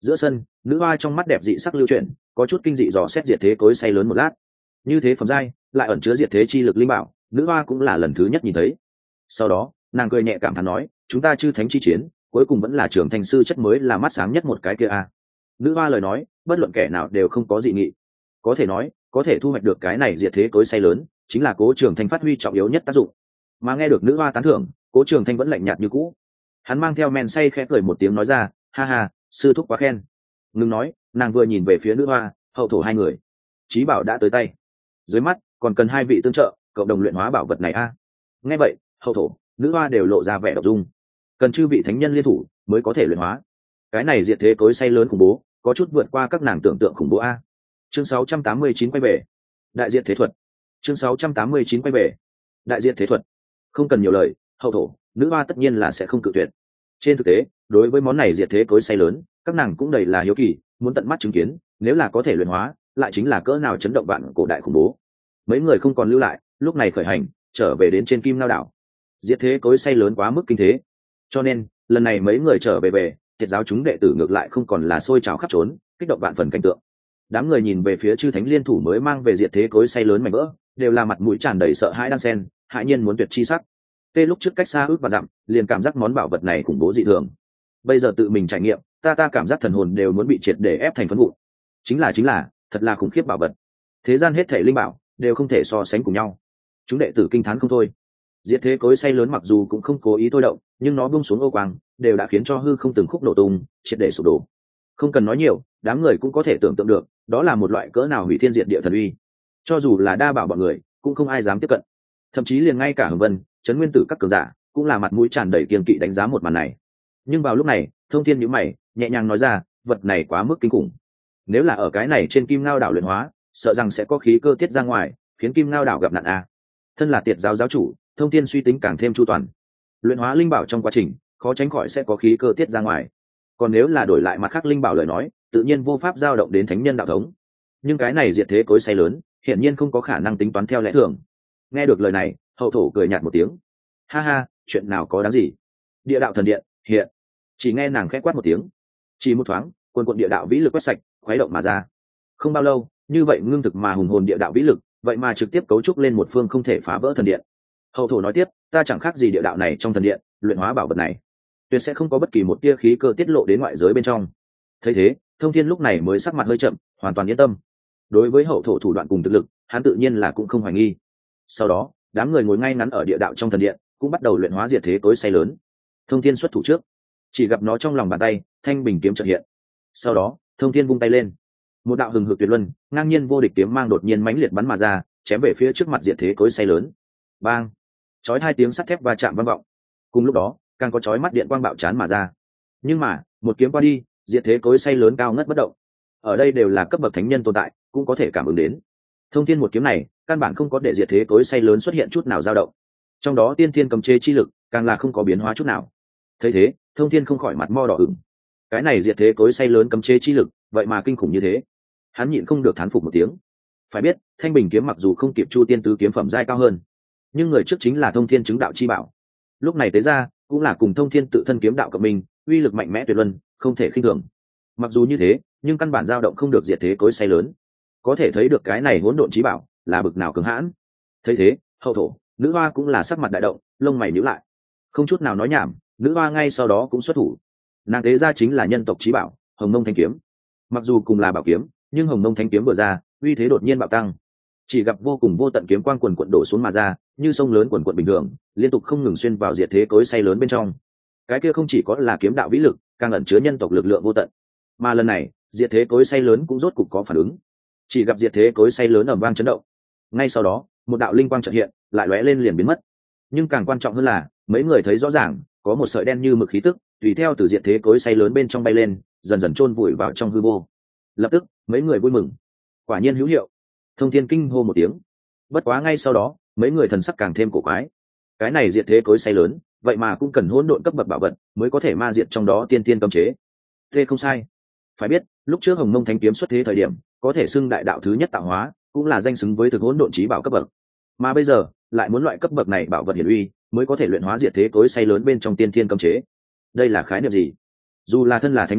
Giữa sân, nữ hoa trong mắt đẹp dị sắc lưu chuyển, có chút kinh dị dò xét diệt thế cối xay lớn một lát. Như thế phẩm giai lại ẩn chứa diệt thế chi lực linh bảo, nữ hoa cũng là lần thứ nhất nhìn thấy. Sau đó nàng cười nhẹ cảm thán nói, chúng ta chư thánh chi chiến cuối cùng vẫn là trưởng thành sư chất mới là mắt sáng nhất một cái kia a. Nữ hoa lời nói bất luận kẻ nào đều không có dị nghị, có thể nói có thể thu hoạch được cái này diệt thế cối xay lớn chính là Cố Trường Thanh phát huy trọng yếu nhất tác dụng. Mà nghe được nữ hoa tán thưởng, Cố Trường Thanh vẫn lạnh nhạt như cũ. Hắn mang theo men say khẽ cười một tiếng nói ra, ha ha, sư thúc quá khen. Ngừng nói, nàng vừa nhìn về phía nữ hoa, hậu thổ hai người chí bảo đã tới tay, dưới mắt còn cần hai vị tương trợ cộng đồng luyện hóa bảo vật này a. Nghe vậy, hậu thổ nữ hoa đều lộ ra vẻ độc dung, cần chư vị thánh nhân liên thủ mới có thể luyện hóa cái này diệt thế cối xay lớn khủng bố, có chút vượt qua các nàng tưởng tượng khủng bố a. Chương 689 quay về đại diệt thế thuật. Chương 689 quay về đại diệt thế thuật. Không cần nhiều lời, hậu thổ nữ hoa tất nhiên là sẽ không cự tuyệt. Trên thực tế, đối với món này diệt thế cối xay lớn, các nàng cũng đầy là hiếu kỳ, muốn tận mắt chứng kiến, nếu là có thể luyện hóa, lại chính là cỡ nào chấn động vạn cổ đại khủng bố. Mấy người không còn lưu lại, lúc này khởi hành, trở về đến trên Kim Ngao đảo. Diệt thế cối xay lớn quá mức kinh thế, cho nên lần này mấy người trở về, Tiệt giáo chúng đệ tử ngược lại không còn là sôi trào khắp trốn, kích động vạn phần cảnh tượng. Đám người nhìn về phía chư thánh liên thủ mới mang về diệt thế cối xay lớn mảnh vỡ, đều là mặt mũi tràn đầy sợ hãi đan sen, hãi nhiên muốn tuyệt chi sắc. Tê lúc trước cách xa ước và dặm, liền cảm giác món bảo vật này khủng bố dị thường. Bây giờ tự mình trải nghiệm, ta cảm giác thần hồn đều muốn bị triệt để ép thành phấn vụn. Chính là, thật là khủng khiếp bảo vật. Thế gian hết thảy linh bảo đều không thể so sánh cùng nhau. Chúng đệ tử kinh thán không thôi. Diệt thế cối xay lớn mặc dù cũng không cố ý thôi động, nhưng nó buông xuống ô quang, đều đã khiến cho hư không từng khúc nổ tung, triệt để sụp đổ. Không cần nói nhiều, đám người cũng có thể tưởng tượng được, đó là một loại cỡ nào hủy thiên diệt địa thần uy. Cho dù là đa bảo bọn người, cũng không ai dám tiếp cận. Thậm chí liền ngay cả Hồng Vân, Trấn Nguyên Tử các cường giả, cũng là mặt mũi tràn đầy kiêng kỵ đánh giá một màn này. Nhưng vào lúc này, Thông Thiên nhíu mày, nhẹ nhàng nói ra, vật này quá mức kinh khủng. Nếu là ở cái này trên Kim Ngao đảo luyện hóa, sợ rằng sẽ có khí cơ tiết ra ngoài, khiến Kim Ngao đảo gặp nạn a. Thân là Tiệt giáo giáo chủ, Thông Thiên suy tính càng thêm chu toàn. Luyện hóa linh bảo trong quá trình, khó tránh khỏi sẽ có khí cơ tiết ra ngoài. Còn nếu là đổi lại mặt khác linh bảo lời nói, tự nhiên vô pháp dao động đến thánh nhân đạo thống. Nhưng cái này diệt thế cối xay lớn, hiển nhiên không có khả năng tính toán theo lẽ thường. Nghe được lời này, hậu thổ cười nhạt một tiếng, ha ha, chuyện nào có đáng gì. Địa đạo thần điện hiện. Chỉ nghe nàng khẽ quát một tiếng, chỉ một thoáng, quần quận địa đạo vĩ lực quét sạch, khuấy động mà ra. Không bao lâu, như vậy ngưng thực mà hùng hồn địa đạo vĩ lực, vậy mà trực tiếp cấu trúc lên một phương không thể phá vỡ thần điện. Hậu thổ nói tiếp, ta chẳng khác gì địa đạo này trong thần điện, luyện hóa bảo vật này, tuyệt sẽ không có bất kỳ một tia khí cơ tiết lộ đến ngoại giới bên trong. Thấy thế, Thông Thiên lúc này mới sắc mặt hơi chậm, hoàn toàn yên tâm. Đối với hậu thổ thủ đoạn cùng thực lực, hắn tự nhiên là cũng không hoài nghi. Sau đó, đám người ngồi ngay ngắn ở địa đạo trong thần điện, cũng bắt đầu luyện hóa diệt thế cối xay lớn. Thông Thiên xuất thủ trước, chỉ gặp nó trong lòng bàn tay, thanh bình kiếm chợt hiện. Sau đó, Thông Thiên vung tay lên, một đạo hừng hực tuyệt luân, ngang nhiên vô địch kiếm mang đột nhiên mãnh liệt bắn mà ra, chém về phía trước mặt diệt thế cối xay lớn. Bang! Chói hai tiếng sắt thép va chạm vang vọng. Cùng lúc đó, càng có chói mắt điện quang bạo chán mà ra. Nhưng mà, một kiếm qua đi, diệt thế cối xay lớn cao ngất bất động. Ở đây đều là cấp bậc thánh nhân tồn tại, cũng có thể cảm ứng đến. Thông Thiên một kiếm này, căn bản không có để diệt thế cối xay lớn xuất hiện chút nào dao động. Trong đó tiên thiên cấm chế chi lực, càng là không có biến hóa chút nào. Thấy thế, Thông Thiên không khỏi mặt mo đỏ ửng. Cái này diệt thế cối xay lớn cấm chế chi lực, vậy mà kinh khủng như thế. Hắn nhịn không được thán phục một tiếng. Phải biết, Thanh Bình kiếm mặc dù không kịp Chu Tiên tứ kiếm phẩm giai cao hơn, nhưng người trước chính là Thông Thiên chứng đạo chi bảo. Lúc này tế ra, cũng là cùng Thông Thiên tự thân kiếm đạo cộng minh, uy lực mạnh mẽ tuyệt luân, không thể khinh thường. Mặc dù như thế, nhưng căn bản dao động không được diệt thế cối xay lớn. Có thể thấy được cái này hỗn độn chí bảo là bực nào cứng hãn. Thấy thế, hậu thổ, nữ hoa cũng là sắc mặt đại động, lông mày nhíu lại. Không chút nào nói nhảm, nữ hoa ngay sau đó cũng xuất thủ. Nàng tế ra chính là nhân tộc chí bảo, Hồng Mông Thanh kiếm. Mặc dù cùng là bảo kiếm, nhưng Hồng Mông Thanh kiếm vừa ra, uy thế đột nhiên bạo tăng. Chỉ gặp vô cùng vô tận kiếm quang quần quận đổ xuống mà ra, như sông lớn quần quận bình thường, liên tục không ngừng xuyên vào diệt thế cối xay lớn bên trong. Cái kia không chỉ có là kiếm đạo vĩ lực, càng ẩn chứa nhân tộc lực lượng vô tận. Mà lần này, diệt thế cối xay lớn cũng rốt cục có phản ứng. Chỉ gặp diệt thế cối xay lớn ầm vang chấn động. Ngay sau đó, một đạo linh quang chợt hiện, lại lóe lên liền biến mất. Nhưng càng quan trọng hơn là, mấy người thấy rõ ràng, có một sợi đen như mực khí tức, tùy theo từ diệt thế cối xay lớn bên trong bay lên, dần dần chôn vùi vào trong hư vô. Lập tức, mấy người vui mừng. Quả nhiên hữu hiệu. Thông Thiên kinh hô một tiếng. Bất quá ngay sau đó, mấy người thần sắc càng thêm cổ quái. Cái này diệt thế cối xay lớn, vậy mà cũng cần hỗn độn cấp bậc bảo vật mới có thể ma diệt trong đó tiên tiên cấm chế. Thế không sai. Phải biết, lúc trước Hồng Mông Thánh kiếm xuất thế thời điểm, có thể xưng đại đạo thứ nhất tạo hóa, cũng là danh xứng với thực hỗn độn chí bảo cấp bậc. Mà bây giờ, lại muốn loại cấp bậc này bảo vật hiển uy, mới có thể luyện hóa diệt thế cối xay lớn bên trong tiên thiên cấm chế. Đây là khái niệm gì? Dù là thân là thánh nhân,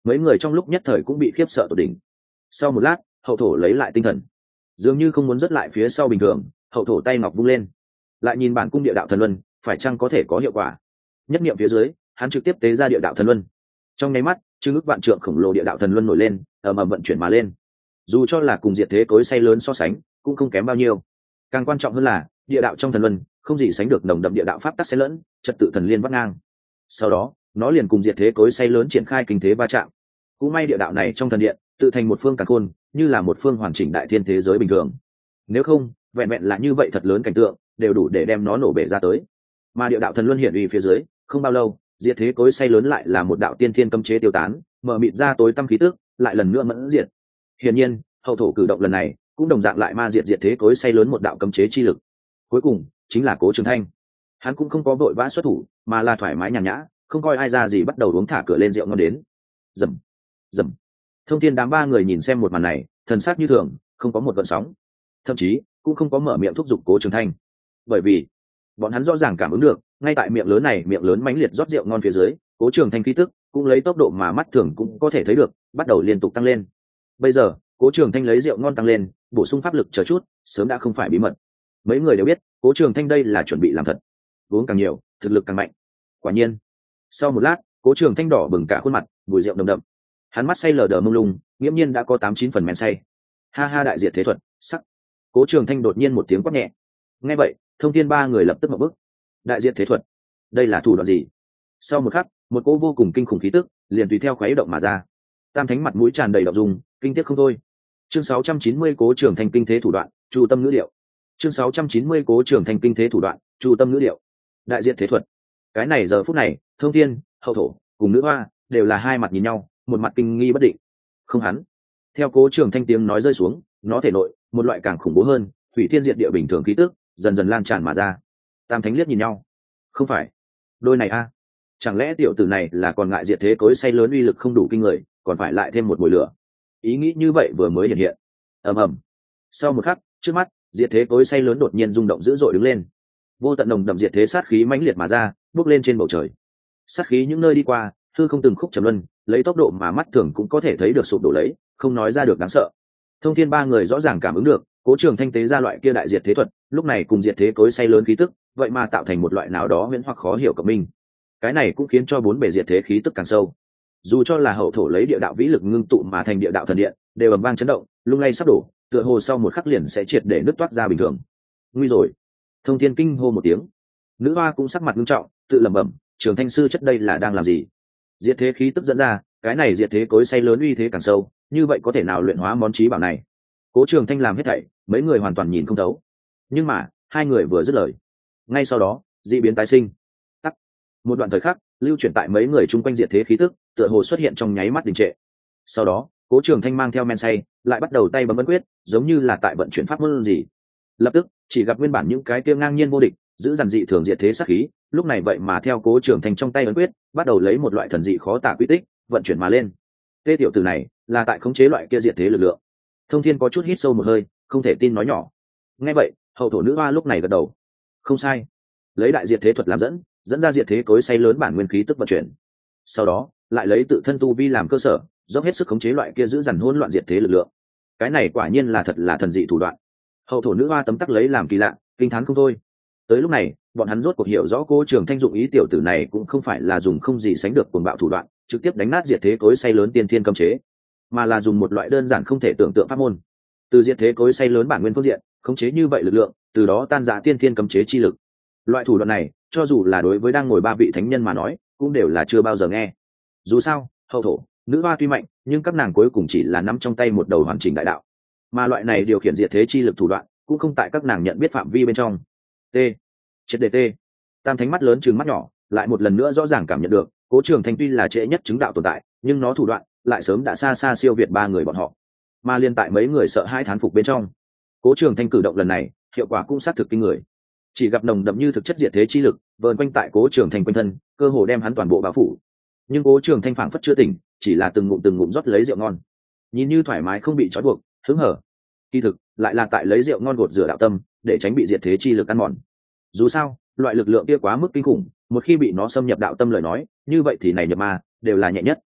mấy người trong lúc nhất thời cũng bị khiếp sợ tột đỉnh. Sau một lát, hậu thổ lấy lại tinh thần, dường như không muốn dứt lại phía sau bình thường, hậu thổ tay ngọc vung lên, lại nhìn bản cung địa đạo thần luân phải chăng có thể có hiệu quả. Nhất niệm phía dưới, hắn trực tiếp tế ra địa đạo thần luân. Trong nháy mắt, chưng ức vạn trượng khổng lồ địa đạo thần luân nổi lên, ầm ầm vận chuyển mà lên. Dù cho là cùng diệt thế cối xay lớn so sánh, cũng không kém bao nhiêu. Càng quan trọng hơn là địa đạo trong thần luân không gì sánh được nồng đậm địa đạo pháp tắc xen lẫn, trật tự thần liên vắt ngang. Sau đó, nó liền cùng diệt thế cối xay lớn triển khai kinh thế va chạm. Cũng may địa đạo này trong thần điện tự thành một phương càn khôn, như là một phương hoàn chỉnh đại thiên thế giới bình thường. Nếu không, vẹn vẹn là như vậy thật lớn cảnh tượng, đều đủ để đem nó nổ bể ra tới. Mà địa đạo thần luân hiển uy phía dưới, không bao lâu, diệt thế cối xay lớn lại là một đạo tiên thiên cấm chế tiêu tán, mở mịt ra tối tăm khí tức, lại lần nữa mẫn diệt. Hiển nhiên, hậu thổ cử động lần này cũng đồng dạng lại ma diệt diệt thế cối xay lớn một đạo cấm chế chi lực. Cuối cùng chính là Cố Trường Thanh. Hắn cũng không có vội vã xuất thủ, mà là thoải mái nhàn nhã, không coi ai ra gì, bắt đầu uống thả cửa lên rượu ngon đến. Rầm rầm. Thông thiên đám ba người nhìn xem một màn này, thần sắc như thường, không có một gợn sóng, thậm chí cũng không có mở miệng thúc giục Cố Trường Thanh, bởi vì bọn hắn rõ ràng cảm ứng được, ngay tại miệng lớn này, miệng lớn mãnh liệt rót rượu ngon phía dưới, Cố Trường Thanh khí tức cũng lấy tốc độ mà mắt thường cũng có thể thấy được, bắt đầu liên tục tăng lên. Bây giờ, Cố Trường Thanh lấy rượu ngon tăng lên, bổ sung pháp lực chờ chút, sớm đã không phải bí mật. Mấy người đều biết, Cố Trường Thanh đây là chuẩn bị làm thật. Uống càng nhiều, thực lực càng mạnh. Quả nhiên, sau một lát, Cố Trường Thanh đỏ bừng cả khuôn mặt, mùi rượu nồng đậm. Hắn mắt say lờ đờ mông lung, nghiễm nhiên đã có 8-9 phần men say. Ha ha, đại diệt thế thuật, sắc. Cố Trường Thanh đột nhiên một tiếng quát nhẹ. Nghe vậy, Thông Thiên ba người lập tức ngậm bức. Đại diệt thế thuật, đây là thủ đoạn gì? Sau một khắc, một cỗ vô cùng kinh khủng khí tức liền tùy theo khuấy động mà ra. Tam Thánh mặt mũi tràn đầy động dung, kinh tiếc không thôi. Chương 690 Cố Trường Thanh kinh thế thủ đoạn, Chu Tâm ngữ điệu. Chương 690 Cố Trường Thanh kinh thế thủ đoạn, Chu Tâm ngữ điệu. Đại diệt thế thuật. Cái này giờ phút này, Thông Thiên, hậu thổ cùng nữ hoa đều là hai mặt nhìn nhau, một mặt kinh nghi bất định. Không hắn. Theo Cố Trường Thanh tiếng nói rơi xuống, nó thể nội một loại càng khủng bố hơn, hủy thiên diệt địa bình thường khí tức dần dần lan tràn mà ra. Tam Thánh liếc nhìn nhau. Không phải, đôi này a, chẳng lẽ tiểu tử này là còn ngại diệt thế cối xay lớn uy lực không đủ kinh người, còn phải lại thêm một mùi lửa? Ý nghĩ như vậy vừa mới hiện hiện. Ầm ầm. Sau một khắc, trước mắt, diệt thế cối xay lớn đột nhiên rung động dữ dội đứng lên. Vô tận nồng đậm diệt thế sát khí mãnh liệt mà ra, bốc lên trên bầu trời. Sát khí những nơi đi qua, hư không từng khúc trầm luân, lấy tốc độ mà mắt thường cũng có thể thấy được sụp đổ lấy, không nói ra được đáng sợ. Thông Thiên ba người rõ ràng cảm ứng được, Cố Trường Thanh tế ra loại kia đại diệt thế thuật, lúc này cùng diệt thế cối xay lớn khí tức, vậy mà tạo thành một loại nào đó huyễn hoặc khó hiểu cộng minh. Cái này cũng khiến cho bốn bề diệt thế khí tức càng sâu. Dù cho là hậu thổ lấy địa đạo vĩ lực ngưng tụ mà thành địa đạo thần điện, đều ầm vang chấn động, lung lay sắp đổ, tựa hồ sau một khắc liền sẽ triệt để nứt toát ra bình thường. Nguy rồi! Thông Thiên kinh hô một tiếng. Nữ hoa cũng sắc mặt nghiêm trọng, tự lẩm bẩm, Trường Thanh sư chất đây là đang làm gì? Diệt thế khí tức dẫn ra, cái này diệt thế cối xay lớn uy thế càng sâu, như vậy có thể nào luyện hóa món chí bảo này? Cố Trường Thanh làm hết thảy, mấy người hoàn toàn nhìn không thấu. Nhưng mà, hai người vừa dứt lời, ngay sau đó, dị biến tái sinh. Tắt. Một đoạn thời khắc, lưu chuyển tại mấy người chung quanh diệt thế khí tức, tựa hồ xuất hiện trong nháy mắt đình trệ. Sau đó, Cố Trường Thanh mang theo men say, lại bắt đầu tay bấm ấn quyết, giống như là tại vận chuyển pháp môn gì. Lập tức, chỉ gặp nguyên bản những cái kia ngang nhiên vô địch, giữ dằn dị thường diệt thế sát khí, lúc này vậy mà theo Cố Trường Thanh trong tay ấn quyết, bắt đầu lấy một loại thần dị khó tả quy tích, vận chuyển mà lên. Tê tiểu tử này, là tại khống chế loại kia diệt thế lực lượng. Thông Thiên có chút hít sâu một hơi, không thể tin nói nhỏ. Nghe vậy, hậu thổ nữ hoa lúc này gật đầu. Không sai, lấy đại diệt thế thuật làm dẫn ra diệt thế cối xay lớn bản nguyên khí tức vận chuyển. Sau đó, lại lấy tự thân tu vi làm cơ sở, dốc hết sức khống chế loại kia giữ dằn hỗn loạn diệt thế lực lượng. Cái này quả nhiên là thật là thần dị thủ đoạn. Hậu thổ nữ hoa tấm tắc lấy làm kỳ lạ, kinh thán không thôi. Tới lúc này, bọn hắn rốt cuộc hiểu rõ Cố Trường Thanh dụng ý tiểu tử này cũng không phải là dùng không gì sánh được cuồng bạo thủ đoạn, trực tiếp đánh nát diệt thế cối xay lớn tiên thiên cấm chế, mà là dùng một loại đơn giản không thể tưởng tượng pháp môn. Từ diệt thế cối xay lớn bản nguyên phương diện, khống chế như vậy lực lượng, từ đó tan rã tiên thiên cấm chế chi lực. Loại thủ đoạn này, cho dù là đối với đang ngồi ba vị thánh nhân mà nói, cũng đều là chưa bao giờ nghe. Dù sao, hậu thổ, nữ hoa tuy mạnh, nhưng các nàng cuối cùng chỉ là nắm trong tay một đầu hoàn chỉnh đại đạo, mà loại này điều khiển diệt thế chi lực thủ đoạn, cũng không tại các nàng nhận biết phạm vi bên trong. T. Triệt đề T. Tam Thánh mắt lớn trừng mắt nhỏ, lại một lần nữa rõ ràng cảm nhận được, Cố Trường Thanh tuy là trễ nhất chứng đạo tồn tại, nhưng nó thủ đoạn lại sớm đã xa xa siêu việt ba người bọn họ. Mà liên tại mấy người sợ hai thán phục bên trong, Cố Trường Thanh cử động lần này, hiệu quả cũng xác thực kinh người. Chỉ gặp nồng đậm như thực chất diệt thế chi lực vờn quanh tại Cố Trường Thanh quanh thân, cơ hồ đem hắn toàn bộ bao phủ. Nhưng Cố Trường Thanh phảng phất chưa tỉnh, chỉ là từng ngụm rót lấy rượu ngon, nhìn như thoải mái không bị trói buộc, hứng hở. Kỳ thực lại là tại lấy rượu ngon gột rửa đạo tâm, để tránh bị diệt thế chi lực ăn mòn. Dù sao, loại lực lượng kia quá mức kinh khủng, một khi bị nó xâm nhập đạo tâm lời nói, như vậy thì này nhập ma đều là nhẹ nhất.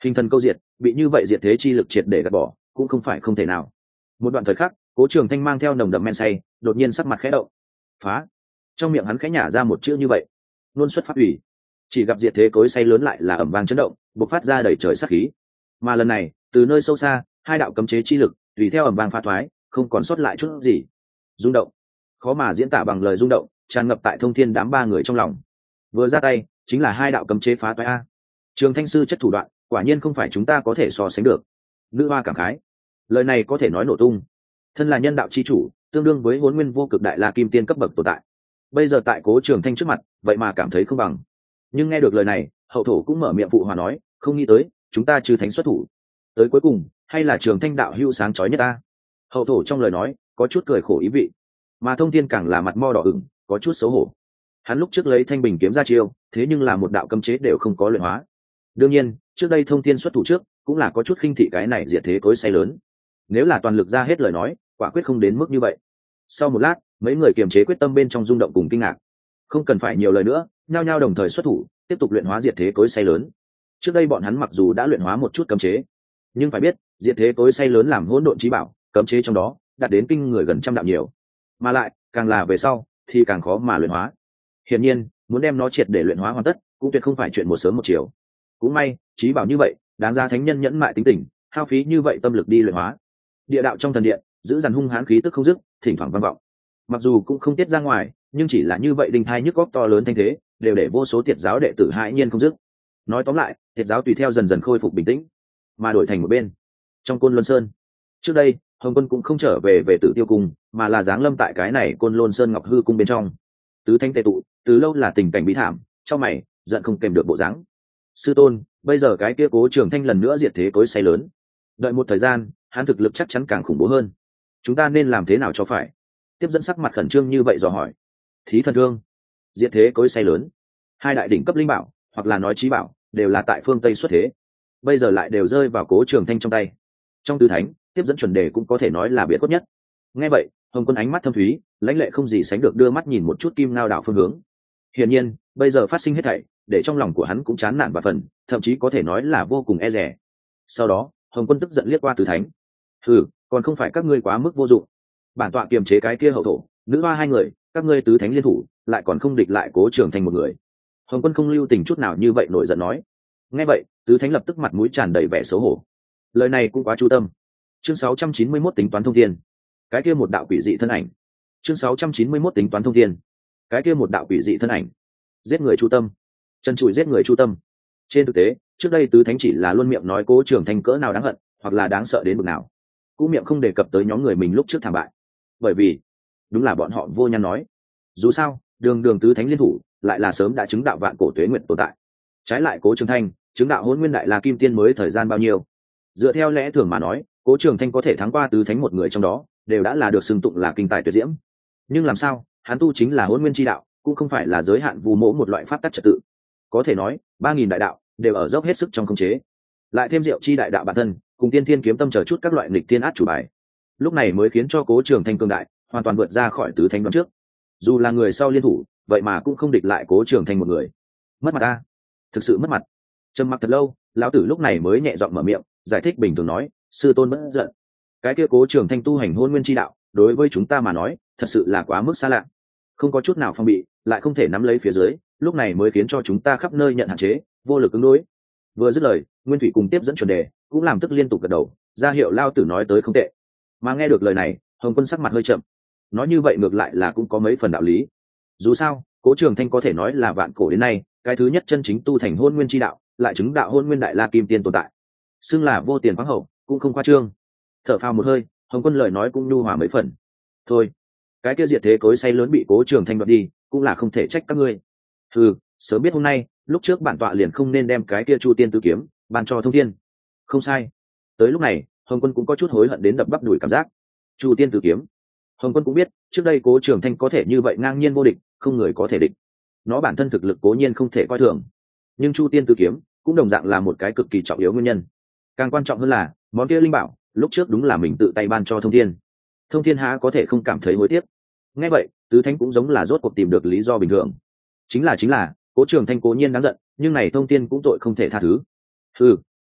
Hình thần câu diệt, bị như vậy diệt thế chi lực triệt để gạt bỏ cũng không phải không thể nào. Một đoạn thời khắc, Cố Trường Thanh mang theo nồng đậm men say, đột nhiên sắc mặt khẽ động. Phá. Trong miệng hắn khẽ nhả ra một chữ như vậy, luôn xuất pháp ủy. Chỉ gặp diệt thế cối say lớn lại là ầm vang chấn động, bộc phát ra đầy trời sát khí. Mà lần này, từ nơi sâu xa, hai đạo cấm chế chi lực tùy theo ầm vang phá thoái, không còn sót lại chút gì. Rung động, khó mà diễn tả bằng lời rung động, tràn ngập tại Thông Thiên đám ba người trong lòng. Vừa ra tay, chính là hai đạo cấm chế phá toái a. Trường Thanh sư chất thủ đoạn, quả nhiên không phải chúng ta có thể so sánh được. Nữ hoa cảm khái, lời này có thể nói nổ tung. Thân là nhân đạo chi chủ, tương đương với Hỗn Nguyên vô cực đại la kim tiên cấp bậc tồn tại. Bây giờ tại Cố Trường Thanh trước mặt, vậy mà cảm thấy không bằng. Nhưng nghe được lời này, hậu thổ cũng mở miệng phụ hòa nói, không nghĩ tới, chúng ta trừ thánh xuất thủ. Tới cuối cùng, hay là Trường Thanh đạo hữu sáng chói nhất ta. Hậu thổ trong lời nói, có chút cười khổ ý vị. Mà Thông Thiên càng là mặt mo đỏ ửng, có chút xấu hổ. Hắn lúc trước lấy Thanh Bình kiếm ra chiêu, thế nhưng là một đạo cấm chế đều không có luyện hóa. Đương nhiên, trước đây Thông Thiên xuất thủ trước, cũng là có chút khinh thị cái này diệt thế cối say lớn. Nếu là toàn lực ra hết lời nói, quả quyết không đến mức như vậy. Sau một lát, mấy người kiềm chế quyết tâm bên trong rung động cùng kinh ngạc. Không cần phải nhiều lời nữa, nhao nhao đồng thời xuất thủ, tiếp tục luyện hóa diệt thế cối say lớn. Trước đây bọn hắn mặc dù đã luyện hóa một chút cấm chế, nhưng phải biết, diệt thế cối say lớn làm hỗn độn chí bảo, cấm chế trong đó đạt đến kinh người gần trăm đạo nhiều. Mà lại, càng là về sau thì càng khó mà luyện hóa. Hiển nhiên, muốn đem nó triệt để luyện hóa hoàn tất, cũng tuyệt không phải chuyện một sớm một chiều. Cũng may, chí bảo như vậy, đáng ra thánh nhân nhẫn mại tính tình, hao phí như vậy tâm lực đi luyện hóa. Địa đạo trong thần điện, giữ dằn hung hãn khí tức không dứt, thỉnh thoảng vang vọng. Mặc dù cũng không tiết ra ngoài, nhưng chỉ là như vậy đinh thai nhức góc to lớn thanh thế, đều để vô số tiệt giáo đệ tử hãi nhiên không dứt. Nói tóm lại, tiệt giáo tùy theo dần dần khôi phục bình tĩnh, mà đổi thành một bên. Trong Côn Luân Sơn, trước đây, Hồng Quân cũng không trở về về Tử Tiêu Cung, mà là giáng lâm tại cái này Côn Luân Sơn Ngọc Hư Cung bên trong. Tứ thánh tề tụ, từ lâu là tình cảnh bí thảm, trong mày, giận không kèm được bộ dáng. Sư tôn, bây giờ cái kia Cố Trường Thanh lần nữa diệt thế cối say lớn. Đợi một thời gian, hắn thực lực chắc chắn càng khủng bố hơn. Chúng ta nên làm thế nào cho phải? Tiếp dẫn sắc mặt khẩn trương như vậy dò hỏi. Thí thần thương, diệt thế cối say lớn, hai đại đỉnh cấp linh bảo, hoặc là nói chí bảo, đều là tại phương Tây xuất thế. Bây giờ lại đều rơi vào Cố Trường Thanh trong tay. Trong tứ thánh, tiếp dẫn chuẩn đề cũng có thể nói là biệt cốt nhất. Nghe vậy, Hồng Quân ánh mắt thâm thúy, lãnh lệ không gì sánh được đưa mắt nhìn một chút Kim Ngao đảo phương hướng. Hiển nhiên, bây giờ phát sinh hết thảy, để trong lòng của hắn cũng chán nản và phần, thậm chí có thể nói là vô cùng e dè. Sau đó, Hồng Quân tức giận liếc qua tứ thánh. Còn không phải các ngươi quá mức vô dụng. Bản tọa kiềm chế cái kia hậu thổ, nữ hoa hai người, các ngươi tứ thánh liên thủ, lại còn không địch lại Cố Trường Thanh một người. Hồng Quân không lưu tình chút nào như vậy nổi giận nói. Nghe vậy, tứ thánh lập tức mặt mũi tràn đầy vẻ xấu hổ. Lời này cũng quá chu tâm. Chương 691 tính toán thông thiên. Cái kia một đạo quỷ dị thân ảnh. Chương 691 tính toán thông thiên. Cái kia một đạo quỷ dị thân ảnh. Giết người chu tâm. Chân chùi giết người chu tâm. Trên thực tế, trước đây tứ thánh chỉ là luôn miệng nói Cố Trường Thanh cỡ nào đáng hận, hoặc là đáng sợ đến mức nào. Cũng miệng không đề cập tới nhóm người mình lúc trước thảm bại. Bởi vì, đúng là bọn họ vô nhân nói. Dù sao, đường đường tứ thánh liên thủ, lại là sớm đã chứng đạo vạn cổ tuế nguyện tồn tại. Trái lại Cố Trường Thanh, chứng đạo Hỗn Nguyên đại la kim tiên mới thời gian bao nhiêu? Dựa theo lẽ thường mà nói, Cố Trường Thanh có thể thắng qua tứ thánh một người trong đó, đều đã là được xưng tụng là kinh tài tuyệt diễm. Nhưng làm sao, hắn tu chính là Hỗn Nguyên chi đạo, cũng không phải là giới hạn vu mỗ một loại pháp tắc trật tự. Có thể nói, 3000 đại đạo đều ở dốc hết sức trong khống chế. Lại thêm Diệu chi đại đạo bản thân, cùng Tiên Thiên kiếm tâm chờ chút các loại nghịch thiên át chủ bài. Lúc này mới khiến cho Cố Trường Thanh cường đại, hoàn toàn vượt ra khỏi tứ thánh đoán trước. Dù là người sau liên thủ, vậy mà cũng không địch lại Cố Trường Thanh một người. Mất mặt a, thực sự mất mặt. Trầm mặc thật lâu, lão tử lúc này mới nhẹ giọng mở miệng, giải thích bình thường nói, sư tôn bất giận. Cái kia Cố Trường Thanh tu hành Hỗn Nguyên chi đạo, đối với chúng ta mà nói, thật sự là quá mức xa lạ. Không có chút nào phong bị, lại không thể nắm lấy phía dưới, lúc này mới khiến cho chúng ta khắp nơi nhận hạn chế, vô lực ứng đối. Vừa dứt lời, Nguyên Thủy cùng tiếp dẫn chuẩn đề, cũng làm tức liên tục gật đầu, ra hiệu lao tử nói tới không tệ. Mà nghe được lời này, Hồng Quân sắc mặt hơi chậm. Nói như vậy ngược lại là cũng có mấy phần đạo lý. Dù sao, Cố Trường Thanh có thể nói là vạn cổ đến nay, cái thứ nhất chân chính tu thành Hỗn Nguyên chi đạo, lại chứng đạo Hỗn Nguyên đại la kim tiên tồn tại. Xưng là vô tiền khoáng hậu, cũng không khoa trương. Thở phào một hơi, Hồng Quân lời nói cũng nhu hòa mấy phần. Thôi, cái kia diệt thế cối say lớn bị Cố Trường Thanh đoạt đi, cũng là không thể trách các ngươi. Sớm biết hôm nay, lúc trước bản tọa liền không nên đem cái kia Chu Tiên Tứ kiếm ban cho Thông Thiên. Không sai. Tới lúc này, Hồng Quân cũng có chút hối hận đến đập bắp đùi cảm giác. Chu Tiên Tứ kiếm. Hồng Quân cũng biết, trước đây Cố Trường Thanh có thể như vậy ngang nhiên vô địch, không người có thể địch. Nó bản thân thực lực cố nhiên không thể coi thường, nhưng Chu Tiên Tứ kiếm cũng đồng dạng là một cái cực kỳ trọng yếu nguyên nhân. Càng quan trọng hơn là, món kia linh bảo, lúc trước đúng là mình tự tay ban cho Thông Thiên. Thông Thiên há có thể không cảm thấy hối tiếc. Nghe vậy, tứ thánh cũng giống là rốt cuộc tìm được lý do bình thường. Chính là Cố Trường Thanh cố nhiên đáng giận, nhưng này Thông Thiên cũng tội không thể tha thứ.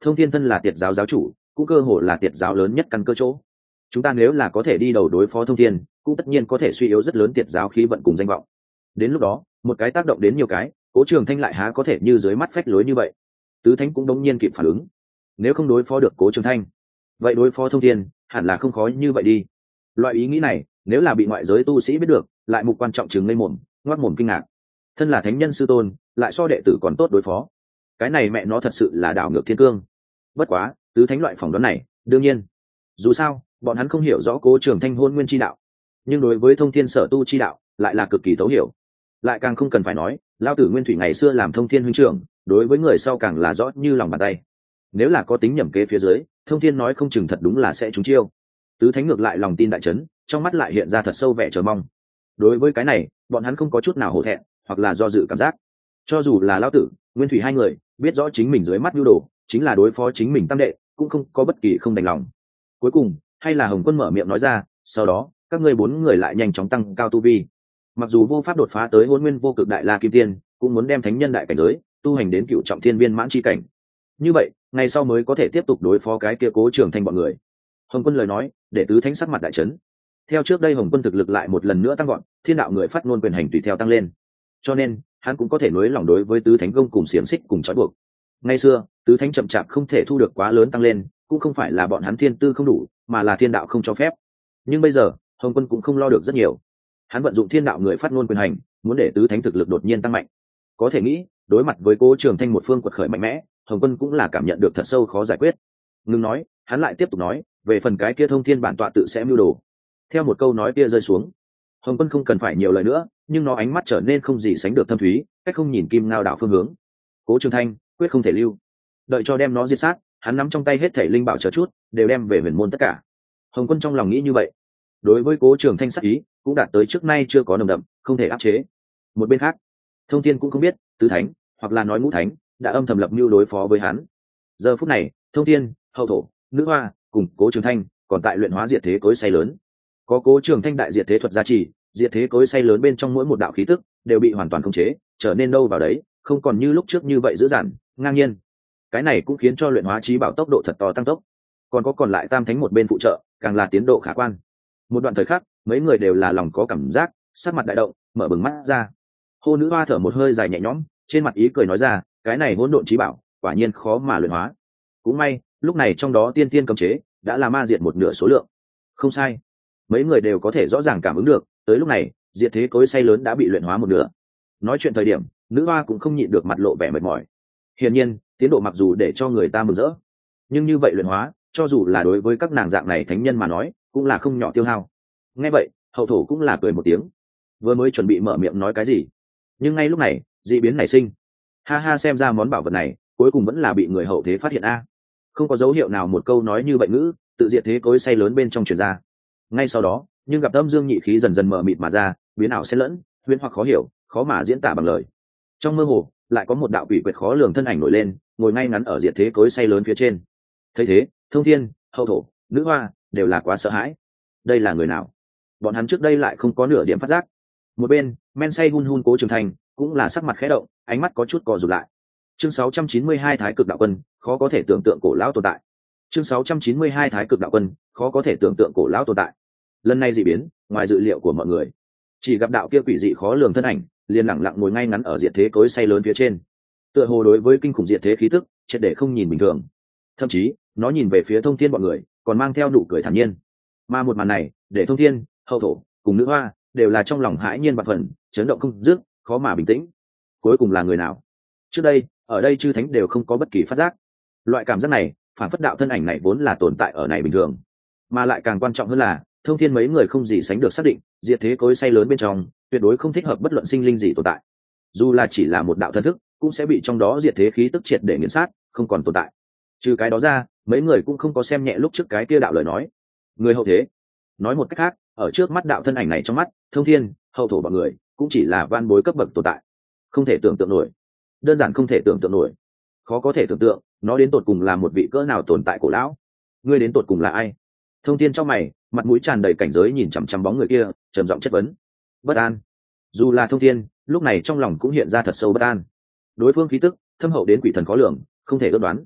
Thông thiên thân là tiệt giáo giáo chủ, cũng cơ hồ là tiệt giáo lớn nhất căn cơ chỗ. Chúng ta nếu là có thể đi đầu đối phó thông thiên, cũng tất nhiên có thể suy yếu rất lớn tiệt giáo khí vận cùng danh vọng. Đến lúc đó, một cái tác động đến nhiều cái, Cố Trường Thanh lại há có thể như dưới mắt phách lối như vậy. Tứ thánh cũng đống nhiên kịp phản ứng. Nếu không đối phó được Cố Trường Thanh, vậy đối phó thông thiên hẳn là không khó như vậy đi. Loại ý nghĩ này, nếu là bị ngoại giới tu sĩ biết được, lại mục quan trọng chừng ngây mồm, ngoác mồm kinh ngạc. Thân là thánh nhân sư tôn, lại so đệ tử còn tốt đối phó. Cái này mẹ nó thật sự là đảo ngược thiên cương. Bất quá, tứ thánh loại phỏng đoán này, đương nhiên. Dù sao, bọn hắn không hiểu rõ Cố Trường Thanh hôn nguyên chi đạo, nhưng đối với thông thiên sở tu chi đạo, lại là cực kỳ thấu hiểu. Lại càng không cần phải nói, lão tử Nguyên Thủy ngày xưa làm thông thiên huynh trưởng, đối với người sau càng là rõ như lòng bàn tay. Nếu là có tính nhẩm kế phía dưới, thông thiên nói không chừng thật đúng là sẽ trúng chiêu. Tứ thánh ngược lại lòng tin đại chấn, trong mắt lại hiện ra thật sâu vẻ chờ mong. Đối với cái này, bọn hắn không có chút nào hổ thẹn, hoặc là do dự cảm giác. Cho dù là lão tử, Nguyên Thủy hai người biết rõ chính mình dưới mắt nhu đồ chính là đối phó chính mình tam đệ, cũng không có bất kỳ không đành lòng. Cuối cùng, hay là Hồng Quân mở miệng nói ra, sau đó, các ngươi bốn người lại nhanh chóng tăng cao tu vi. Mặc dù vô pháp đột phá tới Hỗn Nguyên Vô Cực Đại La Kim Tiên, cũng muốn đem thánh nhân đại cảnh giới tu hành đến Cựu Trọng Thiên Viên mãn chi cảnh. Như vậy, ngày sau mới có thể tiếp tục đối phó cái kia Cố Trường Thanh bọn người. Hồng Quân lời nói, để tứ thánh sắc mặt đại chấn. Theo trước đây Hồng Quân thực lực lại một lần nữa tăng vọt, thiên đạo người phát ngôn quyền hành tùy theo tăng lên. Cho nên, hắn cũng có thể nối lòng đối với tứ thánh công cùng xiềng xích cùng trói buộc. Ngày xưa, tứ thánh chậm chạp không thể thu được quá lớn tăng lên, cũng không phải là bọn hắn thiên tư không đủ, mà là thiên đạo không cho phép. Nhưng bây giờ, Hồng Quân cũng không lo được rất nhiều. Hắn vận dụng thiên đạo người phát ngôn quyền hành, muốn để tứ thánh thực lực đột nhiên tăng mạnh. Có thể nghĩ, đối mặt với Cố Trường Thanh một phương quật khởi mạnh mẽ, Hồng Quân cũng là cảm nhận được thật sâu khó giải quyết. Ngừng nói, hắn lại tiếp tục nói, về phần cái kia thông thiên bản tọa tự sẽ mưu đồ. Theo một câu nói kia rơi xuống, Hồng Quân không cần phải nhiều lời nữa, nhưng nó ánh mắt trở nên không gì sánh được thâm thúy, cách không nhìn kim ngao đảo phương hướng. Cố Trường Thanh quyết không thể lưu, đợi cho đem nó diệt sát, hắn nắm trong tay hết thảy linh bảo chờ chút, đều đem về huyền môn tất cả. Hồng Quân trong lòng nghĩ như vậy, đối với Cố Trường Thanh sắc ý cũng đạt tới trước nay chưa có nồng đậm, không thể áp chế. Một bên khác, Thông Thiên cũng không biết tứ thánh hoặc là nói ngũ thánh đã âm thầm lập mưu đối phó với hắn. Giờ phút này, Thông Thiên, Hậu Thổ, Nữ Hoa cùng Cố Trường Thanh còn tại luyện hóa diệt thế cối xay lớn. Có Cố Trường Thanh đại diệt thế thuật gia trì, diệt thế cối xay lớn bên trong mỗi một đạo khí tức đều bị hoàn toàn khống chế, trở nên đâu vào đấy, không còn như lúc trước như vậy dữ dằn, ngang nhiên. Cái này cũng khiến cho luyện hóa trí bảo tốc độ thật to tăng tốc. Còn có còn lại tam thánh một bên phụ trợ, càng là tiến độ khả quan. Một đoạn thời khắc, mấy người đều là lòng có cảm giác, sắc mặt đại động, mở bừng mắt ra. Hô Nữ Hoa thở một hơi dài nhẹ nhõm, trên mặt ý cười nói ra, cái này hỗn độn trí bảo, quả nhiên khó mà luyện hóa. Cũng may, lúc này trong đó tiên tiên cấm chế đã là ma diệt một nửa số lượng. Không sai, mấy người đều có thể rõ ràng cảm ứng được, tới lúc này, diệt thế cối xay lớn đã bị luyện hóa một nửa. Nói chuyện thời điểm, Nữ Hoa cũng không nhịn được mặt lộ vẻ mệt mỏi. Hiển nhiên, tiến độ mặc dù để cho người ta mừng rỡ, nhưng như vậy luyện hóa, cho dù là đối với các nàng dạng này thánh nhân mà nói, cũng là không nhỏ tiêu hao. Nghe vậy, Hậu Thổ cũng là cười một tiếng, vừa mới chuẩn bị mở miệng nói cái gì, nhưng ngay lúc này, dị biến nảy sinh. Ha ha, xem ra món bảo vật này cuối cùng vẫn là bị người hậu thế phát hiện a. Không có dấu hiệu nào một câu nói như vậy ngữ, tự diệt thế cối xay lớn bên trong truyền ra. Ngay sau đó, nhưng gặp âm dương nhị khí dần dần mở mịt mà ra, biến ảo xen lẫn, huyễn hoặc khó hiểu, khó mà diễn tả bằng lời. Trong mơ hồ, lại có một đạo quỷ quyệt khó lường thân ảnh nổi lên, ngồi ngay ngắn ở diệt thế cối xay lớn phía trên. Thấy thế, Thông Thiên, Hậu Thổ, Nữ Hoa đều là quá sợ hãi. Đây là người nào? Bọn hắn trước đây lại không có nửa điểm phát giác. Một bên, men say hun hun Cố Trường Thanh cũng là sắc mặt khẽ động, ánh mắt có chút co rụt lại. Chương 692 Thái Cực Đạo Quân, khó có thể tưởng tượng cổ lão tồn tại. Chương 692 Thái Cực Đạo Quân, khó có thể tưởng tượng cổ lão tồn tại. Lần này dị biến, ngoài dự liệu của mọi người, chỉ gặp đạo kia quỷ dị khó lường thân ảnh, liền lặng lặng ngồi ngay ngắn ở diệt thế cối xay lớn phía trên. Tựa hồ đối với kinh khủng diệt thế khí tức, triệt để không nhìn bình thường. Thậm chí, nó nhìn về phía Thông Thiên bọn người, còn mang theo nụ cười thản nhiên. Mà một màn này, để Thông Thiên, Hậu Thổ cùng Nữ Hoa đều là trong lòng hãi nhiên và phần, chấn động không dứt, khó mà bình tĩnh. Cuối cùng là người nào? Trước đây, ở đây chư thánh đều không có bất kỳ phát giác. Loại cảm giác này, phản phất đạo thân ảnh này vốn là tồn tại ở này bình thường, mà lại càng quan trọng hơn là, Thông Thiên mấy người không gì sánh được xác định, diệt thế cối xay lớn bên trong, tuyệt đối không thích hợp bất luận sinh linh gì tồn tại. Dù là chỉ là một đạo thân thức, cũng sẽ bị trong đó diệt thế khí tức triệt để nghiền sát, không còn tồn tại. Trừ cái đó ra, mấy người cũng không có xem nhẹ lúc trước cái kia đạo lời nói. Người hậu thế, nói một cách khác, ở trước mắt đạo thân ảnh này trong mắt, Thông Thiên, Hậu Thổ bọn người cũng chỉ là van bối cấp bậc tồn tại. Không thể tưởng tượng nổi, đơn giản không thể tưởng tượng nổi. Khó có thể tưởng tượng, nó đến tột cùng là một vị cỡ nào tồn tại cổ lão. Ngươi đến tột cùng là ai? Thông Thiên trong mày, mặt mũi tràn đầy cảnh giới nhìn chằm chằm bóng người kia, trầm giọng chất vấn. Bất an. Dù là Thông Thiên, lúc này trong lòng cũng hiện ra thật sâu bất an. Đối phương khí tức thâm hậu đến quỷ thần khó lường, không thể ước đoán.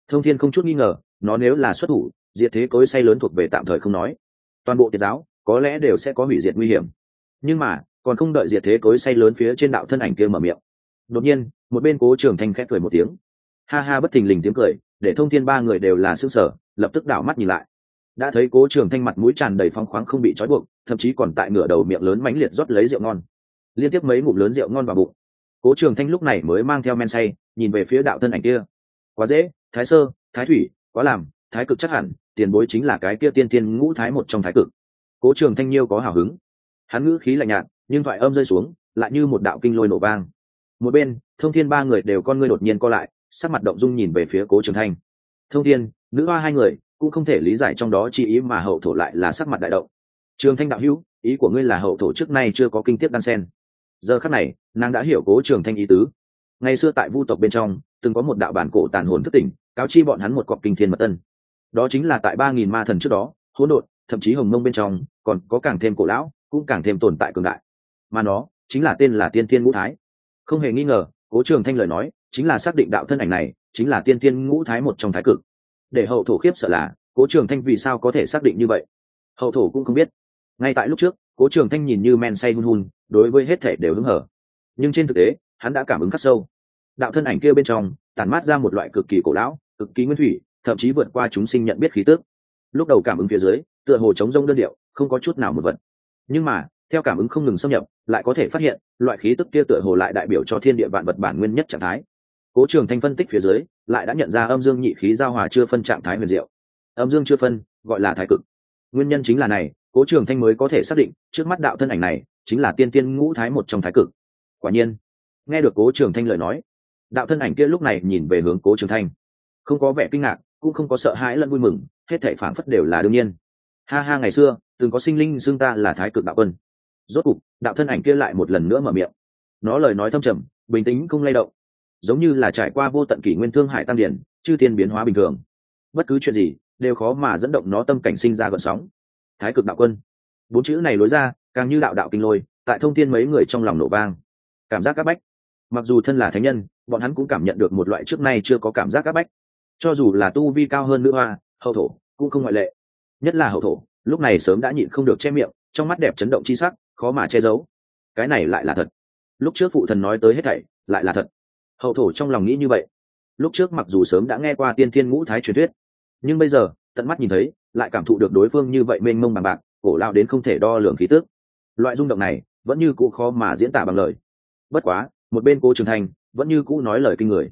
Thông Thiên không chút nghi ngờ, nó nếu là xuất thủ, diệt thế cối xay lớn thuộc về tạm thời không nói, toàn bộ Tiệt giáo có lẽ đều sẽ có hủy diệt nguy hiểm. Nhưng mà còn không đợi diệt thế cối xay lớn phía trên đạo thân ảnh kia mở miệng, đột nhiên một bên Cố Trường Thanh khẽ cười một tiếng. Ha ha, bất thình lình tiếng cười để Thông Thiên ba người đều là sửng sở, lập tức đảo mắt nhìn lại, đã thấy Cố Trường Thanh mặt mũi tràn đầy phóng khoáng không bị trói buộc, thậm chí còn tại ngửa đầu miệng lớn mãnh liệt rót lấy rượu ngon, liên tiếp mấy ngụm lớn rượu ngon vào bụng. Cố Trường Thanh lúc này mới mang theo men say nhìn về phía đạo thân ảnh kia. Quá dễ, Thái Sơ, Thái Thủy, quá làm, Thái Cực chắc hẳn tiền bối chính là cái kia tiên tiên ngũ thái một trong Thái Cực. Cố Trường Thanh nhiêu có hào hứng, hắn ngữ khí lạnh nhạt, nhưng thoại âm rơi xuống lại như một đạo kinh lôi nổ vang. Một bên Thông Thiên ba người đều con ngươi đột nhiên co lại, sắc mặt động dung nhìn về phía Cố Trường Thanh. Thông Thiên, nữ hoa hai người cũng không thể lý giải trong đó chi ý, mà hậu thổ lại là sắc mặt đại động. Trường Thanh đạo hữu, ý của ngươi là hậu thổ trước nay chưa có kinh tiếp đan sen. Giờ khắc này nàng đã hiểu Cố Trường Thanh ý tứ. Ngày xưa tại Vu tộc bên trong từng có một đạo bản cổ tàn hồn thức tỉnh, cáo chi bọn hắn một cọc kinh thiên mật tân. Đó chính là tại 3000 ma thần trước đó, hỗn độn, thậm chí hồng mông bên trong còn có càng thêm cổ lão, cũng càng thêm tồn tại cường đại, mà nó chính là tên là tiên thiên ngũ thái. Không hề nghi ngờ, Cố Trường Thanh lời nói chính là xác định đạo thân ảnh này chính là tiên thiên ngũ thái một trong Thái Cực. Để hậu thổ khiếp sợ là Cố Trường Thanh vì sao có thể xác định như vậy, hậu thổ cũng không biết. Ngay tại lúc trước, Cố Trường Thanh nhìn như men say hun hun, đối với hết thể đều hứng hở, nhưng trên thực tế hắn đã cảm ứng khắc sâu. Đạo thân ảnh kia bên trong tản mát ra một loại cực kỳ cổ lão, cực kỳ nguyên thủy, thậm chí vượt qua chúng sinh nhận biết khí tức. Lúc đầu cảm ứng phía dưới tựa hồ trống rỗng đơn điệu, không có chút nào một vật, nhưng mà theo cảm ứng không ngừng xâm nhập, lại có thể phát hiện loại khí tức kia tựa hồ lại đại biểu cho thiên địa vạn vật bản nguyên nhất trạng thái. Cố Trường Thanh phân tích phía dưới lại đã nhận ra âm dương nhị khí giao hòa chưa phân trạng thái huyền diệu. Âm dương chưa phân gọi là Thái Cực. Nguyên nhân chính là này, Cố Trường Thanh mới có thể xác định trước mắt đạo thân ảnh này chính là tiên tiên ngũ thái một trong Thái Cực. Quả nhiên, nghe được Cố Trường Thanh lời nói, đạo thân ảnh kia lúc này nhìn về hướng Cố Trường Thanh, không có vẻ kinh ngạc, cũng không có sợ hãi lẫn vui mừng, hết thảy phảng phất đều là đương nhiên. Ha ha, ngày xưa từng có sinh linh xưng ta là Thái Cực đạo quân. Rốt cục đạo thân ảnh kia lại một lần nữa mở miệng, nó lời nói thâm trầm, bình tĩnh không lay động, giống như là trải qua vô tận kỷ nguyên thương hải tăng điển, chư thiên biến hóa bình thường, bất cứ chuyện gì đều khó mà dẫn động nó tâm cảnh sinh ra gợn sóng. Thái Cực đạo quân, bốn chữ này lối ra càng như đạo đạo kinh lôi, tại Thông Thiên mấy người trong lòng nổ vang, cảm giác áp bách. Mặc dù thân là thánh nhân, bọn hắn cũng cảm nhận được một loại trước nay chưa có cảm giác áp bách, cho dù là tu vi cao hơn nữ hoa, hậu thổ cũng không ngoại lệ. Nhất là hậu thổ lúc này sớm đã nhịn không được che miệng, trong mắt đẹp chấn động chi sắc khó mà che giấu. Cái này lại là thật, lúc trước phụ thần nói tới hết thảy lại là thật. Hậu thổ trong lòng nghĩ như vậy. Lúc trước mặc dù sớm đã nghe qua tiên thiên ngũ thái truyền thuyết, nhưng bây giờ tận mắt nhìn thấy, lại cảm thụ được đối phương như vậy mênh mông bằng bạc, cổ lao đến không thể đo lường khí tức. Loại rung động này vẫn như cũ khó mà diễn tả bằng lời. Bất quá một bên Cố Trường Thanh vẫn như cũ nói lời kinh người.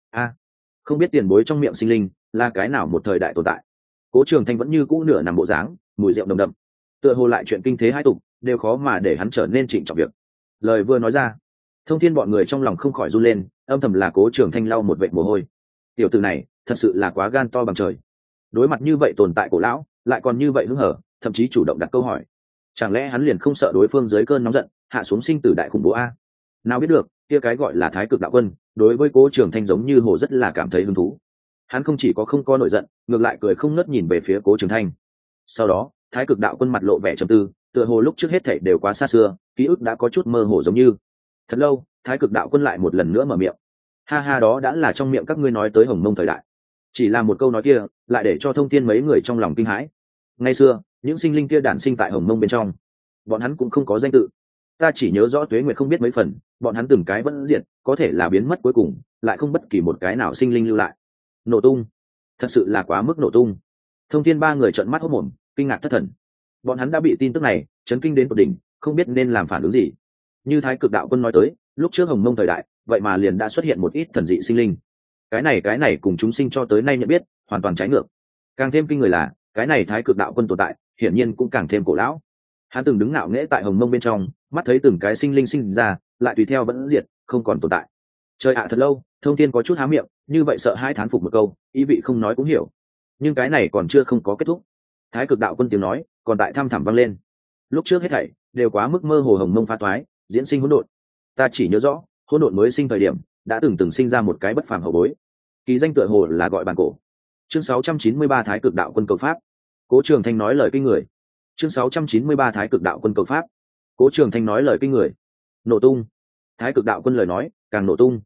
Không biết tiền bối trong miệng sinh linh là cái nào một thời đại tồn tại. Cố Trường Thanh vẫn như cũ nửa nằm bộ dáng, mùi rượu nồng đậm, tựa hồ lại chuyện kinh thế hai tục đều khó mà để hắn trở nên trịnh trọng việc. Lời vừa nói ra, Thông Thiên bọn người trong lòng không khỏi run lên, âm thầm là Cố Trường Thanh lau một vệt mồ hôi. Tiểu tử này thật sự là quá gan to bằng trời, đối mặt như vậy tồn tại cổ lão lại còn như vậy hứng hở, thậm chí chủ động đặt câu hỏi. Chẳng lẽ hắn liền không sợ đối phương dưới cơn nóng giận hạ xuống sinh tử đại khủng bố a? Nào biết được kia cái gọi là Thái Cực đạo quân đối với Cố Trường Thanh giống như hồ rất là cảm thấy hứng thú. Hắn không chỉ có không có nổi giận, ngược lại cười không ngớt nhìn về phía Cố Trường Thanh. Sau đó Thái Cực đạo quân mặt lộ vẻ trầm tư, tựa hồ lúc trước hết thảy đều quá xa xưa, ký ức đã có chút mơ hồ giống như. Thật lâu Thái Cực đạo quân lại một lần nữa mở miệng. Ha ha, đó đã là trong miệng các ngươi nói tới hồng mông thời đại. Chỉ là một câu nói kia lại để cho Thông Thiên mấy người trong lòng kinh hãi. Ngày xưa những sinh linh kia đản sinh tại hồng mông bên trong, bọn hắn cũng không có danh tự. Ta chỉ nhớ rõ Tuế Nguyệt không biết mấy phần, bọn hắn từng cái vẫn diệt, có thể là biến mất cuối cùng lại không bất kỳ một cái nào sinh linh lưu lại. Nổ tung, thật sự là quá mức nổ tung. Thông Thiên ba người trợn mắt hốt mồm, kinh ngạc thất thần. Bọn hắn đã bị tin tức này chấn kinh đến tột đỉnh, không biết nên làm phản ứng gì. Như Thái Cực đạo quân nói tới, lúc trước hồng mông thời đại vậy mà liền đã xuất hiện một ít thần dị sinh linh. Cái này cùng chúng sinh cho tới nay nhận biết hoàn toàn trái ngược. Càng thêm kinh người là cái này Thái Cực đạo quân tồn tại hiển nhiên cũng càng thêm cổ lão. Hắn từng đứng ngạo nghễ tại hồng mông bên trong, mắt thấy từng cái sinh linh sinh ra lại tùy theo vẫn diệt, không còn tồn tại. Trời ạ, thật lâu Thông Thiên có chút há miệng, như vậy sợ hai thán phục một câu, ý vị không nói cũng hiểu. Nhưng cái này còn chưa không có kết thúc. Thái Cực đạo quân tiếng nói còn tại thăm thẳm vang lên. Lúc trước hết thảy đều quá mức mơ hồ, hồng mông phá toái, diễn sinh hỗn độn. Ta chỉ nhớ rõ hỗn độn mới sinh thời điểm đã từng sinh ra một cái bất phàm hậu bối, kỳ danh tựa hồ là gọi bản cổ. Chương 693 Thái Cực đạo quân cầu pháp. Cố Trường Thanh nói lời kinh người. Chương 693 Thái Cực đạo quân cầu pháp. Cố Trường Thanh nói lời kinh người. Nổ tung. Thái Cực đạo quân lời nói càng nổ tung.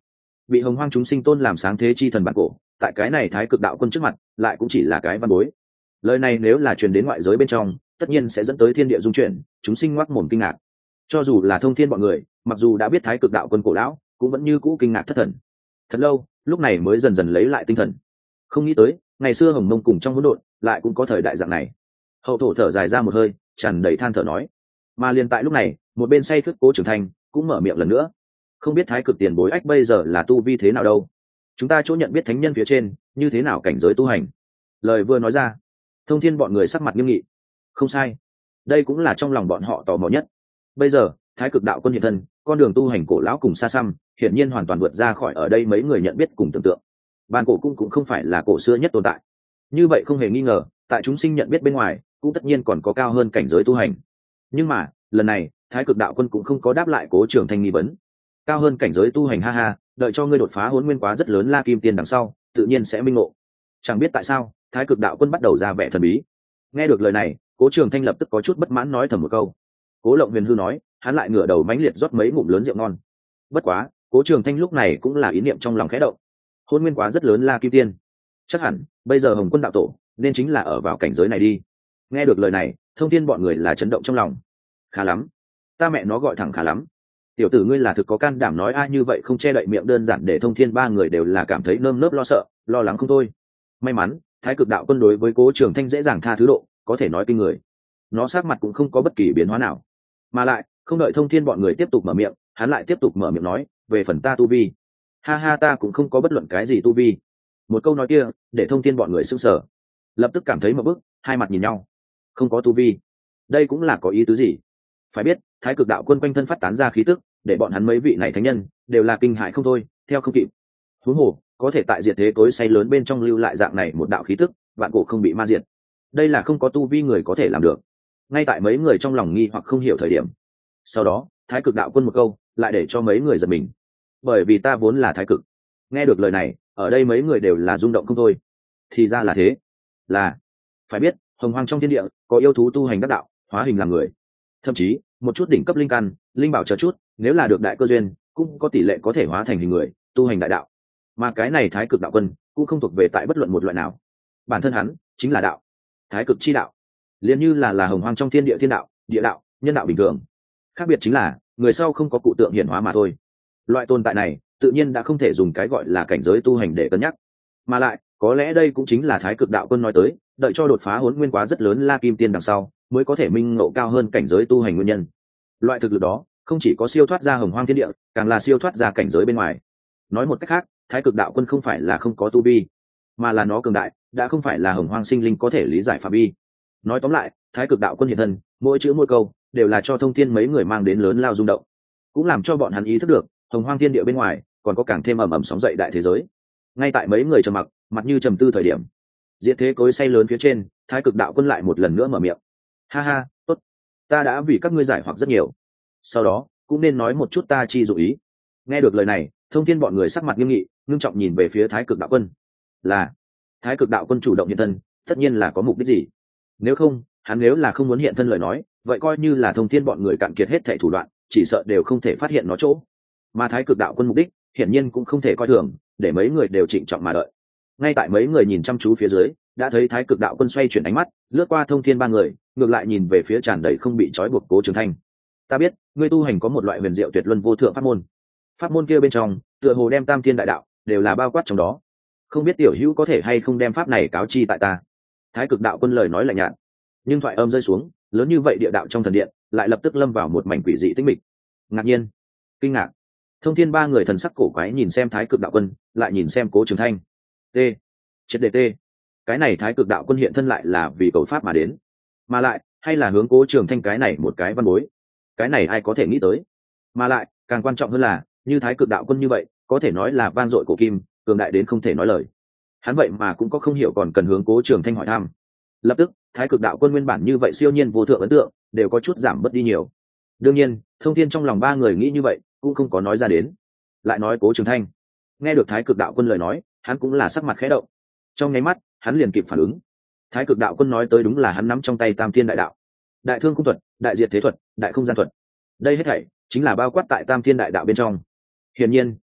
bị hồng hoang chúng sinh tôn làm sáng thế chi thần bản cổ, tại cái này thái cực đạo quân trước mặt lại cũng chỉ là cái văn bối. Lời này nếu là truyền đến ngoại giới bên trong, tất nhiên sẽ dẫn tới thiên địa dung chuyển, chúng sinh ngoác mồm kinh ngạc. Cho dù là thông thiên bọn người, mặc dù đã biết thái cực đạo quân cổ lão, cũng vẫn như cũ kinh ngạc thất thần. Thật lâu, lúc này mới dần dần lấy lại tinh thần. Không nghĩ tới, ngày xưa hồng mông cùng trong hỗn độn, lại cũng có thời đại dạng này. Hậu thổ thở dài ra một hơi, tràn đầy than thở nói. Mà liền tại lúc này, một bên say khướt Cố Trường Thanh cũng mở miệng lần nữa. Không biết thái cực tiền bối ách bây giờ là tu vi thế nào đâu? Chúng ta chỗ nhận biết thánh nhân phía trên, như thế nào cảnh giới tu hành? Lời vừa nói ra, thông thiên bọn người sắc mặt nghiêm nghị. Không sai, đây cũng là trong lòng bọn họ tò mò nhất. Bây giờ thái cực đạo quân hiện thân, con đường tu hành cổ lão cùng xa xăm, hiển nhiên hoàn toàn vượt ra khỏi ở đây mấy người nhận biết cùng tưởng tượng. Bàn cổ cung cũng không phải là cổ xưa nhất tồn tại, như vậy không hề nghi ngờ, tại chúng sinh nhận biết bên ngoài cũng tất nhiên còn có cao hơn cảnh giới tu hành. Nhưng mà lần này thái cực đạo quân cũng không có đáp lại Cố Trường Thanh nghi vấn. Cao hơn cảnh giới tu hành, ha ha, đợi cho ngươi đột phá hỗn nguyên quá rất lớn La Kim Tiên đằng sau, tự nhiên sẽ minh ngộ. Chẳng biết tại sao, thái cực đạo quân bắt đầu ra vẻ thần bí. Nghe được lời này, Cố Trường Thanh lập tức có chút bất mãn nói thầm một câu. Cố Lộng Huyền hư nói, hắn lại ngửa đầu mãnh liệt rót mấy ngụm lớn rượu ngon. Bất quá, Cố Trường Thanh lúc này cũng là ý niệm trong lòng khẽ động. Hỗn nguyên quá rất lớn La Kim Tiên, chắc hẳn bây giờ Hồng Quân đạo tổ nên chính là ở vào cảnh giới này đi. Nghe được lời này, thông thiên bọn người là chấn động trong lòng. Khá lắm, ta mẹ nó gọi thẳng khá lắm. Tiểu tử ngươi là thực có can đảm nói như vậy, không che đậy miệng, đơn giản để thông thiên ba người đều là cảm thấy nơm nớp lo sợ, lo lắng không thôi. May mắn thái cực đạo quân đối với Cố Trường Thanh dễ dàng tha thứ độ, có thể nói kinh người. Nó sát mặt cũng không có bất kỳ biến hóa nào, mà lại không đợi thông thiên bọn người tiếp tục mở miệng, hắn lại tiếp tục mở miệng nói, về phần ta tu vi, ha ha, ta cũng không có bất luận cái gì tu vi. Một câu nói kia để thông thiên bọn người sững sờ, lập tức cảm thấy một bức, hai mặt nhìn nhau. Không có tu vi, đây cũng là có ý tứ gì? Phải biết thái cực đạo quân quanh thân phát tán ra khí tức, để bọn hắn mấy vị này thánh nhân đều là kinh hãi không thôi, theo không kịp. Huống hồ có thể tại diệt thế tối say lớn bên trong lưu lại dạng này một đạo khí tức, vạn cổ không bị ma diệt, đây là không có tu vi người có thể làm được. Ngay tại mấy người trong lòng nghi hoặc không hiểu thời điểm, sau đó thái cực đạo quân một câu lại để cho mấy người giật mình. Bởi vì ta vốn là thái cực. Nghe được lời này, ở đây mấy người đều là rung động không thôi. Thì ra là thế. Là phải biết hồng hoang trong thiên địa có yêu thú tu hành đắc đạo, hóa hình làm người, thậm chí một chút đỉnh cấp linh căn, linh bảo chờ chút, nếu là được đại cơ duyên cũng có tỷ lệ có thể hóa thành hình người, tu hành đại đạo. Mà cái này thái cực đạo quân cũng không thuộc về tại bất luận một loại nào, bản thân hắn chính là đạo, thái cực chi đạo, liền như là hồng hoang trong thiên địa thiên đạo, địa đạo, nhân đạo bình thường. Khác biệt chính là người sau không có cụ tượng hiển hóa mà thôi. Loại tồn tại này tự nhiên đã không thể dùng cái gọi là cảnh giới tu hành để cân nhắc, mà lại có lẽ đây cũng chính là thái cực đạo quân nói tới, đợi cho đột phá hỗn nguyên quá rất lớn La Kim Tiên đằng sau mới có thể minh ngộ cao hơn cảnh giới tu hành nguyên nhân. Loại thực lực đó không chỉ có siêu thoát ra hồng hoang thiên địa, càng là siêu thoát ra cảnh giới bên ngoài. Nói một cách khác, thái cực đạo quân không phải là không có tu vi, mà là nó cường đại đã không phải là hồng hoang sinh linh có thể lý giải phạm vi. Nói tóm lại, thái cực đạo quân hiện thân, mỗi chữ mỗi câu đều là cho thông thiên mấy người mang đến lớn lao rung động, cũng làm cho bọn hắn ý thức được hồng hoang thiên địa bên ngoài còn có càng thêm ầm ầm sóng dậy đại thế giới. Ngay tại mấy người trầm mặc, mặt như trầm tư thời điểm, diệt thế cối say lớn phía trên, thái cực đạo quân lại một lần nữa mở miệng. Ha ha, tốt, ta đã vì các ngươi giải hoặc rất nhiều, sau đó cũng nên nói một chút ta chi dụ ý. Nghe được lời này, thông thiên bọn người sắc mặt nghiêm nghị, ngưng trọng nhìn về phía thái cực đạo quân. Là thái cực đạo quân chủ động hiện thân, tất nhiên là có mục đích gì? Nếu không, hắn nếu là không muốn hiện thân lời nói, vậy coi như là thông thiên bọn người cạn kiệt hết thảy thủ đoạn, chỉ sợ đều không thể phát hiện nó chỗ. Mà thái cực đạo quân mục đích hiển nhiên cũng không thể coi thường, để mấy người đều trịnh trọng mà đợi. Ngay tại mấy người nhìn chăm chú phía dưới, đã thấy thái cực đạo quân xoay chuyển ánh mắt, lướt qua thông thiên ba người, ngược lại nhìn về phía tràn đầy không bị trói buộc Cố Trường Thanh. Ta biết ngươi tu hành có một loại huyền diệu tuyệt luân vô thượng pháp môn, pháp môn kia bên trong tựa hồ đem tam thiên đại đạo đều là bao quát trong đó, không biết tiểu hữu có thể hay không đem pháp này cáo chi tại ta? Thái cực đạo quân lời nói lạnh nhạt, nhưng thoại âm rơi xuống, lớn như vậy địa đạo trong thần điện lại lập tức lâm vào một mảnh quỷ dị tĩnh mịch. Ngạc nhiên, kinh ngạc, thông thiên ba người thần sắc cổ quái nhìn xem thái cực đạo quân, lại nhìn xem Cố Trường Thanh. T, triệt đề t, cái này thái cực đạo quân hiện thân lại là vì cầu pháp mà đến, mà lại hay là hướng Cố Trường Thanh cái này một cái văn bối, cái này ai có thể nghĩ tới? Mà lại càng quan trọng hơn là, như thái cực đạo quân như vậy, có thể nói là vang dội cổ kim, cường đại đến không thể nói lời. Hắn vậy mà cũng có không hiểu còn cần hướng Cố Trường Thanh hỏi thăm. Lập tức thái cực đạo quân nguyên bản như vậy siêu nhiên vô thượng ấn tượng đều có chút giảm bớt đi nhiều. Đương nhiên thông thiên trong lòng ba người nghĩ như vậy cũng không có nói ra đến. Lại nói Cố Trường Thanh nghe được thái cực đạo quân lời nói, hắn cũng là sắc mặt khẽ động, trong nháy mắt hắn liền kịp phản ứng. Thái cực đạo quân nói tới đúng là hắn nắm trong tay tam thiên đại đạo, đại thương cung thuật, đại diệt thế thuật, đại không gian thuật, đây hết thảy chính là bao quát tại tam thiên đại đạo bên trong. Hiển nhiên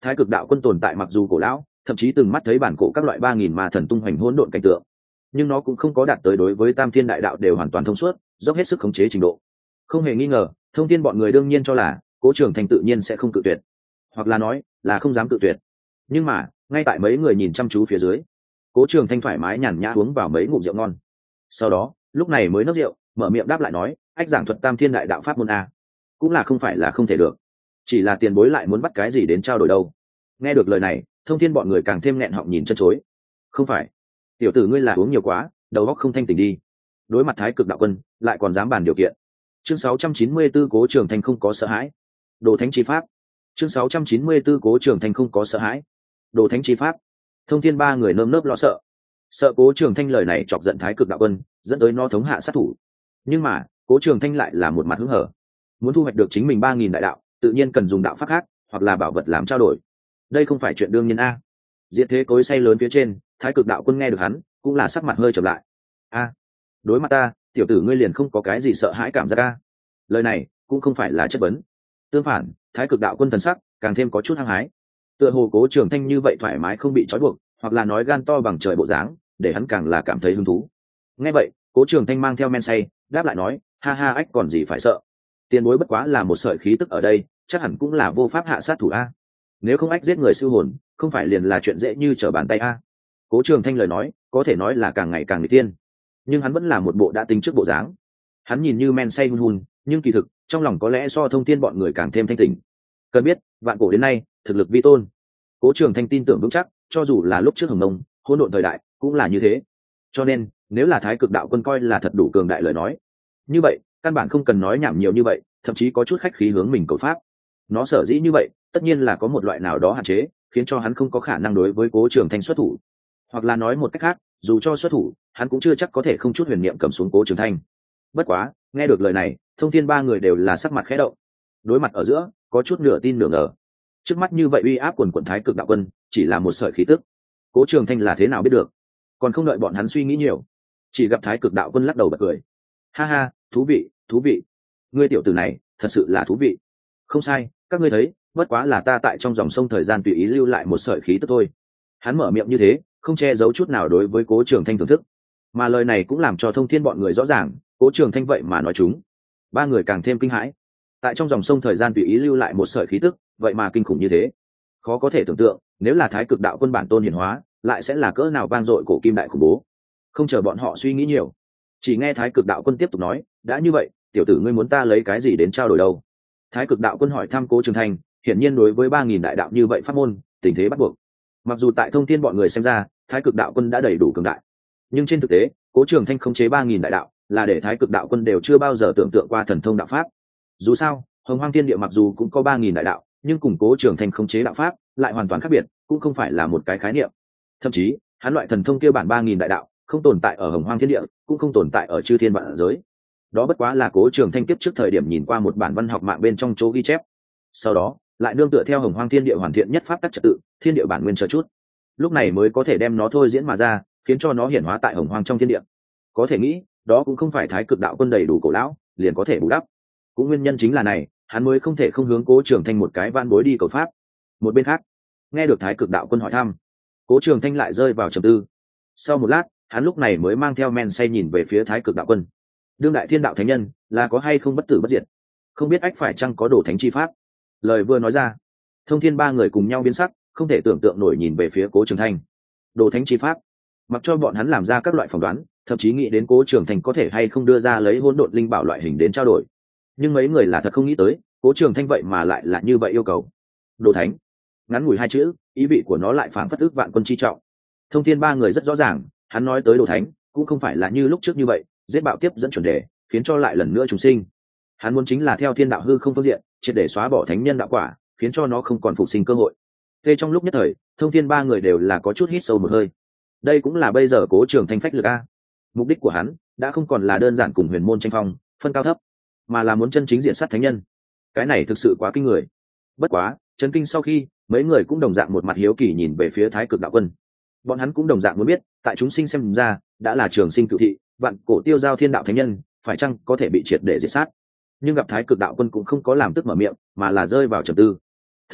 Thái cực đạo quân tồn tại mặc dù cổ lão, thậm chí từng mắt thấy bản cổ các loại 3000 ma thần tung hoành hỗn độn cảnh tượng, nhưng nó cũng không có đạt tới đối với tam thiên đại đạo đều hoàn toàn thông suốt, dốc hết sức khống chế trình độ. Không hề nghi ngờ, thông thiên bọn người đương nhiên cho là Cố Trường Thanh tự nhiên sẽ không cự tuyệt, hoặc là nói là không dám cự tuyệt. Nhưng mà ngay tại mấy người nhìn chăm chú phía dưới, Cố Trường Thanh thoải mái nhàn nhã uống vào mấy ngụm rượu ngon. Sau đó lúc này mới nốc rượu, mở miệng đáp lại nói, ách giảng thuật tam thiên đại đạo pháp môn a, cũng là không phải là không thể được, chỉ là tiền bối lại muốn bắt cái gì đến trao đổi đâu. Nghe được lời này, thông thiên bọn người càng thêm nghẹn họng nhìn chân chối. Không phải, tiểu tử ngươi là uống nhiều quá, đầu óc không thanh tỉnh đi. Đối mặt Thái cực đạo quân lại còn dám bàn điều kiện. Chương 694 Cố Trường Thanh không có sợ hãi. Đồ thánh chi pháp. Chương 694 Cố Trường Thanh không có sợ hãi. Đồ thánh chi pháp. Thông thiên ba người nơm nớp lo sợ. Sợ Cố Trường Thanh lời này chọc giận Thái cực đạo quân, dẫn tới nó thống hạ sát thủ. Nhưng mà Cố Trường Thanh lại là một mặt hứng hở. Muốn thu hoạch được chính mình 3000 đại đạo, tự nhiên cần dùng đạo pháp khác, hoặc là bảo vật làm trao đổi. Đây không phải chuyện đương nhiên a. Diệt thế cối say lớn phía trên, Thái cực đạo quân nghe được hắn, cũng là sắc mặt hơi trầm lại. A, đối mặt ta, tiểu tử ngươi liền không có cái gì sợ hãi cảm giác a? Lời này cũng không phải là chất vấn. Tương phản, Thái cực đạo quân thần sắc càng thêm có chút hăng hái. Tựa hồ Cố Trường Thanh như vậy thoải mái không bị trói buộc, hoặc là nói gan to bằng trời bộ dáng, để hắn càng là cảm thấy hứng thú. Nghe vậy, Cố Trường Thanh mang theo men say, đáp lại nói, ha ha, ách còn gì phải sợ. Tiền bối bất quá là một sợi khí tức ở đây, chắc hẳn cũng là vô pháp hạ sát thủ a. Nếu không ách giết người siêu hồn, không phải liền là chuyện dễ như trở bàn tay a. Cố Trường Thanh lời nói có thể nói là càng ngày càng nghịch tiên, nhưng hắn vẫn là một bộ đã tính trước bộ dáng. Hắn nhìn như men say hun hun, nhưng kỳ thực trong lòng có lẽ so thông thiên bọn người càng thêm thanh tỉnh. Cần biết, vạn cổ đến nay thực lực vi tôn. Cố Trường Thanh tin tưởng vững chắc, cho dù là lúc trước Hồng Nông hỗn độn thời đại cũng là như thế. Cho nên nếu là Thái cực đạo quân coi là thật đủ cường đại lời nói, như vậy căn bản không cần nói nhảm nhiều như vậy, thậm chí có chút khách khí hướng mình cầu pháp. Nó sở dĩ như vậy, tất nhiên là có một loại nào đó hạn chế, khiến cho hắn không có khả năng đối với Cố Trường Thanh xuất thủ. Hoặc là nói một cách khác, dù cho xuất thủ, hắn cũng chưa chắc có thể không chút huyền niệm cầm xuống Cố Trường Thanh. Bất quá, nghe được lời này, thông thiên ba người đều là sắc mặt khẽ động. Đối mặt ở giữa, có chút nửa tin nửa ngờ. Trước mắt như vậy uy áp quần quần Thái cực đạo quân, chỉ là một sợi khí tức. Cố Trường Thanh là thế nào biết được? Còn không đợi bọn hắn suy nghĩ nhiều, chỉ gặp Thái cực đạo quân lắc đầu bật cười. Ha ha, thú vị, thú vị. Ngươi tiểu tử này, thật sự là thú vị. Không sai, các ngươi thấy, bất quá là ta tại trong dòng sông thời gian tùy ý lưu lại một sợi khí tức thôi. Hắn mở miệng như thế, không che giấu chút nào đối với Cố Trường Thanh thưởng thức. Mà lời này cũng làm cho thông thiên bọn người rõ ràng, Cố Trường Thanh vậy mà nói chúng. Ba người càng thêm kinh hãi. Tại trong dòng sông thời gian tùy ý lưu lại một sợi khí tức, vậy mà kinh khủng như thế. Khó có thể tưởng tượng, nếu là Thái cực đạo quân bản tôn hiển hóa, lại sẽ là cỡ nào vang dội cổ kim đại khủng bố. Không chờ bọn họ suy nghĩ nhiều, chỉ nghe Thái cực đạo quân tiếp tục nói, đã như vậy, tiểu tử ngươi muốn ta lấy cái gì đến trao đổi đâu? Thái cực đạo quân hỏi thăm Cố Trường Thanh, hiển nhiên đối với 3000 đại đạo như vậy pháp môn, tình thế bắt buộc. Mặc dù tại thông thiên bọn người xem ra, Thái cực đạo quân đã đầy đủ cường đại, nhưng trên thực tế, Cố Trường Thanh khống chế 3000 đại đạo, là để Thái cực đạo quân đều chưa bao giờ tưởng tượng qua thần thông đạo pháp. Dù sao, Hồng Hoang Thiên Địa mặc dù cũng có 3000 đại đạo, nhưng cùng Cố Trường Thanh khống chế đạo pháp lại hoàn toàn khác biệt, cũng không phải là một cái khái niệm. Thậm chí, hắn loại thần thông kia bản 3000 đại đạo, không tồn tại ở Hồng Hoang Thiên Địa, cũng không tồn tại ở chư thiên vạn giới. Đó bất quá là Cố Trường Thanh kiếp trước thời điểm nhìn qua một bản văn học mạng bên trong chỗ ghi chép. Sau đó, lại nương tựa theo Hồng Hoang Thiên Địa hoàn thiện nhất pháp tắc trật tự, thiên địa bản nguyên chờ chút. Lúc này mới có thể đem nó thôi diễn mà ra, khiến cho nó hiển hóa tại Hồng Hoang trong thiên địa. Có thể nghĩ, đó cũng không phải Thái cực đạo quân đầy đủ cổ lão, liền có thể bù đắp. Cũng nguyên nhân chính là này, hắn mới không thể không hướng Cố Trường Thanh một cái van bối đi cầu pháp. Một bên khác, nghe được Thái cực đạo quân hỏi thăm, Cố Trường Thanh lại rơi vào trầm tư. Sau một lát, hắn lúc này mới mang theo men say nhìn về phía Thái cực đạo quân. Đương đại thiên đạo thánh nhân, là có hay không bất tử bất diệt? Không biết ách phải chăng có đồ thánh chi pháp? Lời vừa nói ra, thông thiên ba người cùng nhau biến sắc, không thể tưởng tượng nổi nhìn về phía Cố Trường Thanh. Đồ thánh chi pháp? Mặc cho bọn hắn làm ra các loại phỏng đoán, thậm chí nghĩ đến Cố Trường Thanh có thể hay không đưa ra lấy hỗn độn linh bảo loại hình đến trao đổi, nhưng mấy người là thật không nghĩ tới, Cố Trường Thanh vậy mà lại là như vậy yêu cầu. Đồ thánh, ngắn ngủi hai chữ, ý vị của nó lại phảng phất ức vạn quân chi trọng. Thông thiên ba người rất rõ ràng, hắn nói tới đồ thánh, cũng không phải là như lúc trước như vậy, giết bạo tiếp dẫn chuẩn đề, khiến cho lại lần nữa chúng sinh. Hắn muốn chính là theo thiên đạo hư không phương diện, triệt để xóa bỏ thánh nhân đạo quả, khiến cho nó không còn phục sinh cơ hội. Thế trong lúc nhất thời, thông thiên ba người đều là có chút hít sâu một hơi. Đây cũng là bây giờ Cố Trường Thanh phách lực a. Mục đích của hắn đã không còn là đơn giản cùng huyền môn tranh phong, phân cao thấp, mà là muốn chân chính diện sát thánh nhân. Cái này thực sự quá kinh người. Bất quá, chấn kinh sau khi, mấy người cũng đồng dạng một mặt hiếu kỳ nhìn về phía Thái cực đạo quân. Bọn hắn cũng đồng dạng muốn biết, tại chúng sinh xem ra, đã là trường sinh cựu thị, vạn cổ tiêu giao thiên đạo thánh nhân, phải chăng có thể bị triệt để diệt sát? Nhưng gặp Thái cực đạo quân cũng không có làm tức mở miệng, mà là rơi vào trầm tư. Thật lâu,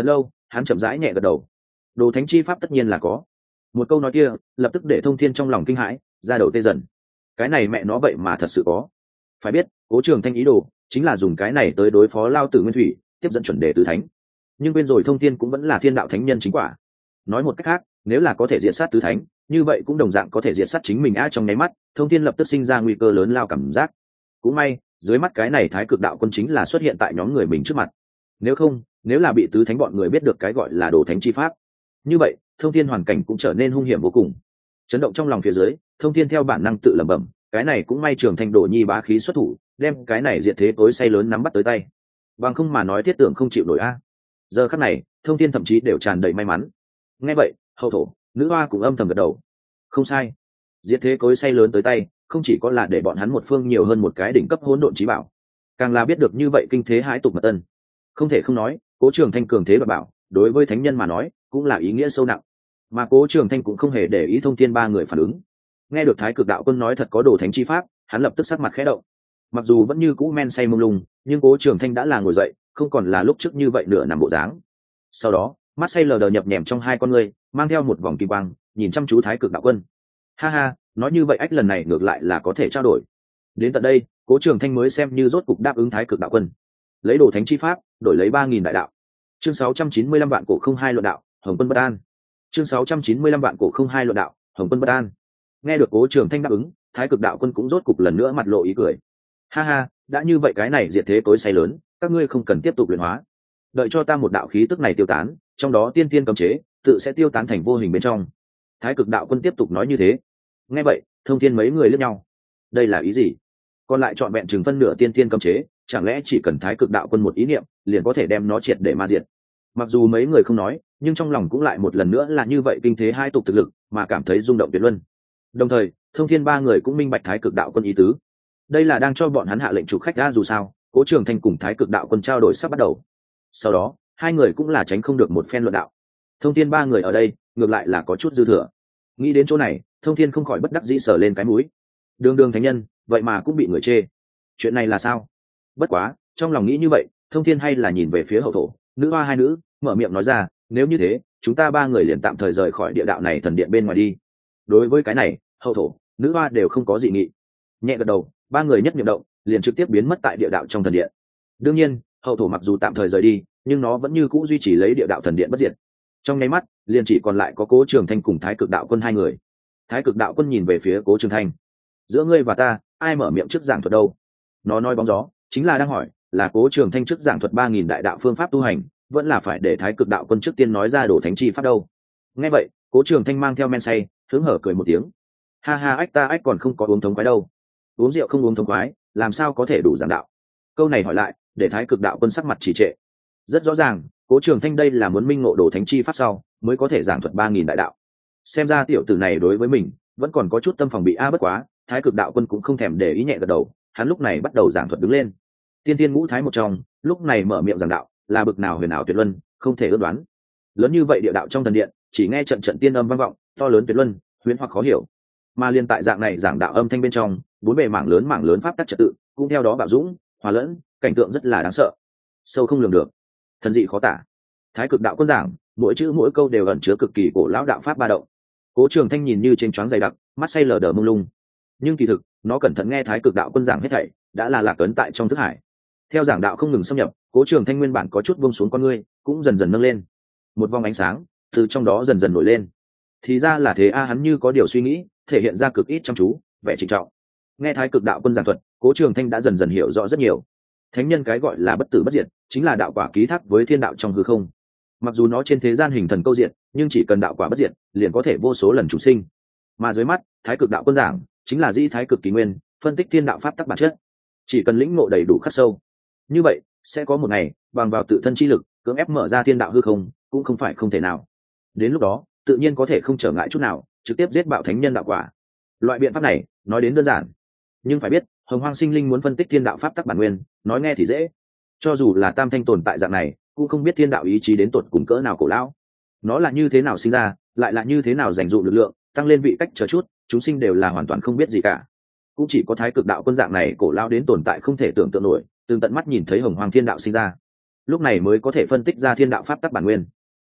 hắn chậm rãi nhẹ gật đầu. Đồ thánh chi pháp tất nhiên là có. Một câu nói kia lập tức để Thông Thiên trong lòng kinh hãi, ra đầu tê dần. Cái này mẹ nó vậy mà thật sự có. Phải biết Cố Trường Thanh ý đồ chính là dùng cái này tới đối phó Lao Tử Nguyên Thủy, tiếp dẫn chuẩn đề tứ thánh. Nhưng quên rồi Thông Thiên cũng vẫn là thiên đạo thánh nhân chính quả. Nói một cách khác, nếu là có thể diệt sát tứ thánh, như vậy cũng đồng dạng có thể diệt sát chính mình. Trong nháy mắt, Thông Thiên lập tức sinh ra nguy cơ lớn lao cảm giác. Cũng may dưới mắt cái này Thái Cực Đạo Quân chính là xuất hiện tại nhóm người mình trước mặt. Nếu không, nếu là bị tứ thánh bọn người biết được cái gọi là đồ thánh chi pháp, như vậy Thông Thiên hoàn cảnh cũng trở nên hung hiểm vô cùng. Chấn động trong lòng phía dưới, Thông Thiên theo bản năng tự lẩm bẩm, cái này cũng may Trường Thanh Đồ Nhi bá khí xuất thủ, đem cái này diệt thế tối say lớn nắm bắt tới tay. Bằng không mà nói thiết tưởng không chịu nổi a. Giờ khắc này, Thông Thiên thậm chí đều tràn đầy may mắn. Nghe vậy, Hậu Thổ, Nữ Hoa cũng âm thầm gật đầu. Không sai, diệt thế cối say lớn tới tay, không chỉ có là để bọn hắn một phương nhiều hơn một cái đỉnh cấp hỗn độn chí bảo, càng là biết được như vậy kinh thế hãi tục mật tân. Không thể không nói, Cố Trường Thanh cường thế và bảo, đối với thánh nhân mà nói, cũng là ý nghĩa sâu nặng. Mà Cố Trường Thanh cũng không hề để ý Thông Thiên ba người phản ứng. Nghe được Thái Cực Đạo Quân nói thật có đồ thánh chi pháp, hắn lập tức sắc mặt khẽ động. Mặc dù vẫn như cũ men say mông lung, nhưng Cố Trường Thanh đã là ngồi dậy, không còn là lúc trước như vậy nửa nằm bộ dáng. Sau đó, mắt say lờ đờ nhập nhèm trong hai con ngươi, mang theo một vòng kim quang, nhìn chăm chú Thái Cực Đạo Quân. Ha ha, nói như vậy ách lần này ngược lại là có thể trao đổi. Đến tận đây, Cố Trường Thanh mới xem như rốt cục đáp ứng Thái Cực Đạo Quân. Lấy đồ thánh chi pháp, đổi lấy 3000 đại đạo. Chương 695 vạn cổ không hai luận đạo, Hồng Quân bất an. Chương 695 vạn cổ không hai luận đạo, Hồng Quân bất an. Nghe được Cố Trường Thanh đáp ứng, Thái Cực Đạo Quân cũng rốt cục lần nữa mặt lộ ý cười. Ha ha, đã như vậy cái này diệt thế tối say lớn, các ngươi không cần tiếp tục luyện hóa. Đợi cho ta một đạo khí tức này tiêu tán, trong đó tiên tiên cấm chế tự sẽ tiêu tán thành vô hình bên trong. Thái Cực Đạo Quân tiếp tục nói như thế. Nghe vậy, Thông Thiên mấy người liếc nhau. Đây là ý gì? Còn lại chọn vẹn chừng phân nửa tiên tiên cấm chế, chẳng lẽ chỉ cần Thái Cực Đạo Quân một ý niệm, liền có thể đem nó triệt để ma diệt? Mặc dù mấy người không nói, nhưng trong lòng cũng lại một lần nữa là như vậy kinh thế hai tục thực lực, mà cảm thấy rung động tuyệt luân. Đồng thời, Thông Thiên ba người cũng minh bạch Thái Cực Đạo Quân ý tứ. Đây là đang cho bọn hắn hạ lệnh chủ khách ra, dù sao, Cố Trường Thanh cùng Thái Cực Đạo Quân trao đổi sắp bắt đầu. Sau đó, hai người cũng là tránh không được một phen luận đạo. Thông Thiên ba người ở đây, ngược lại là có chút dư thừa. Nghĩ đến chỗ này, Thông Thiên không khỏi bất đắc dĩ sờ lên cái mũi. Đường thánh nhân, vậy mà cũng bị người chê. Chuyện này là sao? Bất quá, trong lòng nghĩ như vậy, Thông Thiên hay là nhìn về phía Hậu Thổ, Nữ Hoa hai nữ, mở miệng nói ra, nếu như thế, chúng ta ba người liền tạm thời rời khỏi địa đạo này thần điện bên ngoài đi. Đối với cái này, Hậu Thổ, Nữ Hoa đều không có dị nghị. Nhẹ gật đầu, ba người nhất niệm động, liền trực tiếp biến mất tại địa đạo trong thần điện. Đương nhiên, Hậu Thổ mặc dù tạm thời rời đi, nhưng nó vẫn như cũ duy trì lấy địa đạo thần điện bất diệt. Trong nháy mắt, liền chỉ còn lại có Cố Trường Thanh cùng Thái Cực Đạo Quân hai người. Thái Cực Đạo Quân nhìn về phía Cố Trường Thanh, giữa ngươi và ta, ai mở miệng trước giảng thuật đâu? Nó nói bóng gió, chính là đang hỏi, là Cố Trường Thanh trước giảng thuật 3000 đại đạo phương pháp tu hành, vẫn là phải để Thái Cực Đạo Quân trước tiên nói ra đồ thánh chi pháp đâu? Nghe vậy, Cố Trường Thanh mang theo men say, hướng hở cười một tiếng. Ha ha, ách ta ách còn không có uống thống khoái đâu. Uống rượu không uống thống khoái, làm sao có thể đủ giảng đạo? Câu này hỏi lại, để Thái Cực Đạo Quân sắc mặt trì trệ. Rất rõ ràng, Cố Trường Thanh đây là muốn minh ngộ đồ thánh chi pháp sau, mới có thể giảng thuật 3000 đại đạo. Xem ra tiểu tử này đối với mình vẫn còn có chút tâm phòng bị bất quá, Thái Cực Đạo Quân cũng không thèm để ý, nhẹ gật đầu, hắn lúc này bắt đầu giảng thuật đứng lên. Tiên tiên ngũ thái một trong, lúc này mở miệng giảng đạo, là bực nào huyền ảo tuyệt luân, không thể ước đoán. Lớn như vậy địa đạo trong thần điện, chỉ nghe trận trận tiên âm vang vọng, to lớn tuyệt luân, huyền hoặc khó hiểu. Mà liên tại dạng này giảng đạo âm thanh bên trong, bốn bề mảng lớn pháp tắc trật tự, cũng theo đó bạo dũng, hòa lẫn, cảnh tượng rất là đáng sợ, sâu không lường được, thần dị khó tả. Thái Cực Đạo Quân giảng, mỗi chữ mỗi câu đều ẩn chứa cực kỳ cổ lão đạo pháp ba động. Cố Trường Thanh nhìn như trên choáng dày đặc, mắt say lờ đờ mông lung, nhưng kỳ thực nó cẩn thận nghe Thái Cực Đạo Quân giảng hết thảy, đã là lạc ấn tại trong thức hải. Theo giảng đạo không ngừng xâm nhập, Cố Trường Thanh nguyên bản có chút buông xuống con ngươi, cũng dần dần nâng lên. Một vòng ánh sáng từ trong đó dần dần nổi lên. Thì ra là thế hắn như có điều suy nghĩ, thể hiện ra cực ít chăm chú, vẻ trịnh trọng. Nghe Thái Cực Đạo Quân giảng thuật, Cố Trường Thanh đã dần dần hiểu rõ rất nhiều. Thánh nhân cái gọi là bất tử bất diệt, chính là đạo quả ký thác với thiên đạo trong hư không. Mặc dù nó trên thế gian hình thần câu diện, nhưng chỉ cần đạo quả bất diệt, liền có thể vô số lần chúng sinh. Mà dưới mắt, Thái Cực Đạo Quân giảng, chính là di thái cực kỳ nguyên, phân tích thiên đạo pháp tắc bản chất. Chỉ cần lĩnh ngộ đầy đủ khắc sâu, như vậy sẽ có một ngày bằng vào tự thân chi lực cưỡng ép mở ra thiên đạo hư không, cũng không phải không thể nào. Đến lúc đó, tự nhiên có thể không trở ngại chút nào, trực tiếp giết bạo thánh nhân đạo quả. Loại biện pháp này, nói đến đơn giản, nhưng phải biết, Hồng Hoang sinh linh muốn phân tích thiên đạo pháp tắc bản nguyên, nói nghe thì dễ. Cho dù là tam thanh tồn tại dạng này, cũng không biết thiên đạo ý chí đến tột cùng cỡ nào cổ lão. Nó là như thế nào sinh ra, lại là như thế nào dành dụ lực lượng, tăng lên vị cách chờ chút, chúng sinh đều là hoàn toàn không biết gì cả. Cũng chỉ có Thái Cực Đạo Quân dạng này cổ lão đến tồn tại không thể tưởng tượng nổi, từng tận mắt nhìn thấy Hồng Hoang thiên đạo sinh ra, lúc này mới có thể phân tích ra thiên đạo pháp tắc bản nguyên.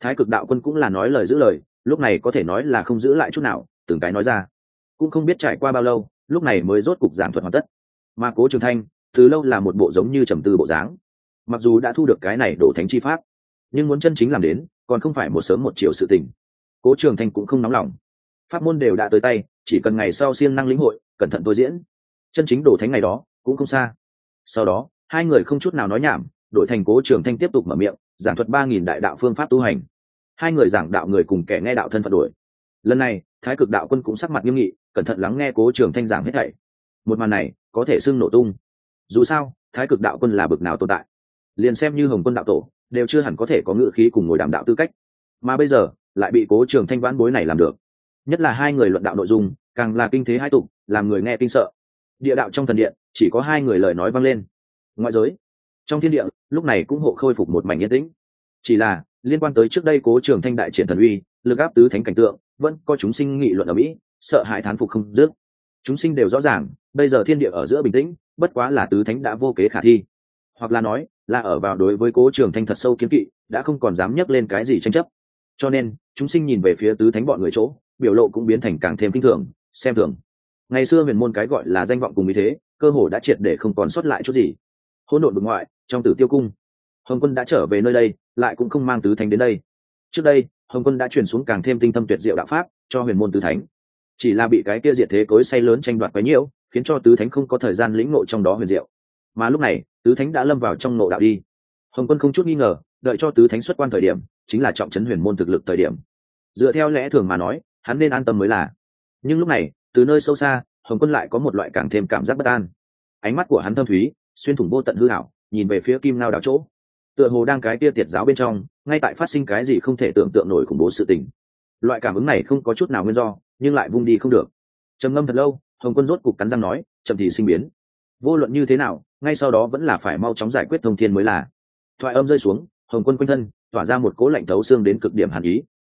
Thái Cực đạo quân cũng là nói lời giữ lời, lúc này có thể nói là không giữ lại chút nào, từng cái nói ra. Cũng không biết trải qua bao lâu, lúc này mới rốt cục giảng thuật hoàn tất. Mà Cố Trường Thanh từ lâu là một bộ giống như trầm tư bộ dáng. Mặc dù đã thu được cái này đổ thánh chi pháp, nhưng muốn chân chính làm đến, còn không phải một sớm một chiều sự tình. Cố Trường Thanh cũng không nóng lòng, pháp môn đều đã tới tay, chỉ cần ngày sau siêng năng lĩnh hội, cẩn thận tôi diễn, chân chính đổ thánh ngày đó cũng không xa. Sau đó hai người không chút nào nói nhảm, đổi thành Cố Trường Thanh tiếp tục mở miệng giảng thuật 3.000 đại đạo phương pháp tu hành. Hai người giảng đạo người cùng kẻ nghe đạo thân phận đổi. Lần này Thái Cực đạo quân cũng sắc mặt nghiêm nghị, cẩn thận lắng nghe Cố Trường Thanh giảng hết thảy. Một màn này có thể xưng nổ tung. Dù sao Thái Cực đạo quân là bực nào tồn tại, liền xem như Hồng Quân đạo tổ đều chưa hẳn có thể có ngữ khí cùng ngồi đàm đạo tư cách, mà bây giờ lại bị Cố Trường Thanh vãn bối này làm được. Nhất là hai người luận đạo nội dung càng là kinh thế hai tục, làm người nghe kinh sợ. Địa đạo trong thần điện chỉ có hai người lời nói vang lên. Ngoại giới trong thiên địa lúc này cũng hộ khôi phục một mảnh yên tĩnh. Chỉ là liên quan tới trước đây Cố Trường Thanh đại triển thần uy, lực áp tứ thánh cảnh tượng, vẫn có chúng sinh nghị luận ở mỹ, sợ hãi thán phục không dứt. Chúng sinh đều rõ ràng, bây giờ thiên địa ở giữa bình tĩnh, bất quá là tứ thánh đã vô kế khả thi, hoặc là nói là ở vào đối với Cố Trường Thanh thật sâu kiến kỵ, đã không còn dám nhắc lên cái gì tranh chấp. Cho nên chúng sinh nhìn về phía tứ thánh bọn người chỗ, biểu lộ cũng biến thành càng thêm kinh thường, xem thường. Ngày xưa huyền môn cái gọi là danh vọng cùng ý thế, cơ hồ đã triệt để không còn sót lại chút gì. Hỗn độn vực ngoại, trong Tử Tiêu cung, Hồng Quân đã trở về nơi đây, lại cũng không mang tứ thánh đến đây. Trước đây Hồng Quân đã truyền xuống càng thêm tinh thâm tuyệt diệu đạo pháp cho huyền môn tứ thánh, chỉ là bị cái kia diệt thế cối say lớn tranh đoạt quá nhiều, khiến cho tứ thánh không có thời gian lĩnh ngộ trong đó huyền diệu. Mà lúc này tứ thánh đã lâm vào trong ngộ đạo đi. Hồng Quân không chút nghi ngờ, đợi cho tứ thánh xuất quan thời điểm chính là trọng trấn huyền môn thực lực thời điểm. Dựa theo lẽ thường mà nói, hắn nên an tâm mới là. Nhưng lúc này từ nơi sâu xa, Hồng Quân lại có một loại càng thêm cảm giác bất an. Ánh mắt của hắn thâm thúy, xuyên thủng vô tận hư ảo, nhìn về phía Kim Ngao đảo chỗ, tựa hồ đang cái kia tiệt giáo bên trong ngay tại phát sinh cái gì không thể tưởng tượng nổi khủng bố sự tình. Loại cảm ứng này không có chút nào nguyên do, nhưng lại vung đi không được. Trầm ngâm thật lâu, Hồng Quân rốt cục cắn răng nói, chậm thì sinh biến, vô luận như thế nào ngay sau đó vẫn là phải mau chóng giải quyết thông thiên mới là. Thoại âm rơi xuống, Hồng Quân quanh thân tỏa ra một cỗ lạnh thấu xương đến cực điểm hàn ý,